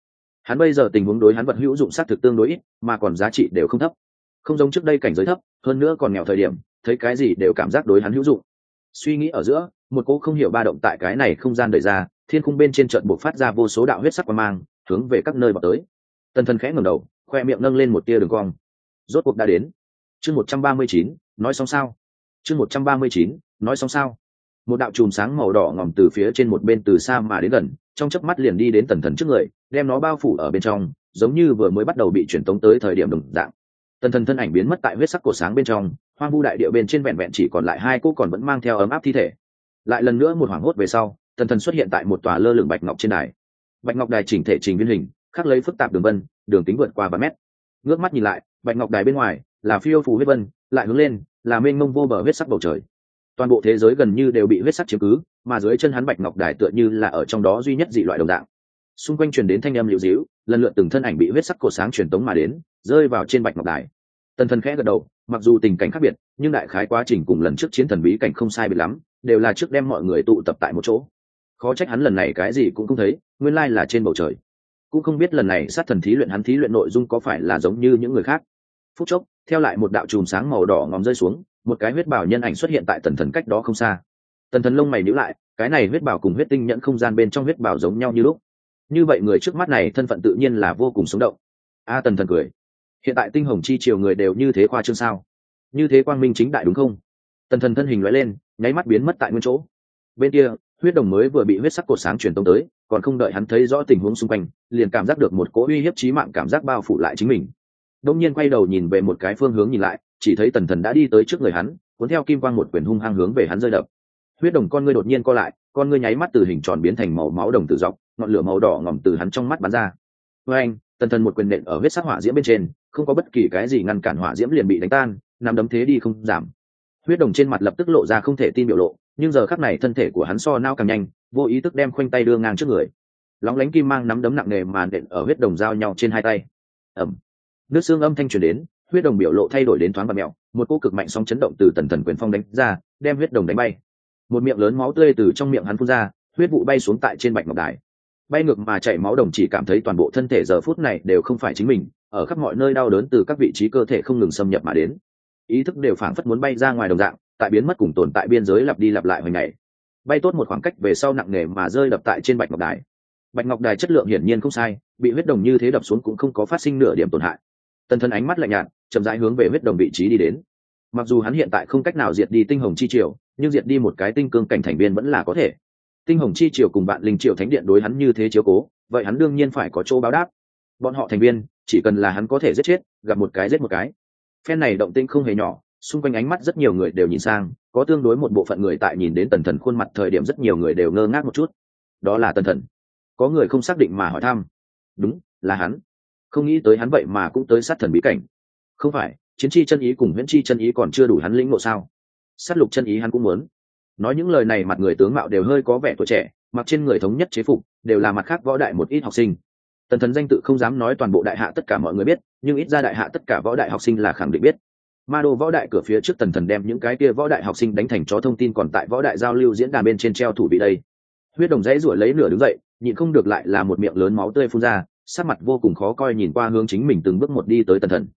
Hắn bây giờ tình huống đối hắn vật hữu dụng xác thực tương đối ít, mà còn giá trị đều không thấp, không giống trước đây cảnh giới thấp, hơn nữa còn nghèo thời điểm thấy cái gì đều cảm giác đối hắn hữu dụng. Suy nghĩ ở giữa, một cỗ không hiểu ba động tại cái này không gian đẩy ra, thiên khung bên trên trận buộc phát ra vô số đạo huyết sắc quang mang, hướng về các nơi vào tới. Tần Thần khẽ ngẩng đầu, khoe miệng nâng lên một tia đường cong. Rốt cuộc đã đến. Chương 139, nói xong sao? Chương 139, nói xong sao? Một đạo chùm sáng màu đỏ ngòm từ phía trên một bên từ xa mà đến gần, trong chớp mắt liền đi đến Tần Thần trước người, đem nó bao phủ ở bên trong, giống như vừa mới bắt đầu bị truyền tống tới thời điểm đồng dạng. Tần Thần thân ảnh biến mất tại huyết sắc cổ sáng bên trong, hoang vu đại địa bên trên vẹn vẹn chỉ còn lại hai cô còn vẫn mang theo ấm áp thi thể. Lại lần nữa một hoảng hốt về sau, Tần Thần xuất hiện tại một tòa lơ lửng bạch ngọc trên đài. Bạch ngọc đài chỉnh thể trình viên hình, khắc lấy phức tạp đường vân, đường kính vượt qua vài mét. Ngước mắt nhìn lại, bạch ngọc đài bên ngoài là phiêu phù huyết vân, lại hướng lên là mênh mông vô bờ huyết sắc bầu trời. Toàn bộ thế giới gần như đều bị huyết sắc chiếm cứ, mà dưới chân hắn bạch ngọc đài tựa như là ở trong đó duy nhất dị loại đồng dạng. Xung quanh truyền đến thanh âm liễu díu, lần lượt từng thân ảnh bị huyết sắc cột sáng truyền tống mà đến, rơi vào trên bạch ngọc đài. Tần Thần khẽ gật đầu, mặc dù tình cảnh khác biệt, nhưng đại khái quá trình cùng lần trước chiến thần bí cảnh không sai biệt lắm, đều là trước đem mọi người tụ tập tại một chỗ. Khó trách hắn lần này cái gì cũng không thấy, nguyên lai là trên bầu trời. Cũng không biết lần này sát thần thí luyện hắn thí luyện nội dung có phải là giống như những người khác. Phút chốc, theo lại một đạo chùm sáng màu đỏ ngòm rơi xuống, một cái huyết bảo nhân ảnh xuất hiện tại Tần Thần cách đó không xa. Tần Thần lông mày nhíu lại, cái này huyết bảo cùng huyết tinh nhẫn không gian bên trong huyết bảo giống nhau như lúc. Như vậy người trước mắt này thân phận tự nhiên là vô cùng sống động. Tần Thần cười. Hiện tại tinh hồng chi triều người đều như thế khoa trương sao? Như thế quang minh chính đại đúng không? Tần Thần thân hình lóe lên, nháy mắt biến mất tại nguyên chỗ. Bên kia, huyết đồng mới vừa bị huyết sắc cột sáng truyền tống tới, còn không đợi hắn thấy rõ tình huống xung quanh, liền cảm giác được một cỗ uy hiếp chí mạng cảm giác bao phủ lại chính mình. Đông nhiên quay đầu nhìn về một cái phương hướng nhìn lại, chỉ thấy Tần Thần đã đi tới trước người hắn, cuốn theo kim quang một quyền hung hăng hướng về hắn rơi đập. Huyết đồng con ngươi đột nhiên co lại, con ngươi nháy mắt từ hình tròn biến thành màu máu đồng tử dọc, ngọn lửa màu đỏ ngòm từ hắn trong mắt bắn ra. Với anh, Tần Thần một quyền nện ở huyết sắc hỏa diễm bên trên, không có bất kỳ cái gì ngăn cản hỏa diễm liền bị đánh tan, nắm đấm thế đi không giảm. Huyết đồng trên mặt lập tức lộ ra không thể tin biểu lộ, nhưng giờ khắc này thân thể của hắn so nao càng nhanh, vô ý thức đem khoanh tay đưa ngang trước người. Lóng lánh kim mang nắm đấm nặng nề mà nện ở huyết đồng giao nhau trên hai tay. Ầm. Nước xương âm thanh truyền đến, huyết đồng biểu lộ thay đổi đến thoáng và mèo, một cỗ cực mạnh sóng chấn động từ Tần Thần quyền phong đánh ra, đem huyết đồng đánh bay. Một miệng lớn máu tươi từ trong miệng hắn phun ra, huyết vụ bay xuống tại trên bạch ngọc đài. Bay ngược mà chảy máu đồng chỉ cảm thấy toàn bộ thân thể giờ phút này đều không phải chính mình, ở khắp mọi nơi đau đớn từ các vị trí cơ thể không ngừng xâm nhập mà đến. Ý thức đều phảng phất muốn bay ra ngoài đồng dạng, tại biến mất cùng tồn tại biên giới lặp đi lặp lại hồi ngày. Bay tốt một khoảng cách về sau nặng nề mà rơi đập tại trên bạch ngọc đài. Bạch ngọc đài chất lượng hiển nhiên không sai, bị huyết đồng như thế đập xuống cũng không có phát sinh nửa điểm tổn hại. Tần Thần ánh mắt lạnh nhạt, chậm rãi hướng về huyết đồng vị trí đi đến. Mặc dù hắn hiện tại không cách nào diệt đi tinh hồng chi triều, nhưng diệt đi một cái tinh cương cảnh thành viên vẫn là có thể. Tinh hồng chi triều cùng vạn linh triều thánh điện đối hắn như thế chiếu cố, vậy hắn đương nhiên phải có chỗ báo đáp. Bọn họ thành viên, chỉ cần là hắn có thể giết chết, gặp một cái giết một cái. Phen này động tĩnh không hề nhỏ, xung quanh ánh mắt rất nhiều người đều nhìn sang, có tương đối một bộ phận người tại nhìn đến Tần Thần khuôn mặt thời điểm rất nhiều người đều ngơ ngác một chút. Đó là Tần Thần. Có người không xác định mà hỏi thăm. Đúng, là hắn. Không nghĩ tới hắn vậy mà cũng tới sát thần bí cảnh. Không phải, chiến chi chân ý cùng huyễn chi chân ý còn chưa đủ hắn lĩnh ngộ sao? Sát lục chân ý hắn cũng muốn. Nói những lời này mặt người tướng mạo đều hơi có vẻ tuổi trẻ, mặc trên người thống nhất chế phục, đều là mặt khác võ đại một ít học sinh. Tần Thần danh tự không dám nói toàn bộ đại hạ tất cả mọi người biết, nhưng ít ra đại hạ tất cả võ đại học sinh là khẳng định biết. Ma đô võ đại cửa phía trước Tần Thần đem những cái kia võ đại học sinh đánh thành chó thông tin còn tại võ đại giao lưu diễn đàn bên trên treo thủ bị đây. Huyết đồng dãy ruổi lấy nửa đứng dậy, nhịn không được lại là một miệng lớn máu tươi phun ra, sắc mặt vô cùng khó coi nhìn qua hướng chính mình từng bước một đi tới Tần Thần.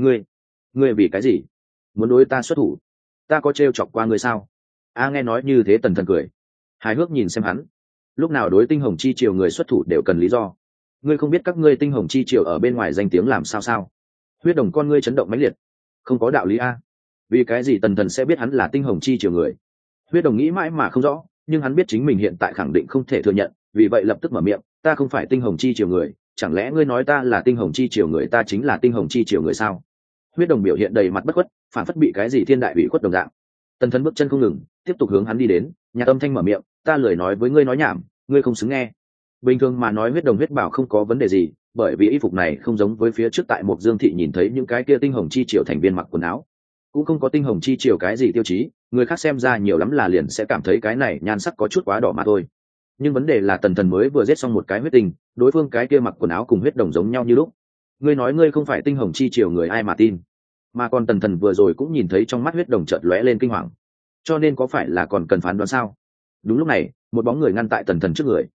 Ngươi vì cái gì muốn đối ta xuất thủ? Ta có trêu chọc qua ngươi sao? Nghe nói như thế Tần Thần cười hài hước nhìn xem hắn. Lúc nào đối tinh hồng chi triều người xuất thủ đều cần lý do. Ngươi không biết các ngươi tinh hồng chi triều ở bên ngoài danh tiếng làm sao? Huyết đồng con ngươi chấn động mãnh liệt. Không có đạo lý a. Vì cái gì Tần Thần sẽ biết hắn là tinh hồng chi triều người? Huyết đồng nghĩ mãi mà không rõ, nhưng hắn biết chính mình hiện tại khẳng định không thể thừa nhận, vì vậy lập tức mở miệng, ta không phải tinh hồng chi triều người, chẳng lẽ ngươi nói ta là tinh hồng chi triều người, ta chính là tinh hồng chi triều người sao? Huyết đồng biểu hiện đầy mặt bất khuất, phản phất bị cái gì thiên đại bị khuất đồng dạng. Tần Thần bước chân không ngừng, tiếp tục hướng hắn đi đến, nhạc âm thanh mở miệng, ta lười nói với ngươi nói nhảm, ngươi không xứng nghe. Bình thường mà nói huyết đồng huyết bảo không có vấn đề gì, bởi vì y phục này không giống với phía trước tại một Dương thị nhìn thấy những cái kia tinh hồng chi triều thành viên mặc quần áo, cũng không có tinh hồng chi triều cái gì tiêu chí, người khác xem ra nhiều lắm là liền sẽ cảm thấy cái này nhan sắc có chút quá đỏ mà thôi. Nhưng vấn đề là Tần Thần mới vừa giết xong một cái huyết tinh, đối phương cái kia mặc quần áo cùng huyết đồng giống nhau như lúc. Ngươi nói ngươi không phải tinh hồng chi triều người ai mà tin? Mà còn Tần Thần vừa rồi cũng nhìn thấy trong mắt huyết đồng chợt lóe lên kinh hoàng, cho nên có phải là còn cần phán đoán sao? Đúng lúc này, một bóng người ngăn tại Tần Thần trước người.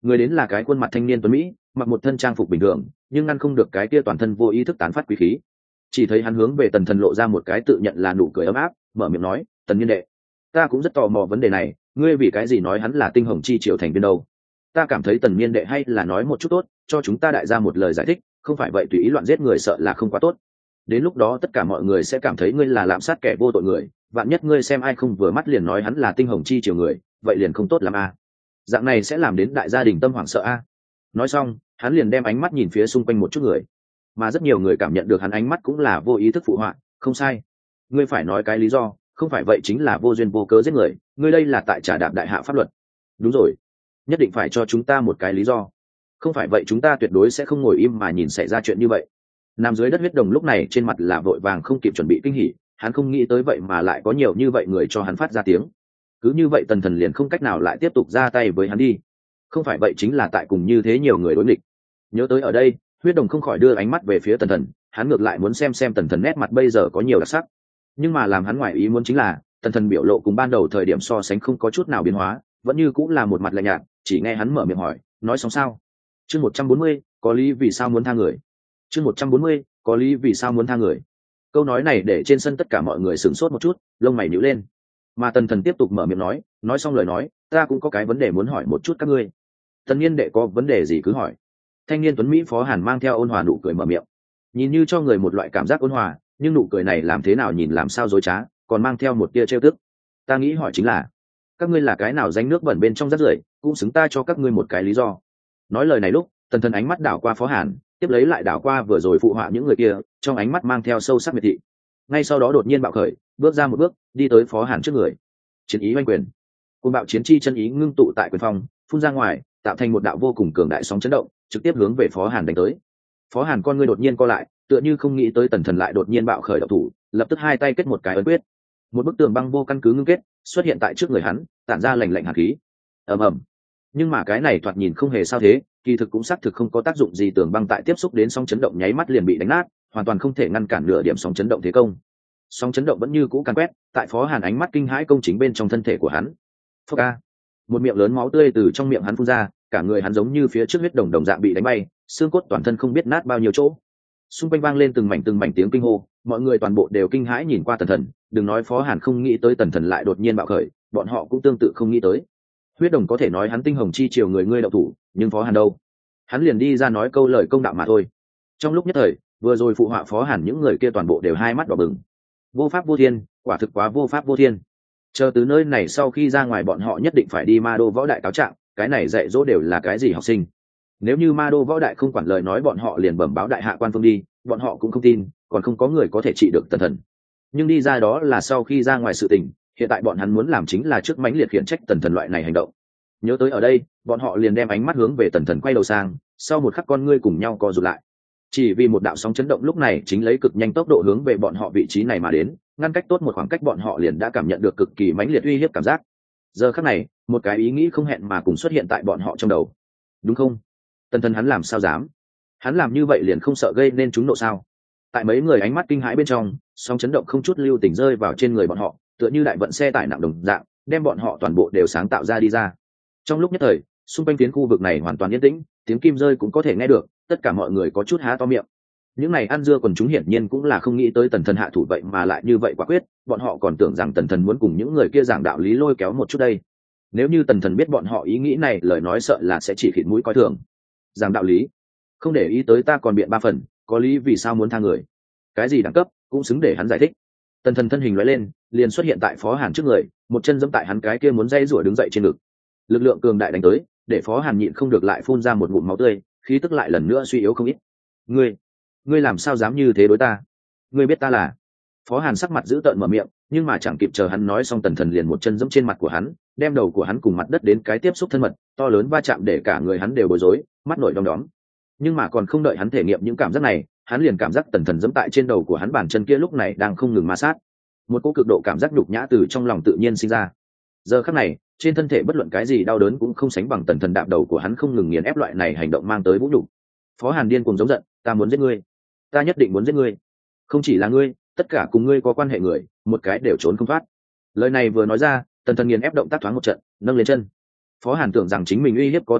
Người đến là cái khuôn mặt thanh niên tuấn mỹ, mặc một thân trang phục bình thường, nhưng ngăn không được cái kia toàn thân vô ý thức tán phát quý khí. Chỉ thấy hắn hướng về Tần Thần lộ ra một cái tự nhận là nụ cười ấm áp, mở miệng nói: "Tần Niên đệ, ta cũng rất tò mò vấn đề này, ngươi vì cái gì nói hắn là tinh hồng chi triều thành viên đâu? Ta cảm thấy Tần Niên đệ hay là nói một chút tốt, cho chúng ta đại ra một lời giải thích, không phải vậy tùy ý loạn giết người sợ là không quá tốt. Đến lúc đó tất cả mọi người sẽ cảm thấy ngươi là lạm sát kẻ vô tội người, vạn nhất ngươi xem ai không vừa mắt liền nói hắn là tinh hồng chi triều người, vậy liền không tốt lắm a. Dạng này sẽ làm đến đại gia đình tâm hoảng sợ a." Nói xong, hắn liền đem ánh mắt nhìn phía xung quanh một chút người, mà rất nhiều người cảm nhận được hắn ánh mắt cũng là vô ý thức phụ họa: "Không sai, ngươi phải nói cái lý do, không phải vậy chính là vô duyên vô cớ giết người, ngươi đây là tại trả đạp đại hạ pháp luật." Đúng rồi, nhất định phải cho chúng ta một cái lý do, không phải vậy chúng ta tuyệt đối sẽ không ngồi im mà nhìn xảy ra chuyện như vậy. Nằm dưới đất huyết đồng lúc này trên mặt là vội vàng không kịp chuẩn bị kinh hỉ, hắn không nghĩ tới vậy mà lại có nhiều như vậy người cho hắn phát ra tiếng. Cứ như vậy Tần Thần liền không cách nào lại tiếp tục ra tay với hắn đi, không phải vậy chính là tại cùng như thế nhiều người đối nghịch. Nhớ tới ở đây, huyết đồng không khỏi đưa ánh mắt về phía Tần Thần, hắn ngược lại muốn xem Tần Thần nét mặt bây giờ có nhiều đặc sắc. Nhưng mà làm hắn ngoài ý muốn chính là Tần Thần biểu lộ cùng ban đầu thời điểm so sánh không có chút nào biến hóa, vẫn như cũng là một mặt lạnh nhạt. Chỉ nghe hắn mở miệng hỏi: "Nói xong sao?" Chương 140, có lý vì sao muốn tha người. Chương 140, có lý vì sao muốn tha người. Câu nói này để trên sân tất cả mọi người sửng sốt một chút, lông mày nhíu lên. Mà Tần Thần tiếp tục mở miệng nói xong lời nói: "Ta cũng có cái vấn đề muốn hỏi một chút các ngươi." "Tần Niên đệ có vấn đề gì cứ hỏi." Thanh niên tuấn mỹ Phó Hàn mang theo ôn hòa nụ cười mở miệng, nhìn như cho người một loại cảm giác ôn hòa, nhưng nụ cười này làm thế nào nhìn làm sao dối trá, còn mang theo một tia trêu tức. "Ta nghĩ hỏi chính là, các ngươi là cái nào danh nước bẩn bên trong rác rưởi, cũng xứng ta cho các ngươi một cái lý do." Nói lời này lúc, Tần Thần ánh mắt đảo qua Phó Hàn, tiếp lấy lại đảo qua vừa rồi phụ họa những người kia, trong ánh mắt mang theo sâu sắc miệt thị. Ngay sau đó đột nhiên bạo khởi, bước ra một bước, đi tới Phó Hàn trước người. Chiến ý oanh quyền, côn bạo chiến chi chân ý ngưng tụ tại quyền phong, phun ra ngoài, tạo thành một đạo vô cùng cường đại sóng chấn động, trực tiếp hướng về Phó Hàn đánh tới. Phó Hàn con ngươi đột nhiên co lại, tựa như không nghĩ tới Tần Thần lại đột nhiên bạo khởi động thủ, lập tức hai tay kết một cái ấn quyết, một bức tường băng vô căn cứ ngưng kết xuất hiện tại trước người hắn, tản ra lạnh lạnh hàn khí. Ầm ầm. Nhưng mà cái này thoạt nhìn không hề sao thế, kỳ thực cũng xác thực không có tác dụng gì, tường băng tại tiếp xúc đến sóng chấn động nháy mắt liền bị đánh nát, hoàn toàn không thể ngăn cản nửa điểm sóng chấn động thế công. Sóng chấn động vẫn như cũ càn quét tại Phó Hàn ánh mắt kinh hãi công chính bên trong thân thể của hắn. Phốc a. Một miệng lớn máu tươi từ trong miệng hắn phun ra, cả người hắn giống như phía trước huyết đồng đồng dạng bị đánh bay, xương cốt toàn thân không biết nát bao nhiêu chỗ. Xung quanh vang lên từng mảnh tiếng kinh hô, mọi người toàn bộ đều kinh hãi nhìn qua Tần Thần, đừng nói Phó Hàn không nghĩ tới Tần Thần lại đột nhiên bạo khởi, bọn họ cũng tương tự không nghĩ tới. Huyết đồng có thể nói hắn tinh hồng chi triều người ngươi đậu thủ, nhưng Phó Hàn đâu? Hắn liền đi ra nói câu lời công đạo mà thôi. Trong lúc nhất thời, vừa rồi phụ họa Phó Hàn những người kia toàn bộ đều hai mắt đỏ bừng. Vô pháp vô thiên, quả thực quá vô pháp vô thiên. Chờ từ nơi này sau khi ra ngoài bọn họ nhất định phải đi Ma Đô võ đại cáo trạng, cái này dạy dỗ đều là cái gì học sinh. Nếu như Ma Đô võ đại không quản lời nói bọn họ liền bẩm báo đại hạ quan phương đi, bọn họ cũng không tin, còn không có người có thể trị được Tần Thần. Nhưng đi ra đó là sau khi ra ngoài sự tình, hiện tại bọn hắn muốn làm chính là trước mãnh liệt khiển trách Tần Thần loại này hành động. Nhớ tới ở đây, bọn họ liền đem ánh mắt hướng về Tần Thần quay đầu sang, sau một khắc con ngươi cùng nhau co rụt lại. Chỉ vì một đạo sóng chấn động lúc này chính lấy cực nhanh tốc độ hướng về bọn họ vị trí này mà đến, ngăn cách tốt một khoảng cách, bọn họ liền đã cảm nhận được cực kỳ mãnh liệt uy hiếp cảm giác. Giờ khắc này, một cái ý nghĩ không hẹn mà cùng xuất hiện tại bọn họ trong đầu. Đúng không? Tần Thần hắn làm sao dám? Hắn làm như vậy liền không sợ gây nên chúng nộ sao? Tại mấy người ánh mắt kinh hãi bên trong, sóng chấn động không chút lưu tình rơi vào trên người bọn họ, tựa như đại vận xe tải nặng đồng dạng, đem bọn họ toàn bộ đều sáng tạo ra đi ra. Trong lúc nhất thời, xung quanh phiến khu vực này hoàn toàn yên tĩnh, tiếng kim rơi cũng có thể nghe được, tất cả mọi người có chút há to miệng. Những này ăn dưa quần chúng hiển nhiên cũng là không nghĩ tới Tần Thần hạ thủ vậy mà lại như vậy quả quyết, bọn họ còn tưởng rằng Tần Thần muốn cùng những người kia giảng đạo lý lôi kéo một chút đây. Nếu như Tần Thần biết bọn họ ý nghĩ này, lời nói sợ là sẽ chỉ khịt mũi coi thường. Giảng đạo lý? Không để ý tới ta còn biện ba phần, có lý vì sao muốn tha người? Cái gì đẳng cấp, cũng xứng để hắn giải thích. Tần Thần thân hình lóe lên, liền xuất hiện tại Phó Hàn trước người, một chân giẫm tại hắn cái kia muốn dây rủa đứng dậy trên ngực. Lực lượng cường đại đánh tới, để Phó Hàn nhịn không được lại phun ra một ngụm máu tươi, khí tức lại lần nữa suy yếu không ít. Ngươi làm sao dám như thế đối ta? Ngươi biết ta là? Phó Hàn sắc mặt dữ tợn mở miệng, nhưng mà chẳng kịp chờ hắn nói xong, Tần Thần liền một chân giẫm trên mặt của hắn, đem đầu của hắn cùng mặt đất đến cái tiếp xúc thân mật, to lớn va chạm để cả người hắn đều bối rối, mắt nổi đom đóm. Nhưng mà còn không đợi hắn thể nghiệm những cảm giác này, hắn liền cảm giác Tần Thần giẫm tại trên đầu của hắn, bàn chân kia lúc này đang không ngừng ma sát. Một cỗ cực độ cảm giác nhục nhã từ trong lòng tự nhiên sinh ra. Giờ khắc này, trên thân thể bất luận cái gì đau đớn cũng không sánh bằng Tần Thần đạp đầu của hắn không ngừng nghiền ép loại này hành động mang tới vũ nhục. Phó Hàn điên cuồng giống giận, ta muốn giết ngươi, ta nhất định muốn giết ngươi, không chỉ là ngươi, tất cả cùng ngươi có quan hệ người, một cái đều trốn không thoát. Lời này vừa nói ra, Tần Thần nghiền ép động tác thoáng một trận, nâng lên chân. Phó Hàn tưởng rằng chính mình uy hiếp có tác dụng,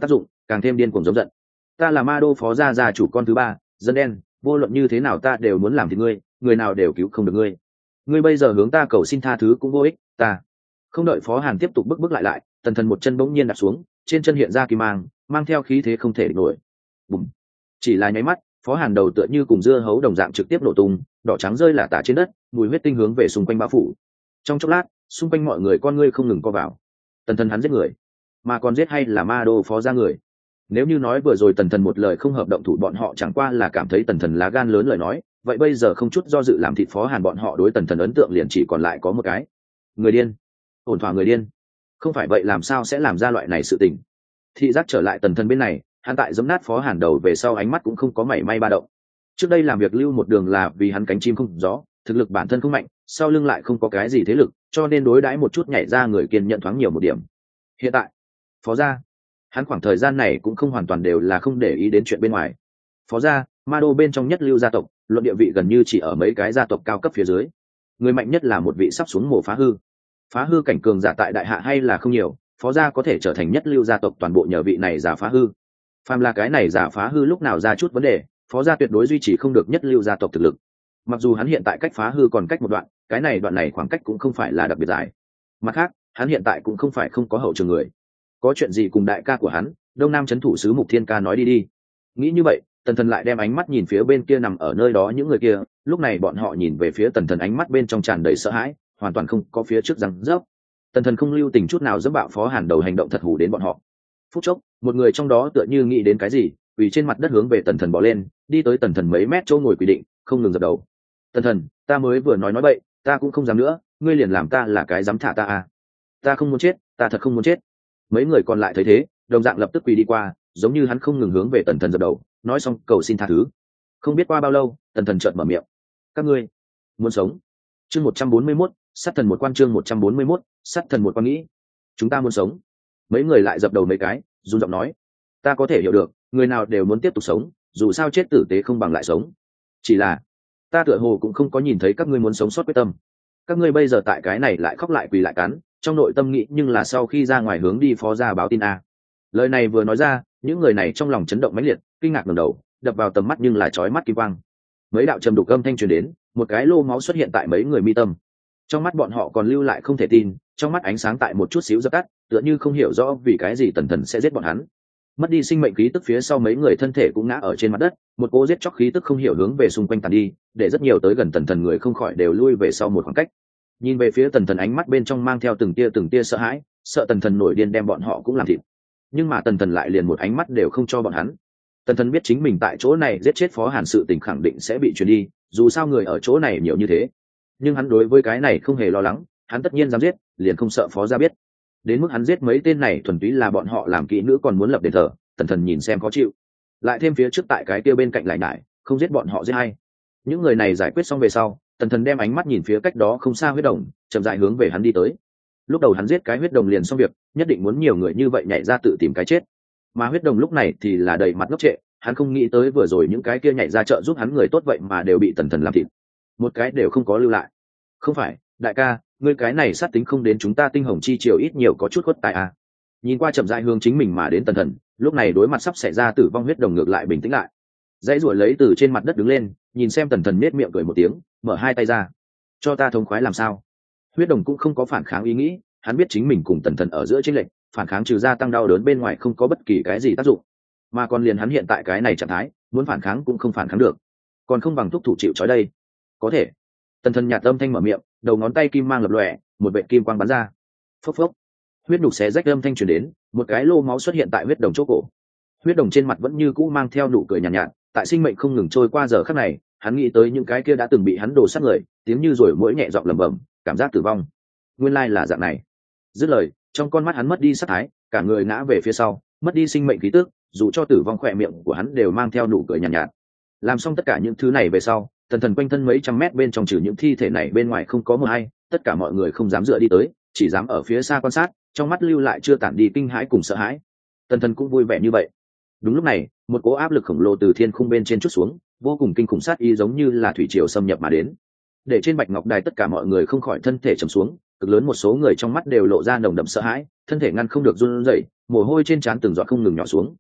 càng thêm điên cuồng giống giận. Ta là ma đô phó gia gia chủ con thứ ba, dân đen, vô luận như thế nào ta đều muốn làm thì ngươi, người nào đều cứu không được ngươi. Ngươi bây giờ hướng ta cầu xin tha thứ cũng vô ích, ta. Không đợi Phó Hàn tiếp tục bước lại, Tần Thần một chân bỗng nhiên đạp xuống, trên chân hiện ra kim mang theo khí thế không thể địch nổi. Bùm. Chỉ là nháy mắt, Phó Hàn đầu tựa như cùng dưa hấu đồng dạng trực tiếp nổ tung, đỏ trắng rơi lả tả trên đất, mùi huyết tinh hướng về xung quanh bao phủ. Trong chốc lát, xung quanh mọi người con ngươi không ngừng co vào. Tần Thần hắn giết người, mà còn giết hay là ma đô phó gia người. Nếu như nói vừa rồi Tần Thần một lời không hợp động thủ bọn họ chẳng qua là cảm thấy Tần Thần lá gan lớn lời nói, vậy bây giờ không chút do dự làm thịt Phó Hàn bọn họ đối Tần Thần ấn tượng liền chỉ còn lại có một cái: người điên, ổn thỏa người điên. Không phải vậy làm sao sẽ làm ra loại này sự tình. Thị giác trở lại Tần Thần bên này, hắn tại giẫm nát Phó Hàn đầu về sau ánh mắt cũng không có mảy may ba động. Trước đây làm việc lưu một đường là vì hắn cánh chim không gió, thực lực bản thân không mạnh, sau lưng lại không có cái gì thế lực, cho nên đối đãi một chút nhảy ra người kiên nhận thoáng nhiều một điểm. Hiện tại, Phó gia, hắn khoảng thời gian này cũng không hoàn toàn đều là không để ý đến chuyện bên ngoài. Phó gia, ma đô bên trong nhất lưu gia tộc, luận địa vị gần như chỉ ở mấy cái gia tộc cao cấp phía dưới. Người mạnh nhất là một vị sắp xuống mồ phá hư cảnh cường giả tại đại hạ hay là không nhiều, Phó gia có thể trở thành nhất lưu gia tộc toàn bộ nhờ vị này giả phá hư. Phàm là cái này giả phá hư lúc nào ra chút vấn đề, Phó gia tuyệt đối duy trì không được nhất lưu gia tộc thực lực. Mặc dù hắn hiện tại cách phá hư còn cách một đoạn, cái này đoạn này khoảng cách cũng không phải là đặc biệt dài. Mặt khác, hắn hiện tại cũng không phải không có hậu trường người. Có chuyện gì cùng đại ca của hắn, Đông Nam trấn thủ sứ Mục Thiên Ca nói đi. Nghĩ như vậy, Tần Thần lại đem ánh mắt nhìn phía bên kia nằm ở nơi đó những người kia, lúc này bọn họ nhìn về phía Tần Thần ánh mắt bên trong tràn đầy sợ hãi, hoàn toàn không có phía trước răng rớp. Tần Thần không lưu tình chút nào dẫm bạo Phó Hàn đầu hành động thật hù đến bọn họ. Phút chốc, một người trong đó tựa như nghĩ đến cái gì, quỳ trên mặt đất hướng về Tần Thần bò lên, đi tới Tần Thần mấy mét chỗ ngồi quy định, không ngừng dập đầu. Tần Thần, ta mới vừa nói bậy, ta cũng không dám nữa, ngươi liền làm ta là cái dám thả ta à? Ta không muốn chết, ta thật không muốn chết. Mấy người còn lại thấy thế, đồng dạng lập tức quỳ đi qua, giống như hắn không ngừng hướng về Tần Thần dập đầu, nói xong cầu xin tha thứ. Không biết qua bao lâu, Tần Thần chợt mở miệng: các ngươi muốn sống? Chương 141, sát thần một quan. Chương 141, sát thần một quan. Nghĩ chúng ta muốn sống. Mấy người lại dập đầu mấy cái, run giọng nói: ta có thể hiểu được, người nào đều muốn tiếp tục sống, dù sao chết tử tế không bằng lại sống. Chỉ là ta tựa hồ cũng không có nhìn thấy các ngươi muốn sống sót quyết tâm. Các ngươi bây giờ tại cái này lại khóc lại quỳ lại cắn, trong nội tâm nghĩ nhưng là sau khi ra ngoài hướng đi Phó gia báo tin a. Lời này vừa nói ra, những người này trong lòng chấn động mãnh liệt, kinh ngạc ngẩng đầu, đập vào tầm mắt nhưng là chói mắt kim quang. Mấy đạo trầm đục âm thanh truyền đến, một cái lô máu xuất hiện tại mấy người mi tâm. Trong mắt bọn họ còn lưu lại không thể tin, trong mắt ánh sáng tại một chút xíu dập tắt, tựa như không hiểu rõ vì cái gì Tần Thần sẽ giết bọn hắn. Mất đi sinh mệnh khí tức phía sau mấy người thân thể cũng ngã ở trên mặt đất, một cỗ giết chóc khí tức không hiểu hướng về xung quanh tàn đi, để rất nhiều tới gần Tần Thần người không khỏi đều lui về sau một khoảng cách. Nhìn về phía Tần Thần ánh mắt bên trong mang theo từng tia sợ hãi, sợ Tần Thần nổi điên đem bọn họ cũng làm thịt. Nhưng mà Tần Thần lại liền một ánh mắt đều không cho bọn hắn. Tần Thần biết chính mình tại chỗ này giết chết Phó Hàn sự tình khẳng định sẽ bị truyền đi, dù sao người ở chỗ này nhiều như thế. Nhưng hắn đối với cái này không hề lo lắng, hắn tất nhiên dám giết, liền không sợ Phó gia biết. Đến mức hắn giết mấy tên này thuần túy là bọn họ làm kỹ nữ còn muốn lập đền thờ, Tần Thần nhìn xem khó chịu. Lại thêm phía trước tại cái kia bên cạnh lại nhải, không giết bọn họ giết hay. Những người này giải quyết xong về sau, Tần Thần đem ánh mắt nhìn phía cách đó không xa huyết đồng, chậm rãi hướng về hắn đi tới. Lúc đầu hắn giết cái huyết đồng liền xong việc, nhất định muốn nhiều người như vậy nhảy ra tự tìm cái chết. Mà huyết đồng lúc này thì là đầy mặt ngốc trệ, hắn không nghĩ tới vừa rồi những cái kia nhảy ra trợ giúp hắn người tốt vậy mà đều bị Tần Thần làm thịt, một cái đều không có lưu lại. Không phải, đại ca, ngươi cái này sát tính không đến chúng ta tinh hồng chi triều ít nhiều có chút khuất tài à? Nhìn qua chậm rãi hướng chính mình mà đến Tần Thần, lúc này đối mặt sắp xảy ra tử vong huyết đồng ngược lại bình tĩnh lại, dãy ruổi lấy từ trên mặt đất đứng lên, nhìn xem Tần Thần nết miệng cười một tiếng, mở hai tay ra: cho ta thống khoái làm sao? Huyết đồng cũng không có phản kháng ý nghĩ, hắn biết chính mình cùng Tần Thần ở giữa chênh lệch, phản kháng trừ gia tăng đau đớn bên ngoài không có bất kỳ cái gì tác dụng, mà còn liền hắn hiện tại cái này trạng thái, muốn phản kháng cũng không phản kháng được, còn không bằng thúc thủ chịu trói đây. Có thể. Tần Thần nhạt âm thanh mở miệng, đầu ngón tay kim mang lập lòe, một vệt kim quang bắn ra. Phốc phốc. Huyết nhục xé rách âm thanh truyền đến, một cái lô máu xuất hiện tại huyết đồng chỗ cổ. Huyết đồng trên mặt vẫn như cũ mang theo nụ cười nhàn nhạt, tại sinh mệnh không ngừng trôi qua giờ khắc này, hắn nghĩ tới những cái kia đã từng bị hắn đổ sát người, tiếng như rồi mỗi nhẹ giọng lẩm bẩm, cảm giác tử vong. Nguyên lai là dạng này. Dứt lời, trong con mắt hắn mất đi sát thái, cả người ngã về phía sau, mất đi sinh mệnh khí tức, dù cho tử vong khỏe miệng của hắn đều mang theo nụ cười nhàn nhạt. Làm xong tất cả những thứ này về sau, Tần Thần quanh thân mấy trăm mét bên trong trừ những thi thể này bên ngoài không có một ai, tất cả mọi người không dám dựa đi tới, chỉ dám ở phía xa quan sát, trong mắt lưu lại chưa tản đi kinh hãi cùng sợ hãi. Tần Thần cũng vui vẻ như vậy. Đúng lúc này, một cỗ áp lực khổng lồ từ thiên khung bên trên trút xuống, vô cùng kinh khủng sát ý giống như là thủy triều xâm nhập mà đến. Để trên bạch ngọc đài tất cả mọi người không khỏi thân thể trầm xuống, cực lớn một số người trong mắt đều lộ ra nồng đậm sợ hãi, thân thể ngăn không được run rẩy, mồ hôi trên trán từng giọt không ngừng nhỏ xuống.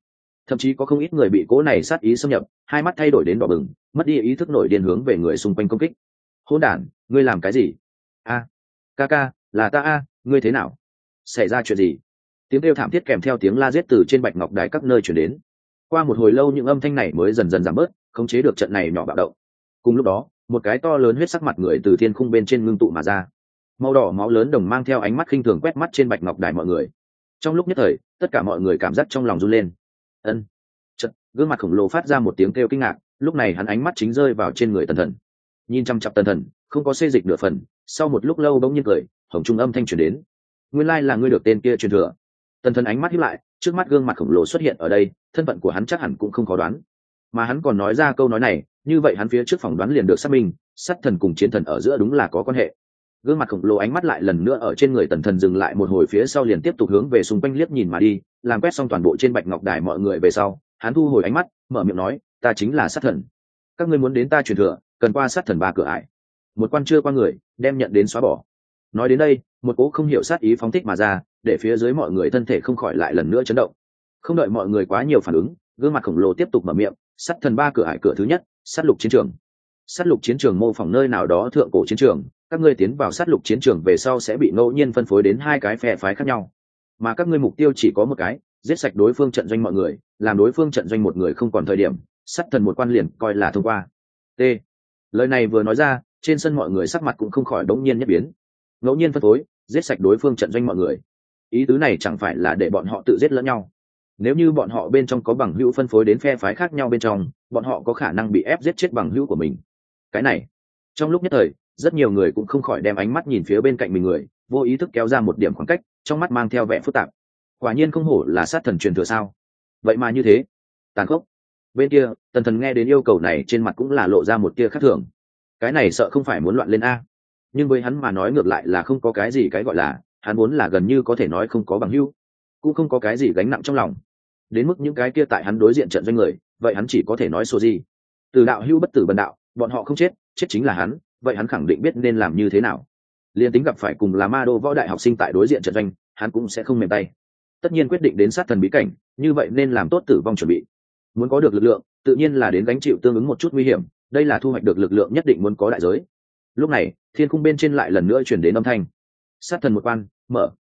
thậm chí có không ít người bị cố này sát ý xâm nhập, hai mắt thay đổi đến đỏ bừng, mất đi ý thức nổi điên hướng về người xung quanh công kích. Hỗn đản, ngươi làm cái gì? A, ca ca, là ta a, ngươi thế nào? Xảy ra chuyện gì? Tiếng kêu thảm thiết kèm theo tiếng la giết từ trên bạch ngọc đài các nơi truyền đến. Qua một hồi lâu những âm thanh này mới dần dần giảm bớt, khống chế được trận này nhỏ bạo động. Cùng lúc đó, một cái to lớn huyết sắc mặt người từ thiên khung bên trên ngưng tụ mà ra. Màu đỏ máu lớn đồng mang theo ánh mắt khinh thường quét mắt trên bạch ngọc đài mọi người. Trong lúc nhất thời, tất cả mọi người cảm giác trong lòng run lên. Ân. Chợt, gương mặt khổng lồ phát ra một tiếng kêu kinh ngạc, lúc này hắn ánh mắt chính rơi vào trên người Tần Thần. Nhìn chăm chăm Tần Thần, không có xê dịch nửa phần, sau một lúc lâu bỗng nhiên cười, hồng trung âm thanh truyền đến. Nguyên lai là ngươi được tên kia truyền thừa. Tần Thần ánh mắt híp lại, trước mắt gương mặt khổng lồ xuất hiện ở đây, thân phận của hắn chắc hẳn cũng không khó đoán. Mà hắn còn nói ra câu nói này, như vậy hắn phía trước phỏng đoán liền được xác minh, sát thần cùng chiến thần ở giữa đúng là có quan hệ. Gương mặt khổng lồ ánh mắt lại lần nữa ở trên người Tần Thần dừng lại một hồi, phía sau liền tiếp tục hướng về xung quanh liếc nhìn mà đi, làm quét xong toàn bộ trên bạch ngọc đài mọi người về sau, hắn thu hồi ánh mắt, mở miệng nói, ta chính là sát thần. Các ngươi muốn đến ta truyền thừa, cần qua sát thần 3 cửa ải. Một quan chưa qua người, đem nhận đến xóa bỏ. Nói đến đây, một cỗ không hiểu sát ý phóng thích mà ra, để phía dưới mọi người thân thể không khỏi lại lần nữa chấn động. Không đợi mọi người quá nhiều phản ứng, gương mặt khổng lồ tiếp tục mở miệng, sát thần 3 cửa ải cửa thứ nhất, sát lục chiến trường. Sát lục chiến trường mô phỏng nơi nào đó thượng cổ chiến trường, các ngươi tiến vào sát lục chiến trường về sau sẽ bị ngẫu nhiên phân phối đến 2 cái phe phái khác nhau, mà các ngươi mục tiêu chỉ có một cái, giết sạch đối phương trận doanh mọi người, làm đối phương trận doanh một người không còn thời điểm, sát thần một quan liền coi là thông qua. T. Lời này vừa nói ra, trên sân mọi người sắc mặt cũng không khỏi đống nhiên nhất biến. Ngẫu nhiên phân phối, giết sạch đối phương trận doanh mọi người. Ý tứ này chẳng phải là để bọn họ tự giết lẫn nhau. Nếu như bọn họ bên trong có bằng hữu phân phối đến phe phái khác nhau bên trong, bọn họ có khả năng bị ép giết chết bằng hữu của mình. Cái này, trong lúc nhất thời, rất nhiều người cũng không khỏi đem ánh mắt nhìn phía bên cạnh mình người, vô ý thức kéo ra một điểm khoảng cách, trong mắt mang theo vẻ phức tạp. Quả nhiên không hổ là sát thần truyền thừa sao? Vậy mà như thế, tàn khốc. Bên kia, Tần Thần nghe đến yêu cầu này trên mặt cũng là lộ ra một tia khác thường. Cái này sợ không phải muốn loạn lên a? Nhưng với hắn mà nói ngược lại là không có cái gì cái gọi là, hắn vốn là gần như có thể nói không có bằng hữu, cũng không có cái gì gánh nặng trong lòng. Đến mức những cái kia tại hắn đối diện trận doanh người, vậy hắn chỉ có thể nói số gì? Từ đạo hữu bất tử bần đạo, bọn họ không chết, chết chính là hắn, vậy hắn khẳng định biết nên làm như thế nào. Liên tính gặp phải cùng là ma đô võ đại học sinh tại đối diện trận doanh, hắn cũng sẽ không mềm tay. Tất nhiên quyết định đến sát thần bí cảnh, như vậy nên làm tốt tử vong chuẩn bị. Muốn có được lực lượng, tự nhiên là đến gánh chịu tương ứng một chút nguy hiểm, đây là thu hoạch được lực lượng nhất định muốn có đại giới. Lúc này, thiên khung bên trên lại lần nữa truyền đến âm thanh. Sát thần một quan, mở.